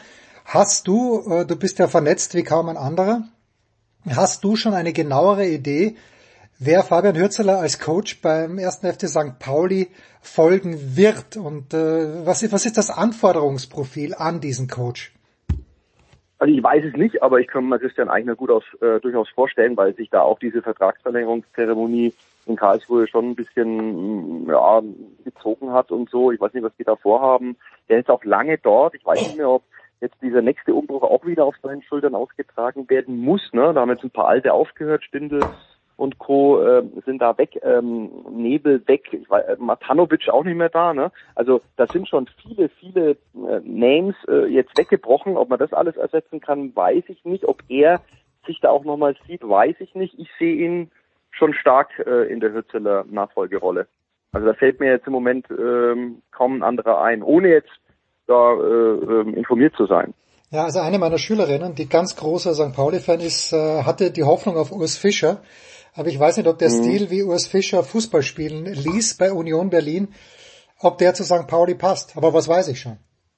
du bist ja vernetzt wie kaum ein anderer, hast du schon eine genauere Idee, wer Fabian Hürzeler als Coach beim 1. FC St. Pauli folgen wird? Und was ist das Anforderungsprofil an diesen Coach? Also ich weiß es nicht, aber ich kann mir Christian Eichner durchaus vorstellen, weil sich da auch diese Vertragsverlängerungszeremonie in Karlsruhe schon ein bisschen gezogen hat und so. Ich weiß nicht, was die da vorhaben. Der ist auch lange dort. Ich weiß nicht mehr, ob jetzt dieser nächste Umbruch auch wieder auf seinen Schultern ausgetragen werden muss. Ne? Da haben jetzt ein paar Alte aufgehört, Stindl und Co. Sind da weg, Nebel weg, Matanovic auch nicht mehr da, ne? Also da sind schon viele Names jetzt weggebrochen. Ob man das alles ersetzen kann, weiß ich nicht. Ob er sich da auch nochmal sieht, weiß ich nicht. Ich sehe ihn schon stark in der Hürzeler Nachfolgerolle. Also da fällt mir jetzt im Moment kaum ein anderer ein, ohne jetzt da informiert zu sein. Ja, also eine meiner Schülerinnen, die ganz großer St. Pauli-Fan ist, hatte die Hoffnung auf Urs Fischer. Aber ich weiß nicht, ob der Stil, wie Urs Fischer Fußball spielen ließ bei Union Berlin, ob der zu St. Pauli passt. Aber was weiß ich schon?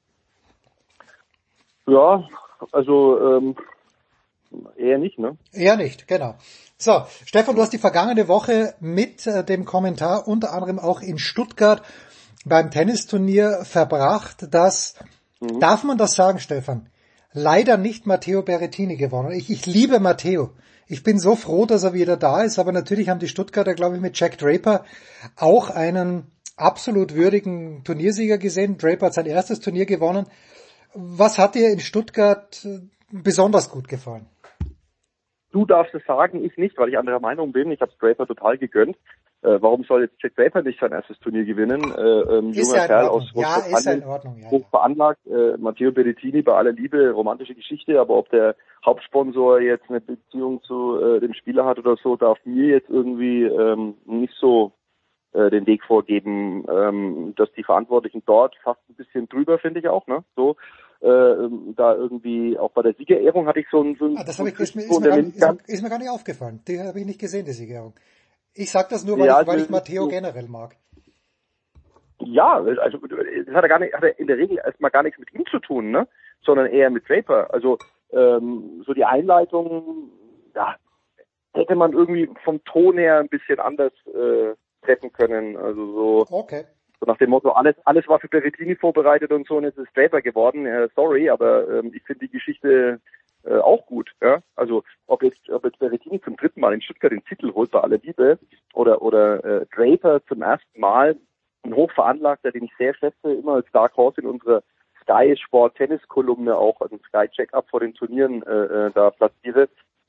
Ja, also eher nicht, ne? Eher nicht, genau. So, Stefan, du hast die vergangene Woche mit dem Kommentar unter anderem auch in Stuttgart beim Tennisturnier verbracht, das, darf man das sagen, Stefan, leider nicht Matteo Berrettini gewonnen. Ich liebe Matteo. Ich bin so froh, dass er wieder da ist, aber natürlich haben die Stuttgarter, glaube ich, mit Jack Draper auch einen absolut würdigen Turniersieger gesehen. Draper hat sein erstes Turnier gewonnen. Was hat dir in Stuttgart besonders gut gefallen? Du darfst es sagen, ich nicht, weil ich anderer Meinung bin. Ich habe Draper total gegönnt. Warum soll jetzt Jack Draper nicht sein erstes Turnier gewinnen? Junger Kerl aus Großbritannien, hoch veranlagt. Matteo Berrettini, bei aller Liebe, romantische Geschichte, aber ob der Hauptsponsor jetzt eine Beziehung zu dem Spieler hat oder so, darf mir jetzt irgendwie nicht so den Weg vorgeben, dass die Verantwortlichen dort fast ein bisschen drüber, finde ich auch, ne? So, da irgendwie, auch bei der Siegerehrung hatte ich so ein das ist mir gar nicht aufgefallen. Die habe ich nicht gesehen, die Siegerehrung. Ich sag das nur, weil ich Matteo generell mag. Ja, also das hat er in der Regel erstmal gar nichts mit ihm zu tun, ne? Sondern eher mit Draper. Also so die Einleitung, ja, hätte man irgendwie vom Ton her ein bisschen anders treffen können. Also so, so nach dem Motto, alles war für Berrettini vorbereitet und so, und jetzt ist Draper geworden. Sorry, aber ich finde die Geschichte auch gut, ja. Also ob jetzt Berrettini zum dritten Mal in Stuttgart den Titel holt, bei aller Liebe, oder Draper zum ersten Mal, ein Hochveranlagter, den ich sehr schätze, immer als Dark Horse in unserer Sky Sport Tennis Kolumne auch, also Sky Check-up vor den Turnieren da platziere.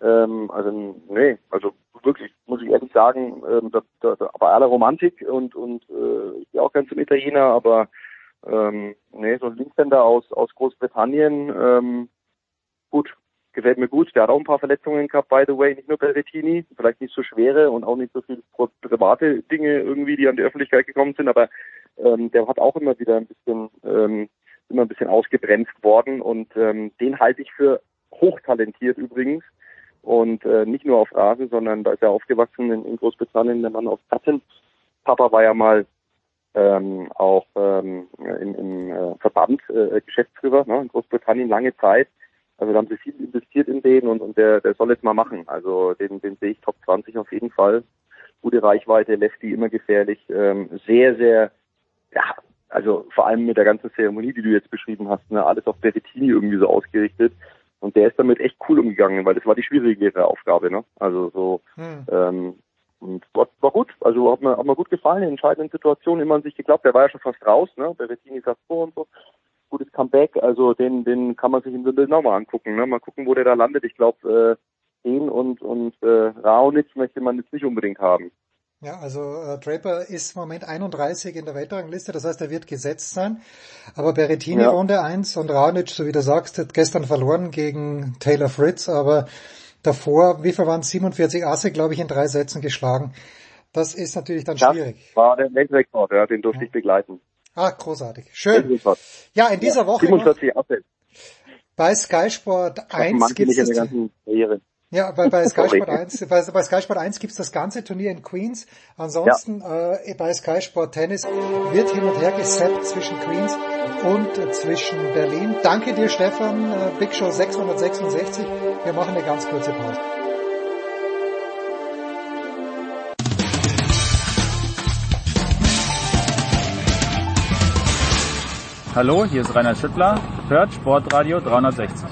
Also wirklich, muss ich ehrlich sagen, bei aller Romantik und ich bin auch ganz ein Italiener, aber so ein Linkshänder aus Großbritannien, gut, gefällt mir gut. Der hat auch ein paar Verletzungen gehabt, by the way, nicht nur Berrettini, vielleicht nicht so schwere und auch nicht so viele private Dinge irgendwie, die an die Öffentlichkeit gekommen sind, aber der hat auch immer wieder ein bisschen ausgebremst worden, und den halte ich für hochtalentiert übrigens, und nicht nur auf Rasen, sondern da ist er aufgewachsen in Großbritannien, der Mann aus Sutton. Papa war ja mal auch im Verband Geschäftsführer, ne, in Großbritannien lange Zeit. Also da haben sie viel investiert in den, und der soll es mal machen. Also den sehe ich Top 20 auf jeden Fall. Gute Reichweite, Lefty immer gefährlich. Sehr, sehr, ja, also vor allem mit der ganzen Zeremonie, die du jetzt beschrieben hast, ne, alles auf Berrettini irgendwie so ausgerichtet. Und der ist damit echt cool umgegangen, weil das war die schwierigere Aufgabe, ne? Also so, und war gut. Also hat mir gut gefallen in entscheidenden Situationen, immer an sich geglaubt. Der war ja schon fast raus, ne? Berrettini saß vor und so. Gutes Comeback, also den kann man sich in Wimbledon nochmal angucken, ne? Mal gucken, wo der da landet. Ich glaube, ihn und Raonic möchte man jetzt nicht unbedingt haben. Ja, also Draper ist im Moment 31 in der Weltrangliste, das heißt, er wird gesetzt sein. Aber Berrettini Runde 1 und Raonic, so wie du sagst, hat gestern verloren gegen Taylor Fritz, aber davor, wie viel waren es, 47 Asse, glaube ich, in 3 Sätzen geschlagen. Das ist natürlich dann schwierig. Das war der Weltrekord, ja, den durfte ich begleiten. Ah, großartig. Schön. Ja, in dieser Woche 47 Asse. Bei Sky Sport 1 gibt es ja, bei Sky Sport 1, bei Sky Sport 1 gibt's das ganze Turnier in Queens. Ansonsten bei Sky Sport Tennis wird hin und her gesappt zwischen Queens und zwischen Berlin. Danke dir, Stefan. Big Show 666. Wir machen eine ganz kurze Pause. Hallo, hier ist Rainer Schüttler. Hört Sportradio 360.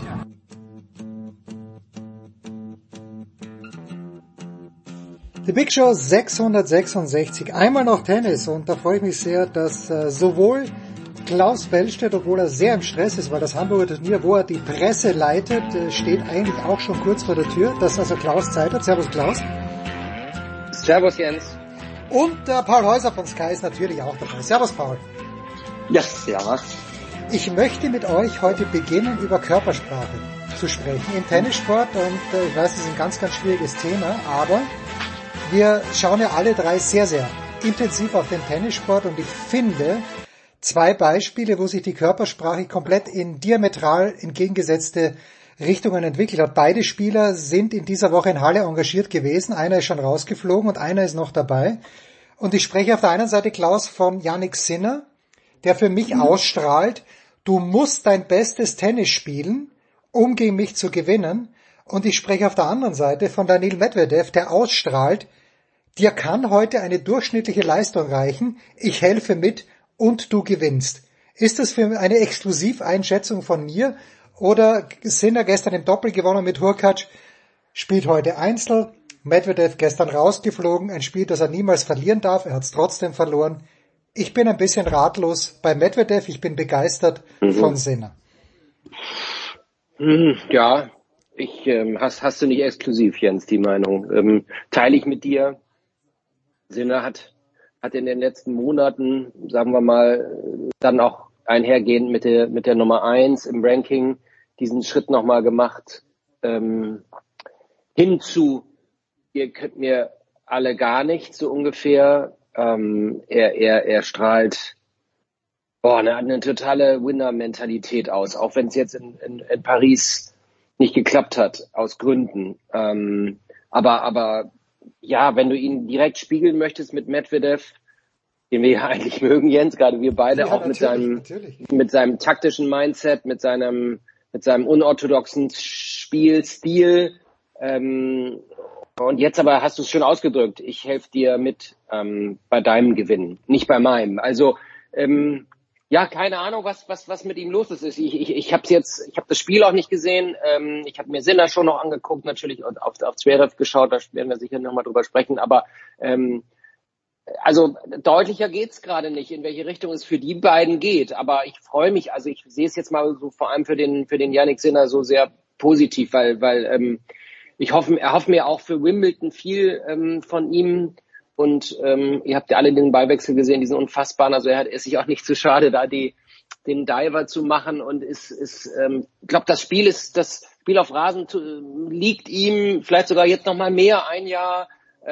Die Big Show 666, einmal noch Tennis, und da freue ich mich sehr, dass sowohl Klaus Bellstedt, obwohl er sehr im Stress ist, weil das Hamburger Turnier, wo er die Presse leitet, steht eigentlich auch schon kurz vor der Tür, dass also Klaus Zeit hat. Servus Klaus. Servus Jens. Und Paul Häuser von Sky ist natürlich auch dabei. Servus Paul. Ja, servus. Ich möchte mit euch heute beginnen, über Körpersprache zu sprechen im Tennissport, und ich weiß, das ist ein ganz, ganz schwieriges Thema, aber wir schauen ja alle drei sehr, sehr intensiv auf den Tennissport und ich finde 2 Beispiele, wo sich die Körpersprache komplett in diametral entgegengesetzte Richtungen entwickelt hat. Beide Spieler sind in dieser Woche in Halle engagiert gewesen. Einer ist schon rausgeflogen und einer ist noch dabei. Und ich spreche auf der einen Seite, Klaus, von Jannik Sinner, der für mich ausstrahlt, du musst dein bestes Tennis spielen, um gegen mich zu gewinnen. Und ich spreche auf der anderen Seite von Daniil Medvedev, der ausstrahlt, dir kann heute eine durchschnittliche Leistung reichen, ich helfe mit und du gewinnst. Ist das für eine Exklusiveinschätzung von mir oder Sinner gestern im Doppel gewonnen mit Hurkacz, spielt heute Einzel, Medvedev gestern rausgeflogen, ein Spiel, das er niemals verlieren darf, er hat es trotzdem verloren. Ich bin ein bisschen ratlos bei Medvedev, ich bin begeistert von Sinner. Ja, hast du nicht exklusiv, Jens, die Meinung. Teile ich mit dir. Sinner hat in den letzten Monaten, sagen wir mal, dann auch einhergehend mit der Nummer 1 im Ranking diesen Schritt nochmal gemacht, hinzu, ihr könnt mir alle gar nicht, so ungefähr. Er strahlt eine totale Winner-Mentalität aus, auch wenn es jetzt in Paris nicht geklappt hat, aus Gründen. Aber ja, wenn du ihn direkt spiegeln möchtest mit Medvedev, den wir ja eigentlich mögen, Jens, gerade wir beide, ja, auch mit seinem taktischen Mindset, mit seinem unorthodoxen Spielstil. Und jetzt aber hast du es schon ausgedrückt, ich helfe dir mit bei deinem Gewinn, nicht bei meinem. Also ja, keine Ahnung, was mit ihm los ist. Ich habe das Spiel auch nicht gesehen. Ich habe mir Sinner schon noch angeguckt, natürlich, und auf Zverev geschaut. Da werden wir sicher nochmal drüber sprechen. Aber also deutlicher geht's gerade nicht, in welche Richtung es für die beiden geht. Aber ich freue mich. Also ich sehe es jetzt mal so vor allem für den Jannik Sinner so sehr positiv, weil er hofft mir auch für Wimbledon viel von ihm. Und ihr habt ja alle den Ballwechsel gesehen, diesen unfassbaren. Also er ist sich auch nicht zu schade, da den Diver zu machen. Und ich glaube, das Spiel auf Rasen liegt ihm vielleicht sogar jetzt noch mal mehr ein Jahr.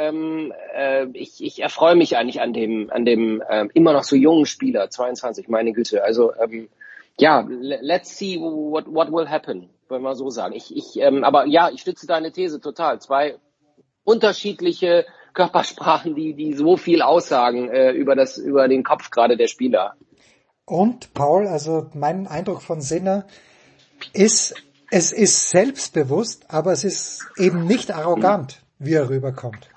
Ich erfreue mich eigentlich an dem immer noch so jungen Spieler, 22, meine Güte. Also ja, let's see what will happen, wollen wir so sagen. Aber ja, ich stütze deine These total. 2 unterschiedliche Körpersprachen, die so viel aussagen über den Kopf gerade der Spieler. Und Paul, also mein Eindruck von Sinner ist, es ist selbstbewusst, aber es ist eben nicht arrogant, wie er rüberkommt.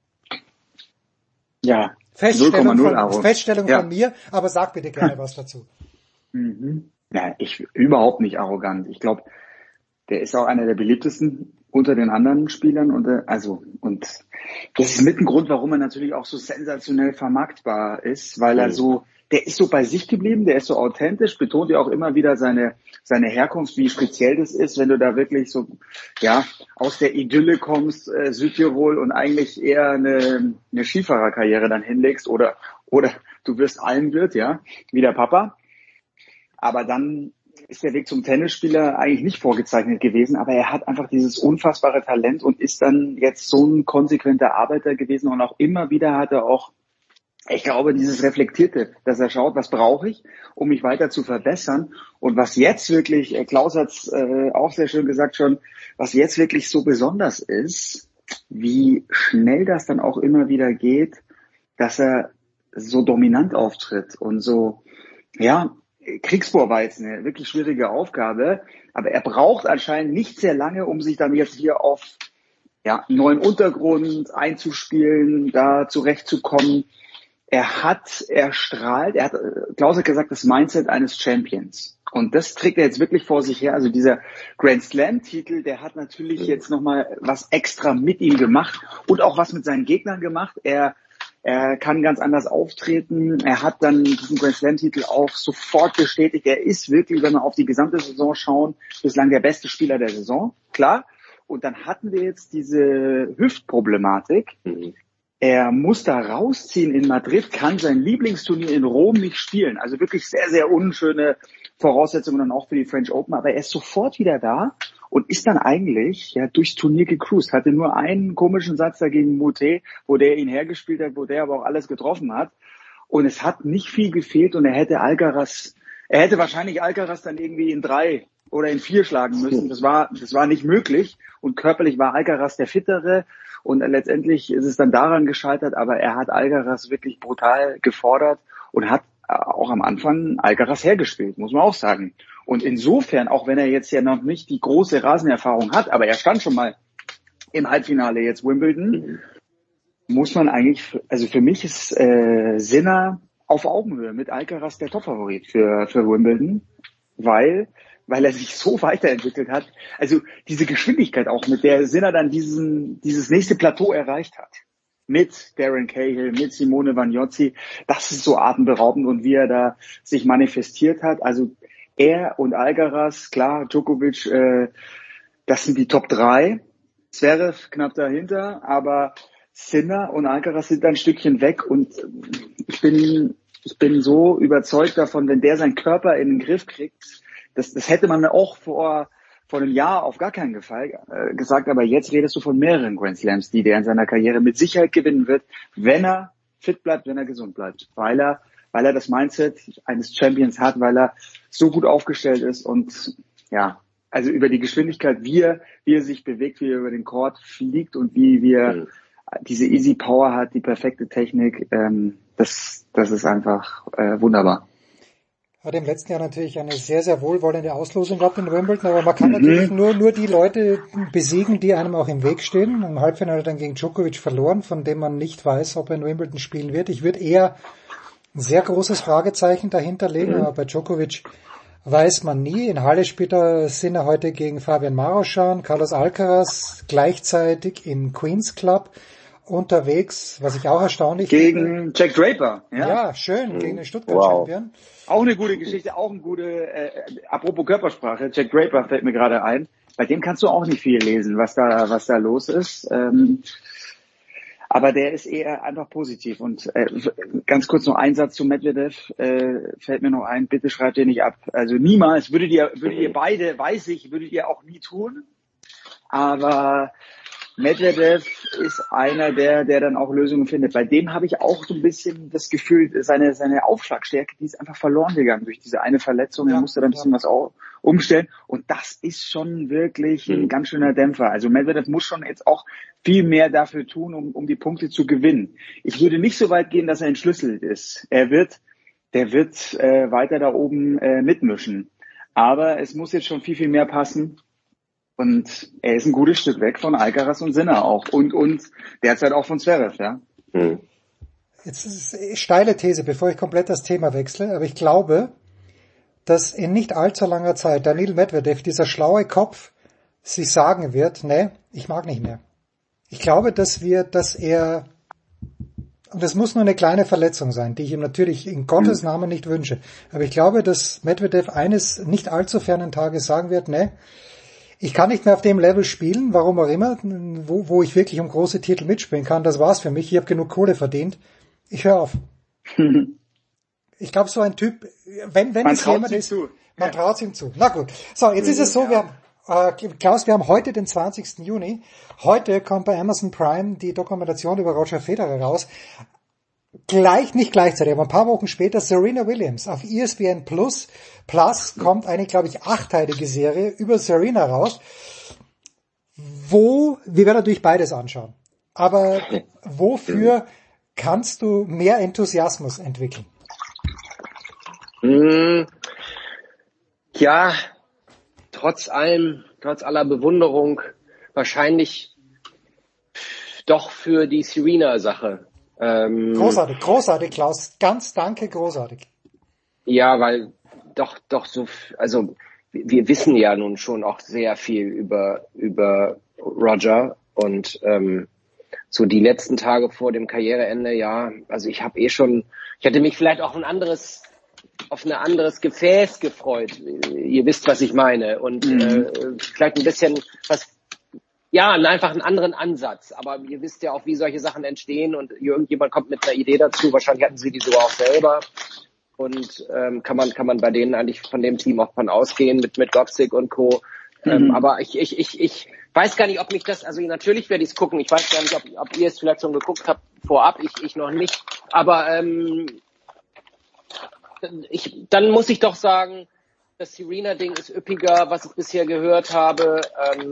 Ja, Feststellung von mir, aber sag bitte gerne was dazu. Ja, überhaupt nicht arrogant. Ich glaube, der ist auch einer der beliebtesten unter den anderen Spielern und das ist mit ein Grund, warum er natürlich auch so sensationell vermarktbar ist, weil der ist so bei sich geblieben, der ist so authentisch, betont ja auch immer wieder seine Herkunft, wie speziell das ist, wenn du da wirklich so, ja, aus der Idylle kommst, Südtirol, und eigentlich eher eine Skifahrerkarriere dann hinlegst oder du wirst Almwirt, ja, wie der Papa. Aber dann ist der Weg zum Tennisspieler eigentlich nicht vorgezeichnet gewesen, aber er hat einfach dieses unfassbare Talent und ist dann jetzt so ein konsequenter Arbeiter gewesen und auch immer wieder hat er auch, ich glaube, dieses Reflektierte, dass er schaut, was brauche ich, um mich weiter zu verbessern, und was jetzt wirklich, Klaus hat es auch sehr schön gesagt schon, was jetzt wirklich so besonders ist, wie schnell das dann auch immer wieder geht, dass er so dominant auftritt und so, ja, Kriegsbohr war jetzt eine wirklich schwierige Aufgabe, aber er braucht anscheinend nicht sehr lange, um sich dann jetzt hier auf neuen Untergrund einzuspielen, da zurechtzukommen. Er strahlt, Klaus hat gesagt, das Mindset eines Champions. Und das trägt er jetzt wirklich vor sich her. Also dieser Grand Slam-Titel, der hat natürlich jetzt nochmal was extra mit ihm gemacht und auch was mit seinen Gegnern gemacht. Er kann ganz anders auftreten. Er hat dann diesen Grand Slam-Titel auch sofort bestätigt. Er ist wirklich, wenn wir auf die gesamte Saison schauen, bislang der beste Spieler der Saison. Klar. Und dann hatten wir jetzt diese Hüftproblematik. Er muss da rausziehen in Madrid, kann sein Lieblingsturnier in Rom nicht spielen. Also wirklich sehr, sehr unschöne Voraussetzungen dann auch für die French Open. Aber er ist sofort wieder da und ist dann eigentlich durchs Turnier gecruised. Hatte nur einen komischen Satz dagegen Moutet, wo der ihn hergespielt hat, wo der aber auch alles getroffen hat. Und es hat nicht viel gefehlt und er hätte wahrscheinlich Alcaraz dann irgendwie in 3 oder in 4 schlagen müssen. Das war nicht möglich und körperlich war Alcaraz der Fittere und letztendlich ist es dann daran gescheitert, aber er hat Alcaraz wirklich brutal gefordert und hat auch am Anfang Alcaraz hergespielt, muss man auch sagen. Und insofern, auch wenn er jetzt ja noch nicht die große Rasenerfahrung hat, aber er stand schon mal im Halbfinale jetzt Wimbledon, muss man eigentlich, also für mich ist Sinner auf Augenhöhe mit Alcaraz der Topfavorit für Wimbledon, weil er sich so weiterentwickelt hat. Also diese Geschwindigkeit auch, mit der Sinner dann dieses nächste Plateau erreicht hat. Mit Darren Cahill, mit Simone Vagnozzi, das ist so atemberaubend und wie er da sich manifestiert hat. Also er und Alcaraz, klar, Djokovic, das sind die Top 3. Zverev knapp dahinter, aber Sinner und Alcaraz sind ein Stückchen weg und ich bin so überzeugt davon, wenn der seinen Körper in den Griff kriegt, das hätte man auch vor einem Jahr auf gar keinen Fall gesagt, aber jetzt redest du von mehreren Grand Slams, die der in seiner Karriere mit Sicherheit gewinnen wird, wenn er fit bleibt, wenn er gesund bleibt, weil er das Mindset eines Champions hat, weil er so gut aufgestellt ist und ja, also über die Geschwindigkeit, wie er sich bewegt, wie er über den Court fliegt und wie er diese Easy Power hat, die perfekte Technik, das ist einfach wunderbar. Hat im letzten Jahr natürlich eine sehr, sehr wohlwollende Auslosung gehabt in Wimbledon, aber man kann natürlich nur die Leute besiegen, die einem auch im Weg stehen. Im Halbfinale dann gegen Djokovic verloren, von dem man nicht weiß, ob er in Wimbledon spielen wird. Ich würde eher ein sehr großes Fragezeichen dahinter legen, aber bei Djokovic weiß man nie. In Halle spielt er Sinner heute gegen Fabian Maroschan, Carlos Alcaraz, gleichzeitig im Queen's Club unterwegs, was ich auch erstaunlich finde. Gegen Jack Draper. Ja, schön, gegen den Stuttgart-Champion. Auch eine gute Geschichte, auch ein gute, apropos Körpersprache, Jack Draper fällt mir gerade ein. Bei dem kannst du auch nicht viel lesen, was da los ist. Aber der ist eher einfach positiv. Und ganz kurz noch ein Satz zu Medvedev, fällt mir noch ein, bitte schreibt ihr nicht ab. Also niemals, würdet ihr beide, weiß ich, würdet ihr auch nie tun. Aber Medvedev ist einer, der dann auch Lösungen findet. Bei dem habe ich auch so ein bisschen das Gefühl, seine Aufschlagstärke, die ist einfach verloren gegangen durch diese eine Verletzung. Er musste da ein bisschen was auch umstellen. Und das ist schon wirklich ein ganz schöner Dämpfer. Also Medvedev muss schon jetzt auch viel mehr dafür tun, um die Punkte zu gewinnen. Ich würde nicht so weit gehen, dass er entschlüsselt ist. Der wird weiter da oben mitmischen. Aber es muss jetzt schon viel, viel mehr passen. Und er ist ein gutes Stück weg von Alcaraz und Sinner auch. Und derzeit auch von Zverev, ja. Jetzt ist eine steile These, bevor ich komplett das Thema wechsle. Aber ich glaube, dass in nicht allzu langer Zeit Daniil Medvedev, dieser schlaue Kopf, sich sagen wird, nee, ich mag nicht mehr. Ich glaube, dass er, und es muss nur eine kleine Verletzung sein, die ich ihm natürlich in Gottes Namen nicht wünsche. Aber ich glaube, dass Medvedev eines nicht allzu fernen Tages sagen wird, nee, ich kann nicht mehr auf dem Level spielen, warum auch immer, wo ich wirklich um große Titel mitspielen kann. Das war's für mich. Ich habe genug Kohle verdient. Ich höre auf. Ich glaube, so ein Typ, wenn es jemand ist, man traut es ihm zu. Na gut. So, jetzt ist es so, wir haben, Klaus, wir haben heute den 20. Juni. Heute kommt bei Amazon Prime die Dokumentation über Roger Federer raus. Nicht gleichzeitig, aber ein paar Wochen später Serena Williams. Auf ESPN Plus kommt eine, glaube ich, 8-teilige Serie über Serena raus, wir werden natürlich beides anschauen. Aber wofür kannst du mehr Enthusiasmus entwickeln? Ja, trotz aller Bewunderung wahrscheinlich doch für die Serena-Sache. Großartig, Klaus. Ganz danke, großartig. Ja, weil doch so, also wir wissen ja nun schon auch sehr viel über Roger und so die letzten Tage vor dem Karriereende, ja, also ich hätte mich vielleicht auch auf ein anderes Gefäß gefreut. Ihr wisst, was ich meine. Und vielleicht ein bisschen einfach einen anderen Ansatz. Aber ihr wisst ja auch, wie solche Sachen entstehen und irgendjemand kommt mit einer Idee dazu. Wahrscheinlich hatten sie die sogar auch selber. Und kann man bei denen eigentlich von dem Team auch von ausgehen mit Gopsik und Co., Aber ich weiß gar nicht, ob mich das, also natürlich werde ich es gucken. Ich weiß gar nicht, ob ihr es vielleicht schon geguckt habt vorab, ich noch nicht. Aber dann muss ich doch sagen, das Serena-Ding ist üppiger, was ich bisher gehört habe,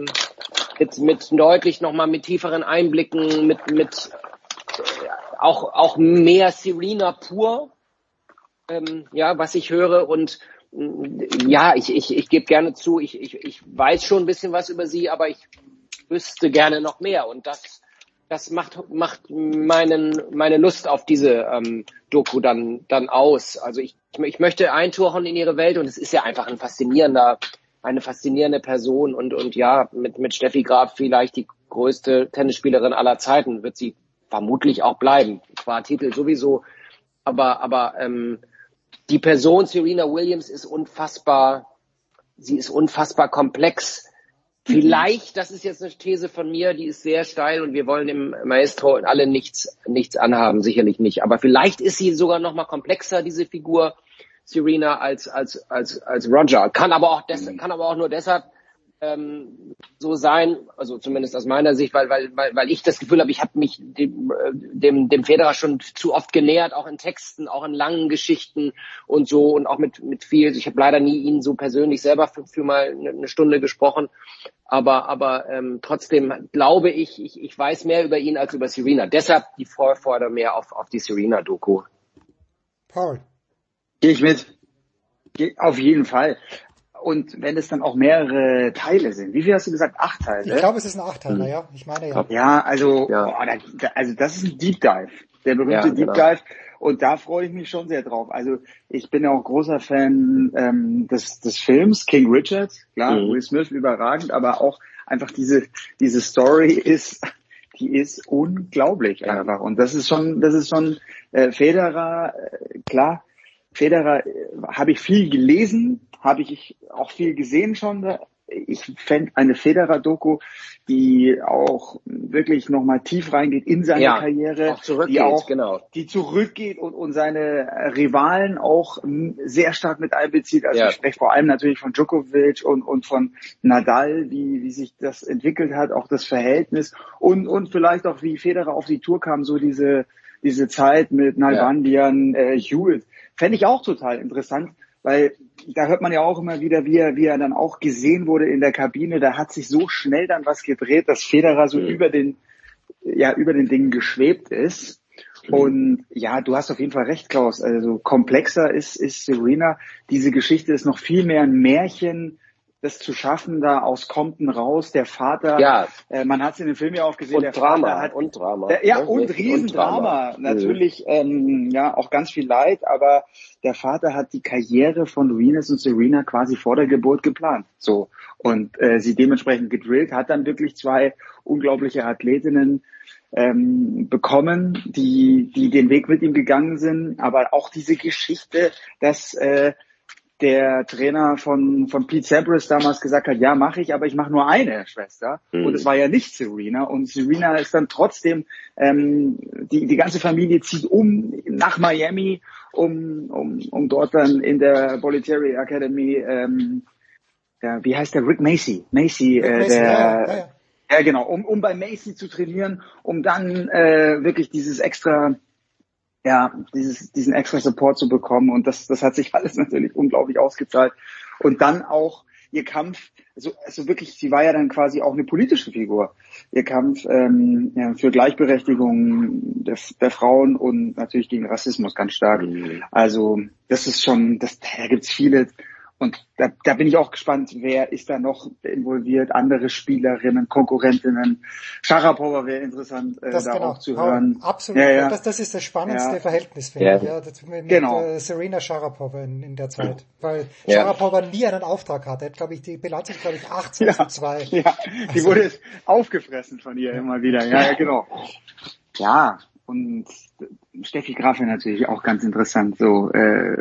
mit deutlich nochmal mit tieferen Einblicken, mit auch mehr Serena pur, was ich höre. Und ja, ich gebe gerne zu, ich weiß schon ein bisschen was über sie, aber ich wüsste gerne noch mehr. Und das macht meine Lust auf diese Doku dann aus. Also ich möchte eintauchen in ihre Welt, und es ist ja einfach eine faszinierende Person, und ja, mit Steffi Graf vielleicht die größte Tennisspielerin aller Zeiten, wird sie vermutlich auch bleiben, qua Titel sowieso, aber die Person Serena Williams ist unfassbar komplex. Vielleicht, das ist jetzt eine These von mir, die ist sehr steil, und wir wollen dem Maestro alle nichts anhaben, sicherlich nicht. Aber vielleicht ist sie sogar noch mal komplexer, diese Figur Serena, als Roger. Kann aber auch nur deshalb so sein, also zumindest aus meiner Sicht, weil ich das Gefühl habe, ich habe mich dem Federer schon zu oft genähert, auch in Texten, auch in langen Geschichten und so, und auch mit viel. Ich habe leider nie ihn so persönlich selber für mal eine Stunde gesprochen, aber trotzdem glaube ich weiß mehr über ihn als über Serena. Deshalb die Vorfreude mehr auf die Serena-Doku. Paul. Gehe ich mit. Auf jeden Fall. Und wenn es dann auch mehrere Teile sind. Wie viel hast du gesagt? 8 Teile? Ich glaube, es ist ein 8-Teiler, ja. Ich meine, ja. Ja, also das ist ein Deep Dive. Der berühmte Deep Dive. Und da freue ich mich schon sehr drauf. Also ich bin ja auch großer Fan des Films King Richard. Klar, Will Smith überragend, aber auch einfach diese Story die ist unglaublich einfach. Und das ist schon Federer, klar. Federer habe ich viel gelesen, habe ich auch viel gesehen schon. Ich fände eine Federer-Doku, die auch wirklich nochmal tief reingeht in seine Karriere, die zurückgeht und seine Rivalen auch sehr stark mit einbezieht. Also ich spreche vor allem natürlich von Djokovic und von Nadal, wie sich das entwickelt hat, auch das Verhältnis und vielleicht auch wie Federer auf die Tour kam, so diese Zeit mit Nalbandian, Hewitt. Fände ich auch total interessant, weil da hört man ja auch immer wieder, wie er dann auch gesehen wurde in der Kabine. Da hat sich so schnell dann was gedreht, dass Federer so über den Dingen geschwebt ist. Und ja, du hast auf jeden Fall recht, Klaus. Also komplexer ist Serena. Diese Geschichte ist noch viel mehr ein Märchen, das zu schaffen, da aus Compton raus, der Vater, man hat es in dem Film ja auch gesehen, der Vater hat und Riesendrama, natürlich, auch ganz viel Leid, aber der Vater hat die Karriere von Venus und Serena quasi vor der Geburt geplant, so, und sie dementsprechend gedrillt, hat dann wirklich 2 unglaubliche Athletinnen bekommen, die den Weg mit ihm gegangen sind, aber auch diese Geschichte, dass der Trainer von Pete Sampras damals gesagt hat, ja, mache ich, aber ich mache nur eine Schwester. Und es war ja nicht Serena. Und Serena ist dann trotzdem, die ganze Familie zieht nach Miami, um dort dann in der Bollettieri Academy, wie heißt der? Rick Macy. Ja, genau, um bei Macy zu trainieren, um dann wirklich diesen extra Support zu bekommen, und das hat sich alles natürlich unglaublich ausgezahlt. Und dann auch ihr Kampf, also wirklich, sie war ja dann quasi auch eine politische Figur. Ihr Kampf für Gleichberechtigung der Frauen und natürlich gegen Rassismus ganz stark. Also das ist schon, da gibt's viele. Und da bin ich auch gespannt, wer ist da noch involviert, andere Spielerinnen, Konkurrentinnen. Sharapova wäre interessant, auch zu hören. Absolut, ja. Das ist das spannendste Verhältnis, finde ich. Mit Serena Sharapova in der Zeit. Weil Sharapova nie einen Auftrag hatte. Die Bilanz ist, glaube ich, 18:2. Ja, die wurde aufgefressen von ihr immer wieder. Ja, genau. Ja, und Steffi Graf wäre natürlich auch ganz interessant. So,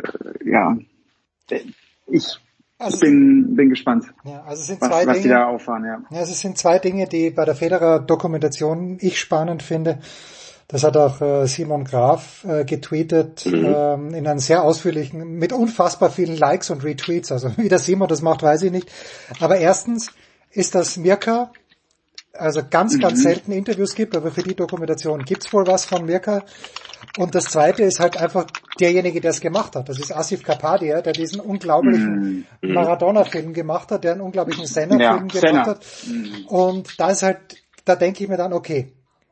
Ich bin gespannt, also es sind was die da auffahren. Ja, es sind 2 Dinge, die bei der Federer-Dokumentation ich spannend finde. Das hat auch Simon Graf getweetet, in einem sehr ausführlichen, mit unfassbar vielen Likes und Retweets. Also wie der Simon das macht, weiß ich nicht. Aber erstens ist das Mirka, also ganz selten Interviews gibt, aber für die Dokumentation gibt's wohl was von Mirka. Und das Zweite ist halt einfach derjenige, der es gemacht hat. Das ist Asif Kapadia, der diesen unglaublichen Maradona-Film gemacht hat, der einen unglaublichen Senna-Film gemacht hat. Und da ist halt, da denke ich mir dann, okay,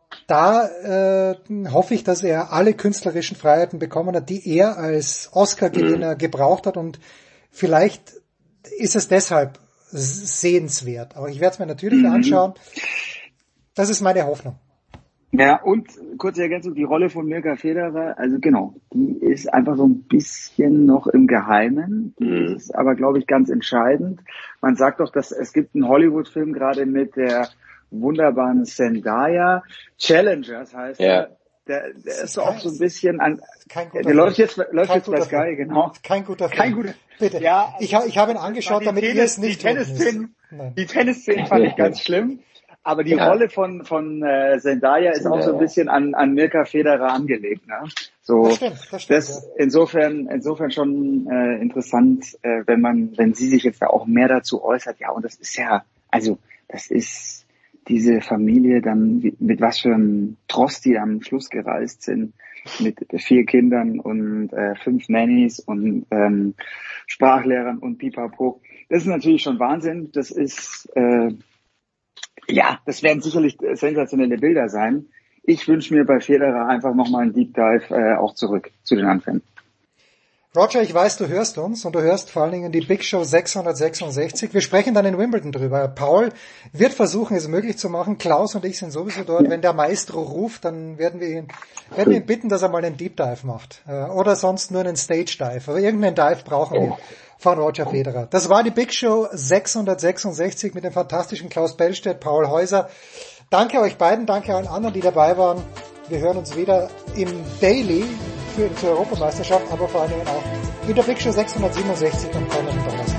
da hoffe ich, dass er alle künstlerischen Freiheiten bekommen hat, die er als Oscar-Gewinner gebraucht hat, und vielleicht ist es deshalb sehenswert. Aber ich werde es mir natürlich anschauen. Das ist meine Hoffnung. Ja, und kurze Ergänzung, die Rolle von Mirka Federer, also genau, die ist einfach so ein bisschen noch im Geheimen. Die ist aber, glaube ich, ganz entscheidend. Man sagt doch, dass es gibt einen Hollywood-Film gerade mit der wunderbaren Zendaya, Challengers heißt er. Der ist auch so ein bisschen an, der läuft jetzt bei Sky, genau. Kein guter Film. Bitte. Ja, ich habe ihn angeschaut, damit ihr es nicht tun müsst. Die Tennisszenen fand ich ganz schlimm. Aber die Rolle von Zendaya ist auch so ein bisschen an Mirka Federer angelegt, ne? So, das stimmt, insofern schon interessant, wenn sie sich jetzt da auch mehr dazu äußert. Ja, und das ist ja, also das ist diese Familie dann, mit was für einem Trost die am Schluss gereist sind, mit 4 Kindern und 5 Nannies und Sprachlehrern und Pipapo. Das ist natürlich schon Wahnsinn. Das ist ja, das werden sicherlich sensationelle Bilder sein. Ich wünsche mir bei Federer einfach nochmal einen Deep Dive auch zurück zu den Anfängen. Roger, ich weiß, du hörst uns, und du hörst vor allen Dingen die Big Show 666. Wir sprechen dann in Wimbledon drüber. Paul wird versuchen, es möglich zu machen. Klaus und ich sind sowieso dort. Ja. Wenn der Maestro ruft, dann werden wir ihn bitten, dass er mal einen Deep Dive macht. Oder sonst nur einen Stage Dive. Aber irgendeinen Dive brauchen wir von Roger Federer. Das war die Big Show 666 mit dem fantastischen Klaus Bellstedt, Paul Häuser. Danke euch beiden, danke allen anderen, die dabei waren. Wir hören uns wieder im Daily zur Europameisterschaft, aber vor allen Dingen auch in der Big Show 667 am kommenden Donnerstag.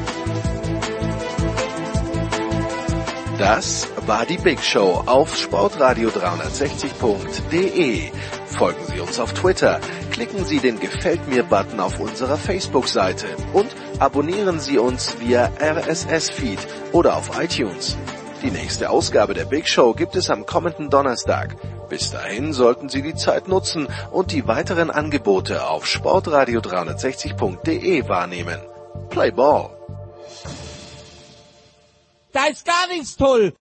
Das war die Big Show auf sportradio360.de. Folgen Sie uns auf Twitter, klicken Sie den Gefällt mir-Button auf unserer Facebook-Seite und abonnieren Sie uns via RSS-Feed oder auf iTunes. Die nächste Ausgabe der Big Show gibt es am kommenden Donnerstag. Bis dahin sollten Sie die Zeit nutzen und die weiteren Angebote auf sportradio360.de wahrnehmen. Play Ball! Da ist gar nichts toll!